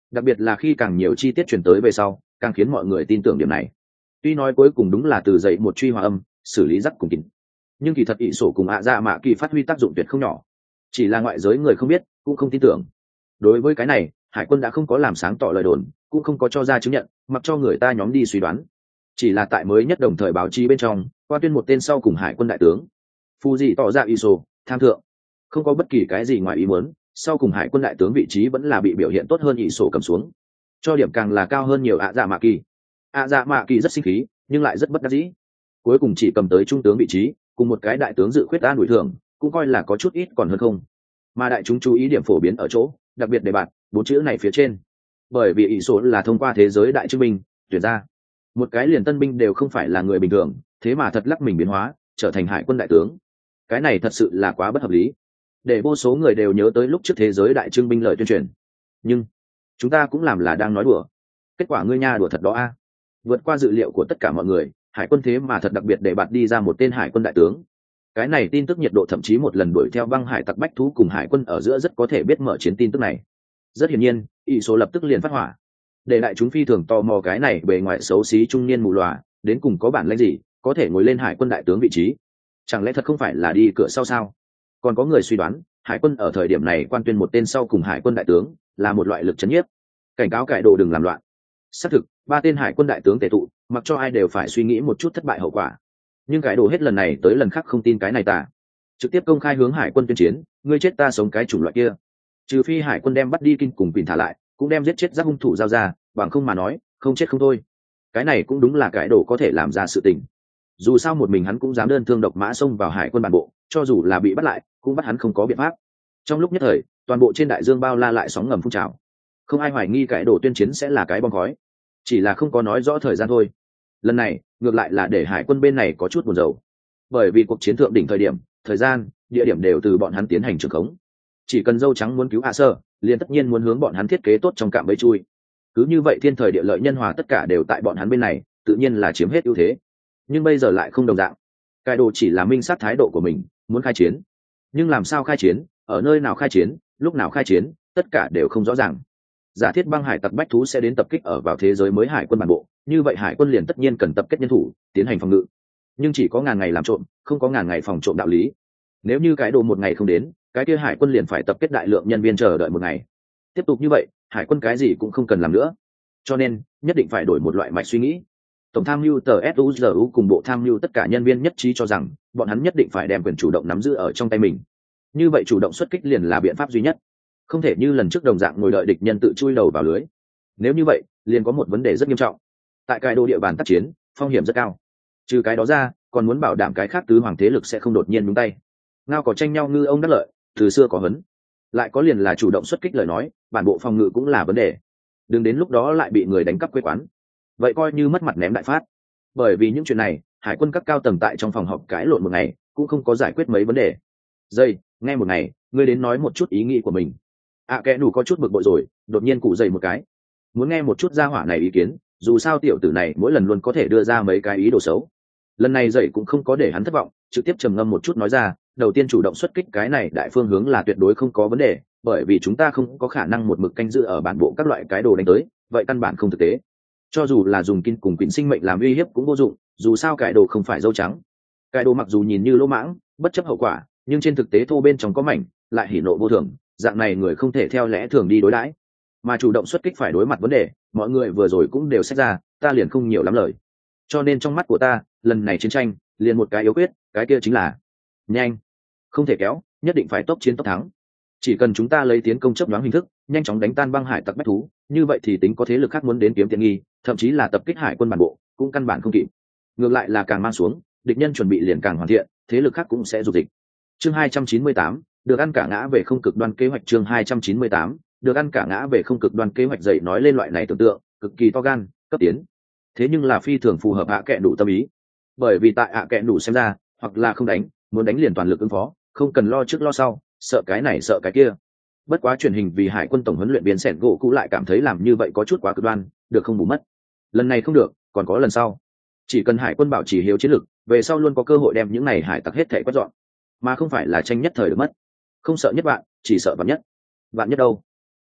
đặc biệt là khi càng nhiều chi tiết truyền tới về sau càng khiến mọi người tin tưởng điểm này. Tuy nói cuối cùng đúng là từ dậy một truy hòa âm xử lý rắc cùng kín, nhưng kỳ thật ỷ sổ cùng ạ dạ mạ kỳ phát huy tác dụng tuyệt không nhỏ, chỉ là ngoại giới người không biết cũng không tin tưởng. Đối với cái này hải quân đã không có làm sáng tỏ lời đồn, cũng không có cho ra chứng nhận, mặc cho người ta nhóm đi suy đoán. Chỉ là tại mới nhất đồng thời báo chí bên trong qua tuyên một tên sau cùng hải quân đại tướng phu dị tỏ ra iso tham thượng, không có bất kỳ cái gì ngoài ý muốn, sau cùng hải quân đại tướng vị trí vẫn là bị biểu hiện tốt hơn iso cầm xuống, cho điểm càng là cao hơn nhiều ạ dạ mạ kỳ. ạ dạ mạ kỳ rất sinh khí nhưng lại rất bất đắc dĩ, cuối cùng chỉ cầm tới trung tướng vị trí cùng một cái đại tướng dự khuyết an ủi thưởng, cũng coi là có chút ít còn hơn không. Mà đại chúng chú ý điểm phổ biến ở chỗ đặc biệt đề bạt bốn chữ này phía trên, bởi vì ỷ số là thông qua thế giới đại chứng minh tuyển ra một cái liền tân binh đều không phải là người bình thường, thế mà thật lắc mình biến hóa trở thành hải quân đại tướng. Cái này thật sự là quá bất hợp lý, để vô số người đều nhớ tới lúc trước thế giới đại trưng binh lời tuyên truyền. Nhưng chúng ta cũng làm là đang nói đùa, kết quả ngươi nha đùa thật đó a. Vượt qua dự liệu của tất cả mọi người, hải quân thế mà thật đặc biệt để bạt đi ra một tên hải quân đại tướng. Cái này tin tức nhiệt độ thậm chí một lần đuổi theo băng hải tặc bách thú cùng hải quân ở giữa rất có thể biết mở chiến tin tức này. Rất hiển nhiên ỷ số lập tức liền phát hỏa, để đại chúng phi thường tò mò cái này bề ngoài xấu xí trung niên mù lòa đến cùng có bản lĩnh gì có thể ngồi lên hải quân đại tướng vị trí. Chẳng lẽ thật không phải là đi cửa sau sao? Còn có người suy đoán hải quân ở thời điểm này quan tuyên một tên sau cùng hải quân đại tướng là một loại lực chấn nhiếp, cảnh cáo cải đồ đừng làm loạn. Xác thực ba tên hải quân đại tướng tề tụ, mặc cho ai đều phải suy nghĩ một chút thất bại hậu quả. Nhưng cải đồ hết lần này tới lần khác không tin cái này tả, trực tiếp công khai hướng hải quân tuyên chiến, ngươi chết ta sống cái chủng loại kia. Trừ phi hải quân đem bắt đi kinh cùng Quỳnh thả lại, cũng đem giết chết giác hung thủ giao ra, bằng không mà nói không chết không thôi. Cái này cũng đúng là cải đồ có thể làm ra sự tình. Dù sao một mình hắn cũng dám đơn thương độc mã xông vào hải quân bản bộ, cho dù là bị bắt lại cũng bắt hắn không có biện pháp. Trong lúc nhất thời toàn bộ trên đại dương bao la lại sóng ngầm phun trào, không ai hoài nghi cải đồ tuyên chiến sẽ là cái bom khói, chỉ là không có nói rõ thời gian thôi. Lần này ngược lại là để hải quân bên này có chút buồn rầu, bởi vì cuộc chiến thượng đỉnh thời điểm, thời gian, địa điểm đều từ bọn hắn tiến hành trường khống. Chỉ cần dâu trắng muốn cứu hạ sơ, liền tất nhiên muốn hướng bọn hắn thiết kế tốt trong cạm bẫy chui. Cứ như vậy thiên thời địa lợi nhân hòa tất cả đều tại bọn hắn bên này, tự nhiên là chiếm hết ưu thế. Nhưng bây giờ lại không đồng dạng, cải đồ chỉ là minh sát thái độ của mình, muốn khai chiến. Nhưng làm sao khai chiến, ở nơi nào khai chiến, lúc nào khai chiến, tất cả đều không rõ ràng. Giả thiết băng hải tặc bách thú sẽ đến tập kích ở vào thế giới mới hải quân bản bộ, như vậy hải quân liền tất nhiên cần tập kết nhân thủ tiến hành phòng ngự. Nhưng chỉ có ngàn ngày làm trộm, không có ngàn ngày phòng trộm đạo lý. Nếu như cái đồ một ngày không đến, cái kia hải quân liền phải tập kết đại lượng nhân viên chờ đợi một ngày. Tiếp tục như vậy hải quân cái gì cũng không cần làm nữa, cho nên nhất định phải đổi một loại mạch suy nghĩ. Tổng tham mưu tờ suzu cùng bộ tham mưu tất cả nhân viên nhất trí cho rằng bọn hắn nhất định phải đem quyền chủ động nắm giữ ở trong tay mình. Như vậy chủ động xuất kích liền là biện pháp duy nhất, không thể như lần trước đồng dạng ngồi đợi địch nhân tự chui đầu vào lưới. Nếu như vậy liền có một vấn đề rất nghiêm trọng, tại cái đô địa bàn tác chiến phong hiểm rất cao, trừ cái đó ra còn muốn bảo đảm cái khác tứ hoàng thế lực sẽ không đột nhiên đúng tay. Ngao có tranh nhau ngư ông đắc lợi, từ xưa có hấn, lại có liền là chủ động xuất kích lời nói bản bộ phòng ngự cũng là vấn đề, đừng đến lúc đó lại bị người đánh cắp quê quán, vậy coi như mất mặt ném đại phát. Bởi vì những chuyện này hải quân các cao tầng tại trong phòng họp cãi lộn một ngày cũng không có giải quyết mấy vấn đề. Dây nghe một ngày ngươi đến nói một chút ý nghĩ của mình. ạ à, kẽ đủ có chút bực bội rồi, đột nhiên cụ dậy một cái, muốn nghe một chút gia hỏa này ý kiến, dù sao tiểu tử này mỗi lần luôn có thể đưa ra mấy cái ý đồ xấu. Lần này dậy cũng không có để hắn thất vọng, trực tiếp trầm ngâm một chút nói ra, đầu tiên chủ động xuất kích cái này đại phương hướng là tuyệt đối không có vấn đề, bởi vì chúng ta không có khả năng một mực canh giữ ở bản bộ các loại cái đồ đánh tới, vậy căn bản không thực tế. Cho dù là dùng kinh cùng quyển sinh mệnh làm uy hiếp cũng vô dụng, dù sao cái đồ không phải dâu trắng. Cái đồ mặc dù nhìn như lỗ mãng bất chấp hậu quả, nhưng trên thực tế thô bên trong có mảnh, lại hỉ nộ vô thường, dạng này người không thể theo lẽ thường đi đối đãi, mà chủ động xuất kích phải đối mặt vấn đề, mọi người vừa rồi cũng đều xét ra, ta liền không nhiều lắm lời. Cho nên trong mắt của ta lần này chiến tranh liền một cái yếu quyết, cái kia chính là nhanh, không thể kéo, nhất định phải tốc chiến tốc thắng. Chỉ cần chúng ta lấy tiến công chấp nhoáng hình thức nhanh chóng đánh tan băng hải tặc bách thú, như vậy thì tính có thế lực khác muốn đến kiếm tiện nghi, thậm chí là tập kích hải quân bản bộ cũng căn bản không kịp. Ngược lại là càng mang xuống, địch nhân chuẩn bị liền càng hoàn thiện, thế lực khác cũng sẽ dục dịch. Chương hai trăm chín mươi tám, được ăn cả ngã về không cực đoan kế hoạch. Chương hai trăm chín mươi tám, được ăn cả ngã về không cực đoan kế hoạch. Dậy nói lên loại này tưởng tượng cực kỳ to gan cấp tiến, thế nhưng là phi thường phù hợp ạ kệ đủ tâm ý. Bởi vì tại ạ kệ đủ xem ra, hoặc là không đánh, muốn đánh liền toàn lực ứng phó, không cần lo trước lo sau, sợ cái này sợ cái kia. Bất quá truyền hình vì hải quân tổng huấn luyện viên sẻn gỗ cũ lại cảm thấy làm như vậy có chút quá cực đoan, được không bù mất. Lần này không được, còn có lần sau. Chỉ cần hải quân bảo trì hiếu chiến lực, về sau luôn có cơ hội đem những này hải tặc hết thảy quét dọn, mà không phải là tranh nhất thời được mất. Không sợ nhất bạn, chỉ sợ vạn nhất. Vạn nhất đâu?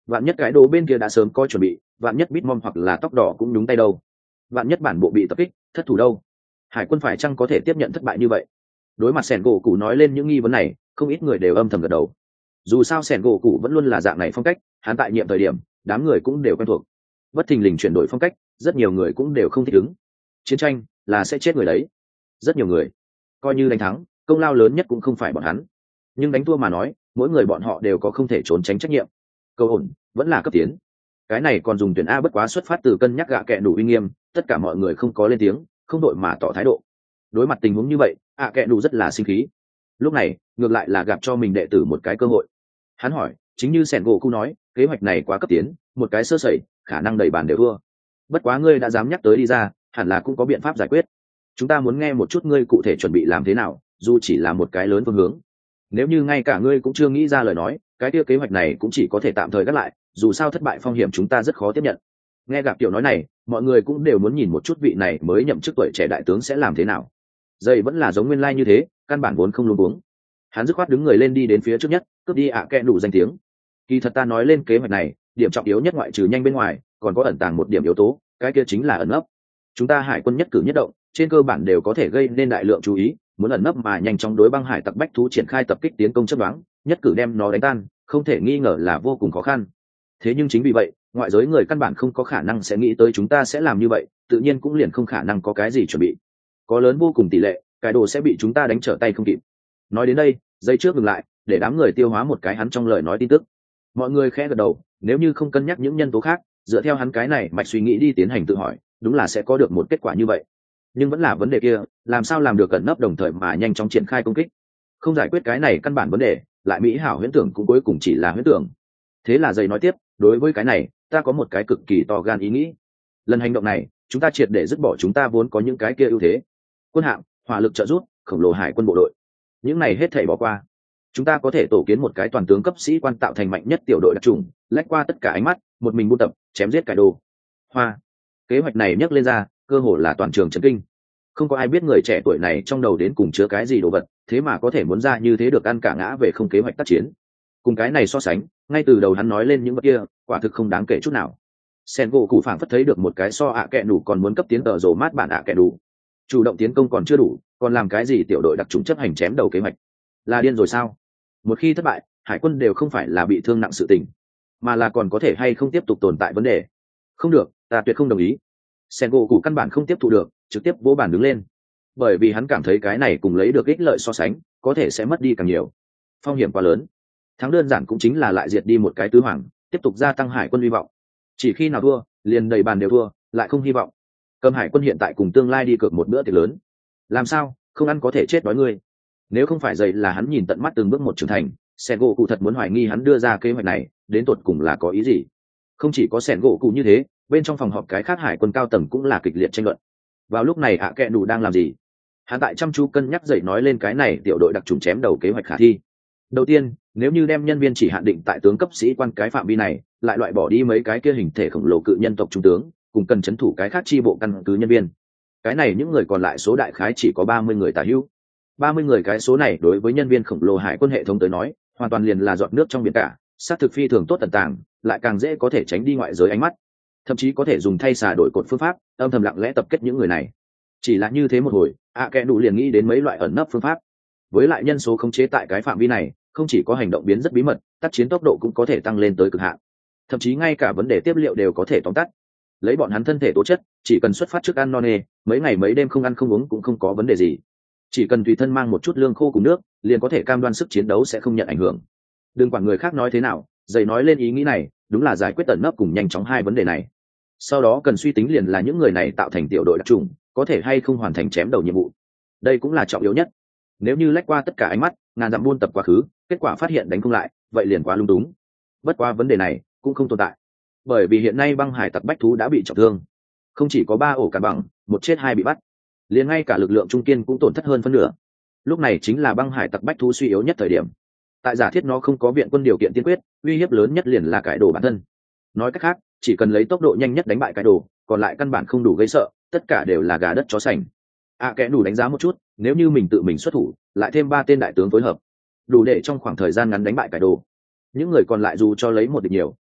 vạn nhất cái đồ bên kia đã sớm có chuẩn bị, vạn nhất Bitmom hoặc là tóc đỏ cũng đúng tay đâu, vạn nhất bản bộ bị tập kích thất thủ đâu, hải quân phải chăng có thể tiếp nhận thất bại như vậy? Đối mặt sẻn gỗ cụ nói lên những nghi vấn này, không ít người đều âm thầm gật đầu. Dù sao sẻn gỗ cụ vẫn luôn là dạng này phong cách, hắn tại nhiệm thời điểm đám người cũng đều quen thuộc, bất thình lình chuyển đổi phong cách, rất nhiều người cũng đều không thích ứng. Chiến tranh là sẽ chết người đấy, rất nhiều người coi như đánh thắng, công lao lớn nhất cũng không phải bọn hắn, nhưng đánh thua mà nói, mỗi người bọn họ đều có không thể trốn tránh trách nhiệm. Cầu ổn vẫn là cấp tiến, cái này còn dùng tuyển A bất quá xuất phát từ cân nhắc gạ kẹ đủ uy nghiêm, tất cả mọi người không có lên tiếng, không đội mà tỏ thái độ. Đối mặt tình huống như vậy, ạ kẹ đủ rất là sinh khí. Lúc này ngược lại là gặp cho mình đệ tử một cái cơ hội. Hắn hỏi, chính như sẻn gỗ cụ nói, kế hoạch này quá cấp tiến, một cái sơ sẩy khả năng đẩy bàn đều thua. Bất quá ngươi đã dám nhắc tới đi ra, hẳn là cũng có biện pháp giải quyết. Chúng ta muốn nghe một chút ngươi cụ thể chuẩn bị làm thế nào, dù chỉ là một cái lớn phương hướng. Nếu như ngay cả ngươi cũng chưa nghĩ ra lời nói, cái kia kế hoạch này cũng chỉ có thể tạm thời gác lại, dù sao thất bại phong hiểm chúng ta rất khó tiếp nhận. Nghe gặp tiểu nói này, mọi người cũng đều muốn nhìn một chút vị này mới nhậm chức tuổi trẻ đại tướng sẽ làm thế nào. Dây vẫn là giống nguyên lai như thế, căn bản vốn không luống cuống. Hắn dứt khoát đứng người lên đi đến phía trước nhất, cướp đi ạ kẹ đủ danh tiếng. Kỳ thật ta nói lên kế hoạch này, điểm trọng yếu nhất ngoại trừ nhanh bên ngoài, còn có ẩn tàng một điểm yếu tố, cái kia chính là ẩn nấp. Chúng ta hải quân nhất cử nhất động, trên cơ bản đều có thể gây nên đại lượng chú ý, muốn ẩn nấp mà nhanh chóng đối băng hải tặc bách thú triển khai tập kích tiến công chấp đoán, nhất cử đem nó đánh tan, không thể nghi ngờ là vô cùng khó khăn. Thế nhưng chính vì vậy, ngoại giới người căn bản không có khả năng sẽ nghĩ tới chúng ta sẽ làm như vậy, tự nhiên cũng liền không khả năng có cái gì chuẩn bị. Có lớn vô cùng tỷ lệ, cái đồ sẽ bị chúng ta đánh trở tay không kịp. Nói đến đây, giây trước ngừng lại, để đám người tiêu hóa một cái hắn trong lời nói tin tức. Mọi người khẽ gật đầu, nếu như không cân nhắc những nhân tố khác, dựa theo hắn cái này mạch suy nghĩ đi tiến hành tự hỏi, đúng là sẽ có được một kết quả như vậy. Nhưng vẫn là vấn đề kia, làm sao làm được cẩn nấp đồng thời mà nhanh chóng triển khai công kích? Không giải quyết cái này căn bản vấn đề, lại mỹ hảo huyễn tưởng cũng cuối cùng chỉ là huyễn tưởng. Thế là dây nói tiếp, đối với cái này, ta có một cái cực kỳ to gan ý nghĩ. Lần hành động này, chúng ta triệt để dứt bỏ chúng ta vốn có những cái kia ưu thế. Quân hạm, hỏa lực trợ giúp, khổng lồ hải quân bộ đội. Những này hết thảy bỏ qua. Chúng ta có thể tổ kiến một cái toàn tướng cấp sĩ quan tạo thành mạnh nhất tiểu đội đặc trùng, lách qua tất cả ánh mắt, một mình buôn tập, chém giết cải đồ. Hoa. Kế hoạch này nhắc lên ra, cơ hồ là toàn trường chấn kinh. Không có ai biết người trẻ tuổi này trong đầu đến cùng chứa cái gì đồ vật, thế mà có thể muốn ra như thế được ăn cả ngã về không kế hoạch tác chiến. Cùng cái này so sánh, ngay từ đầu hắn nói lên những vật kia, quả thực không đáng kể chút nào. Sen gỗ cụ phảng phất thấy được một cái so ạ kẹ đủ còn muốn cấp tiến tờ rồ mát bản ạ kẹ đủ. Chủ động tiến công còn chưa đủ, còn làm cái gì tiểu đội đặc trùng chấp hành chém đầu kế hoạch? Là điên rồi sao? Một khi thất bại, hải quân đều không phải là bị thương nặng sự tình, mà là còn có thể hay không tiếp tục tồn tại vấn đề. Không được, ta tuyệt không đồng ý. Sen gỗ cụ căn bản không tiếp thu được, trực tiếp vỗ bàn đứng lên, bởi vì hắn cảm thấy cái này cùng lấy được ích lợi so sánh, có thể sẽ mất đi càng nhiều. Phong hiểm quá lớn, thắng đơn giản cũng chính là lại diệt đi một cái tứ hoàng, tiếp tục gia tăng hải quân hy vọng. Chỉ khi nào thua, liền đầy bàn đều thua, lại không hy vọng. Cầm hải quân hiện tại cùng tương lai đi cược một bữa tiệc lớn, làm sao không ăn có thể chết đói ngươi. Nếu không phải dậy là hắn nhìn tận mắt từng bước một trưởng thành, Sen gỗ cụ thật muốn hoài nghi hắn đưa ra kế hoạch này đến tột cùng là có ý gì. Không chỉ có Sen gỗ cụ như thế, bên trong phòng họp cái khác hải quân cao tầng cũng là kịch liệt tranh luận. Vào lúc này ạ kẹ đủ đang làm gì? Hắn tại chăm chú cân nhắc dậy nói lên cái này tiểu đội đặc trùng chém đầu kế hoạch khả thi. Đầu tiên, nếu như đem nhân viên chỉ hạn định tại tướng cấp sĩ quan cái phạm vi này, lại loại bỏ đi mấy cái kia hình thể khổng lồ cự nhân tộc trung tướng, cùng cần chấn thủ cái khác chi bộ căn cứ nhân viên. Cái này những người còn lại số đại khái chỉ có ba mươi người tả hữu. ba mươi người cái số này đối với nhân viên khổng lồ hải quân hệ thống tới nói, hoàn toàn liền là giọt nước trong biển cả, sát thực phi thường tốt tận tàng, lại càng dễ có thể tránh đi ngoại giới ánh mắt. Thậm chí có thể dùng thay xả đổi cột phương pháp, âm thầm lặng lẽ tập kết những người này. Chỉ là như thế một hồi, ạ kẹ đủ liền nghĩ đến mấy loại ẩn nấp phương pháp. Với lại nhân số khống chế tại cái phạm vi này, không chỉ có hành động biến rất bí mật, tác chiến tốc độ cũng có thể tăng lên tới cực hạn. Thậm chí ngay cả vấn đề tiếp liệu đều có thể tóm tắt. Lấy bọn hắn thân thể tố chất, chỉ cần xuất phát trước ăn no nê, mấy ngày mấy đêm không ăn không uống cũng không có vấn đề gì. Chỉ cần tùy thân mang một chút lương khô cùng nước, liền có thể cam đoan sức chiến đấu sẽ không nhận ảnh hưởng. Đừng quản người khác nói thế nào, dày nói lên ý nghĩ này, đúng là giải quyết ẩn nấp cùng nhanh chóng hai vấn đề này. Sau đó cần suy tính liền là những người này tạo thành tiểu đội đặc trùng, có thể hay không hoàn thành chém đầu nhiệm vụ. Đây cũng là trọng yếu nhất. Nếu như lách qua tất cả ánh mắt, ngàn dặm buôn tập quá khứ, kết quả phát hiện đánh không lại, vậy liền quá lung túng. Bất qua vấn đề này cũng không tồn tại, bởi vì hiện nay băng hải tặc bách thú đã bị trọng thương, không chỉ có ba ổ cản bằng, một chết hai bị bắt, liền ngay cả lực lượng trung kiên cũng tổn thất hơn phân nửa. Lúc này chính là băng hải tặc bách thú suy yếu nhất thời điểm. Tại giả thiết nó không có viện quân điều kiện tiên quyết, uy hiếp lớn nhất liền là cải đồ bản thân. Nói cách khác, chỉ cần lấy tốc độ nhanh nhất đánh bại cải đồ, còn lại căn bản không đủ gây sợ, tất cả đều là gà đất chó sành. À kẻ đủ đánh giá một chút, nếu như mình tự mình xuất thủ, lại thêm ba tên đại tướng phối hợp, đủ để trong khoảng thời gian ngắn đánh bại cải đồ. Những người còn lại dù cho lấy một địch nhiều,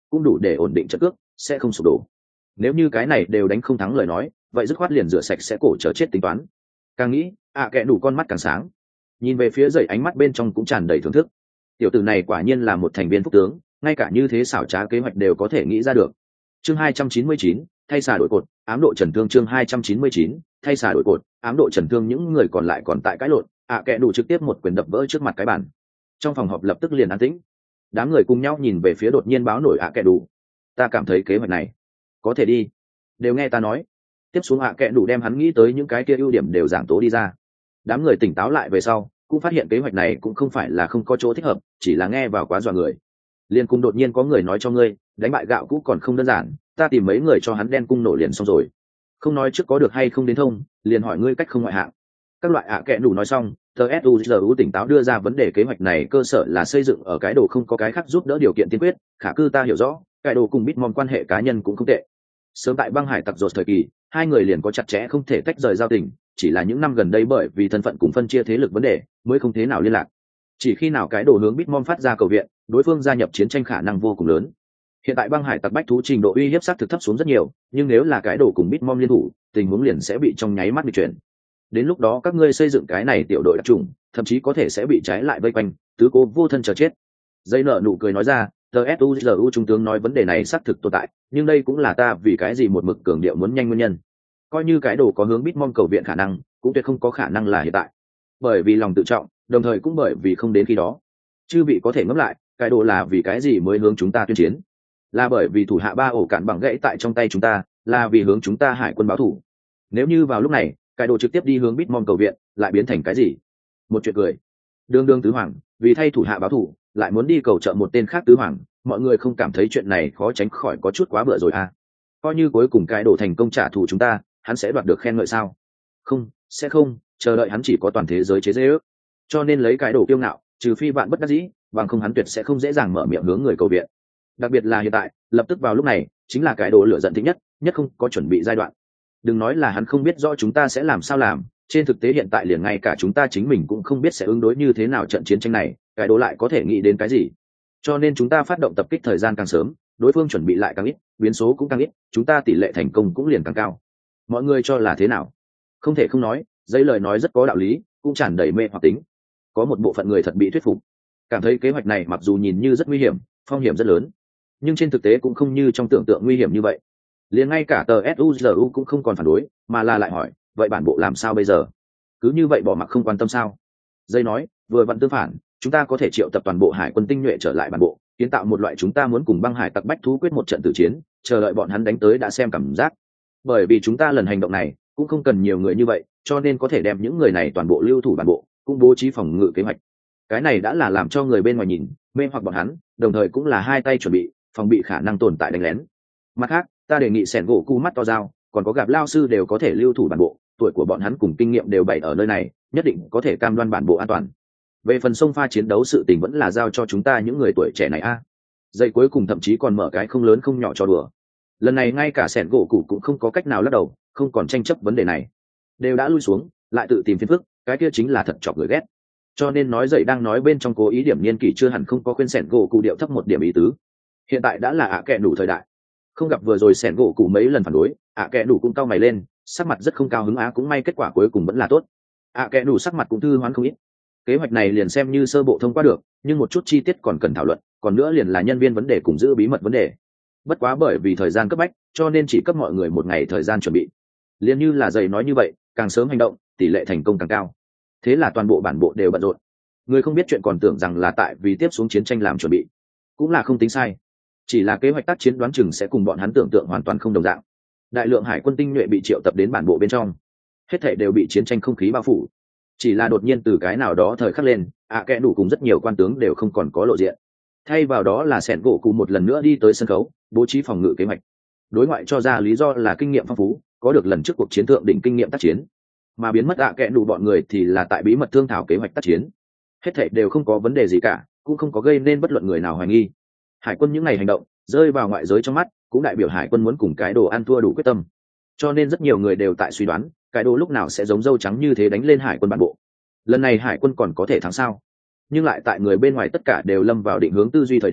cũng đủ để ổn định trận cước, sẽ không sụp đổ. Nếu như cái này đều đánh không thắng lời nói, vậy dứt khoát liền rửa sạch sẽ cổ chờ chết tính toán. Càng nghĩ, ạ kẽ đủ con mắt càng sáng, nhìn về phía dậy ánh mắt bên trong cũng tràn đầy thưởng thức. Tiểu tử này quả nhiên là một thành viên phúc tướng, ngay cả như thế xảo trá kế hoạch đều có thể nghĩ ra được. Chương hai trăm chín mươi chín, thay xà đổi cột, ám độ trần thương. Chương hai trăm chín mươi chín, thay xà đổi cột, ám độ trần thương. Những người còn lại còn tại cãi lộn, ạ kẽ đủ trực tiếp một quyền đập vỡ trước mặt cái bàn. Trong phòng họp lập tức liền an tĩnh. Đám người cùng nhau nhìn về phía đột nhiên báo nổi ạ kẽ đủ. Ta cảm thấy kế hoạch này có thể đi, đều nghe ta nói. Tiếp xuống ạ kẽ đủ đem hắn nghĩ tới những cái kia ưu điểm đều giảng tố đi ra. Đám người tỉnh táo lại về sau cũng phát hiện kế hoạch này cũng không phải là không có chỗ thích hợp, chỉ là nghe vào quá dọa người. Liên cung đột nhiên có người nói cho ngươi đánh bại gạo cũ còn không đơn giản, ta tìm mấy người cho hắn đen cung nổ liền xong rồi, không nói trước có được hay không đến thông, liền hỏi ngươi cách không ngoại hạng. Các loại ạ kẽ đủ nói xong, tsuzu tỉnh táo đưa ra vấn đề kế hoạch này cơ sở là xây dựng ở cái đồ không có cái khác giúp đỡ điều kiện tiên quyết. Khả cư ta hiểu rõ cái đồ cùng Bitmom quan hệ cá nhân cũng không tệ. Sớm tại băng hải tặc dột thời kỳ, hai người liền có chặt chẽ không thể tách rời giao tình, chỉ là những năm gần đây bởi vì thân phận cùng phân chia thế lực vấn đề mới không thế nào liên lạc. Chỉ khi nào cái đồ hướng Bitmom phát ra cầu viện, đối phương gia nhập chiến tranh khả năng vô cùng lớn. Hiện tại băng hải tặc bách thú trình độ uy hiếp sát thực thấp xuống rất nhiều, nhưng nếu là cái đồ cùng Bitmom liên thủ, tình huống liền sẽ bị trong nháy mắt bị chuyển. Đến lúc đó các ngươi xây dựng cái này tiểu đội đặc trùng, thậm chí có thể sẽ bị trái lại vây quanh, tứ cố vô thân chờ chết. Dây nợ nụ cười nói ra, tsuzu trung tướng nói vấn đề này xác thực tồn tại, nhưng đây cũng là ta vì cái gì một mực cường điệu muốn nhanh nguyên nhân. Coi như cái đồ có hướng Bitmom cầu viện khả năng, cũng tuyệt không có khả năng là hiện tại, bởi vì lòng tự trọng, đồng thời cũng bởi vì không đến khi đó. Chư vị có thể ngẫm lại, cái đồ là vì cái gì mới hướng chúng ta tuyên chiến? Là bởi vì thủ hạ ba ổ cạn bằng gãy tại trong tay chúng ta, là vì hướng chúng ta hải quân báo thủ. Nếu như vào lúc này cái đồ trực tiếp đi hướng Bitmom cầu viện, lại biến thành cái gì? Một chuyện cười. Đương đương tứ hoàng vì thay thủ hạ báo thủ, lại muốn đi cầu trợ một tên khác tứ hoàng, mọi người không cảm thấy chuyện này khó tránh khỏi có chút quá bựa rồi à? Coi như cuối cùng cái đồ thành công trả thù chúng ta, hắn sẽ đoạt được khen ngợi sao? Không, sẽ không, chờ đợi hắn chỉ có toàn thế giới chế dễ ước. Cho nên lấy cái đồ kiêu ngạo, trừ phi bạn bất đắc dĩ, bằng không hắn tuyệt sẽ không dễ dàng mở miệng hướng người cầu viện. Đặc biệt là hiện tại, lập tức vào lúc này, chính là cái đồ lửa giận thích nhất, nhất không có chuẩn bị giai đoạn. Đừng nói là hắn không biết rõ chúng ta sẽ làm sao làm, trên thực tế hiện tại liền ngay cả chúng ta chính mình cũng không biết sẽ ứng đối như thế nào trận chiến tranh này, cái đồ lại có thể nghĩ đến cái gì. Cho nên chúng ta phát động tập kích thời gian càng sớm, đối phương chuẩn bị lại càng ít, biến số cũng càng ít, chúng ta tỷ lệ thành công cũng liền càng cao. Mọi người cho là thế nào? Không thể không nói, giấy lời nói rất có đạo lý, cũng tràn đầy mê hoặc tính. Có một bộ phận người thật bị thuyết phục, cảm thấy kế hoạch này mặc dù nhìn như rất nguy hiểm, phong hiểm rất lớn, nhưng trên thực tế cũng không như trong tưởng tượng nguy hiểm như vậy. Liền ngay cả tờ suzu cũng không còn phản đối, mà là lại hỏi, vậy bản bộ làm sao bây giờ? Cứ như vậy bỏ mặc không quan tâm sao? Dây nói, vừa vặn tương phản, chúng ta có thể triệu tập toàn bộ hải quân tinh nhuệ trở lại bản bộ, kiến tạo một loại chúng ta muốn cùng băng hải tặc bách thú quyết một trận tử chiến, chờ đợi bọn hắn đánh tới đã xem cảm giác. Bởi vì chúng ta lần hành động này cũng không cần nhiều người như vậy, cho nên có thể đem những người này toàn bộ lưu thủ bản bộ, cũng bố trí phòng ngự kế hoạch. Cái này đã là làm cho người bên ngoài nhìn mê hoặc bọn hắn, đồng thời cũng là hai tay chuẩn bị phòng bị khả năng tồn tại đánh lén. Mặt khác, ta đề nghị sẻn gỗ cu mắt to dao, còn có gặp lao sư đều có thể lưu thủ bản bộ, tuổi của bọn hắn cùng kinh nghiệm đều bày ở nơi này, nhất định có thể cam đoan bản bộ an toàn. Về phần sông pha chiến đấu sự tình vẫn là giao cho chúng ta những người tuổi trẻ này a. À. Dây cuối cùng thậm chí còn mở cái không lớn không nhỏ cho đùa. Lần này ngay cả sẻn gỗ cụ cũng không có cách nào lắc đầu, không còn tranh chấp vấn đề này, đều đã lui xuống, lại tự tìm phiền phức, cái kia chính là thật chọc người ghét. Cho nên nói dậy đang nói bên trong cố ý điểm niên kỷ chưa hẳn không có khuyên sẻn gỗ cụ điệu thấp một điểm ý tứ. Hiện tại đã là ạ kẹ đủ thời đại, không gặp vừa rồi sẻn gỗ cụ mấy lần phản đối, ạ kẹ đủ cũng cau mày lên, sắc mặt rất không cao hứng á, cũng may kết quả cuối cùng vẫn là tốt. ạ kẹ đủ sắc mặt cũng thư hoán không ít. Kế hoạch này liền xem như sơ bộ thông qua được, nhưng một chút chi tiết còn cần thảo luận, còn nữa liền là nhân viên vấn đề cùng giữ bí mật vấn đề. Bất quá bởi vì thời gian cấp bách, cho nên chỉ cấp mọi người một ngày thời gian chuẩn bị. Liền như là dày nói như vậy, càng sớm hành động, tỷ lệ thành công càng cao. Thế là toàn bộ bản bộ đều bận rộn. Người không biết chuyện còn tưởng rằng là tại vì tiếp xuống chiến tranh làm chuẩn bị, cũng là không tính sai. Chỉ là kế hoạch tác chiến đoán chừng sẽ cùng bọn hắn tưởng tượng hoàn toàn không đồng dạng. Đại lượng hải quân tinh nhuệ bị triệu tập đến bản bộ bên trong, hết thảy đều bị chiến tranh không khí bao phủ. Chỉ là đột nhiên từ cái nào đó thời khắc lên, ạ kẽ đủ cùng rất nhiều quan tướng đều không còn có lộ diện. Thay vào đó là sẻn gỗ cụ một lần nữa đi tới sân khấu, bố trí phòng ngự kế hoạch. Đối ngoại cho ra lý do là kinh nghiệm phong phú, có được lần trước cuộc chiến thượng đỉnh kinh nghiệm tác chiến. Mà biến mất ạ kẽ đủ bọn người thì là tại bí mật thương thảo kế hoạch tác chiến. Hết thảy đều không có vấn đề gì cả, cũng không có gây nên bất luận người nào hoài nghi. Hải quân những ngày hành động rơi vào ngoại giới trong mắt, cũng đại biểu hải quân muốn cùng cái đồ ăn thua đủ quyết tâm. Cho nên rất nhiều người đều tại suy đoán, cái đồ lúc nào sẽ giống dâu trắng như thế đánh lên hải quân bản bộ. Lần này hải quân còn có thể thắng sao? Nhưng lại tại người bên ngoài tất cả đều lâm vào định hướng tư duy thời điểm,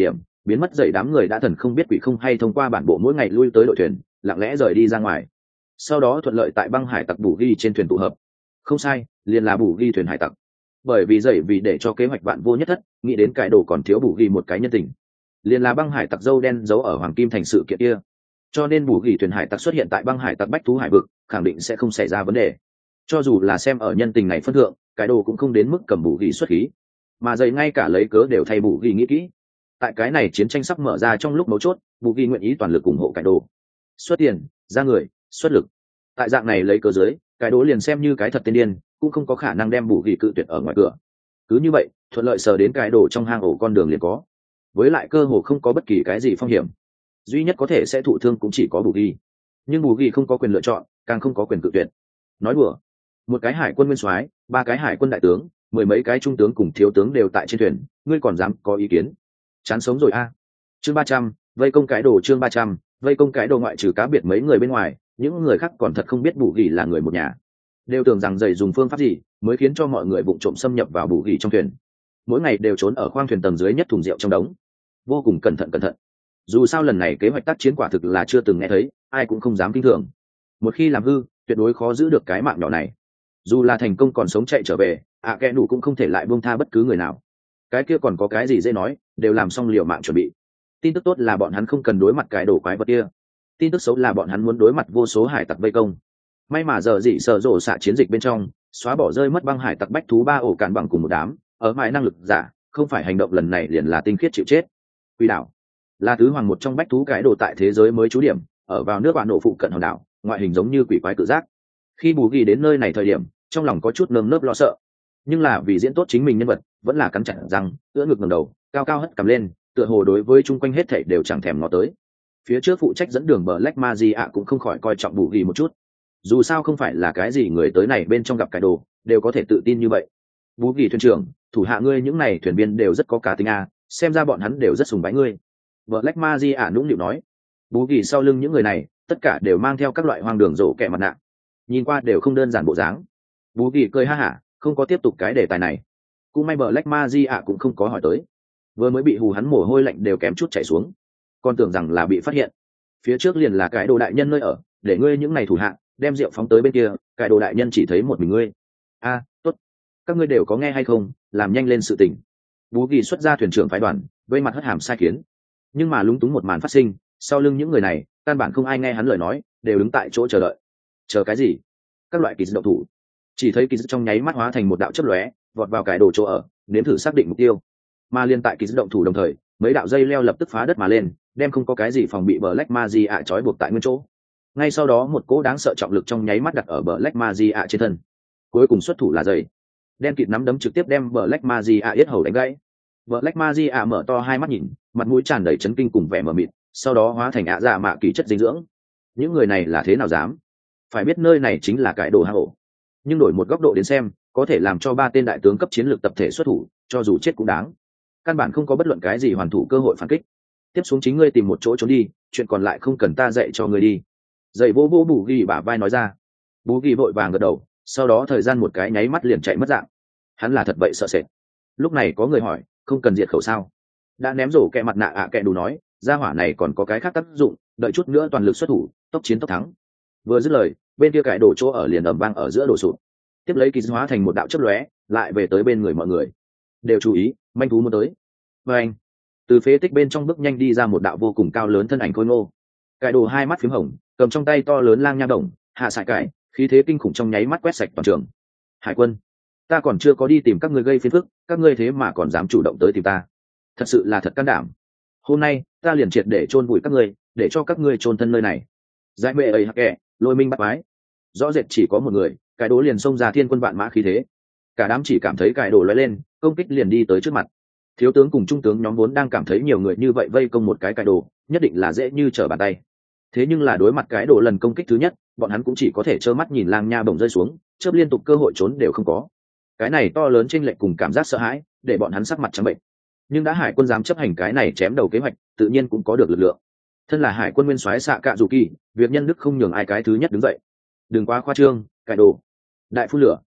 biến mất dậy đám người đã thần không biết quỷ không hay thông qua bản bộ mỗi ngày lui tới đội thuyền lặng lẽ rời đi ra ngoài, sau đó thuận lợi tại băng hải tặc bù ghi trên thuyền tụ hợp. Không sai, liền là bù ghi thuyền hải tặc. Bởi vì dậy vì để cho kế hoạch vạn vô nhất thất, nghĩ đến cải đồ còn thiếu bù ghi một cái nhân tình, liền là băng hải tặc dâu đen giấu ở hoàng kim thành sự kiện kia, cho nên bù ghi thuyền hải tặc xuất hiện tại băng hải tặc bách thú hải vực khẳng định sẽ không xảy ra vấn đề. Cho dù là xem ở nhân tình này phân thượng, cải đồ cũng không đến mức cầm bù ghi xuất khí, mà dậy ngay cả lấy cớ đều thay bù ghi nghĩ kỹ. Tại cái này chiến tranh sắp mở ra trong lúc mấu chốt, bù ghi nguyện ý toàn lực ủng hộ cải đồ, xuất tiền ra người xuất lực. Tại dạng này lấy cớ dưới, cái đố liền xem như cái thật tiên điên cũng không có khả năng đem bù ghi cự tuyệt ở ngoài cửa. Cứ như vậy thuận lợi sờ đến cái đồ trong hang ổ con đường liền có, với lại cơ hồ không có bất kỳ cái gì phong hiểm, duy nhất có thể sẽ thụ thương cũng chỉ có bù ghi, nhưng bù ghi không có quyền lựa chọn, càng không có quyền cự tuyệt. Nói đùa, một cái hải quân nguyên soái, ba cái hải quân đại tướng, mười mấy cái trung tướng cùng thiếu tướng đều tại trên thuyền, ngươi còn dám có ý kiến? Chán sống rồi a. Chương ba trăm, vây công cái đồ. Chương ba trăm, vây công cái đồ. Ngoại trừ cá biệt mấy người bên ngoài, những người khác còn thật không biết bù ghi là người một nhà, đều tưởng rằng dậy dùng phương pháp gì mới khiến cho mọi người vụng trộm xâm nhập vào bù ghi trong thuyền, mỗi ngày đều trốn ở khoang thuyền tầng dưới nhất thùng rượu trong đống, vô cùng cẩn thận cẩn thận. Dù sao lần này kế hoạch tác chiến quả thực là chưa từng nghe thấy, ai cũng không dám kinh thường. Một khi làm hư, tuyệt đối khó giữ được cái mạng nhỏ này. Dù là thành công còn sống chạy trở về, ạ kẽ đủ cũng không thể lại buông tha bất cứ người nào. Cái kia còn có cái gì dễ nói, đều làm xong liều mạng chuẩn bị. Tin tức tốt là bọn hắn không cần đối mặt cái đồ quái vật kia, tin tức xấu là bọn hắn muốn đối mặt vô số hải tặc vây công. May mà giờ dị sợ rổ xạ chiến dịch bên trong xóa bỏ rơi mất băng hải tặc bách thú ba ổ cản bằng cùng một đám, ở mãi năng lực giả, không phải hành động lần này liền là tinh khiết chịu chết. Quỷ đảo là tứ hoàng một trong bách thú cái đồ tại thế giới mới trú điểm, ở vào nước bạn nổ phụ cận hòn đảo, ngoại hình giống như quỷ quái cự giác. Khi bù ghi đến nơi này thời điểm, trong lòng có chút nơm nớp lo sợ, nhưng là vì diễn tốt chính mình nhân vật, vẫn là cắn chặt răng, ưỡn ngực ngẩng đầu, cao cao hất cằm lên, tựa hồ đối với chung quanh hết thảy đều chẳng thèm ngó tới. Phía trước phụ trách dẫn đường Black Magia cũng không khỏi coi trọng bù ghi một chút, dù sao không phải là cái gì người tới này bên trong gặp cái đồ đều có thể tự tin như vậy. Bù ghi thuyền trưởng, thủ hạ ngươi những này thuyền viên đều rất có cá tính a, xem ra bọn hắn đều rất sùng bái ngươi. Black Magia nũng nịu nói. Bù ghi sau lưng những người này tất cả đều mang theo các loại hoang đường rổ kẹ mặt nạ, nhìn qua đều không đơn giản bộ dáng. Bù ghi cười ha hả, không có tiếp tục cái đề tài này. Cũng may Black Magia cũng không có hỏi tới, vừa mới bị hù hắn mồ hôi lạnh đều kém chút chảy xuống, còn tưởng rằng là bị phát hiện. Phía trước liền là cái đồ đại nhân nơi ở, để ngươi những này thủ hạ đem rượu phóng tới bên kia, cái đồ đại nhân chỉ thấy một mình ngươi. A, tốt, các ngươi đều có nghe hay không, làm nhanh lên sự tình. Bú ghi xuất ra thuyền trưởng phái đoàn, vây mặt hất hàm sai khiến, nhưng mà lúng túng một màn phát sinh, sau lưng những người này căn bản không ai nghe hắn lời nói, đều đứng tại chỗ chờ đợi. Chờ cái gì? Các loại kỳ dư động thủ. Chỉ thấy kỳ dư trong nháy mắt hóa thành một đạo chớp lóe, vọt vào cái đồ chỗ ở, nếm thử xác định mục tiêu. Mà liên tại kỳ dư động thủ đồng thời, mấy đạo dây leo lập tức phá đất mà lên, đem không có cái gì phòng bị Black Magia trói buộc tại nguyên chỗ. Ngay sau đó một cỗ đáng sợ trọng lực trong nháy mắt đặt ở Black Magia trên thân. Cuối cùng xuất thủ là dây đen kịt nắm đấm trực tiếp đem Black Magia yết hầu đánh gãy. Black Magia mở to hai mắt nhìn, mặt mũi tràn đầy chấn kinh cùng vẻ mờ mịt, sau đó hóa thành ạ dạ mạ kỳ chất dinh dưỡng. Những người này là thế nào dám? Phải biết nơi này chính là cái đồ hang ổ. Nhưng đổi một góc độ đến xem, có thể làm cho ba tên đại tướng cấp chiến lược tập thể xuất thủ, cho dù chết cũng đáng. Căn bản không có bất luận cái gì hoàn thủ cơ hội phản kích. Tiếp xuống chính ngươi tìm một chỗ trốn đi, chuyện còn lại không cần ta dạy cho ngươi đi. Dậy vô vô bù ghi bả vai nói ra. Bù ghi vội vàng gật đầu, sau đó thời gian một cái nháy mắt liền chạy mất dạng. Hắn là thật vậy sợ sệt. Lúc này có người hỏi, không cần diệt khẩu sao? Đã ném rổ kẹ mặt nạ ạ à kẹ đủ nói, gia hỏa này còn có cái khác tác dụng, đợi chút nữa toàn lực xuất thủ, tốc chiến tốc thắng. Vừa dứt lời, bên kia cải đổ chỗ ở liền ầm vang ở giữa đổ sụp. Tiếp lấy kỳ hóa thành một đạo chớp lóe, lại về tới bên người mọi người. Đều chú ý, manh thú muốn tới. Và anh, từ phế tích bên trong bước nhanh đi ra một đạo vô cùng cao lớn thân ảnh khôi ngô. Cải đồ hai mắt phím hồng, cầm trong tay to lớn lang nha đồng, hạ sải cải, khí thế kinh khủng trong nháy mắt quét sạch toàn trường. Hải quân, ta còn chưa có đi tìm các ngươi gây phiền phức, các ngươi thế mà còn dám chủ động tới tìm ta, thật sự là thật can đảm. Hôm nay ta liền triệt để chôn vùi các ngươi, để cho các ngươi chôn thân nơi này. Giải mệ ấy hắc kẻ, lôi minh bắt mái. Rõ rệt chỉ có một người, cái đố liền xông ra thiên quân vạn mã khí thế. Cả đám chỉ cảm thấy cái đổ lóe lên, công kích liền đi tới trước mặt. Thiếu tướng cùng trung tướng nhóm vốn đang cảm thấy nhiều người như vậy vây công một cái cái đồ, nhất định là dễ như trở bàn tay. Thế nhưng là đối mặt cái đồ lần công kích thứ nhất, bọn hắn cũng chỉ có thể trơ mắt nhìn lang nha bổng rơi xuống, chớp liên tục cơ hội trốn đều không có. Cái này to lớn chênh lệch cùng cảm giác sợ hãi, để bọn hắn sắc mặt trắng bệnh. Nhưng đã hải quân dám chấp hành cái này chém đầu kế hoạch, tự nhiên cũng có được lực lượng. Thân là hải quân nguyên soái xạ cạ dù kỳ, việc nhân đức không nhường ai cái thứ nhất đứng dậy. Đừng quá khoa trương, cải đồ. Đại phun lửa.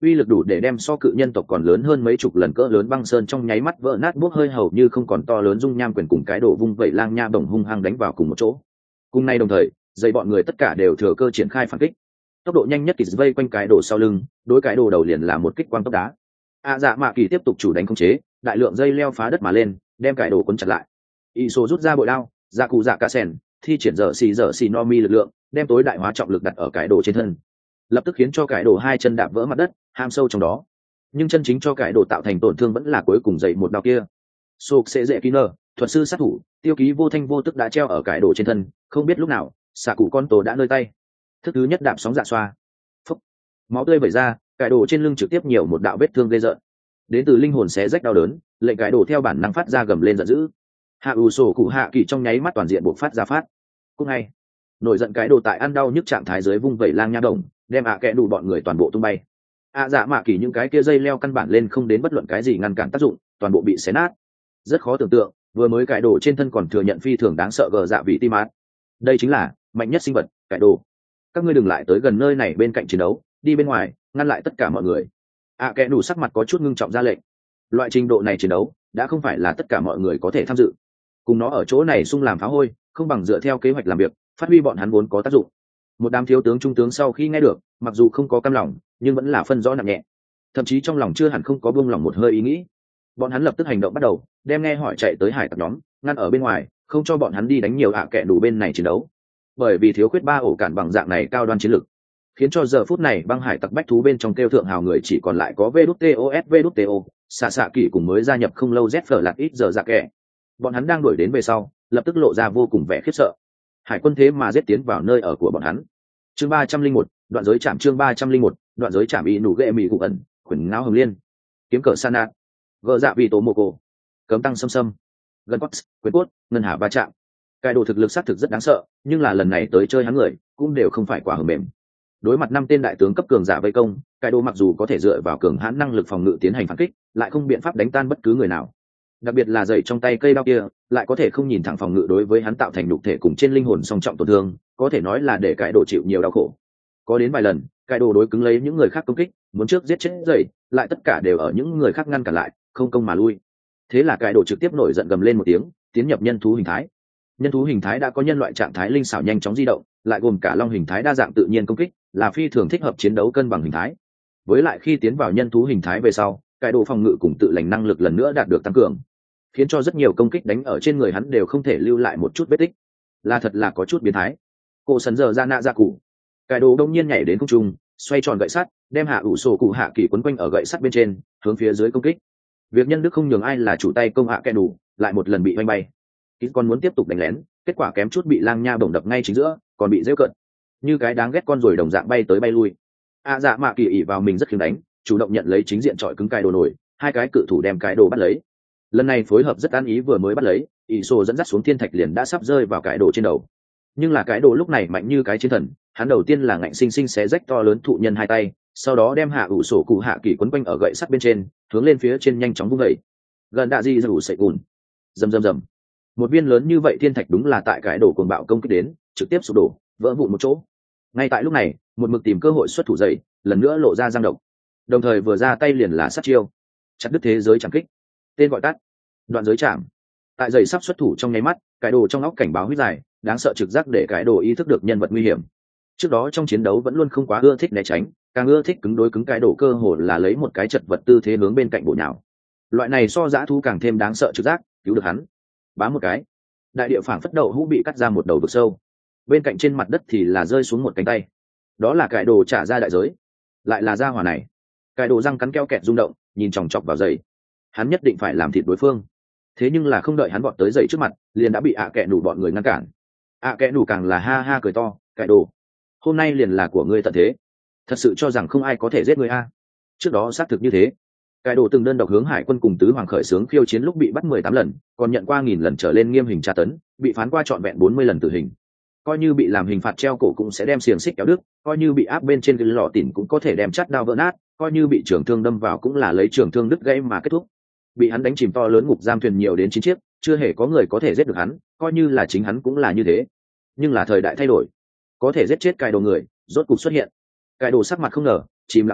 uy lực đủ để đem so cự nhân tộc còn lớn hơn mấy chục lần cỡ lớn băng sơn trong nháy mắt vỡ nát bốc hơi hầu như không còn to lớn dung nham quyền cùng cái đổ vung vẩy lang nha bổng hung hăng đánh vào cùng một chỗ. Cùng nay đồng thời, dây bọn người tất cả đều thừa cơ triển khai phản kích. Tốc độ nhanh nhất kỳ vây quanh cái đổ sau lưng, đối cái đổ đầu liền là một kích quang tốc đá. A Dạ Mạ Kỳ tiếp tục chủ đánh khống chế, đại lượng dây leo phá đất mà lên, đem cái đổ cuốn chặt lại. Iso rút ra bội đao, dạ cụ dạ cả sen, thi triển dở xì dở xì no mi lực lượng, đem tối đại hóa trọng lực đặt ở cái đổ trên thân, lập tức khiến cho cái đổ hai chân đạp vỡ mặt đất, ham sâu trong đó. Nhưng chân chính cho cái đổ tạo thành tổn thương vẫn là cuối cùng dậy một đao kia. Sục sẽ dễ kỹ nơ, thuật sư sát thủ, tiêu ký vô thanh vô tức đã treo ở cái đổ trên thân, không biết lúc nào, xạ cụ con tổ đã nơi tay. Thức thứ nhất đạp sóng dạ xoa, phúc, máu tươi vẩy ra, cái đổ trên lưng trực tiếp nhiều một đạo vết thương gây rợn. Đến từ linh hồn xé rách đau đớn, lệnh cái đổ theo bản năng phát ra gầm lên giận dữ. Hạ ủ sổ cụ hạ kỳ trong nháy mắt toàn diện buộc phát ra phát. Cũng ngay, nổi giận cái đổ tại ăn đau nhức trạng thái dưới vung vẩy lang nha đồng, đem ạ à kẽ đủ bọn người toàn bộ tung bay. ạ dạ mạ kỳ những cái kia dây leo căn bản lên không đến bất luận cái gì ngăn cản tác dụng, toàn bộ bị xé nát. Rất khó tưởng tượng, vừa mới cải đồ trên thân còn thừa nhận phi thường đáng sợ gờ dạ vị tim mát. Đây chính là mạnh nhất sinh vật, cải đồ. Các ngươi đừng lại tới gần nơi này bên cạnh chiến đấu, đi bên ngoài, ngăn lại tất cả mọi người. ạ à kẽ đủ sắc mặt có chút ngưng trọng ra lệnh. Loại trình độ này chiến đấu đã không phải là tất cả mọi người có thể tham dự. Cùng nó ở chỗ này xung làm phá hôi, không bằng dựa theo kế hoạch làm việc, phát huy bọn hắn vốn có tác dụng. Một đám thiếu tướng trung tướng sau khi nghe được, mặc dù không có cam lòng, nhưng vẫn là phân rõ nặng nhẹ, thậm chí trong lòng chưa hẳn không có buông lòng một hơi ý nghĩ. Bọn hắn lập tức hành động bắt đầu, đem nghe hỏi chạy tới hải tặc nhóm, ngăn ở bên ngoài, không cho bọn hắn đi đánh nhiều ạ à kẻ đủ bên này chiến đấu. Bởi vì thiếu khuyết ba ổ cản bằng dạng này cao đoan chiến lực, khiến cho giờ phút này băng hải tặc bách thú bên trong kêu thượng hào người chỉ còn lại có vê đút tê o ét vê đút tê o, xạ xạ kỳ cùng mới gia nhập không lâu z phở lạt ít giờ dạ kẻ. Bọn hắn đang đuổi đến về sau, lập tức lộ ra vô cùng vẻ khiếp sợ. Hải quân thế mà giết tiến vào nơi ở của bọn hắn. Chương ba trăm linh một, đoạn giới chạm chương ba trăm linh một, đoạn giới chạm y nụ ghệ mì cụ ẩn, khuyển ngáo hồng liên, kiếm cờ sa nạt, gờ dạ vị tố mồ cổ, cấm tăng xâm xâm, gần cốt, quyền cốt, ngân hà va chạm. Cái đồ thực lực sát thực rất đáng sợ, nhưng là lần này tới chơi hắn người, cũng đều không phải quả hờ mềm. Đối mặt năm tên đại tướng cấp cường giả vây công, cái đồ mặc dù có thể dựa vào cường hãn năng lực phòng ngự tiến hành phản kích, lại không biện pháp đánh tan bất cứ người nào. Đặc biệt là giày trong tay cây đao kia, lại có thể không nhìn thẳng phòng ngự đối với hắn tạo thành nhục thể cùng trên linh hồn song trọng tổn thương, có thể nói là để cái đồ chịu nhiều đau khổ. Có đến vài lần, cái đồ đối cứng lấy những người khác công kích, muốn trước giết chết giày, lại tất cả đều ở những người khác ngăn cản lại, không công mà lui. Thế là cái đồ trực tiếp nổi giận gầm lên một tiếng, tiến nhập nhân thú hình thái. Nhân thú hình thái đã có nhân loại trạng thái linh xảo nhanh chóng di động, lại gồm cả long hình thái đa dạng tự nhiên công kích, là phi thường thích hợp chiến đấu cân bằng hình thái. Với lại khi tiến vào nhân thú hình thái về sau, cái đồ phòng ngự cùng tự lành năng lực lần nữa đạt được tăng cường, khiến cho rất nhiều công kích đánh ở trên người hắn đều không thể lưu lại một chút vết tích, là thật là có chút biến thái. Cô sấn giờ ra nạ ra cụ, cái đồ đông nhiên nhảy đến không trung, xoay tròn gậy sắt, đem hạ ủ sổ cụ hạ kỳ quấn quanh ở gậy sắt bên trên, hướng phía dưới công kích. Việc nhân đức không nhường ai là chủ tay công hạ kẻ đủ, lại một lần bị oanh bay. Ít còn muốn tiếp tục đánh lén, kết quả kém chút bị lang nha bổng đập ngay chính giữa, còn bị rêu cận, như cái đáng ghét con rồi đồng dạng bay tới bay lui. A dạ mạ kỳ ỉ vào mình rất khiêm đánh, chủ động nhận lấy chính diện trọi cứng cái đồ nổi, hai cái cự thủ đem cái đồ bắt lấy. Lần này phối hợp rất ăn ý, vừa mới bắt lấy, ỷ sổ dẫn dắt xuống thiên thạch liền đã sắp rơi vào cái đồ trên đầu. Nhưng là cái đồ lúc này mạnh như cái chiến thần, hắn đầu tiên là ngạnh sinh sinh xé rách to lớn thụ nhân hai tay, sau đó đem hạ ủ sổ cụ hạ kỳ quấn quanh ở gậy sắt bên trên, hướng lên phía trên nhanh chóng vung vẩy. Gần đạ di rủ sậy cùn, rầm rầm rầm. Một viên lớn như vậy thiên thạch đúng là tại cái đồ cuồng bạo công kích đến, trực tiếp sụp đổ, vỡ vụn một chỗ. Ngay tại lúc này, một mực tìm cơ hội xuất thủ dậy, lần nữa lộ ra răng độc, đồng thời vừa ra tay liền là sát chiêu, chặt đứt thế giới chẳng kích, tên gọi tắt đoạn giới chạm. Tại giày sắp xuất thủ trong nháy mắt, cái đồ trong óc cảnh báo huyết dài, đáng sợ trực giác để cái đồ ý thức được nhân vật nguy hiểm. Trước đó trong chiến đấu vẫn luôn không quá ưa thích né tránh, càng ưa thích cứng đối cứng, cái đồ cơ hồ là lấy một cái chật vật tư thế hướng bên cạnh bộ nhào. Loại này so dã thú càng thêm đáng sợ trực giác, cứu được hắn. Bám một cái, đại địa phảng phất đậu hũ bị cắt ra một đầu vực sâu, bên cạnh trên mặt đất thì là rơi xuống một cánh tay. Đó là cái đồ trả ra đại giới, lại là gia hỏa này. Cái đồ răng cắn keo kẹt rung động, nhìn chòng chọc vào giày, hắn nhất định phải làm thịt đối phương. Thế nhưng là không đợi hắn vọt tới giày trước mặt, liền đã bị ạ à kẹ nủ bọn người ngăn cản. ạ à kẹ nủ càng là ha ha cười to, cái đồ, hôm nay liền là của ngươi tận thế, thật sự cho rằng không ai có thể giết ngươi a? Trước đó xác thực như thế, cái đồ từng đơn độc hướng hải quân cùng tứ hoàng khởi xướng khiêu chiến, lúc bị bắt mười tám lần, còn nhận qua nghìn lần trở lên nghiêm hình tra tấn, bị phán qua trọn vẹn bốn mươi lần tử hình. Coi như bị làm hình phạt treo cổ cũng sẽ đem xiềng xích kéo đứt, coi như bị áp bên trên cái lò tỉn cũng có thể đem chắt đao vỡ nát, coi như bị trường thương đâm vào cũng là lấy trường thương đứt gãy mà kết thúc. Bị hắn đánh chìm to lớn ngục giam thuyền nhiều đến chín chiếc, chưa hề có người có thể giết được hắn, coi như là chính hắn cũng là như thế. Nhưng là thời đại thay đổi, có thể giết chết cài đồ người rốt cục xuất hiện. Cài đồ sắc mặt không ngờ, chìm lặng lẽ,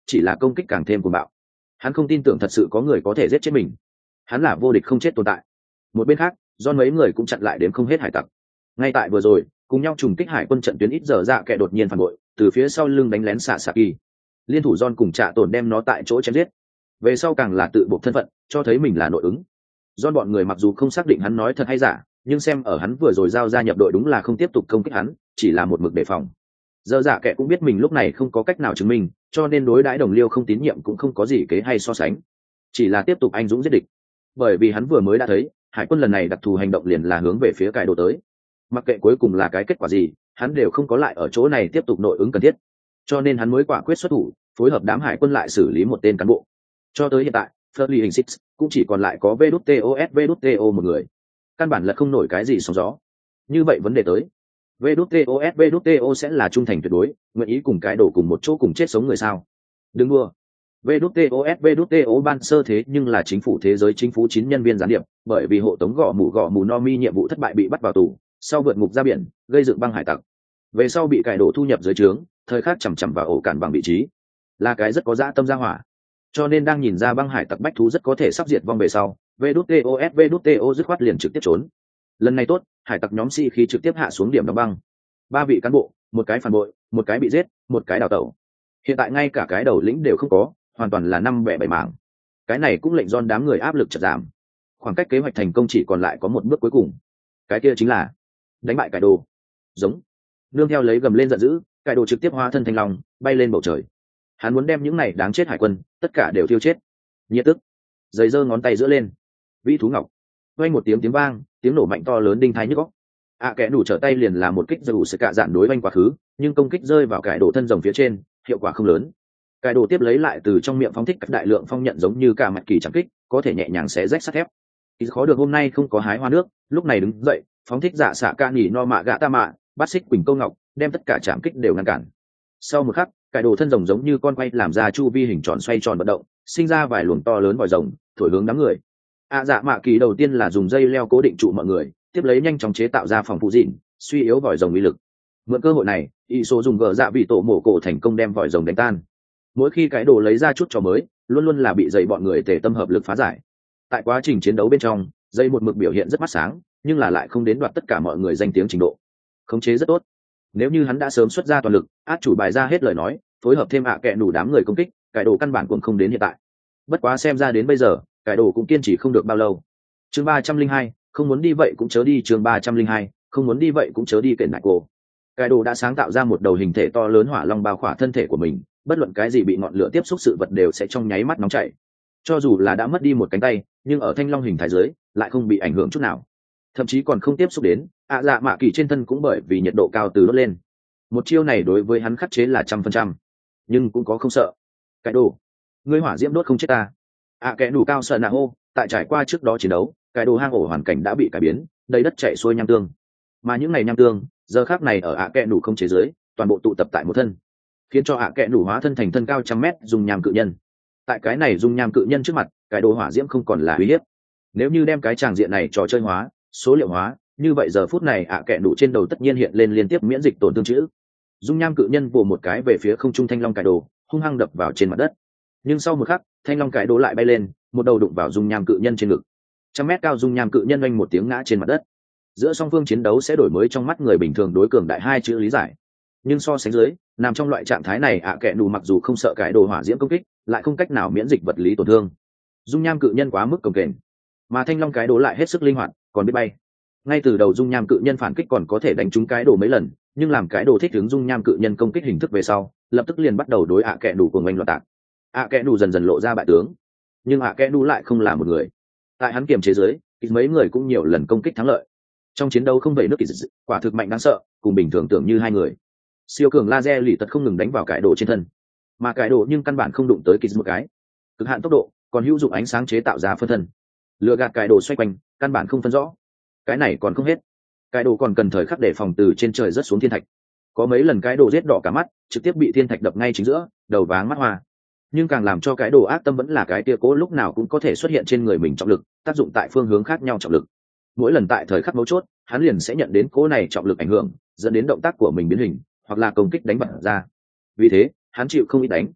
chỉ là công kích càng thêm cuồng bạo. Hắn không tin tưởng thật sự có người có thể giết chết mình. Hắn là vô địch không chết tồn tại. Một bên khác, do mấy người cũng chặn lại đến không hết hải tặc. Ngay tại vừa rồi, cùng nhau trùng kích hải quân trận tuyến ít giờ dạ kẻ đột nhiên phản bội, từ phía sau lưng đánh lén xạ xạ kỳ. Liên thủ John cùng Trạ Tồn đem nó tại chỗ chém giết. Về sau càng là tự buộc thân phận, cho thấy mình là nội ứng. John bọn người mặc dù không xác định hắn nói thật hay giả, nhưng xem ở hắn vừa rồi giao ra nhập đội đúng là không tiếp tục công kích hắn, chỉ là một mực đề phòng. Giờ dạ kẻ cũng biết mình lúc này không có cách nào chứng minh, cho nên đối đãi đồng liêu không tín nhiệm cũng không có gì kế hay so sánh, chỉ là tiếp tục anh dũng giết địch. Bởi vì hắn vừa mới đã thấy, hải quân lần này đặc thù hành động liền là hướng về phía cải đồ tới. Mặc kệ cuối cùng là cái kết quả gì, hắn đều không có lại ở chỗ này tiếp tục nội ứng cần thiết, cho nên hắn mới quả quyết xuất thủ, phối hợp đám hải quân lại xử lý một tên cán bộ. Cho tới hiện tại, Furley hình Six cũng chỉ còn lại có vê đê tê o ét vê đê tê o một người, căn bản là không nổi cái gì sóng gió. Như vậy vấn đề tới, vê đê tê o ét vê đê tê o sẽ là trung thành tuyệt đối, nguyện ý cùng cái đồ cùng một chỗ cùng chết sống người sao? Đừng đua. vê đê tê o ét vê đê tê o ban sơ thế nhưng là chính phủ thế giới chính phủ chín nhân viên gián điệp, bởi vì hộ tống gõ mù gõ mù no mi nhiệm vụ thất bại bị bắt vào tù, sau vượt ngục ra biển, gây dựng băng hải tặc. Về sau bị cải đổ thu nhập dưới trướng, thời khắc chằm chằm vào ổ cản bằng vị trí, là cái rất có dã tâm gia hỏa. Cho nên đang nhìn ra băng hải tặc bách thú rất có thể sắp diệt vong về sau, vê đê tê o ét vê đê tê o dứt khoát liền trực tiếp trốn. Lần này tốt, hải tặc nhóm si khí trực tiếp hạ xuống điểm đóng băng. Ba vị cán bộ, một cái phản bội, một cái bị giết, một cái đào tẩu. Hiện tại ngay cả cái đầu lĩnh đều không có, hoàn toàn là năm bẻ bảy mảng. Cái này cũng lệnh John đám người áp lực chợt giảm. Khoảng cách kế hoạch thành công chỉ còn lại có một bước cuối cùng. Cái kia chính là đánh bại cải đồ. Giống. Nương theo lấy gầm lên giận dữ, cải đồ trực tiếp hóa thân thành long, bay lên bầu trời. Hắn muốn đem những này đáng chết hải quân, tất cả đều tiêu chết. Nhiệt tức. Giấy giơ ngón tay giữa lên. Vĩ thú ngọc. Vang một tiếng tiếng vang, tiếng nổ mạnh to lớn đinh thái nhức óc. À kẻ đủ trở tay liền là một kích dù sự cạ dạn đối vanh quá khứ, nhưng công kích rơi vào cải đồ thân rồng phía trên, hiệu quả không lớn. Cải đồ tiếp lấy lại từ trong miệng phóng thích các đại lượng phong nhận giống như cả mặt kỳ chẳng kích, có thể nhẹ nhàng xé rách sắt thép. Ý khó được hôm nay không có hái hoa nước, lúc này đứng dậy, phóng thích dạ xạ ca nhỉ no mạ gạ ta mạ, bắt xích quỳnh câu ngọc, đem tất cả chạm kích đều ngăn cản. Sau một khắc, cải đồ thân rồng giống như con quay làm ra chu vi hình tròn xoay tròn vận động, sinh ra vài luồng to lớn vòi rồng, thổi hướng đám người. À dạ mạ kỳ đầu tiên là dùng dây leo cố định trụ mọi người, tiếp lấy nhanh chóng chế tạo ra phòng phụ dịn, suy yếu vòi rồng uy lực. Mượn cơ hội này, y số dùng gờ dạ vị tổ mổ cổ thành công đem vòi rồng đánh tan. Mỗi khi cái đồ lấy ra chút trò mới, luôn luôn là bị dày bọn người tề tâm hợp lực phá giải. Tại quá trình chiến đấu bên trong, dây một mực biểu hiện rất mắt sáng, nhưng là lại không đến đoạt tất cả mọi người danh tiếng trình độ. Khống chế rất tốt. Nếu như hắn đã sớm xuất ra toàn lực, át chủ bài ra hết lời nói, phối hợp thêm ạ à kẹ đủ đám người công kích, cái đồ căn bản cũng không đến hiện tại. Bất quá xem ra đến bây giờ, cái đồ cũng kiên trì không được bao lâu. Chương ba trăm linh hai, không muốn đi vậy cũng chớ đi. Chương ba trăm linh hai, không muốn đi vậy cũng chớ đi. Kể lại cô, cái đồ đã sáng tạo ra một đầu hình thể to lớn hỏa long bao khỏa thân thể của mình, bất luận cái gì bị ngọn lửa tiếp xúc sự vật đều sẽ trong nháy mắt nóng chảy. Cho dù là đã mất đi một cánh tay, nhưng ở thanh long hình thái dưới lại không bị ảnh hưởng chút nào, thậm chí còn không tiếp xúc đến ạ dạ mạ kỳ trên thân cũng bởi vì nhiệt độ cao từ đốt lên. Một chiêu này đối với hắn khắc chế là trăm phần trăm, nhưng cũng có không sợ. Cái đồ, ngươi hỏa diễm đốt không chết ta. ạ à, kẻ đủ cao sợ nạ hô. Tại trải qua trước đó chiến đấu, cái đồ hang ổ hoàn cảnh đã bị cải biến, đầy đất chạy xuôi nham tương, mà những ngày nham tương giờ khác này ở ạ à kẻ đủ không chế giới toàn bộ tụ tập tại một thân, khiến cho ạ à kẻ đủ hóa thân thành thân cao trăm mét dùng nham cự nhân. Tại cái này dùng nham cự nhân trước mặt, cái đồ hỏa diễm không còn là uy hiếp. Nếu như đem cái tràng diện này trò chơi hóa, số liệu hóa, như vậy giờ phút này ạ à kẻ đủ trên đầu tất nhiên hiện lên liên tiếp miễn dịch tổn thương chữ. Dung nham cự nhân vồ một cái về phía không trung thanh long cải đồ, hung hăng đập vào trên mặt đất. Nhưng sau một khắc, thanh long cải đồ lại bay lên, một đầu đụng vào dung nham cự nhân trên ngực. Trăm mét cao dung nham cự nhân oanh một tiếng ngã trên mặt đất. Giữa song phương chiến đấu sẽ đổi mới trong mắt người bình thường đối cường đại hai chữ lý giải. Nhưng so sánh dưới, nằm trong loại trạng thái này ạ à kẻ đủ mặc dù không sợ cải đồ hỏa diễm công kích, lại không cách nào miễn dịch vật lý tổn thương. Dung nham cự nhân quá mức cồng kềnh, mà thanh long cái đồ lại hết sức linh hoạt, còn biết bay. Ngay từ đầu dung nham cự nhân phản kích còn có thể đánh trúng cái đồ mấy lần, nhưng làm cái đồ thích ứng dung nham cự nhân công kích hình thức về sau, lập tức liền bắt đầu đối ạ à kẻ đủ cùng oanh loạn tạc. ạ à kẻ đủ dần dần lộ ra bại tướng, nhưng ạ à kẻ đủ lại không là một người. Tại hắn kiềm chế dưới, mấy người cũng nhiều lần công kích thắng lợi. Trong chiến đấu không vẩy nước kỳ dị, quả thực mạnh đáng sợ, cùng bình thường tưởng như hai người. Siêu cường laser lì tật không ngừng đánh vào cái đồ trên thân, mà cái đồ nhưng căn bản không đụng tới kỳ một cái. Cực hạn tốc độ, còn hữu dụng ánh sáng chế tạo ra phân thân, lựa gạt cái đồ xoay quanh, căn bản không phân rõ. Cái này còn không hết, cái đồ còn cần thời khắc để phòng từ trên trời rớt xuống thiên thạch. Có mấy lần cái đồ giết đỏ cả mắt, trực tiếp bị thiên thạch đập ngay chính giữa, đầu váng mắt hoa. Nhưng càng làm cho cái đồ ác tâm vẫn là cái tia cố lúc nào cũng có thể xuất hiện trên người mình trọng lực, tác dụng tại phương hướng khác nhau trọng lực. Mỗi lần tại thời khắc mấu chốt, hắn liền sẽ nhận đến cố này trọng lực ảnh hưởng, dẫn đến động tác của mình biến hình, hoặc là công kích đánh bật ra. Vì thế, hắn chịu không ít đánh.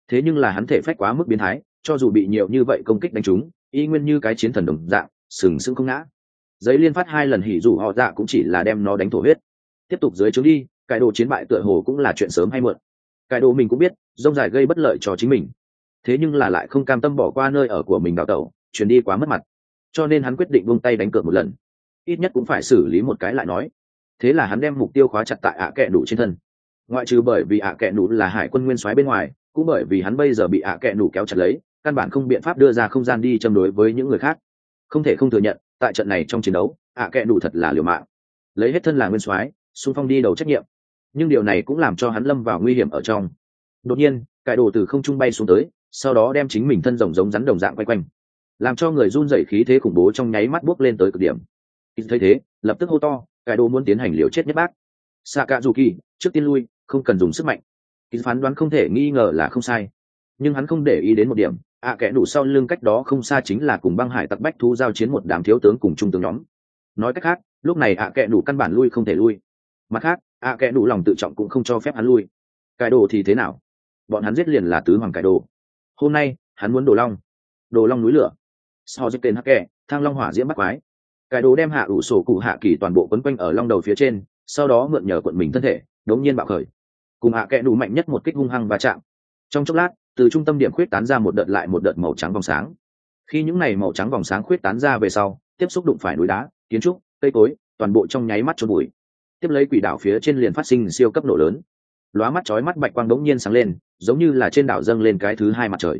thế nhưng là hắn thể phách quá mức biến thái, cho dù bị nhiều như vậy công kích đánh trúng, y nguyên như cái chiến thần đồng dạng sừng sững không ngã. Giấy liên phát hai lần hỉ dù họ dạ cũng chỉ là đem nó đánh thổ huyết. Tiếp tục dưới trướng đi, cái đồ chiến bại tựa hồ cũng là chuyện sớm hay muộn. Cái đồ mình cũng biết rông dài gây bất lợi cho chính mình, thế nhưng là lại không cam tâm bỏ qua nơi ở của mình đào tẩu, chuyển đi quá mất mặt, cho nên hắn quyết định buông tay đánh cược một lần, ít nhất cũng phải xử lý một cái lại nói. Thế là hắn đem mục tiêu khóa chặt tại ạ kẹ nủ trên thân. Ngoại trừ bởi vì ạ kẹ nủ là hải quân nguyên soái bên ngoài, cũng bởi vì hắn bây giờ bị ạ kẹ nủ kéo chặt lấy, căn bản không biện pháp đưa ra không gian đi châm đối với những người khác. Không thể không thừa nhận, tại trận này trong chiến đấu, ạ kẹ nủ thật là liều mạng, lấy hết thân là nguyên soái, xung phong đi đầu trách nhiệm. Nhưng điều này cũng làm cho hắn lâm vào nguy hiểm ở trong. Đột nhiên, cải đồ từ không trung bay xuống tới, sau đó đem chính mình thân rồng giống rắn đồng dạng quay quanh, làm cho người run rẩy khí thế khủng bố trong nháy mắt bốc lên tới cực điểm. Thấy thế, lập tức hô to, cải đồ muốn tiến hành liều chết nhất bác. Sakazuki, trước tiên lui, không cần dùng sức mạnh. Kỳ phán đoán không thể nghi ngờ là không sai, nhưng hắn không để ý đến một điểm, ạ kẽ đủ sau lưng cách đó không xa chính là cùng băng hải tặc bách thú giao chiến một đám thiếu tướng cùng trung tướng nhóm. Nói cách khác, lúc này ạ kẽ đủ căn bản lui không thể lui. Mặt khác, ạ kẽ đủ lòng tự trọng cũng không cho phép hắn lui. Cải đồ thì thế nào? Bọn hắn giết liền là tứ hoàng cải đồ. Hôm nay hắn muốn đồ long, đồ long núi lửa, so giết tên hắc kẹ, thang long hỏa diễm bắt quái. Cải đồ đem hạ ủ sổ cụ hạ kỳ toàn bộ quấn quanh ở long đầu phía trên, sau đó mượn nhờ cuộn mình thân thể đống nhiên bạo khởi, cùng hạ kẹ đủ mạnh nhất một kích hung hăng va chạm. Trong chốc lát, từ trung tâm điểm khuyết tán ra một đợt lại một đợt màu trắng vòng sáng. Khi những này màu trắng vòng sáng khuyết tán ra về sau, tiếp xúc đụng phải núi đá, kiến trúc, cây cối, toàn bộ trong nháy mắt chôn bụi. Tiếp lấy quỷ đảo phía trên liền phát sinh siêu cấp nổ lớn, lóa mắt chói mắt bạch quang đống nhiên sáng lên, giống như là trên đảo dâng lên cái thứ hai mặt trời.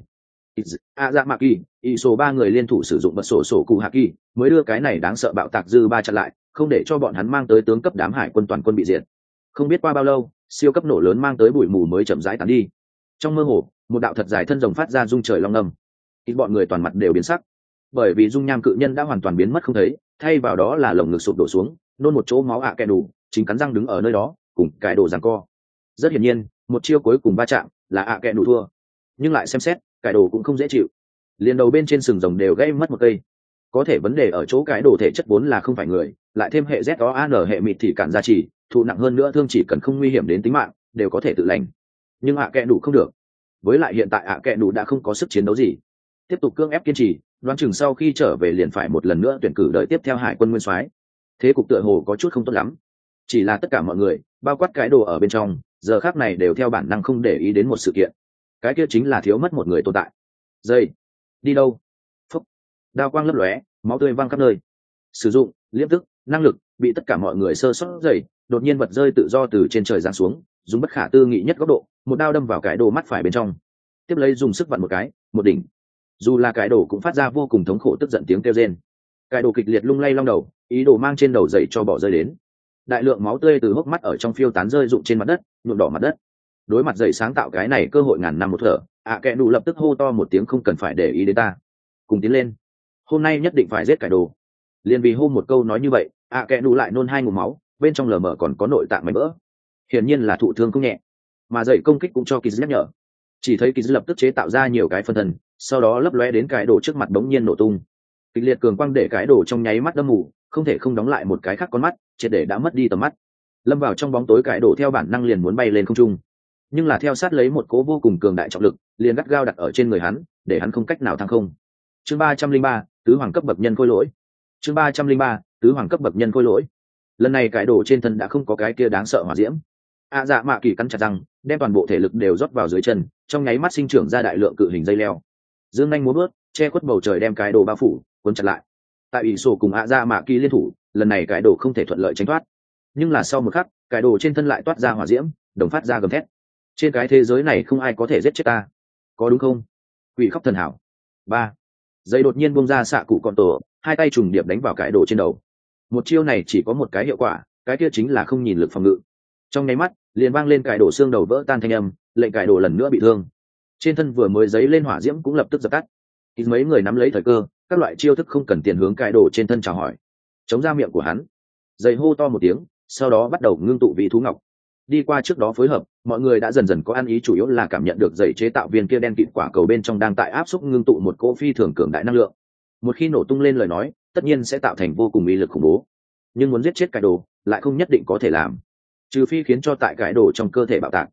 A dạ mạ kỳ, y số ba người liên thủ sử dụng bật sổ sổ cụ hạ kỳ, mới đưa cái này đáng sợ bạo tạc dư ba chặn lại, không để cho bọn hắn mang tới tướng cấp đám hải quân toàn quân bị diệt. Không biết qua bao lâu, siêu cấp nổ lớn mang tới bụi mù mới chậm rãi tán đi. Trong mơ hồ, một đạo thật dài thân rồng phát ra rung trời long ngâm. Ít bọn người toàn mặt đều biến sắc, bởi vì dung nham cự nhân đã hoàn toàn biến mất không thấy, thay vào đó là lồng ngực sụp đổ xuống, nôn một chỗ máu ạ kẹ đủ, chính cắn răng đứng ở nơi đó, cùng cải đồ giằng co. Rất hiển nhiên, một chiêu cuối cùng va chạm là ạ kẹ đủ thua, nhưng lại xem xét, cải đồ cũng không dễ chịu, liền đầu bên trên sừng rồng đều gãy mất một cây. Có thể vấn đề ở chỗ cái đồ thể chất vốn là không phải người, lại thêm hệ Z đó an hệ mịt thì cản gia trì, thụ nặng hơn nữa thương chỉ cần không nguy hiểm đến tính mạng, đều có thể tự lành. Nhưng ạ kẹ đủ không được, với lại hiện tại ạ kẹ đủ đã không có sức chiến đấu gì, tiếp tục cưỡng ép kiên trì, đoán chừng sau khi trở về liền phải một lần nữa tuyển cử đợi tiếp theo hải quân nguyên soái. Thế cục tựa hồ có chút không tốt lắm. Chỉ là tất cả mọi người, bao quát cái đồ ở bên trong, giờ khác này đều theo bản năng không để ý đến một sự kiện, cái kia chính là thiếu mất một người tồn tại. Dây đi đâu? Phúc, đao quang lấp lóe, máu tươi văng khắp nơi. Sử dụng liễm tức năng lực bị tất cả mọi người sơ sót dày, đột nhiên vật rơi tự do từ trên trời giáng xuống, dùng bất khả tư nghị nhất góc độ, một đao đâm vào cái đồ mắt phải bên trong. Tiếp lấy dùng sức vặn một cái, một đỉnh. Dù là cái đồ cũng phát ra vô cùng thống khổ tức giận tiếng kêu rên. Cái đồ kịch liệt lung lay long đầu, ý đồ mang trên đầu dậy cho bỏ rơi đến. Đại lượng máu tươi từ hốc mắt ở trong phiêu tán rơi rụng trên mặt đất, nhuộm đỏ mặt đất. Đối mặt dậy sáng tạo cái này cơ hội ngàn năm một thở, ạ kẹ đủ lập tức hô to một tiếng không cần phải để ý đến ta, cùng tiến lên, hôm nay nhất định phải giết cải đồ. Liên vì hô một câu nói như vậy, ạ kẹ đủ lại nôn hai ngụm máu, bên trong lờ mờ còn có nội tạng mảnh vỡ, hiển nhiên là thụ thương không nhẹ. Mà dậy công kích cũng cho Kiz nhắc nhở, chỉ thấy Kiz lập tức chế tạo ra nhiều cái phân thân, sau đó lấp lóe đến cái đồ trước mặt bỗng nhiên nổ tung, kịch liệt cường quang để cái đồ trong nháy mắt đâm mù, không thể không đóng lại một cái khác con mắt, triệt để đã mất đi tầm mắt, lâm vào trong bóng tối. Cái đồ theo bản năng liền muốn bay lên không trung, nhưng là theo sát lấy một cố vô cùng cường đại trọng lực liền gắt gao đặt ở trên người hắn, để hắn không cách nào thăng không. Chương ba trăm linh ba, tứ hoàng cấp bậc nhân khôi lỗi. Chương ba trăm linh ba, tứ hoàng cấp bậc nhân khôi lỗi. Lần này cái đồ trên thân đã không có cái kia đáng sợ hỏa diễm. A dạ mạ kỳ cắn chặt răng, đem toàn bộ thể lực đều rót vào dưới chân, trong nháy mắt sinh trưởng ra đại lượng cự hình dây leo, dương nhanh múa bước che khuất bầu trời, đem cái đồ bao phủ cuốn chặt lại. Tại ủy sổ cùng A dạ mạ kỳ liên thủ, lần này cái đồ không thể thuận lợi tránh thoát, nhưng là sau một khắc, cái đồ trên thân lại toát ra hỏa diễm, đồng phát ra gầm thét. Trên cái thế giới này không ai có thể giết chết ta, có đúng không? Quỷ khóc thần hảo. Ba dây đột nhiên bung ra xạ cụ con tổ, hai tay trùng điệp đánh vào cái đồ trên đầu. Một chiêu này chỉ có một cái hiệu quả, cái kia chính là không nhìn lực phòng ngự. Trong nháy mắt liền vang lên cái đồ xương đầu vỡ tan thanh âm, lệnh cái đồ lần nữa bị thương. Trên thân vừa mới giấy lên hỏa diễm cũng lập tức dập tắt. Ít mấy người nắm lấy thời cơ, các loại chiêu thức không cần tiền hướng cái đồ trên thân chào hỏi, chống ra miệng của hắn. Dây hô to một tiếng, sau đó bắt đầu ngưng tụ vị thú ngọc. Đi qua trước đó phối hợp, mọi người đã dần dần có ăn ý, chủ yếu là cảm nhận được dây chế tạo viên kia đen kịt quả cầu bên trong đang tại áp xúc ngưng tụ một cỗ phi thường cường đại năng lượng. Một khi nổ tung lên lời nói, tất nhiên sẽ tạo thành vô cùng uy lực khủng bố. Nhưng muốn giết chết cái đồ lại không nhất định có thể làm, trừ phi khiến cho tại cái đồ trong cơ thể bạo tạc.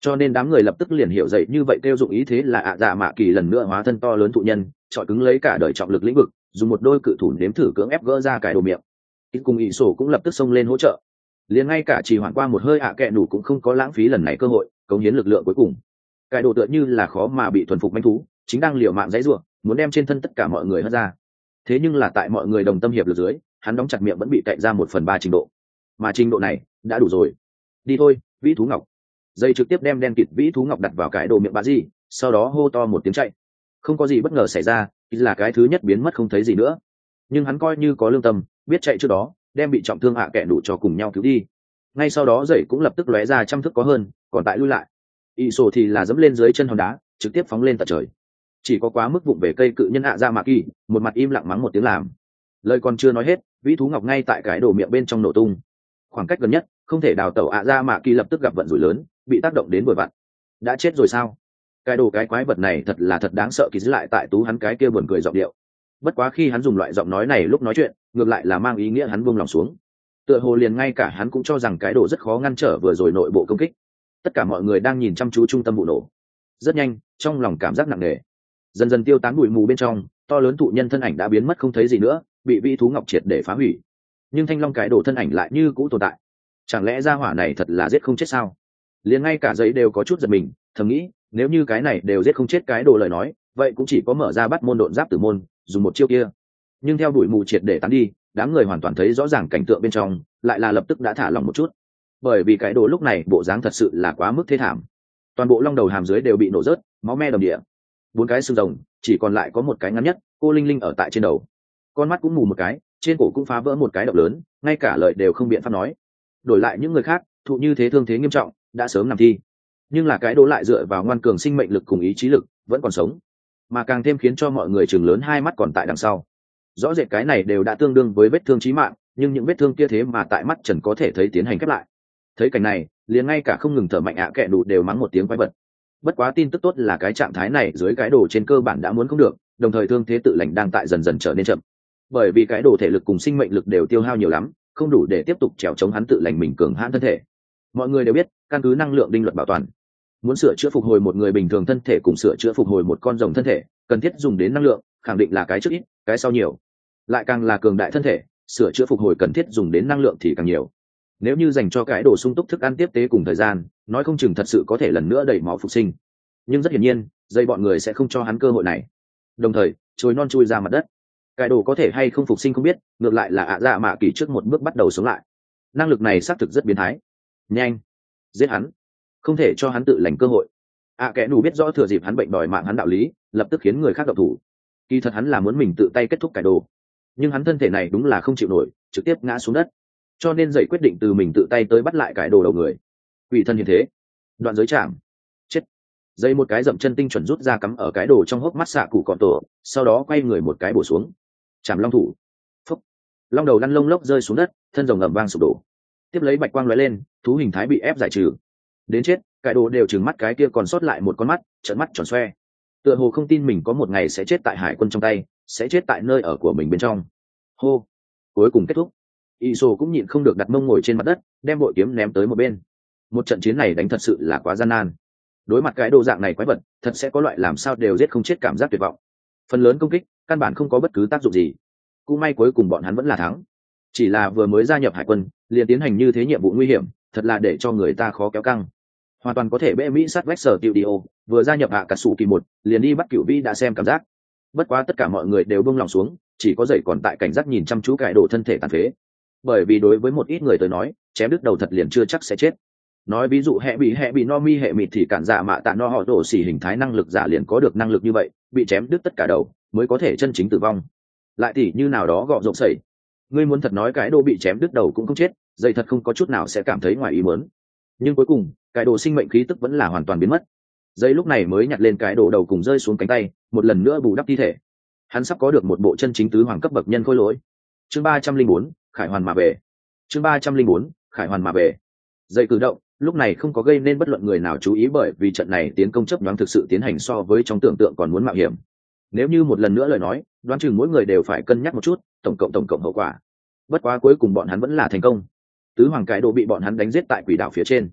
cho nên đám người lập tức liền hiểu dậy như vậy kêu dụng ý thế là ạ dạ mạ kỳ lần nữa hóa thân to lớn thụ nhân chọi cứng lấy cả đời trọng lực lĩnh vực, dùng một đôi cự thủ nếm thử cưỡng ép gỡ ra cái đồ miệng. Ít cùng ỷ sổ cũng lập tức xông lên hỗ trợ, liền ngay cả chỉ hoãn qua một hơi ạ à kẹ nủ cũng không có lãng phí lần này cơ hội cống hiến lực lượng cuối cùng. Cái đồ tựa như là khó mà bị thuần phục manh thú, chính đang liều mạng dãy ruộng muốn đem trên thân tất cả mọi người hất ra. Thế nhưng là tại mọi người đồng tâm hiệp lực dưới, hắn đóng chặt miệng vẫn bị cậy ra một phần ba trình độ, mà trình độ này đã đủ rồi. Đi thôi, vĩ thú ngọc. Dây trực tiếp đem đen kịt vĩ thú ngọc đặt vào cái đồ miệng bà di, sau đó hô to một tiếng chạy. Không có gì bất ngờ xảy ra, là cái thứ nhất biến mất không thấy gì nữa. Nhưng hắn coi như có lương tâm, biết chạy trước đó đem bị trọng thương hạ kẻ đủ cho cùng nhau cứu đi. Ngay sau đó dậy cũng lập tức lóe ra trăm thước có hơn, còn tại lui lại. Y sổ thì là dẫm lên dưới chân hòn đá, trực tiếp phóng lên tận trời. Chỉ có quá mức vụng về cây cự nhân ạ ra mạ kỳ, một mặt im lặng mắng một tiếng làm. Lời còn chưa nói hết, vĩ thú ngọc ngay tại cái đồ miệng bên trong nổ tung. Khoảng cách gần nhất, không thể đào tẩu ạ ra mạ kỳ lập tức gặp vận rủi lớn, bị tác động đến bồi vặn. Đã chết rồi sao? Cái đồ cái quái vật này thật là thật đáng sợ, kỳ giữ lại tại tú hắn cái kia buồn cười giọng điệu. Bất quá khi hắn dùng loại giọng nói này lúc nói chuyện, ngược lại là mang ý nghĩa hắn buông lòng xuống. Tựa hồ liền ngay cả hắn cũng cho rằng cái đồ rất khó ngăn trở vừa rồi nội bộ công kích. Tất cả mọi người đang nhìn chăm chú trung tâm vụ nổ. Rất nhanh, trong lòng cảm giác nặng nề dần dần tiêu tán bụi mù bên trong, to lớn thụ nhân thân ảnh đã biến mất không thấy gì nữa, bị vĩ thú ngọc triệt để phá hủy. Nhưng thanh long cái đồ thân ảnh lại như cũ tồn tại. Chẳng lẽ gia hỏa này thật là giết không chết sao? Liền ngay cả giấy đều có chút giật mình, thầm nghĩ nếu như cái này đều giết không chết cái đồ lời nói, vậy cũng chỉ có mở ra bắt môn độn giáp tử môn, dùng một chiêu kia. Nhưng theo bụi mù triệt để tán đi, đám người hoàn toàn thấy rõ ràng cảnh tượng bên trong, lại là lập tức đã thả lỏng một chút. Bởi vì cái đồ lúc này bộ dáng thật sự là quá mức thê thảm. Toàn bộ long đầu hàm dưới đều bị nổ rớt, máu me đầm địa. Bốn cái xương rồng, chỉ còn lại có một cái ngắn nhất, cô linh linh ở tại trên đầu. Con mắt cũng mù một cái, trên cổ cũng phá vỡ một cái động lớn, ngay cả lời đều không biện pháp nói. Đổi lại những người khác, thụ như thế thương thế nghiêm trọng, đã sớm nằm thi. Nhưng là cái đồ lại dựa vào ngoan cường sinh mệnh lực cùng ý chí lực, vẫn còn sống. Mà càng thêm khiến cho mọi người chừng lớn hai mắt còn tại đằng sau. Rõ rệt cái này đều đã tương đương với vết thương chí mạng, nhưng những vết thương kia thế mà tại mắt trần có thể thấy tiến hành khép lại. Thấy cảnh này, liền ngay cả không ngừng thở mạnh ạ kẹ đủ đều mắng một tiếng quái vật. Bất quá tin tức tốt là cái trạng thái này dưới cái đồ trên cơ bản đã muốn không được, đồng thời thương thế tự lành đang tại dần dần trở nên chậm. Bởi vì cái đồ thể lực cùng sinh mệnh lực đều tiêu hao nhiều lắm, không đủ để tiếp tục trèo chống hắn tự lành mình cường hãn thân thể. Mọi người đều biết, căn cứ năng lượng đinh luật bảo toàn, muốn sửa chữa phục hồi một người bình thường thân thể cùng sửa chữa phục hồi một con rồng thân thể, cần thiết dùng đến năng lượng, khẳng định là cái trước ít, cái sau nhiều. Lại càng là cường đại thân thể, sửa chữa phục hồi cần thiết dùng đến năng lượng thì càng nhiều. Nếu như dành cho cái đồ sung túc thức ăn tiếp tế cùng thời gian, nói không chừng thật sự có thể lần nữa đẩy máu phục sinh. Nhưng rất hiển nhiên, dây bọn người sẽ không cho hắn cơ hội này. Đồng thời, chồi non chui ra mặt đất. Cái đồ có thể hay không phục sinh không biết, ngược lại là ạ dạ mạ kỳ trước một bước bắt đầu sống lại. Năng lực này xác thực rất biến thái. Nhanh, giết hắn, không thể cho hắn tự lành cơ hội. ạ kẽ nù biết rõ thừa dịp hắn bệnh đòi mạng hắn đạo lý, lập tức khiến người khác động thủ. Kỳ thật hắn là muốn mình tự tay kết thúc cái đồ, nhưng hắn thân thể này đúng là không chịu nổi, trực tiếp ngã xuống đất. Cho nên dậy quyết định từ mình tự tay tới bắt lại cái đồ đầu người. Quỷ thân như thế, đoạn giới chạm, chết. Dây một cái dậm chân tinh chuẩn rút ra cắm ở cái đồ trong hốc mắt xạ cụ còn tổ, sau đó quay người một cái bổ xuống, chạm long thủ. Phúc. Long đầu lăn lông lốc rơi xuống đất, thân rồng ầm vang sụp đổ. Tiếp lấy bạch quang lóe lên, thú hình thái bị ép giải trừ. Đến chết, cái đồ đều trừng mắt cái kia còn sót lại một con mắt, trợn mắt tròn xoe. Tựa hồ không tin mình có một ngày sẽ chết tại hải quân trong tay, sẽ chết tại nơi ở của mình bên trong. Hô. Cuối cùng kết thúc. Iso cũng nhịn không được đặt mông ngồi trên mặt đất, đem bội kiếm ném tới một bên. Một trận chiến này đánh thật sự là quá gian nan. Đối mặt cái đồ dạng này quái vật, thật sẽ có loại làm sao đều giết không chết cảm giác tuyệt vọng. Phần lớn công kích, căn bản không có bất cứ tác dụng gì. Cũng may cuối cùng bọn hắn vẫn là thắng. Chỉ là vừa mới gia nhập hải quân, liền tiến hành như thế nhiệm vụ nguy hiểm, thật là để cho người ta khó kéo căng. Hoàn toàn có thể bệ Mỹ sát vách sở studio, vừa gia nhập hạ cả sủ kỳ một, liền đi bắt cửu vi đã xem cảm giác. Bất quá tất cả mọi người đều buông lòng xuống, chỉ có dậy còn tại cảnh giác nhìn chăm chú cái đồ thân thể tàn phế. Bởi vì đối với một ít người tới nói, chém đứt đầu thật liền chưa chắc sẽ chết. Nói ví dụ hệ bị hệ bị no mi hệ mịt thì cản dạ mạ tạ no họ đổ xỉ hình thái năng lực giả liền có được năng lực như vậy, bị chém đứt tất cả đầu mới có thể chân chính tử vong. Lại thì như nào đó gọ rộng sẩy, ngươi muốn thật nói cái đồ bị chém đứt đầu cũng không chết, dây thật không có chút nào sẽ cảm thấy ngoài ý muốn. Nhưng cuối cùng cái đồ sinh mệnh khí tức vẫn là hoàn toàn biến mất. Dây lúc này mới nhặt lên cái đồ đầu cùng rơi xuống cánh tay, một lần nữa bù đắp thi thể. Hắn sắp có được một bộ chân chính tứ hoàng cấp bậc nhân khôi lỗi. Chương ba trăm linh bốn, khải hoàn mà về. Chương ba trăm linh bốn, khải hoàn mà về. Dây cử động lúc này không có gây nên bất luận người nào chú ý, bởi vì trận này tiến công chấp nhoáng thực sự tiến hành so với trong tưởng tượng còn muốn mạo hiểm. Nếu như một lần nữa lời nói, đoán chừng mỗi người đều phải cân nhắc một chút tổng cộng tổng cộng hậu quả. Bất quá cuối cùng bọn hắn vẫn là thành công. Tứ hoàng cái đồ bị bọn hắn đánh giết tại quỷ đảo phía trên.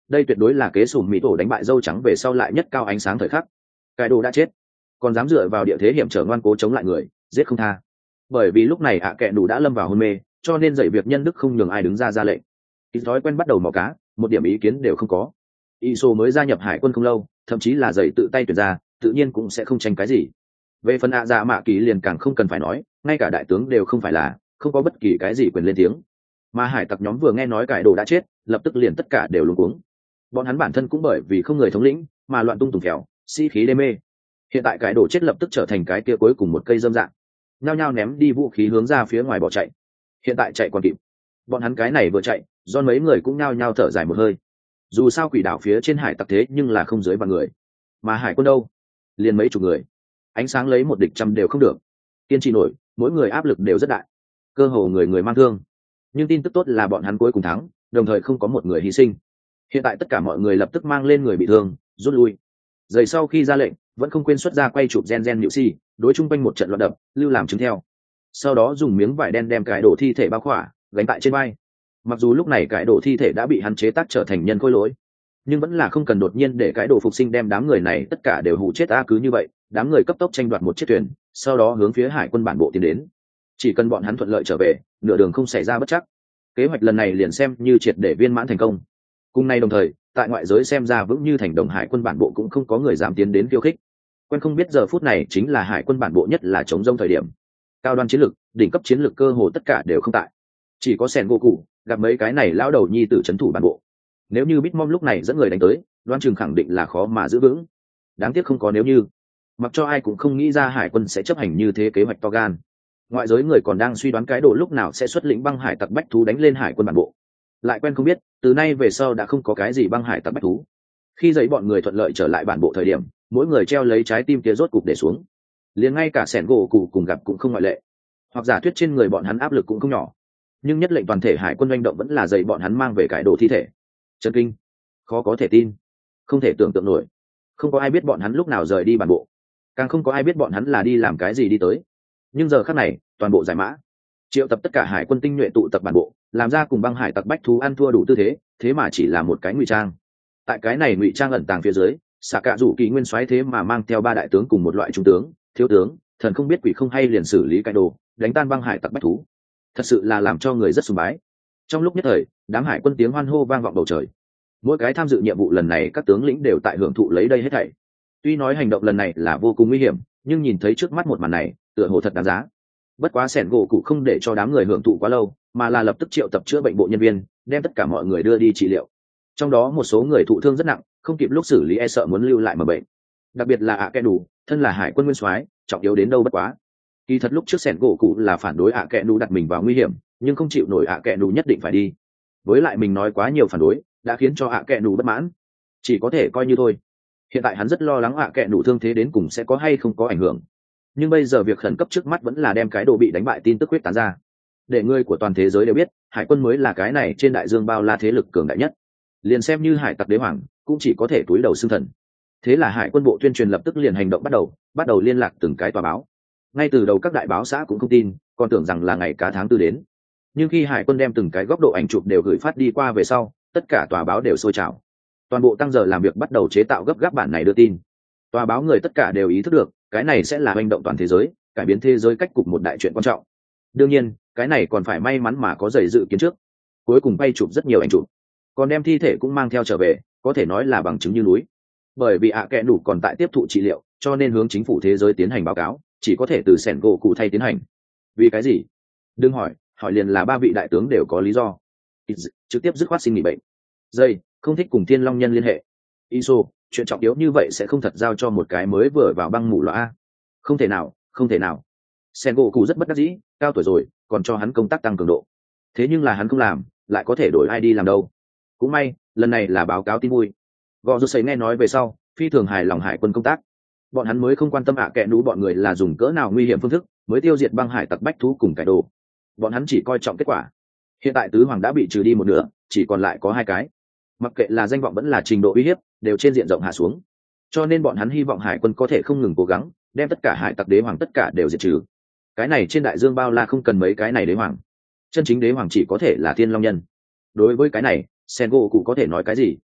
đây tuyệt đối là kế sùm mỹ tổ đánh bại dâu trắng về sau lại nhất cao ánh sáng thời khắc. Cái đồ đã chết, còn dám dựa vào địa thế hiểm trở ngoan cố chống lại người, giết không tha. Bởi vì lúc này ạ kệ đủ đã lâm vào hôn mê, cho nên dạy việc nhân đức không nhường ai đứng ra ra lệnh. Ít thói quen bắt đầu mò cá, một điểm ý kiến đều không có. Iso mới gia nhập hải quân không lâu, thậm chí là dạy tự tay tuyển ra, tự nhiên cũng sẽ không tranh cái gì. Về phần ạ dạ mạ kỳ liền càng không cần phải nói, ngay cả đại tướng đều không phải là, không có bất kỳ cái gì quyền lên tiếng. Mà hải tặc nhóm vừa nghe nói cải đồ đã chết, lập tức liền tất cả đều luống cuống. Bọn hắn bản thân cũng bởi vì không người thống lĩnh mà loạn tung tùng phèo, sĩ khí đê mê. Hiện tại cải đồ chết lập tức trở thành cái kia cuối cùng một cây dâm dạng, nhao nhao ném đi vũ khí hướng ra phía ngoài bỏ chạy. Hiện tại chạy còn kịp, bọn hắn cái này vừa chạy, do mấy người cũng nhao nhao thở dài một hơi. Dù sao quỷ đảo phía trên hải tặc thế nhưng là không dưới vạn người, mà hải quân đâu, liền mấy chục người, ánh sáng lấy một địch trăm đều không được, kiên trì nổi, mỗi người áp lực đều rất đại, cơ hồ người người mang thương. Nhưng tin tức tốt là bọn hắn cuối cùng thắng, đồng thời không có một người hy sinh. Hiện tại tất cả mọi người lập tức mang lên người bị thương, rút lui. Giày sau khi ra lệnh, vẫn không quên xuất ra quay chụp gen gen nhự si, đối chung quanh một trận loạn đập, lưu làm chứng theo. Sau đó dùng miếng vải đen đem cái đổ thi thể bao khỏa, gánh tại trên vai. Mặc dù lúc này cái đổ thi thể đã bị hắn chế tác trở thành nhân khối lỗi, nhưng vẫn là không cần đột nhiên để cái đồ phục sinh đem đám người này tất cả đều hụ chết. A cứ như vậy, đám người cấp tốc tranh đoạt một chiếc thuyền, sau đó hướng phía hải quân bản bộ tiến đến. Chỉ cần bọn hắn thuận lợi trở về, nửa đường không xảy ra bất chắc, kế hoạch lần này liền xem như triệt để viên mãn thành công. Cùng nay đồng thời, tại ngoại giới xem ra vững như thành đồng hải quân bản bộ cũng không có người dám tiến đến khiêu khích. Quen không biết giờ phút này chính là hải quân bản bộ nhất là chống rông thời điểm. Cao đoan chiến lược, đỉnh cấp chiến lược cơ hồ tất cả đều không tại. Chỉ có Sen vô cụ gặp mấy cái này lão đầu nhi tử trấn thủ bản bộ. Nếu như Bitmom lúc này dẫn người đánh tới, Đoan Trường khẳng định là khó mà giữ vững. Đáng tiếc không có nếu như. Mặc cho ai cũng không nghĩ ra hải quân sẽ chấp hành như thế kế hoạch to gan. Ngoại giới người còn đang suy đoán cái độ lúc nào sẽ xuất lĩnh băng hải tặc bách thú đánh lên hải quân bản bộ. Lại quen không biết, từ nay về sau đã không có cái gì băng hải tặc bách thú. Khi giấy bọn người thuận lợi trở lại bản bộ thời điểm, mỗi người treo lấy trái tim kia rốt cục để xuống. Liền ngay cả Sẻn gỗ cụ cùng gặp cũng không ngoại lệ. Hoặc giả thuyết trên người bọn hắn áp lực cũng không nhỏ. Nhưng nhất lệnh toàn thể hải quân doanh động vẫn là dạy bọn hắn mang về cái đồ thi thể. Chân kinh, khó có thể tin, không thể tưởng tượng nổi. Không có ai biết bọn hắn lúc nào rời đi bản bộ, càng không có ai biết bọn hắn là đi làm cái gì đi tới. Nhưng giờ khắc này, toàn bộ giải mã, triệu tập tất cả hải quân tinh nhuệ tụ tập bản bộ, làm ra cùng băng hải tặc bách thú ăn thua đủ tư thế, thế mà chỉ là một cái ngụy trang. Tại cái này ngụy trang ẩn tàng phía dưới, xạ cạ rủ kỳ nguyên soái thế mà mang theo ba đại tướng cùng một loại trung tướng, thiếu tướng, thần không biết quỷ không hay liền xử lý cái đồ, đánh tan băng hải tặc bách thú. Thật sự là làm cho người rất sùng bái. Trong lúc nhất thời, đám hải quân tiếng hoan hô vang vọng bầu trời. Mỗi cái tham dự nhiệm vụ lần này các tướng lĩnh đều tại hưởng thụ lấy đây hết thảy. Tuy nói hành động lần này là vô cùng nguy hiểm, nhưng nhìn thấy trước mắt một màn này, tựa hồ thật đáng giá. Bất quá Sẻn gỗ cụ không để cho đám người hưởng thụ quá lâu, mà là lập tức triệu tập chữa bệnh bộ nhân viên, đem tất cả mọi người đưa đi trị liệu. Trong đó một số người thụ thương rất nặng, không kịp lúc xử lý e sợ muốn lưu lại mà bệnh. Đặc biệt là ạ kẹ đủ, thân là hải quân nguyên soái, trọng yếu đến đâu bất quá. Kỳ thật lúc trước Sẻn gỗ cụ là phản đối ạ kẹ đủ đặt mình vào nguy hiểm, nhưng không chịu nổi ạ kẹ đủ nhất định phải đi. Với lại mình nói quá nhiều phản đối, đã khiến cho ạ kẹ đủ bất mãn, chỉ có thể coi như thôi. Hiện tại hắn rất lo lắng ạ kẹ đủ thương thế đến cùng sẽ có hay không có ảnh hưởng. Nhưng bây giờ việc khẩn cấp trước mắt vẫn là đem cái đồ bị đánh bại tin tức quyết tán ra, để người của toàn thế giới đều biết hải quân mới là cái này trên đại dương bao la thế lực cường đại nhất. Liền xem như hải tặc đế hoàng cũng chỉ có thể túi đầu xưng thần. Thế là hải quân bộ tuyên truyền lập tức liền hành động bắt đầu bắt đầu liên lạc từng cái tòa báo. Ngay từ đầu các đại báo xã cũng không tin, còn tưởng rằng là ngày cá tháng tư đến. Nhưng khi hải quân đem từng cái góc độ ảnh chụp đều gửi phát đi qua về sau, tất cả tòa báo đều sôi trào. Toàn bộ tăng giờ làm việc bắt đầu chế tạo gấp gáp bản này đưa tin. Tòa báo người tất cả đều ý thức được cái này sẽ là hành động toàn thế giới, cải biến thế giới cách cục một đại chuyện quan trọng. Đương nhiên cái này còn phải may mắn mà có giày dự kiến trước. Cuối cùng bay chụp rất nhiều ảnh chụp, còn đem thi thể cũng mang theo trở về, có thể nói là bằng chứng như núi. Bởi vì ạ kẹ đủ còn tại tiếp thụ trị liệu, cho nên hướng chính phủ thế giới tiến hành báo cáo chỉ có thể từ Sẻn gỗ cụ thay tiến hành. Vì cái gì? Đừng hỏi, hỏi liền là ba vị đại tướng đều có lý do. Trực tiếp dứt khoát xin nghỉ bệnh. Dây không thích cùng Thiên Long Nhân liên hệ. Iso, chuyện trọng yếu như vậy sẽ không thật giao cho một cái mới vừa vào băng mù loa. Không thể nào, không thể nào. Sen gỗ cụ rất bất đắc dĩ, cao tuổi rồi, còn cho hắn công tác tăng cường độ. Thế nhưng là hắn không làm, lại có thể đổi ai đi làm đâu. Cũng may, lần này là báo cáo tin vui. Gò rút sấy nghe nói về sau, phi thường hài lòng hải quân công tác. Bọn hắn mới không quan tâm ạ kẹ nú bọn người là dùng cỡ nào nguy hiểm phương thức mới tiêu diệt băng hải tặc bách thú cùng cải đồ. Bọn hắn chỉ coi trọng kết quả. Hiện tại tứ hoàng đã bị trừ đi một nửa, chỉ còn lại có hai cái. Mặc kệ là danh vọng vẫn là trình độ uy hiếp, đều trên diện rộng hạ xuống. Cho nên bọn hắn hy vọng hải quân có thể không ngừng cố gắng, đem tất cả hải tặc đế hoàng tất cả đều diệt trừ. Cái này trên đại dương bao la không cần mấy cái này đế hoàng, chân chính đế hoàng chỉ có thể là Thiên Long Nhân. Đối với cái này, Sengoku có thể nói cái gì?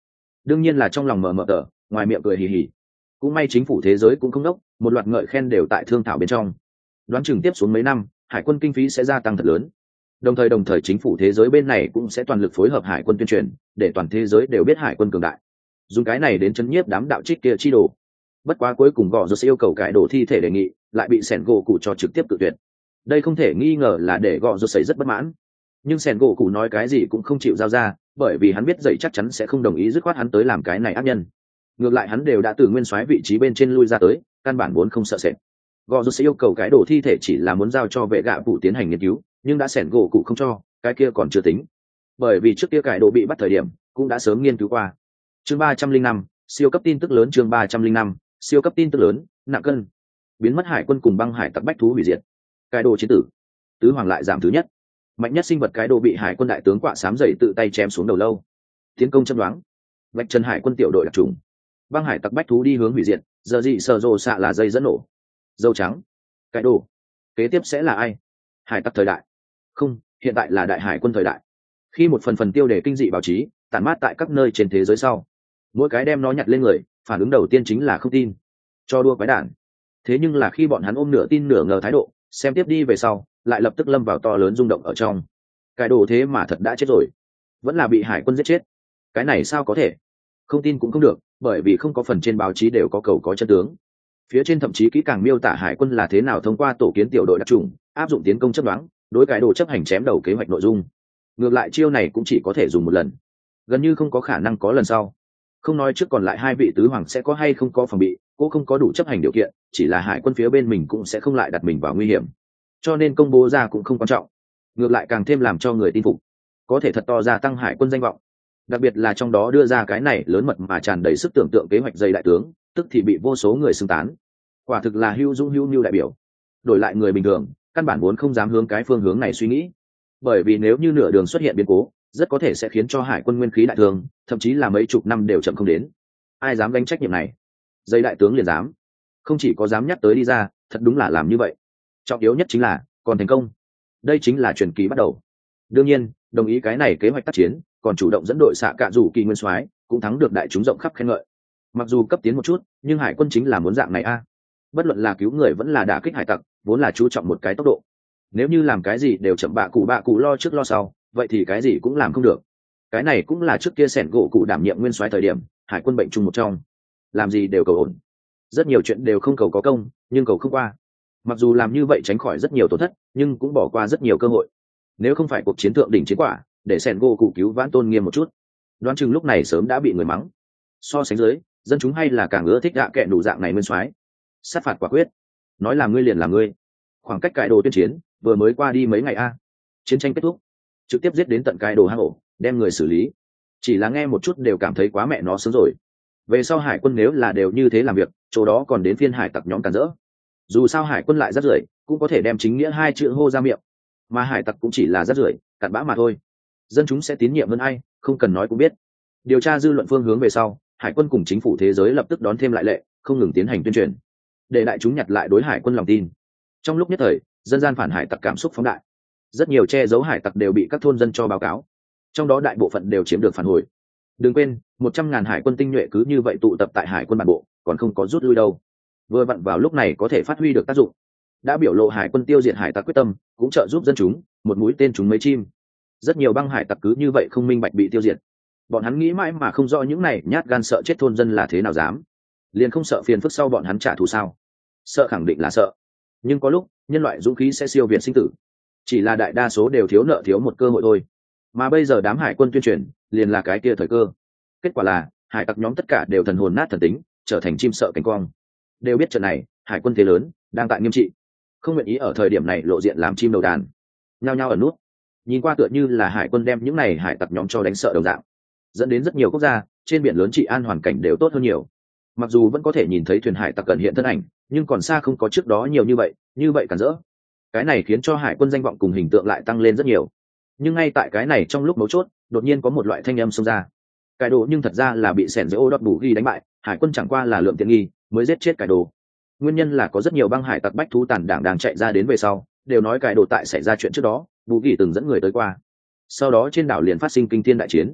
đương nhiên là trong lòng mờ mờ tờ, ngoài miệng cười hì hì. Cũng may chính phủ thế giới cũng không đốc, một loạt ngợi khen đều tại thương thảo bên trong. Đoán chừng tiếp xuống mấy năm, hải quân kinh phí sẽ gia tăng thật lớn. Đồng thời đồng thời chính phủ thế giới bên này cũng sẽ toàn lực phối hợp hải quân tuyên truyền, để toàn thế giới đều biết hải quân cường đại. Dùng cái này đến chấn nhiếp đám đạo trích kia chi đồ. Bất quá cuối cùng gõ rồi sẽ yêu cầu cải đồ thi thể đề nghị, lại bị sẻn gỗ cụ cho trực tiếp tự tuyệt. Đây không thể nghi ngờ là để gõ rồi xảy rất bất mãn. Nhưng sẻn gỗ cụ nói cái gì cũng không chịu giao ra, bởi vì hắn biết dậy chắc chắn sẽ không đồng ý dứt khoát hắn tới làm cái này ác nhân. Ngược lại hắn đều đã từ nguyên soái vị trí bên trên lui ra tới, căn bản vốn không sợ sệt. Gõ rồi sẽ yêu cầu cái đồ thi thể chỉ là muốn giao cho vệ gạ phụ tiến hành nghiên cứu, nhưng đã sẻn gỗ cụ không cho, cái kia còn chưa tính. Bởi vì trước kia cải đồ bị bắt thời điểm cũng đã sớm nghiên cứu qua. Chương ba trăm linh năm, siêu cấp tin tức lớn. Chương ba trăm linh năm, siêu cấp tin tức lớn. Nặng cân. Biến mất hải quân cùng băng hải tặc bách thú hủy diệt. Cải đồ chiến tử. Tứ hoàng lại giảm thứ nhất. Mạnh nhất sinh vật cái đồ bị hải quân đại tướng quạ xám dậy tự tay chém xuống đầu lâu. Tiến công châm đoán. Vạch chân hải quân tiểu đội đặc trùng. Băng hải tặc bách thú đi hướng hủy diệt, giờ gì sờ rồ xạ là dây dẫn nổ. Dâu trắng. Cái đồ. Kế tiếp sẽ là ai? Hải tặc thời đại. Không, hiện tại là đại hải quân thời đại. Khi một phần phần tiêu đề kinh dị báo chí tản mát tại các nơi trên thế giới sau, mỗi cái đem nó nhặt lên người, phản ứng đầu tiên chính là không tin, cho đua quái đản. Thế nhưng là khi bọn hắn ôm nửa tin nửa ngờ thái độ xem tiếp đi về sau, lại lập tức lâm vào to lớn rung động ở trong. Cái đồ thế mà thật đã chết rồi, vẫn là bị hải quân giết chết. Cái này sao có thể? Không tin cũng không được, bởi vì không có phần trên báo chí đều có cầu có chân tướng. Phía trên thậm chí kỹ càng miêu tả hải quân là thế nào thông qua tổ kiến tiểu đội đặc trùng áp dụng tiến công chấp đoán, đối cái đồ chấp hành chém đầu kế hoạch nội dung. Ngược lại chiêu này cũng chỉ có thể dùng một lần, gần như không có khả năng có lần sau. Không nói trước còn lại hai vị tứ hoàng sẽ có hay không có phòng bị, cô không có đủ chấp hành điều kiện, chỉ là hải quân phía bên mình cũng sẽ không lại đặt mình vào nguy hiểm, cho nên công bố ra cũng không quan trọng. Ngược lại càng thêm làm cho người tin phục, có thể thật to gia tăng hải quân danh vọng. Đặc biệt là trong đó đưa ra cái này lớn mật mà tràn đầy sức tưởng tượng kế hoạch dày đại tướng, tức thì bị vô số người xưng tán. Quả thực là hưu dung hưu nưu đại biểu. Đổi lại người bình thường căn bản vốn không dám hướng cái phương hướng này suy nghĩ, bởi vì nếu như nửa đường xuất hiện biến cố, rất có thể sẽ khiến cho hải quân nguyên khí đại thương, thậm chí là mấy chục năm đều chậm không đến. Ai dám gánh trách nhiệm này? Dây đại tướng liền dám. Không chỉ có dám nhắc tới đi ra, thật đúng là làm như vậy. Trọng yếu nhất chính là còn thành công. Đây chính là truyền kỳ bắt đầu. Đương nhiên đồng ý cái này kế hoạch tác chiến, còn chủ động dẫn đội xạ cạ rủ kỳ nguyên soái cũng thắng được đại chúng rộng khắp khen ngợi. Mặc dù cấp tiến một chút, nhưng hải quân chính là muốn dạng này a. Bất luận là cứu người vẫn là đả kích hải tặc, vốn là chú trọng một cái tốc độ. Nếu như làm cái gì đều chậm bạ cụ bạ cụ lo trước lo sau, vậy thì cái gì cũng làm không được. Cái này cũng là trước kia sẻn gỗ cụ đảm nhiệm nguyên soái thời điểm hải quân bệnh chung một trong, làm gì đều cầu ổn. Rất nhiều chuyện đều không cầu có công, nhưng cầu không qua. Mặc dù làm như vậy tránh khỏi rất nhiều tổn thất, nhưng cũng bỏ qua rất nhiều cơ hội. Nếu không phải cuộc chiến thượng đỉnh chiến quả để sẻn gỗ cụ cứu vãn tôn nghiêm một chút, đoán chừng lúc này sớm đã bị người mắng. So sánh dưới, dân chúng hay là càng ưa thích gạ kệ đủ dạng này nguyên soái. Sát phạt quả quyết, nói làm ngươi liền làm ngươi. Khoảng cách cải đồ tuyên chiến vừa mới qua đi mấy ngày a, chiến tranh kết thúc, trực tiếp giết đến tận cải đồ hang ổ, đem người xử lý. Chỉ là nghe một chút đều cảm thấy quá mẹ nó sướng rồi. Về sau hải quân nếu là đều như thế làm việc, chỗ đó còn đến phiên hải tặc nhóm cản rỡ. Dù sao hải quân lại rất rưởi, cũng có thể đem chính nghĩa hai chữ hô ra miệng, mà hải tặc cũng chỉ là rất rưởi, cặn bã mà thôi. Dân chúng sẽ tín nhiệm hơn ai, không cần nói cũng biết. Điều tra dư luận phương hướng về sau, hải quân cùng chính phủ thế giới lập tức đón thêm lại lệ, không ngừng tiến hành tuyên truyền, để đại chúng nhặt lại đối hải quân lòng tin. Trong lúc nhất thời, dân gian phản hải tặc cảm xúc phóng đại, rất nhiều che giấu hải tặc đều bị các thôn dân cho báo cáo, trong đó đại bộ phận đều chiếm được phản hồi. Đừng quên, một trăm ngàn hải quân tinh nhuệ cứ như vậy tụ tập tại hải quân bản bộ, còn không có rút lui đâu. Vừa vặn vào lúc này có thể phát huy được tác dụng, đã biểu lộ hải quân tiêu diệt hải tặc quyết tâm, cũng trợ giúp dân chúng một mũi tên trúng mấy chim. Rất nhiều băng hải tặc cứ như vậy không minh bạch bị tiêu diệt. Bọn hắn nghĩ mãi mà không rõ những này nhát gan sợ chết thôn dân là thế nào dám, liền không sợ phiền phức sau bọn hắn trả thù sao? Sợ khẳng định là sợ, nhưng có lúc nhân loại dũng khí sẽ siêu việt sinh tử, chỉ là đại đa số đều thiếu nợ thiếu một cơ hội thôi. Mà bây giờ đám hải quân tuyên truyền liền là cái kia thời cơ. Kết quả là hải tặc nhóm tất cả đều thần hồn nát thần tính, trở thành chim sợ cánh quang. Đều biết trận này hải quân thế lớn đang tại nghiêm trị, không nguyện ý ở thời điểm này lộ diện làm chim đầu đàn, nhao nhao ở nút. Nhìn qua tựa như là hải quân đem những này hải tặc nhóm cho đánh sợ đồng dạng, dẫn đến rất nhiều quốc gia trên biển lớn trị an hoàn cảnh đều tốt hơn nhiều. Mặc dù vẫn có thể nhìn thấy thuyền hải tặc gần hiện thân ảnh, nhưng còn xa không có trước đó nhiều như vậy, như vậy cản rỡ. Cái này khiến cho hải quân danh vọng cùng hình tượng lại tăng lên rất nhiều. Nhưng ngay tại cái này trong lúc mấu chốt, đột nhiên có một loại thanh âm xông ra. Cải đồ nhưng thật ra là bị sẻn dễ ô đọt bù ghi đánh bại, hải quân chẳng qua là lượng tiện nghi mới giết chết cải đồ. Nguyên nhân là có rất nhiều băng hải tặc bách thú tàn đảng đang chạy ra đến về sau, đều nói cải đồ tại xảy ra chuyện trước đó, bù ghi từng dẫn người tới qua. Sau đó trên đảo liền phát sinh kinh thiên đại chiến.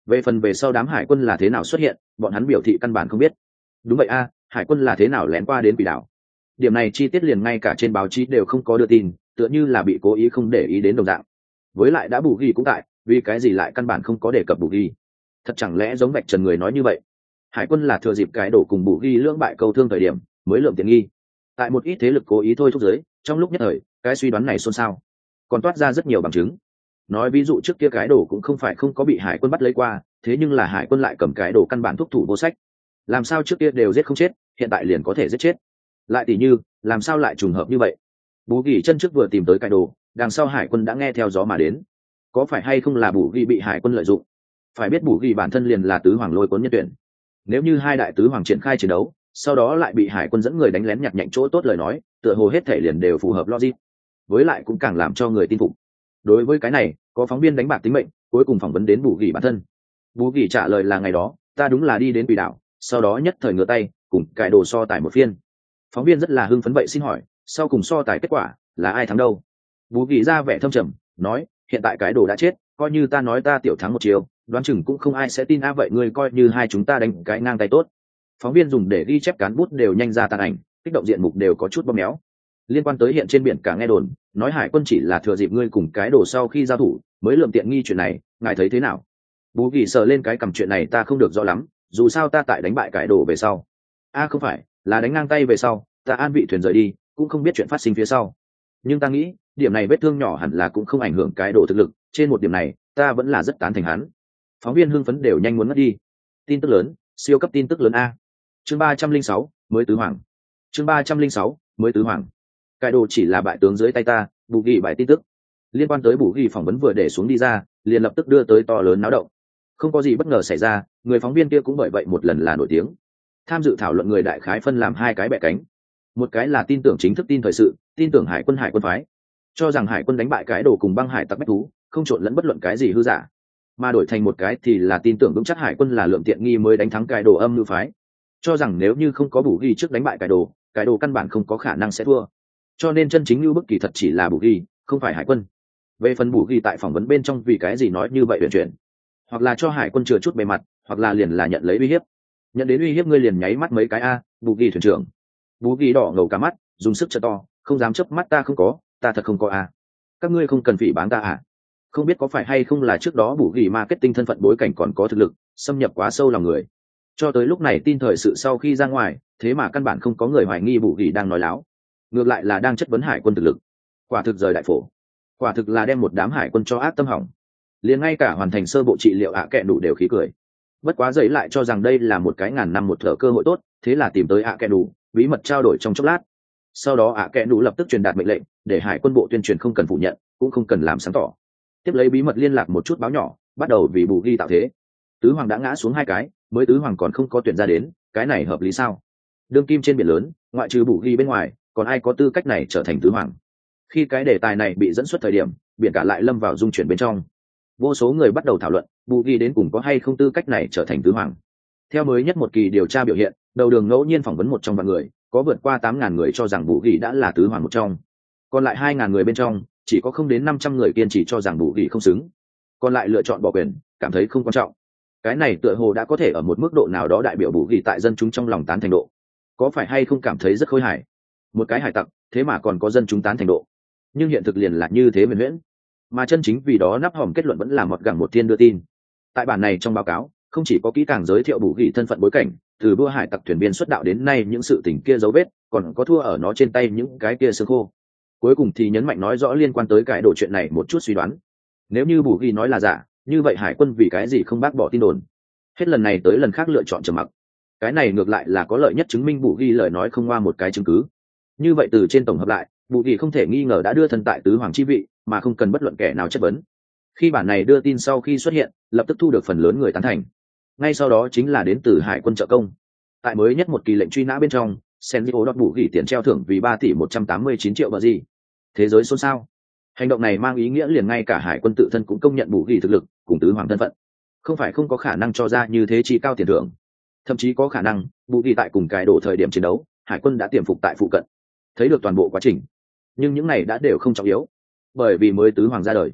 Về phần về sau đám hải quân là thế nào xuất hiện, bọn hắn biểu thị căn bản không biết. Đúng vậy a, hải quân là thế nào lén qua đến quỷ đảo? Điểm này chi tiết liền ngay cả trên báo chí đều không có đưa tin, tựa như là bị cố ý không để ý đến đồng dạng. Với lại đã bù ghi cũng tại, vì cái gì lại căn bản không có đề cập bù ghi? Thật chẳng lẽ giống Bạch Trần người nói như vậy? Hải quân là thừa dịp cái đổ cùng bù ghi lưỡng bại câu thương thời điểm mới lượm tiện nghi. Tại một ít thế lực cố ý thôi thúc giới, trong lúc nhất thời, cái suy đoán này xôn xao. Còn toát ra rất nhiều bằng chứng. Nói ví dụ trước kia cái đổ cũng không phải không có bị hải quân bắt lấy qua, thế nhưng là hải quân lại cầm cái đổ căn bản thúc thủ vô sách. Làm sao trước kia đều giết không chết, hiện tại liền có thể giết chết? Lại tỷ như, làm sao lại trùng hợp như vậy? Bù ghi chân trước vừa tìm tới cái đồ, đằng sau hải quân đã nghe theo gió mà đến. Có phải hay không là bù ghi bị hải quân lợi dụng? Phải biết bù ghi bản thân liền là tứ hoàng lôi cuốn nhân tuyển. Nếu như hai đại tứ hoàng triển khai chiến đấu, sau đó lại bị hải quân dẫn người đánh lén nhặt nhạnh chỗ tốt lời nói, tựa hồ hết thể liền đều phù hợp logic. Với lại cũng càng làm cho người tin phục. Đối với cái này, có phóng viên đánh bạc tính mệnh, cuối cùng phỏng vấn đến bù ghi bản thân. Bù ghi trả lời là ngày đó, ta đúng là đi đến quỷ đảo, sau đó nhất thời ngửa tay, cùng cải đồ so tài một phiên. Phóng viên rất là hưng phấn vậy xin hỏi, sau cùng so tài kết quả là ai thắng đâu? Bù ghi ra vẻ thâm trầm, nói, hiện tại cái đồ đã chết, coi như ta nói ta tiểu thắng một chiều, đoán chừng cũng không ai sẽ tin a vậy ngươi coi như hai chúng ta đánh cái ngang tay tốt. Phóng viên dùng để ghi chép cán bút đều nhanh ra tàn ảnh, kích động diện mục đều có chút bóp méo. Liên quan tới hiện trên biển cả nghe đồn, nói hải quân chỉ là thừa dịp ngươi cùng cái đồ sau khi giao thủ mới lượm tiện nghi chuyện này, ngài thấy thế nào? Bù ghi sờ lên cái cầm chuyện này ta không được rõ lắm, dù sao ta tại đánh bại cái đồ về sau. A không phải, là đánh ngang tay về sau, ta an vị thuyền rời đi, cũng không biết chuyện phát sinh phía sau. Nhưng ta nghĩ, điểm này vết thương nhỏ hẳn là cũng không ảnh hưởng cái đồ thực lực, trên một điểm này, ta vẫn là rất tán thành hắn. Phóng viên hưng phấn đều nhanh muốn ngất đi. Tin tức lớn, siêu cấp tin tức lớn a. Chương ba trăm linh sáu, mới tứ hoàng. Chương ba trăm linh sáu, mới tứ hoàng. Cái đồ chỉ là bại tướng dưới tay ta, bù ghi bài tin tức. Liên quan tới bù ghi phỏng vấn vừa để xuống đi ra, liền lập tức đưa tới to lớn náo động. Không có gì bất ngờ xảy ra, người phóng viên kia cũng bởi vậy một lần là nổi tiếng. Tham dự thảo luận người đại khái phân làm hai cái bẻ cánh. Một cái là tin tưởng chính thức tin thời sự, tin tưởng hải quân hải quân phái, cho rằng hải quân đánh bại cái đồ cùng băng hải tặc bách thú, không trộn lẫn bất luận cái gì hư giả. Mà đổi thành một cái thì là tin tưởng vững chắc hải quân là lượng tiện nghi mới đánh thắng cái đồ âm lưu phái, cho rằng nếu như không có bù ghi trước đánh bại cái đồ, cái đồ căn bản không có khả năng sẽ thua. Cho nên chân chính lưu bức kỳ thật chỉ là bù ghi, không phải hải quân. Về phần bù ghi tại phỏng vấn bên trong vì cái gì nói như vậy huyền chuyển, hoặc là cho hải quân chừa chút bề mặt, hoặc là liền là nhận lấy uy hiếp. Nhận đến uy hiếp ngươi liền nháy mắt mấy cái a, bù ghi thuyền trưởng. Bù ghi đỏ ngầu cả mắt, dùng sức trợ to, không dám chớp mắt ta không có, ta thật không có a. Các ngươi không cần phỉ báng ta à? Không biết có phải hay không là trước đó bù ghi marketing thân phận bối cảnh còn có thực lực, xâm nhập quá sâu lòng người. Cho tới lúc này tin thời sự sau khi ra ngoài, thế mà căn bản không có người hoài nghi bù ghi đang nói láo, ngược lại là đang chất vấn hải quân thực lực. Quả thực rời đại phổ, quả thực là đem một đám hải quân cho ác tâm hỏng. Liền ngay cả hoàn thành sơ bộ trị liệu ạ kẹ đủ đều khí cười. Bất quá giấy lại cho rằng đây là một cái ngàn năm một thở cơ hội tốt, thế là tìm tới ạ kẹ đủ, bí mật trao đổi trong chốc lát. Sau đó ạ kẹ đủ lập tức truyền đạt mệnh lệnh, để hải quân bộ tuyên truyền không cần phủ nhận, cũng không cần làm sáng tỏ. Tiếp lấy bí mật liên lạc một chút báo nhỏ, bắt đầu vì bù ghi tạo thế. Tứ hoàng đã ngã xuống hai cái, mới tứ hoàng còn không có tuyển ra đến, cái này hợp lý sao? Đương kim trên biển lớn, ngoại trừ bù ghi bên ngoài, còn ai có tư cách này trở thành tứ hoàng? Khi cái đề tài này bị dẫn xuất thời điểm, biển cả lại lâm vào dung chuyển bên trong. Vô số người bắt đầu thảo luận, bù ghi đến cùng có hay không tư cách này trở thành tứ hoàng. Theo mới nhất một kỳ điều tra biểu hiện, đầu đường ngẫu nhiên phỏng vấn một trong vạn người, có vượt qua tám ngàn người cho rằng bù ghi đã là tứ hoàng một trong. Còn lại hai ngàn người bên trong, chỉ có không đến năm trăm người kiên trì cho rằng bù ghi không xứng. Còn lại lựa chọn bỏ quyền, cảm thấy không quan trọng. Cái này tựa hồ đã có thể ở một mức độ nào đó đại biểu bù ghi tại dân chúng trong lòng tán thành độ. Có phải hay không cảm thấy rất khôi hài? Một cái hải tặc, thế mà còn có dân chúng tán thành độ. Nhưng hiện thực liền là như thế miền huyễn. Mà chân chính vì đó nắp hòm kết luận vẫn là một gẳng một thiên đưa tin. Tại bản này trong báo cáo, không chỉ có kỹ càng giới thiệu bù ghi thân phận bối cảnh, từ đua hải tặc thuyền viên xuất đạo đến nay những sự tình kia dấu vết, còn có thua ở nó trên tay những cái kia xương khô. Cuối cùng thì nhấn mạnh nói rõ liên quan tới cái đồ chuyện này một chút suy đoán. Nếu như bù ghi nói là giả, như vậy hải quân vì cái gì không bác bỏ tin đồn? Hết lần này tới lần khác lựa chọn trầm mặc. Cái này ngược lại là có lợi nhất chứng minh bù ghi lời nói không qua một cái chứng cứ. Như vậy từ trên tổng hợp lại, bù ghi không thể nghi ngờ đã đưa thân tại tứ hoàng chi vị, mà không cần bất luận kẻ nào chất vấn. Khi bản này đưa tin sau khi xuất hiện, lập tức thu được phần lớn người tán thành. Ngay sau đó chính là đến từ hải quân trợ công. Tại mới nhất một kỳ lệnh truy nã bên trong, Sendio đọc bù ghi tiền treo thưởng vì ba tỷ một trăm tám mươi chín triệu bờ gì. Thế giới xôn xao. Hành động này mang ý nghĩa liền ngay cả hải quân tự thân cũng công nhận bù ghi thực lực cùng tứ hoàng thân phận, không phải không có khả năng cho ra như thế chi cao tiền thưởng. Thậm chí có khả năng bù ghi tại cùng cái đổ thời điểm chiến đấu, hải quân đã tiềm phục tại phụ cận, thấy được toàn bộ quá trình. Nhưng những này đã đều không trọng yếu, bởi vì mới tứ hoàng ra đời.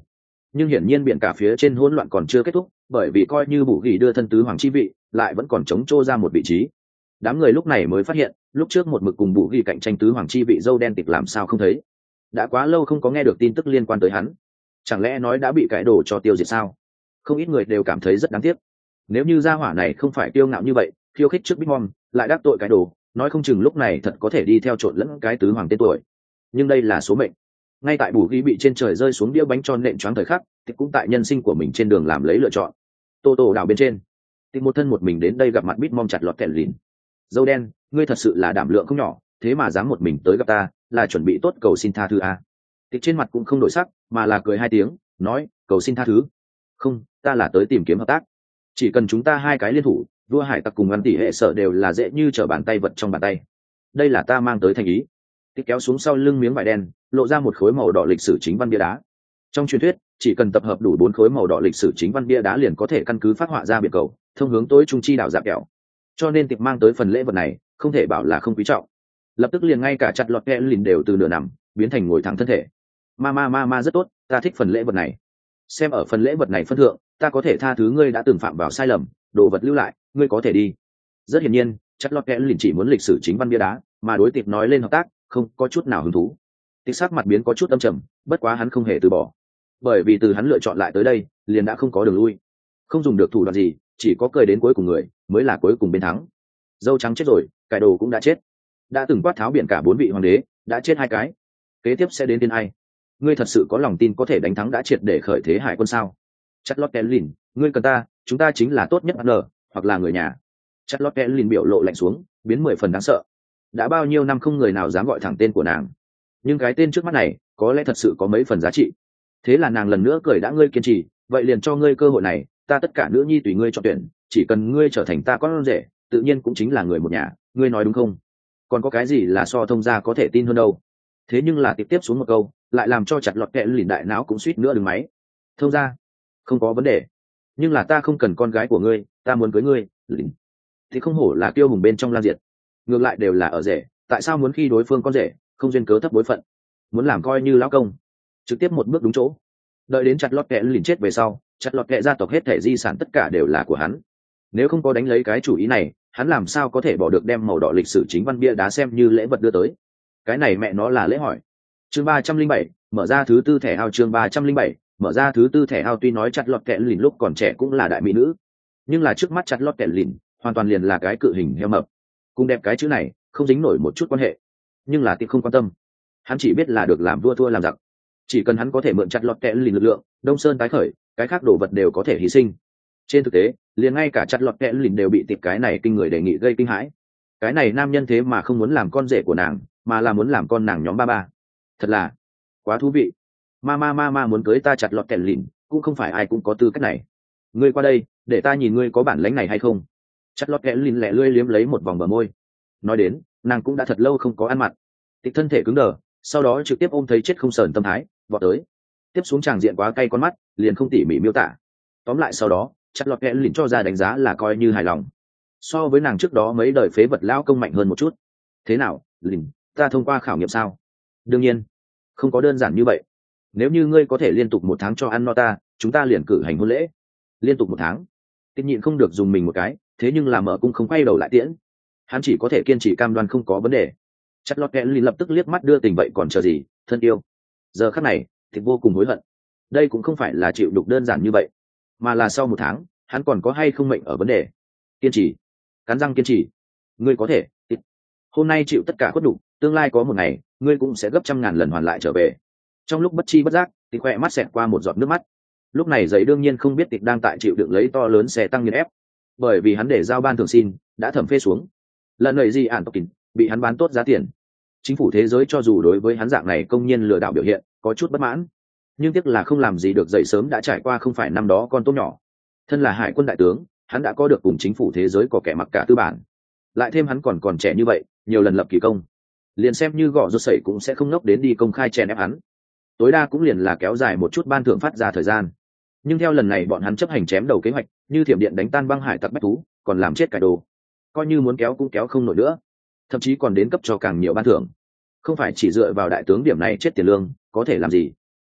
nhưng hiển nhiên biển cả phía trên hỗn loạn còn chưa kết thúc, bởi vì coi như bù ghi đưa thân tứ hoàng chi vị lại vẫn còn chống chô ra một vị trí. Đám người lúc này mới phát hiện lúc trước một mực cùng bù ghi cạnh tranh tứ hoàng chi vị dâu đen tịch làm sao không thấy, đã quá lâu không có nghe được tin tức liên quan tới hắn, chẳng lẽ nói đã bị cải đồ cho tiêu diệt sao? Không ít người đều cảm thấy rất đáng tiếc. Nếu như gia hỏa này không phải kiêu ngạo như vậy, khiêu khích trước Big Mom, lại đắc tội cái đồ, nói không chừng lúc này thật có thể đi theo trộn lẫn cái tứ hoàng tên tuổi. Nhưng đây là số mệnh. Ngay tại bù ghi bị trên trời rơi xuống đĩa bánh tròn nện choáng thời khắc, thì cũng tại nhân sinh của mình trên đường làm lấy lựa chọn. Tô Tô đảo bên trên, thì một thân một mình đến đây gặp mặt Big Mom chặt lọt kẹt lìn. Dâu đen, ngươi thật sự là đảm lượng không nhỏ, thế mà dám một mình tới gặp ta, là chuẩn bị tốt cầu xin tha thứ à? Thì trên mặt cũng không đổi sắc, mà là cười hai tiếng, nói, cầu xin tha thứ. Không, ta là tới tìm kiếm hợp tác. Chỉ cần chúng ta hai cái liên thủ, vua hải tặc cùng ăn tỷ hệ sở đều là dễ như trở bàn tay vật trong bàn tay. Đây là ta mang tới thành ý. Thì kéo xuống sau lưng miếng vải đen, lộ ra một khối màu đỏ lịch sử chính văn bia đá. Trong truyền thuyết, chỉ cần tập hợp đủ bốn khối màu đỏ lịch sử chính văn bia đá liền có thể căn cứ phát họa ra biệt cầu, thông hướng tối trung chi đảo dạ kẹo. Cho nên tiệp mang tới phần lễ vật này, không thể bảo là không quý trọng. Lập tức liền ngay cả chặt lọt kẹ lìn đều từ nửa nằm biến thành ngồi thẳng thân thể. Ma ma ma ma rất tốt, ta thích phần lễ vật này. Xem ở phần lễ vật này phân thượng, ta có thể tha thứ ngươi đã từng phạm vào sai lầm, đồ vật lưu lại, ngươi có thể đi. Rất hiển nhiên, chặt lọt kẹ lìn chỉ muốn lịch sử chính văn bia đá, mà đối tiệp nói lên hợp tác, không có chút nào hứng thú. Tiệp sắc mặt biến có chút âm trầm, bất quá hắn không hề từ bỏ, bởi vì từ hắn lựa chọn lại tới đây, liền đã không có đường lui, không dùng được thủ đoạn gì, chỉ có cười đến cuối cùng người mới là cuối cùng bên thắng. Dâu trắng chết rồi, cải đồ cũng đã chết, đã từng quát tháo biển cả bốn vị hoàng đế đã chết hai cái, kế tiếp sẽ đến tên ai? Ngươi thật sự có lòng tin có thể đánh thắng đã triệt để khởi thế hải quân sao? Chặt lót kẽ lìn, ngươi cần ta, chúng ta chính là tốt nhất nở, hoặc là người nhà. Chặt lót kẽ lìn biểu lộ lạnh xuống, biến mười phần đáng sợ. Đã bao nhiêu năm không người nào dám gọi thẳng tên của nàng, nhưng cái tên trước mắt này có lẽ thật sự có mấy phần giá trị. Thế là nàng lần nữa cười, đã ngươi kiên trì, vậy liền cho ngươi cơ hội này, ta tất cả nữ nhi tùy ngươi chọn tuyển, chỉ cần ngươi trở thành ta con rể, tự nhiên cũng chính là người một nhà, ngươi nói đúng không? Còn có cái gì là so thông gia có thể tin hơn đâu? Thế nhưng là tiếp tiếp xuống một câu, lại làm cho chặt lọt kẹ lìn đại não cũng suýt nữa đừng máy. Thông gia không có vấn đề, nhưng là ta không cần con gái của ngươi, ta muốn cưới ngươi. Lìn thì không hổ là kiêu hùng bên trong Lam Diệt, ngược lại đều là ở rể, tại sao muốn khi đối phương con rể, không duyên cớ thấp bối phận, muốn làm coi như lão công, trực tiếp một bước đúng chỗ. Đợi đến chặt lọt kẹ lìn chết về sau, chặt lọt kẹ gia tộc hết thể di sản tất cả đều là của hắn. Nếu không có đánh lấy cái chủ ý này, hắn làm sao có thể bỏ được đem màu đỏ lịch sử chính văn bia đá xem như lễ vật đưa tới? Cái này mẹ nó là lễ hỏi. Chương ba trăm linh bảy, mở ra thứ tư thẻ ao. Chương ba trăm linh bảy, mở ra thứ tư thẻ ao. Tuy nói chặt lọt kẹ lìn lúc còn trẻ cũng là đại mỹ nữ, nhưng là trước mắt chặt lọt kẹ lìn hoàn toàn liền là cái cự hình heo mập, cùng đẹp cái chữ này không dính nổi một chút quan hệ. Nhưng là tiệp không quan tâm, hắn chỉ biết là được làm vua thua làm giặc. Chỉ cần hắn có thể mượn chặt lọt kẹ lìn lực lượng, Đông Sơn tái khởi, cái khác đồ vật đều có thể hy sinh. Trên thực tế, liền ngay cả chặt lọt kẹ lìn đều bị tiệp cái này kinh người đề nghị gây kinh hãi. Cái này nam nhân thế mà không muốn làm con rể của nàng, mà là muốn làm con nàng nhóm ba ba. Thật là quá thú vị. Ma ma ma ma muốn cưới ta chặt lọt kẹ lìn, cũng không phải ai cũng có tư cách này. Ngươi qua đây, để ta nhìn ngươi có bản lĩnh này hay không. Chặt lọt kẹ lìn lẹ lươi liếm lấy một vòng bờ môi. Nói đến, nàng cũng đã thật lâu không có ăn mặn. Tiệp thân thể cứng đờ, sau đó trực tiếp ôm thấy chết không sờn tâm thái, vọt tới. Tiếp xuống tràng diện quá cay con mắt, liền không tỉ mỉ miêu tả. Tóm lại sau đó, chặt lọt kẹ lìn cho ra đánh giá là coi như hài lòng, so với nàng trước đó mấy đời phế vật lão công mạnh hơn một chút. Thế nào, lìn, ta thông qua khảo nghiệm sao? Đương nhiên không có đơn giản như vậy. Nếu như ngươi có thể liên tục một tháng cho ăn no ta, chúng ta liền cử hành hôn lễ. Liên tục một tháng? Tiết nhịn không được dùng mình một cái, thế nhưng là mở cung không quay đầu lại tiễn. Hắn chỉ có thể kiên trì cam đoan không có vấn đề. Chặt lọt kẹ lìn lập tức liếc mắt đưa tình, vậy còn chờ gì, thân yêu. Giờ khắc này thì vô cùng hối hận. Đây cũng không phải là chịu đục đơn giản như vậy, mà là sau một tháng hắn còn có hay không mệnh ở vấn đề. Kiên trì, cắn răng kiên trì. Ngươi có thể. Hôm nay chịu tất cả khuất đủ, tương lai có một ngày ngươi cũng sẽ gấp trăm ngàn lần hoàn lại trở về. Trong lúc bất chi bất giác thì khoe mắt xẹt qua một giọt nước mắt. Lúc này giấy đương nhiên không biết tịch đang tại chịu đựng lấy to lớn xe tăng nghiền ép, bởi vì hắn để giao ban thường xin đã thẩm phê xuống. Lần này gì ản tộc kín bị hắn bán tốt giá tiền. Chính phủ thế giới cho dù đối với hắn dạng này công nhân lừa đảo biểu hiện có chút bất mãn, nhưng tiếc là không làm gì được, dậy sớm đã trải qua không phải năm đó con tốt nhỏ. Thân là hải quân đại tướng, hắn đã có được cùng chính phủ thế giới có kẻ mặc cả tư bản, lại thêm hắn còn còn trẻ như vậy, nhiều lần lập kỳ công, liền xem như gõ rốt sẩy cũng sẽ không ngốc đến đi công khai chèn ép hắn, tối đa cũng liền là kéo dài một chút ban thưởng phát ra thời gian. Nhưng theo lần này bọn hắn chấp hành chém đầu kế hoạch, như thiểm điện đánh tan băng hải tặc bách thú, còn làm chết cải đồ, coi như muốn kéo cũng kéo không nổi nữa, thậm chí còn đến cấp cho càng nhiều ban thưởng. Không phải chỉ dựa vào đại tướng điểm này chết tiền lương có thể làm gì.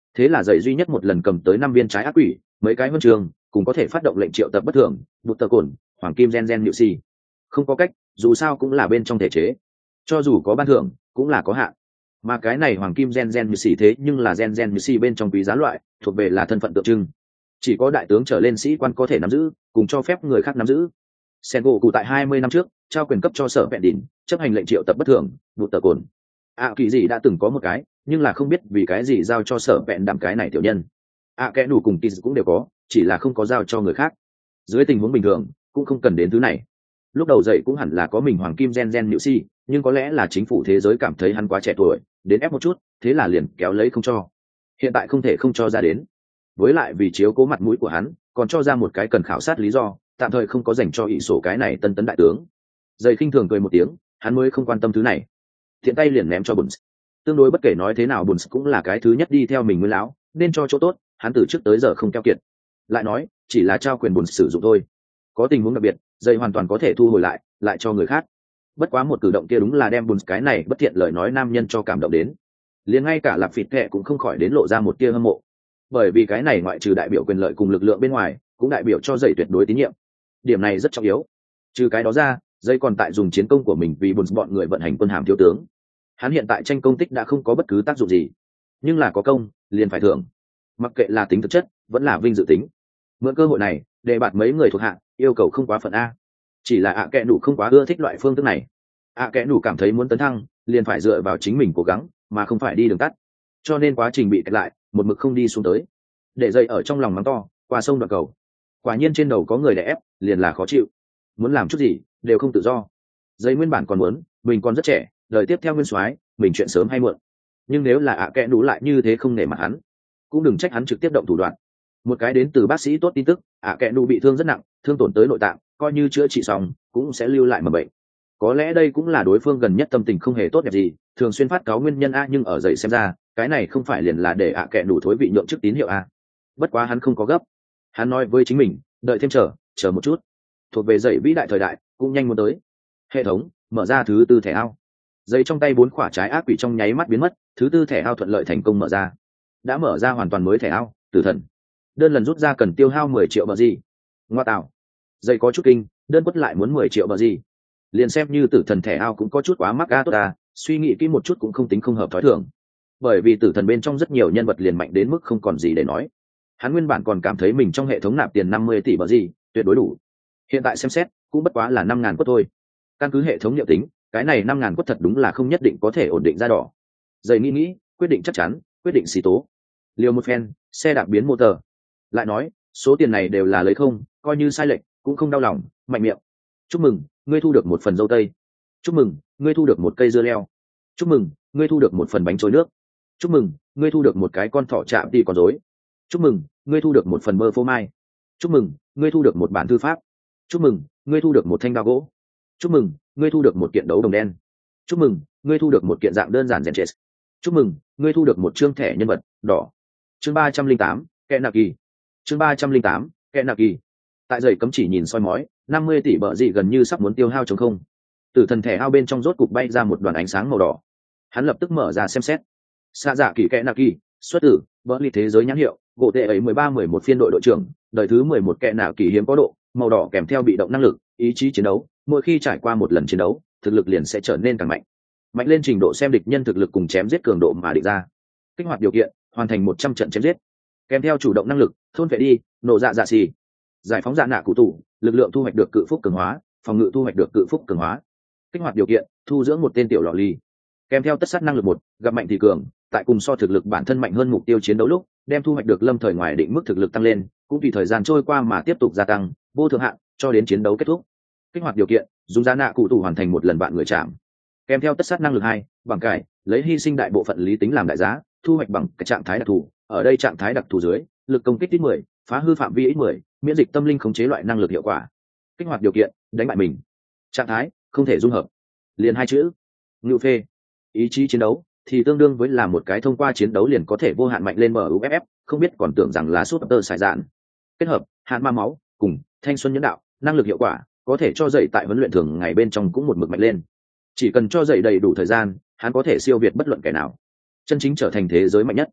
Thế là dậy duy nhất một lần cầm tới năm viên trái ác quỷ, mấy cái huân trường cùng có thể phát động lệnh triệu tập bất thường, bụt tờ cồn, hoàng kim gen gen nhự si. Không có cách, dù sao cũng là bên trong thể chế, cho dù có ban thưởng cũng là có hạn. Mà cái này hoàng kim gen gen nhự si thế nhưng là gen gen nhự si bên trong quý giá loại, thuộc về là thân phận tượng trưng, chỉ có đại tướng trở lên sĩ quan có thể nắm giữ, cùng cho phép người khác nắm giữ. Sengoku tại hai mươi năm trước trao quyền cấp cho sở vẹn đỉnh chấp hành lệnh triệu tập bất thường, bụt tờ cồn. ạ kỳ gì đã từng có một cái, nhưng là không biết vì cái gì giao cho sở vẹn đạm cái này tiểu nhân. ạ kẽ đủ cùng kỳ cũng đều có, chỉ là không có giao cho người khác. Dưới tình huống bình thường cũng không cần đến thứ này. Lúc đầu dậy cũng hẳn là có mình hoàng kim gen gen nhự si, nhưng có lẽ là chính phủ thế giới cảm thấy hắn quá trẻ tuổi, đến ép một chút, thế là liền kéo lấy không cho. Hiện tại không thể không cho ra đến, với lại vì chiếu cố mặt mũi của hắn, còn cho ra một cái cần khảo sát lý do, tạm thời không có dành cho ỷ sổ cái này tân tấn đại tướng. Dậy khinh thường cười một tiếng, hắn mới không quan tâm thứ này, thiện tay liền ném cho Buns. Tương đối bất kể nói thế nào Buns cũng là cái thứ nhất đi theo mình nguyên lão, nên cho chỗ tốt, hắn từ trước tới giờ không keo kiệt. Lại nói, chỉ là trao quyền Buns sử dụng thôi. Có tình huống đặc biệt, dây hoàn toàn có thể thu hồi lại, lại cho người khác. Bất quá một cử động kia đúng là đem Buns cái này bất thiện lời nói nam nhân cho cảm động đến. Liền ngay cả Lạp Phịt Kệ cũng không khỏi đến lộ ra một tia hâm mộ. Bởi vì cái này ngoại trừ đại biểu quyền lợi cùng lực lượng bên ngoài, cũng đại biểu cho dây tuyệt đối tín nhiệm. Điểm này rất trọng yếu. Trừ cái đó ra, dây còn tại dùng chiến công của mình vì Buns bọn người vận hành quân hàm thiếu tướng. Hắn hiện tại tranh công tích đã không có bất cứ tác dụng gì, nhưng là có công liền phải thưởng, mặc kệ là tính thực chất vẫn là vinh dự tính. Mượn cơ hội này để bạt mấy người thuộc hạ, yêu cầu không quá phận a. Chỉ là ạ à kẽ đủ không quá ưa thích loại phương thức này. ạ à kẽ đủ cảm thấy muốn tấn thăng liền phải dựa vào chính mình cố gắng, mà không phải đi đường tắt, cho nên quá trình bị kẹt lại, một mực không đi xuống tới. Để dây ở trong lòng mắng to, qua sông đoạn cầu. Quả nhiên trên đầu có người đè ép, liền là khó chịu. Muốn làm chút gì đều không tự do. Dây nguyên bản còn muốn mình còn rất trẻ, đời tiếp theo nguyên soái, mình chuyện sớm hay muộn. Nhưng nếu là ạ à kẽ đủ lại như thế không nể mặt hắn, cũng đừng trách hắn trực tiếp động thủ đoạn. Một cái đến từ bác sĩ tốt tin tức, ạ à kẽ đủ bị thương rất nặng, thương tổn tới nội tạng, coi như chữa trị xong cũng sẽ lưu lại mầm bệnh. Có lẽ đây cũng là đối phương gần nhất tâm tình không hề tốt đẹp gì, thường xuyên phát cáo nguyên nhân a, nhưng ở dậy xem ra cái này không phải liền là để ạ à kẽ đủ thối vị nhượng chức tín hiệu a. Bất quá hắn không có gấp, hắn nói với chính mình đợi thêm chờ chờ một chút, thuộc về dậy vĩ đại thời đại cũng nhanh muốn tới. Hệ thống mở ra thứ tư thẻ ao. Dây trong tay bốn quả trái ác quỷ trong nháy mắt biến mất, thứ tư thẻ ao thuận lợi thành công mở ra. Đã mở ra hoàn toàn mới thẻ ao, tử thần. Đơn lần rút ra cần tiêu hao mười triệu bờ gì. Ngoa tạo. Dây có chút kinh, đơn quất lại muốn mười triệu bờ gì. Liền xem như tử thần thẻ ao cũng có chút quá mắc ga tốt à, suy nghĩ kỹ một chút cũng không tính không hợp thói thường. Bởi vì tử thần bên trong rất nhiều nhân vật liền mạnh đến mức không còn gì để nói. Hắn nguyên bản còn cảm thấy mình trong hệ thống nạp tiền năm mươi tỷ bờ gì, tuyệt đối đủ. Hiện tại xem xét, cũng bất quá là năm ngàn quất thôi. Căn cứ hệ thống liệu tính, cái này năm ngàn quất thật đúng là không nhất định có thể ổn định ra đỏ. Dày nghĩ nghĩ, quyết định chắc chắn, quyết định xì tố. Liều một phen, xe đạp biến motor. Lại nói, số tiền này đều là lấy không, coi như sai lệch, cũng không đau lòng, mạnh miệng. Chúc mừng, ngươi thu được một phần dâu tây. Chúc mừng, ngươi thu được một cây dưa leo. Chúc mừng, ngươi thu được một phần bánh trôi nước. Chúc mừng, ngươi thu được một cái con thỏ chạm đi con rối. Chúc mừng, ngươi thu được một phần bơ phô mai. Chúc mừng, ngươi thu được một bản thư pháp. Chúc mừng, ngươi thu được một thanh đao gỗ. Chúc mừng, ngươi thu được một kiện đấu đồng đen. Chúc mừng, ngươi thu được một kiện dạng đơn giản rèn chết. Chúc mừng, ngươi thu được một chương thẻ nhân vật đỏ. Chương ba trăm linh tám, kẻ nạ kỳ. Chương ba trăm linh tám, kẻ nạ kỳ. Tại giày cấm chỉ nhìn soi mói, năm mươi tỷ bợ gì gần như sắp muốn tiêu hao trống không. Từ thần thẻ ao bên trong rốt cục bay ra một đoàn ánh sáng màu đỏ. Hắn lập tức mở ra xem xét. Xa dạ kỳ kẻ nạ kỳ, xuất tử, bỡ lì thế giới nhãn hiệu, gỗ tệ ấy mười ba mười một phiên đội đội trưởng, đời thứ mười một kẻ nạ kỳ hiếm có độ, màu đỏ kèm theo bị động năng lực, ý chí chiến đấu, mỗi khi trải qua một lần chiến đấu, thực lực liền sẽ trở nên càng mạnh. Mạnh lên trình độ xem địch nhân thực lực cùng chém giết cường độ mà định ra. Kích hoạt điều kiện, hoàn thành một trăm trận chém giết. Kèm theo chủ động năng lực, thôn vệ đi, nổ dạ dạ xì. Giải phóng dạ nạ cụ tủ, lực lượng thu hoạch được cự phúc cường hóa, phòng ngự thu hoạch được cự phúc cường hóa. Kích hoạt điều kiện, thu dưỡng một tên tiểu lọ ly. Kèm theo tất sát năng lực một, gặp mạnh thì cường, tại cùng so thực lực bản thân mạnh hơn mục tiêu chiến đấu lúc, đem thu hoạch được lâm thời ngoài định mức thực lực tăng lên, cũng tùy thời gian trôi qua mà tiếp tục gia tăng, vô thượng hạn, cho đến chiến đấu kết thúc. Kích hoạt điều kiện, dùng giá nạ cụ tủ hoàn thành một lần bạn người chạm. Kèm theo tất sát năng lực hai, bằng cải, lấy hy sinh đại bộ phận lý tính làm đại giá, thu hoạch bằng cái trạng thái đặc thù. Ở đây trạng thái đặc thù dưới, lực công kích ít mười, phá hư phạm vi ít mười, miễn dịch tâm linh khống chế loại năng lực hiệu quả. Kích hoạt điều kiện, đánh bại mình. Trạng thái, không thể dung hợp. Liền hai chữ, ngự phê. Ý chí chiến đấu thì tương đương với là một cái thông qua chiến đấu liền có thể vô hạn mạnh lên em u ép ép, không biết còn tưởng rằng là súp tơ sải dạn. Kết hợp hạn ma máu cùng thanh xuân nhẫn đạo, năng lực hiệu quả có thể cho dậy tại huấn luyện thường ngày bên trong cũng một mực mạnh lên. Chỉ cần cho dậy đầy đủ thời gian, hắn có thể siêu việt bất luận kẻ nào, chân chính trở thành thế giới mạnh nhất.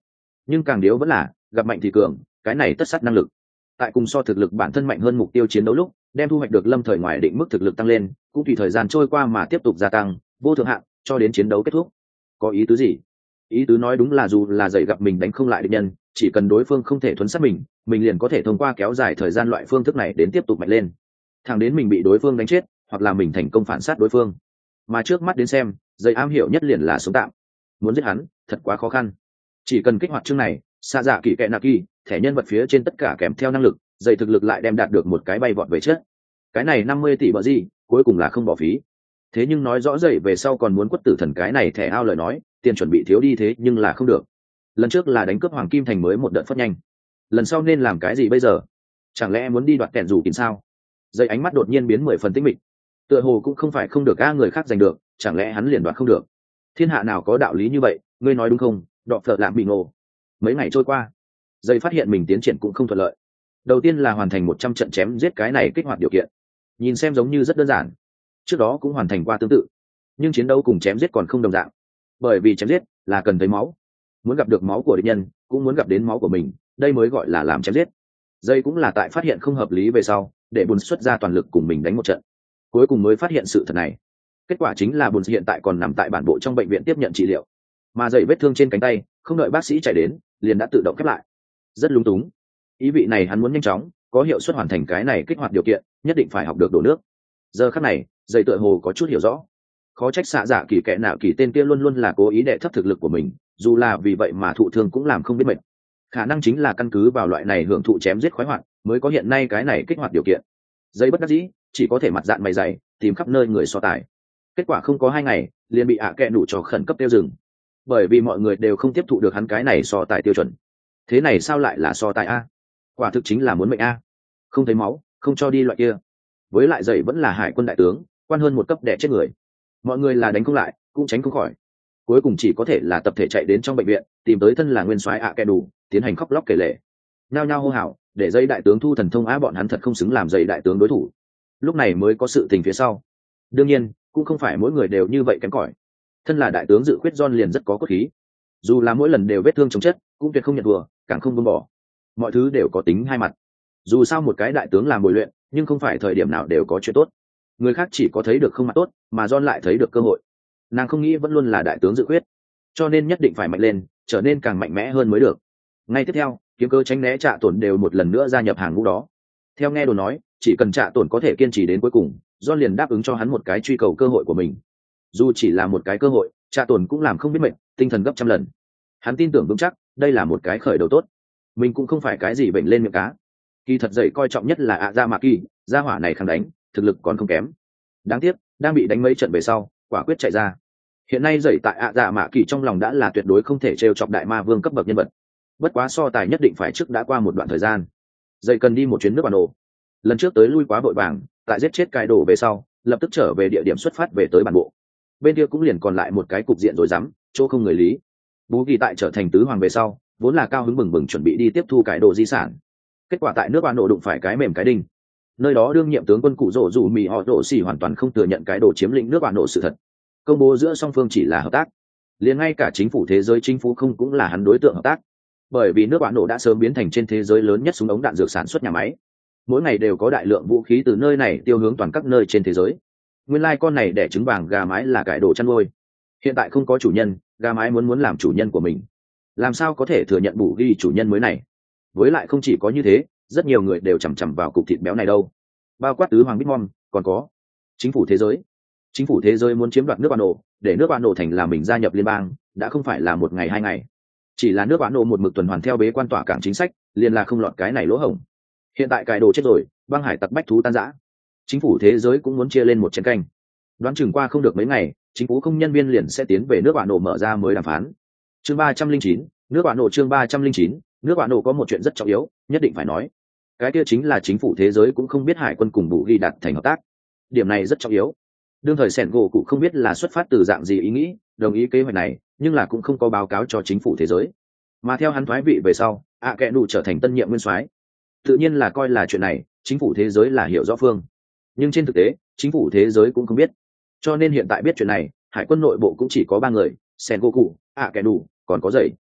nhưng càng điếu vẫn là gặp mạnh thì cường, cái này tất sát năng lực. Tại cùng so thực lực bản thân mạnh hơn mục tiêu chiến đấu lúc, đem thu hoạch được lâm thời ngoài định mức thực lực tăng lên, cũng tùy thời gian trôi qua mà tiếp tục gia tăng, vô thượng hạn, cho đến chiến đấu kết thúc. Có ý tứ gì? Ý tứ nói đúng là dù là dậy gặp mình đánh không lại địch nhân, chỉ cần đối phương không thể thuấn sát mình, mình liền có thể thông qua kéo dài thời gian loại phương thức này đến tiếp tục mạnh lên, thẳng đến mình bị đối phương đánh chết, hoặc là mình thành công phản sát đối phương. Mà trước mắt đến xem, dậy am hiểu nhất liền là sống tạm. Muốn giết hắn, thật quá khó khăn. Chỉ cần kích hoạt chương này, xa dạ kỳ kệ nạ kỳ, thẻ nhân vật phía trên tất cả kèm theo năng lực, dậy thực lực lại đem đạt được một cái bay vọt về trước. Cái này năm mươi tỷ bờ gì, cuối cùng là không bỏ phí. Thế nhưng nói rõ dậy về sau còn muốn quất tử thần cái này thẻ ao lời nói, tiền chuẩn bị thiếu đi thế nhưng là không được. Lần trước là đánh cướp hoàng kim thành mới một đợt phất nhanh, lần sau nên làm cái gì bây giờ? Chẳng lẽ muốn đi đoạt kẹn rủ kín sao? Dậy ánh mắt đột nhiên biến mười phần tinh mịch, tựa hồ cũng không phải không được a người khác giành được, chẳng lẽ hắn liền đoạt không được? Thiên hạ nào có đạo lý như vậy, ngươi nói đúng không? Đọ phở làm bị ngộ. Mấy ngày trôi qua, dậy phát hiện mình tiến triển cũng không thuận lợi. Đầu tiên là hoàn thành một trăm trận chém giết cái này kích hoạt điều kiện, nhìn xem giống như rất đơn giản, trước đó cũng hoàn thành qua tương tự, nhưng chiến đấu cùng chém giết còn không đồng dạng, bởi vì chém giết là cần thấy máu, muốn gặp được máu của địch nhân cũng muốn gặp đến máu của mình, đây mới gọi là làm chém giết. Dây cũng là tại phát hiện không hợp lý về sau, để bùn xuất ra toàn lực cùng mình đánh một trận, cuối cùng mới phát hiện sự thật này. Kết quả chính là bùn hiện tại còn nằm tại bản bộ trong bệnh viện tiếp nhận trị liệu, mà dậy vết thương trên cánh tay không đợi bác sĩ chạy đến liền đã tự động khép lại, rất lúng túng. Ý vị này hắn muốn nhanh chóng có hiệu suất hoàn thành cái này kích hoạt điều kiện, nhất định phải học được đổ nước. Giờ khắc này dậy tựa hồ có chút hiểu rõ, khó trách xạ dạ kỳ kẻ nào kỳ tên kia luôn luôn là cố ý đệ thấp thực lực của mình, dù là vì vậy mà thụ thương cũng làm không biết mệt. Khả năng chính là căn cứ vào loại này hưởng thụ chém giết khoái hoạt mới có hiện nay cái này kích hoạt điều kiện. Dây bất đắc dĩ chỉ có thể mặt dạng mày dày tìm khắp nơi người so tài. Kết quả không có hai ngày liền bị ạ kẹ đủ cho khẩn cấp tiêu dừng, bởi vì mọi người đều không tiếp thụ được hắn cái này so tài tiêu chuẩn. Thế này sao lại là so tài a? Quả thực chính là muốn mệnh a. Không thấy máu không cho đi loại kia. Với lại dậy vẫn là hải quân đại tướng, quan hơn một cấp đẻ chết người, mọi người là đánh không lại cũng tránh không khỏi, cuối cùng chỉ có thể là tập thể chạy đến trong bệnh viện tìm tới thân là nguyên soái ạ kẹ đủ tiến hành khóc lóc kể lể, nhao nhao hô hào để dây đại tướng thu thần thông á bọn hắn thật không xứng làm dây đại tướng đối thủ. Lúc này mới có sự tình phía sau. Đương nhiên cũng không phải mỗi người đều như vậy kém cỏi, thân là đại tướng dự khuyết John liền rất có cốt khí, dù là mỗi lần đều vết thương chống chất cũng tuyệt không nhận thua, càng không buông bỏ. Mọi thứ đều có tính hai mặt, dù sao một cái đại tướng làm bồi luyện nhưng không phải thời điểm nào đều có chuyện tốt, người khác chỉ có thấy được không mặt tốt mà John lại thấy được cơ hội. Nàng không nghĩ vẫn luôn là đại tướng dự khuyết, cho nên nhất định phải mạnh lên, trở nên càng mạnh mẽ hơn mới được. Ngay tiếp theo kiếm cơ tránh né Trạ Tổn đều một lần nữa gia nhập hàng ngũ đó. Theo nghe đồn nói chỉ cần Trạ Tổn có thể kiên trì đến cuối cùng, John liền đáp ứng cho hắn một cái truy cầu cơ hội của mình. Dù chỉ là một cái cơ hội, Trạ Tổn cũng làm không biết mệnh, tinh thần gấp trăm lần. Hắn tin tưởng vững chắc đây là một cái khởi đầu tốt, mình cũng không phải cái gì bệnh lên miệng cá. Kỳ thật dậy coi trọng nhất là ạ ra mạ kỳ, gia hỏa này kháng đánh thực lực còn không kém. Đáng tiếc đang bị đánh mấy trận về sau quả quyết chạy ra. Hiện nay dậy tại ạ dạ mạ kỳ trong lòng đã là tuyệt đối không thể trêu chọc đại ma vương cấp bậc nhân vật. Bất quá so tài nhất định phải trước đã qua một đoạn thời gian, dậy cần đi một chuyến nước bản đồ. Lần trước tới lui quá vội vàng, tại giết chết cai đổ về sau lập tức trở về địa điểm xuất phát về tới bản bộ. Bên kia cũng liền còn lại một cái cục diện rồi dám chỗ không người lý. Bú kỳ tại trở thành tứ hoàng về sau vốn là cao hứng bừng bừng chuẩn bị đi tiếp thu cải đồ di sản, kết quả tại nước bản đồ đụng phải cái mềm cái đinh. Nơi đó đương nhiệm tướng quân cụ rổ dù mì họ rổ xỉ hoàn toàn không thừa nhận cái đồ chiếm lĩnh nước bản đồ sự thật, công bố giữa song phương chỉ là hợp tác, liền ngay cả chính phủ thế giới chính phủ không cũng là hắn đối tượng hợp tác, bởi vì nước bản đồ đã sớm biến thành trên thế giới lớn nhất súng ống đạn dược sản xuất nhà máy, mỗi ngày đều có đại lượng vũ khí từ nơi này tiêu hướng toàn các nơi trên thế giới. Nguyên lai con này đẻ trứng vàng gà mái là cải đồ chăn nuôi, hiện tại không có chủ nhân, gà mái muốn muốn làm chủ nhân của mình, làm sao có thể thừa nhận bù ghi chủ nhân mới này. Với lại không chỉ có như thế, rất nhiều người đều chằm chằm vào cục thịt béo này đâu, bao quát tứ hoàng Bitmon, còn có chính phủ thế giới. Chính phủ thế giới muốn chiếm đoạt nước bản đồ, để nước bản đồ thành là mình gia nhập liên bang, đã không phải là một ngày hai ngày, chỉ là nước bản đồ một mực tuần hoàn theo bế quan tỏa cảng chính sách, liền là không lọt cái này lỗ hổng. Hiện tại cải đồ chết rồi, băng hải tặc bách thú tan rã, chính phủ thế giới cũng muốn chia lên một chén canh. Đoán chừng qua không được mấy ngày, chính phủ không nhân viên liền sẽ tiến về nước bản đồ mở ra mới đàm phán. Chương ba trăm linh chín, nước bản đồ chương ba trăm linh chín, nước bản đồ có một chuyện rất trọng yếu, nhất định phải nói. Cái kia chính là chính phủ thế giới cũng không biết hải quân cùng Bù ghi đạt thành hợp tác. Điểm này rất trọng yếu. Đương thời Sẻn gỗ cụ không biết là xuất phát từ dạng gì ý nghĩ, đồng ý kế hoạch này, nhưng là cũng không có báo cáo cho chính phủ thế giới. Mà theo hắn thoái vị về sau, ạ kẹ đủ trở thành tân nhiệm nguyên soái. Tự nhiên là coi là chuyện này, chính phủ thế giới là hiểu rõ phương. Nhưng trên thực tế, chính phủ thế giới cũng không biết. Cho nên hiện tại biết chuyện này, hải quân nội bộ cũng chỉ có ba người, Sẻn gỗ cụ, ạ kẹ đủ, còn có dậy.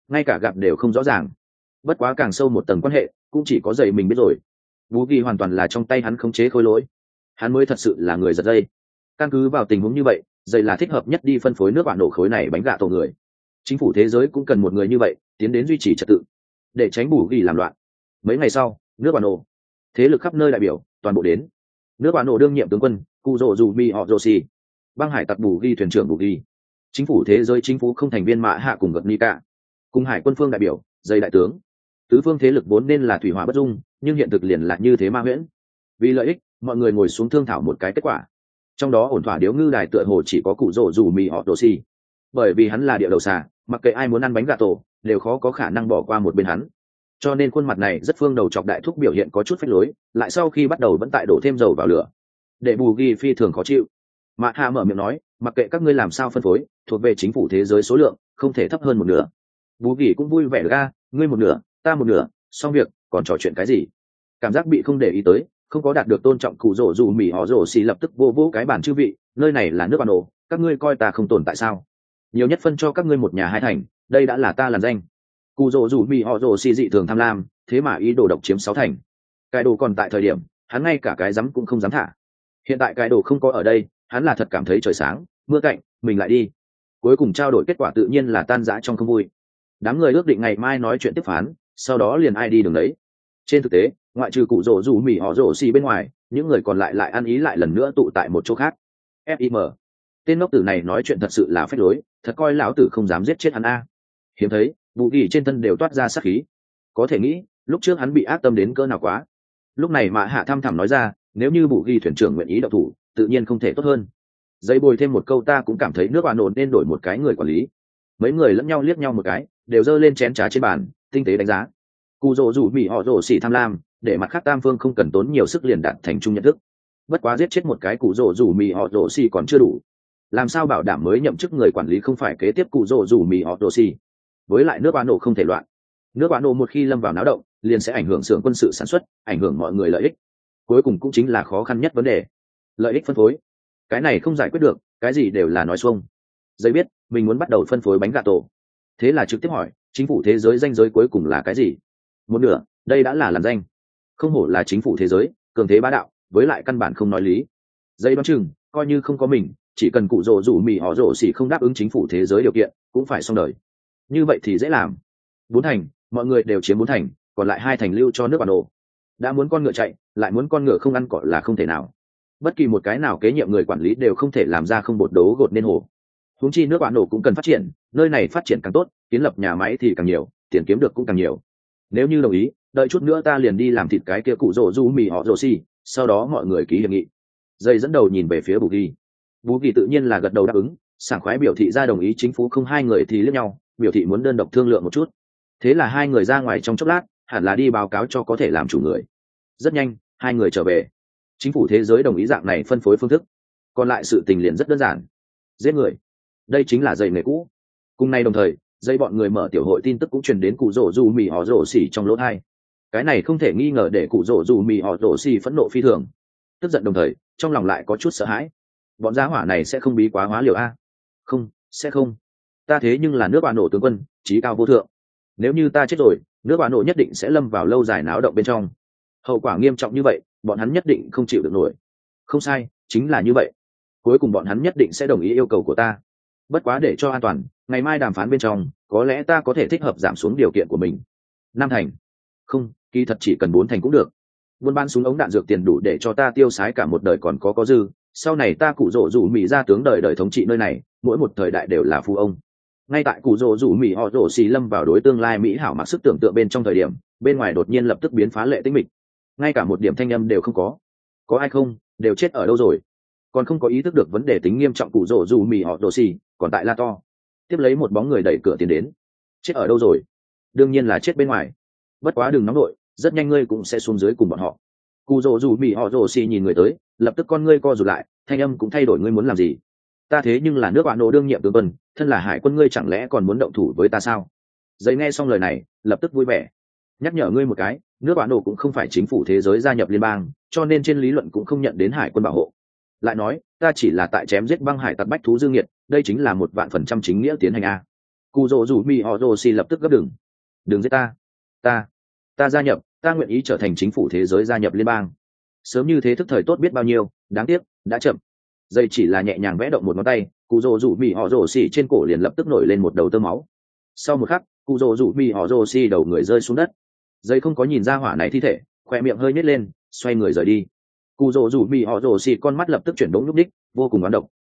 ngay cả gặp đều không rõ ràng. Bất quá càng sâu một tầng quan hệ cũng chỉ có dậy mình biết rồi. Vũ Kỳ hoàn toàn là trong tay hắn khống chế khối lỗi, hắn mới thật sự là người giật dây. Căn cứ vào tình huống như vậy, dậy là thích hợp nhất đi phân phối nước bạn nổ khối này bánh gạ tổ người. Chính phủ thế giới cũng cần một người như vậy tiến đến duy trì trật tự, để tránh Vũ Kỳ làm loạn. Mấy ngày sau, nước bạn nổ thế lực khắp nơi đại biểu toàn bộ đến. Nước bạn nổ đương nhiệm tướng quân Cụ Dỗ Dù Mi họ Joshi, băng hải tặc Bù Ghi thuyền trưởng Bù Ghi, chính phủ thế giới chính phủ không thành viên Mã Hạ cùng Gật Nika, cùng hải quân phương đại biểu dây đại tướng. Tứ phương thế lực vốn nên là thủy hỏa bất dung, nhưng hiện thực liền là như thế ma huyễn. Vì lợi ích, mọi người ngồi xuống thương thảo một cái kết quả. Trong đó ổn thỏa điếu ngư đài tựa hồ chỉ có Cụ Dỗ Dù Mi họ Joshi, bởi vì hắn là địa đầu xà, mặc kệ ai muốn ăn bánh gà tổ đều khó có khả năng bỏ qua một bên hắn. Cho nên khuôn mặt này rất phương đầu chọc đại thúc biểu hiện có chút phách lối, lại sau khi bắt đầu vẫn tại đổ thêm dầu vào lửa. Để Bù Ghi phi thường khó chịu. Mã Hạ mở miệng nói, mặc kệ các ngươi làm sao phân phối, thuộc về chính phủ thế giới số lượng không thể thấp hơn một nửa. Bù Ghi cũng vui vẻ ra, ngươi một nửa, ta một nửa, xong việc, còn trò chuyện cái gì? Cảm giác bị không để ý tới, không có đạt được tôn trọng. Cụ Dỗ Dù Mì họ Rồ Xì lập tức vô vô cái bản chư vị, nơi này là nước bạn nổ, các ngươi coi ta không tồn tại sao? Nhiều nhất phân cho các ngươi một nhà hai thành, đây đã là ta làn danh. Cụ Dỗ Dù Mì họ Rồ Xì dị thường tham lam, thế mà ý đồ độc chiếm sáu thành. Cái đồ còn tại thời điểm, hắn ngay cả cái dám cũng không dám thả. Hiện tại cái đồ không có ở đây, hắn là thật cảm thấy trời sáng mưa cạnh, mình lại đi. Cuối cùng trao đổi kết quả tự nhiên là tan rã trong không vui. Đám người ước định ngày mai nói chuyện tiếp phán, sau đó liền ai đi đường đấy. Trên thực tế, ngoại trừ Cụ Dỗ Dù Mì họ Rồ Xì bên ngoài, những người còn lại lại ăn ý lại lần nữa tụ tại một chỗ khác. Fim, tên ngốc tử này nói chuyện thật sự là phách lối, thật coi lão tử không dám giết chết hắn a. Hiếm thấy, Bù Ghi trên thân đều toát ra sát khí. Có thể nghĩ, lúc trước hắn bị ác tâm đến cỡ nào quá. Lúc này Mã Hạ thăm thẳm nói ra, nếu như Bù Ghi thuyền trưởng nguyện ý động thủ, tự nhiên không thể tốt hơn. Giấy bồi thêm một câu, ta cũng cảm thấy nước bạn nổ nên đổi một cái người quản lý. Mấy người lẫn nhau liếc nhau một cái, đều giơ lên chén trà trên bàn, tinh tế đánh giá. Cụ Dỗ Dù Mì họ Rồ Xì tham lam, để mặt khác tam phương không cần tốn nhiều sức liền đạt thành chung nhận thức. Bất quá giết chết một cái Cụ Dỗ Dù Mì họ Rồ Xì còn chưa đủ. Làm sao bảo đảm mới nhậm chức người quản lý không phải kế tiếp Cụ Dỗ Dù Mì họ Rồ Xì? Với lại nước bạn nổ không thể loạn. Nước bạn nổ một khi lâm vào náo động, liền sẽ ảnh hưởng xưởng quân sự sản xuất, ảnh hưởng mọi người lợi ích. Cuối cùng cũng chính là khó khăn nhất vấn đề, lợi ích phân phối. Cái này không giải quyết được, cái gì đều là nói xuông. Giấy biết mình muốn bắt đầu phân phối bánh gà tổ, thế là trực tiếp hỏi, chính phủ thế giới danh giới cuối cùng là cái gì? Một nửa, đây đã là làn danh. Không hổ là chính phủ thế giới, cường thế bá đạo, với lại căn bản không nói lý. Giấy đoán chừng, coi như không có mình, chỉ cần Cụ Dỗ Dù Mì họ Rồ Xì không đáp ứng chính phủ thế giới điều kiện, cũng phải xong đời. Như vậy thì dễ làm. Bốn thành, mọi người đều chiếm bốn thành, còn lại hai thành lưu cho nước bạn nổ. Đã muốn con ngựa chạy, lại muốn con ngựa không ăn cỏ là không thể nào. Bất kỳ một cái nào kế nhiệm người quản lý đều không thể làm ra không bột đấu gột nên hồ. Huống chi nước bạn nổ cũng cần phát triển, nơi này phát triển càng tốt, kiến lập nhà máy thì càng nhiều, tiền kiếm được cũng càng nhiều. Nếu như đồng ý, đợi chút nữa ta liền đi làm thịt cái kia Cụ Dỗ Dù Mì họ Rồ Xì, sau đó mọi người ký hiệp nghị. Dây dẫn đầu nhìn về phía Bù Ghi. Bù Ghi tự nhiên là gật đầu đáp ứng, sảng khoái biểu thị ra đồng ý. Chính phủ không hai người thì liếc nhau, biểu thị muốn đơn độc thương lượng một chút. Thế là hai người ra ngoài trong chốc lát, hẳn là đi báo cáo cho có thể làm chủ người. Rất nhanh, hai người trở về. Chính phủ thế giới đồng ý dạng này phân phối phương thức, còn lại sự tình liền rất đơn giản, giết người. Đây chính là dây nghề cũ. Cùng nay đồng thời, dây bọn người mở tiểu hội tin tức cũng truyền đến Cụ Dỗ Dù Mì họ Rồ Xì trong lỗ tai. Cái này không thể nghi ngờ để Cụ Dỗ Dù Mì họ Rồ Xì phẫn nộ phi thường, tức giận đồng thời trong lòng lại có chút sợ hãi. Bọn gia hỏa này sẽ không bí quá hóa liều a? Không, sẽ không. Ta thế nhưng là nước bạn nổ tướng quân, chí cao vô thượng. Nếu như ta chết rồi, nước bạn nổ nhất định sẽ lâm vào lâu dài náo động bên trong. Hậu quả nghiêm trọng như vậy, bọn hắn nhất định không chịu được nổi. Không sai, chính là như vậy. Cuối cùng bọn hắn nhất định sẽ đồng ý yêu cầu của ta. Bất quá để cho an toàn, ngày mai đàm phán bên trong, có lẽ ta có thể thích hợp giảm xuống điều kiện của mình. Năm thành. Không, kỳ thật chỉ cần bốn thành cũng được. Buôn bán súng ống đạn dược tiền đủ để cho ta tiêu xái cả một đời còn có có dư. Sau này ta Cụ Dỗ Dù Mì ra tướng đời đời thống trị nơi này, mỗi một thời đại đều là phu ông. Ngay tại Cụ Dỗ Dù Mì họ Rồ Xì lâm vào đối tương lai mỹ hảo mặc sức tưởng tượng bên trong thời điểm, bên ngoài đột nhiên lập tức biến phá lệ tĩnh mịch. Ngay cả một điểm thanh âm đều không có. Có ai không, đều chết ở đâu rồi? Còn không có ý thức được vấn đề tính nghiêm trọng Cụ Dỗ Dù Mì họ Rồ Xì, còn tại la to. Tiếp lấy một bóng người đẩy cửa tiến đến. Chết ở đâu rồi? Đương nhiên là chết bên ngoài. Bất quá đừng nóng nội, rất nhanh ngươi cũng sẽ xuống dưới cùng bọn họ. Cụ Dỗ Dù Mì họ Rồ Xì nhìn người tới, lập tức con ngươi co rụt lại, thanh âm cũng thay đổi, ngươi muốn làm gì? Ta thế nhưng là nước bạn nổ đương nhiệm tướng quân, thân là hải quân, ngươi chẳng lẽ còn muốn động thủ với ta sao? Giấy nghe xong lời này, lập tức vui vẻ. Nhắc nhở ngươi một cái, nước bạn nổ cũng không phải chính phủ thế giới gia nhập liên bang, cho nên trên lý luận cũng không nhận đến hải quân bảo hộ. Lại nói, ta chỉ là tại chém giết băng hải tặc bách thú dương nghiệt, đây chính là một vạn phần trăm chính nghĩa tiến hành a. cụ rỗ rủ mỹ họ rồ xì lập tức gấp đừng đừng giết ta ta ta gia nhập ta nguyện ý trở thành chính phủ thế giới gia nhập liên bang. Sớm như thế thức thời tốt biết bao nhiêu, đáng tiếc đã chậm. Dây chỉ là nhẹ nhàng vẽ động một ngón tay, cụ rỗ rủ mỹ họ rồ xì trên cổ liền lập tức nổi lên một đầu tơ máu. Sau một khắc, cụ rỗ rủ mỹ họ rồ xì đầu người rơi xuống đất. Dây không có nhìn ra hỏa này thi thể, khoe miệng hơi nhếch lên, xoay người rời đi. Cụ rỗ rủ mỹ họ rồ xì con mắt lập tức chuyển đống lúc đích, vô cùng oán độc.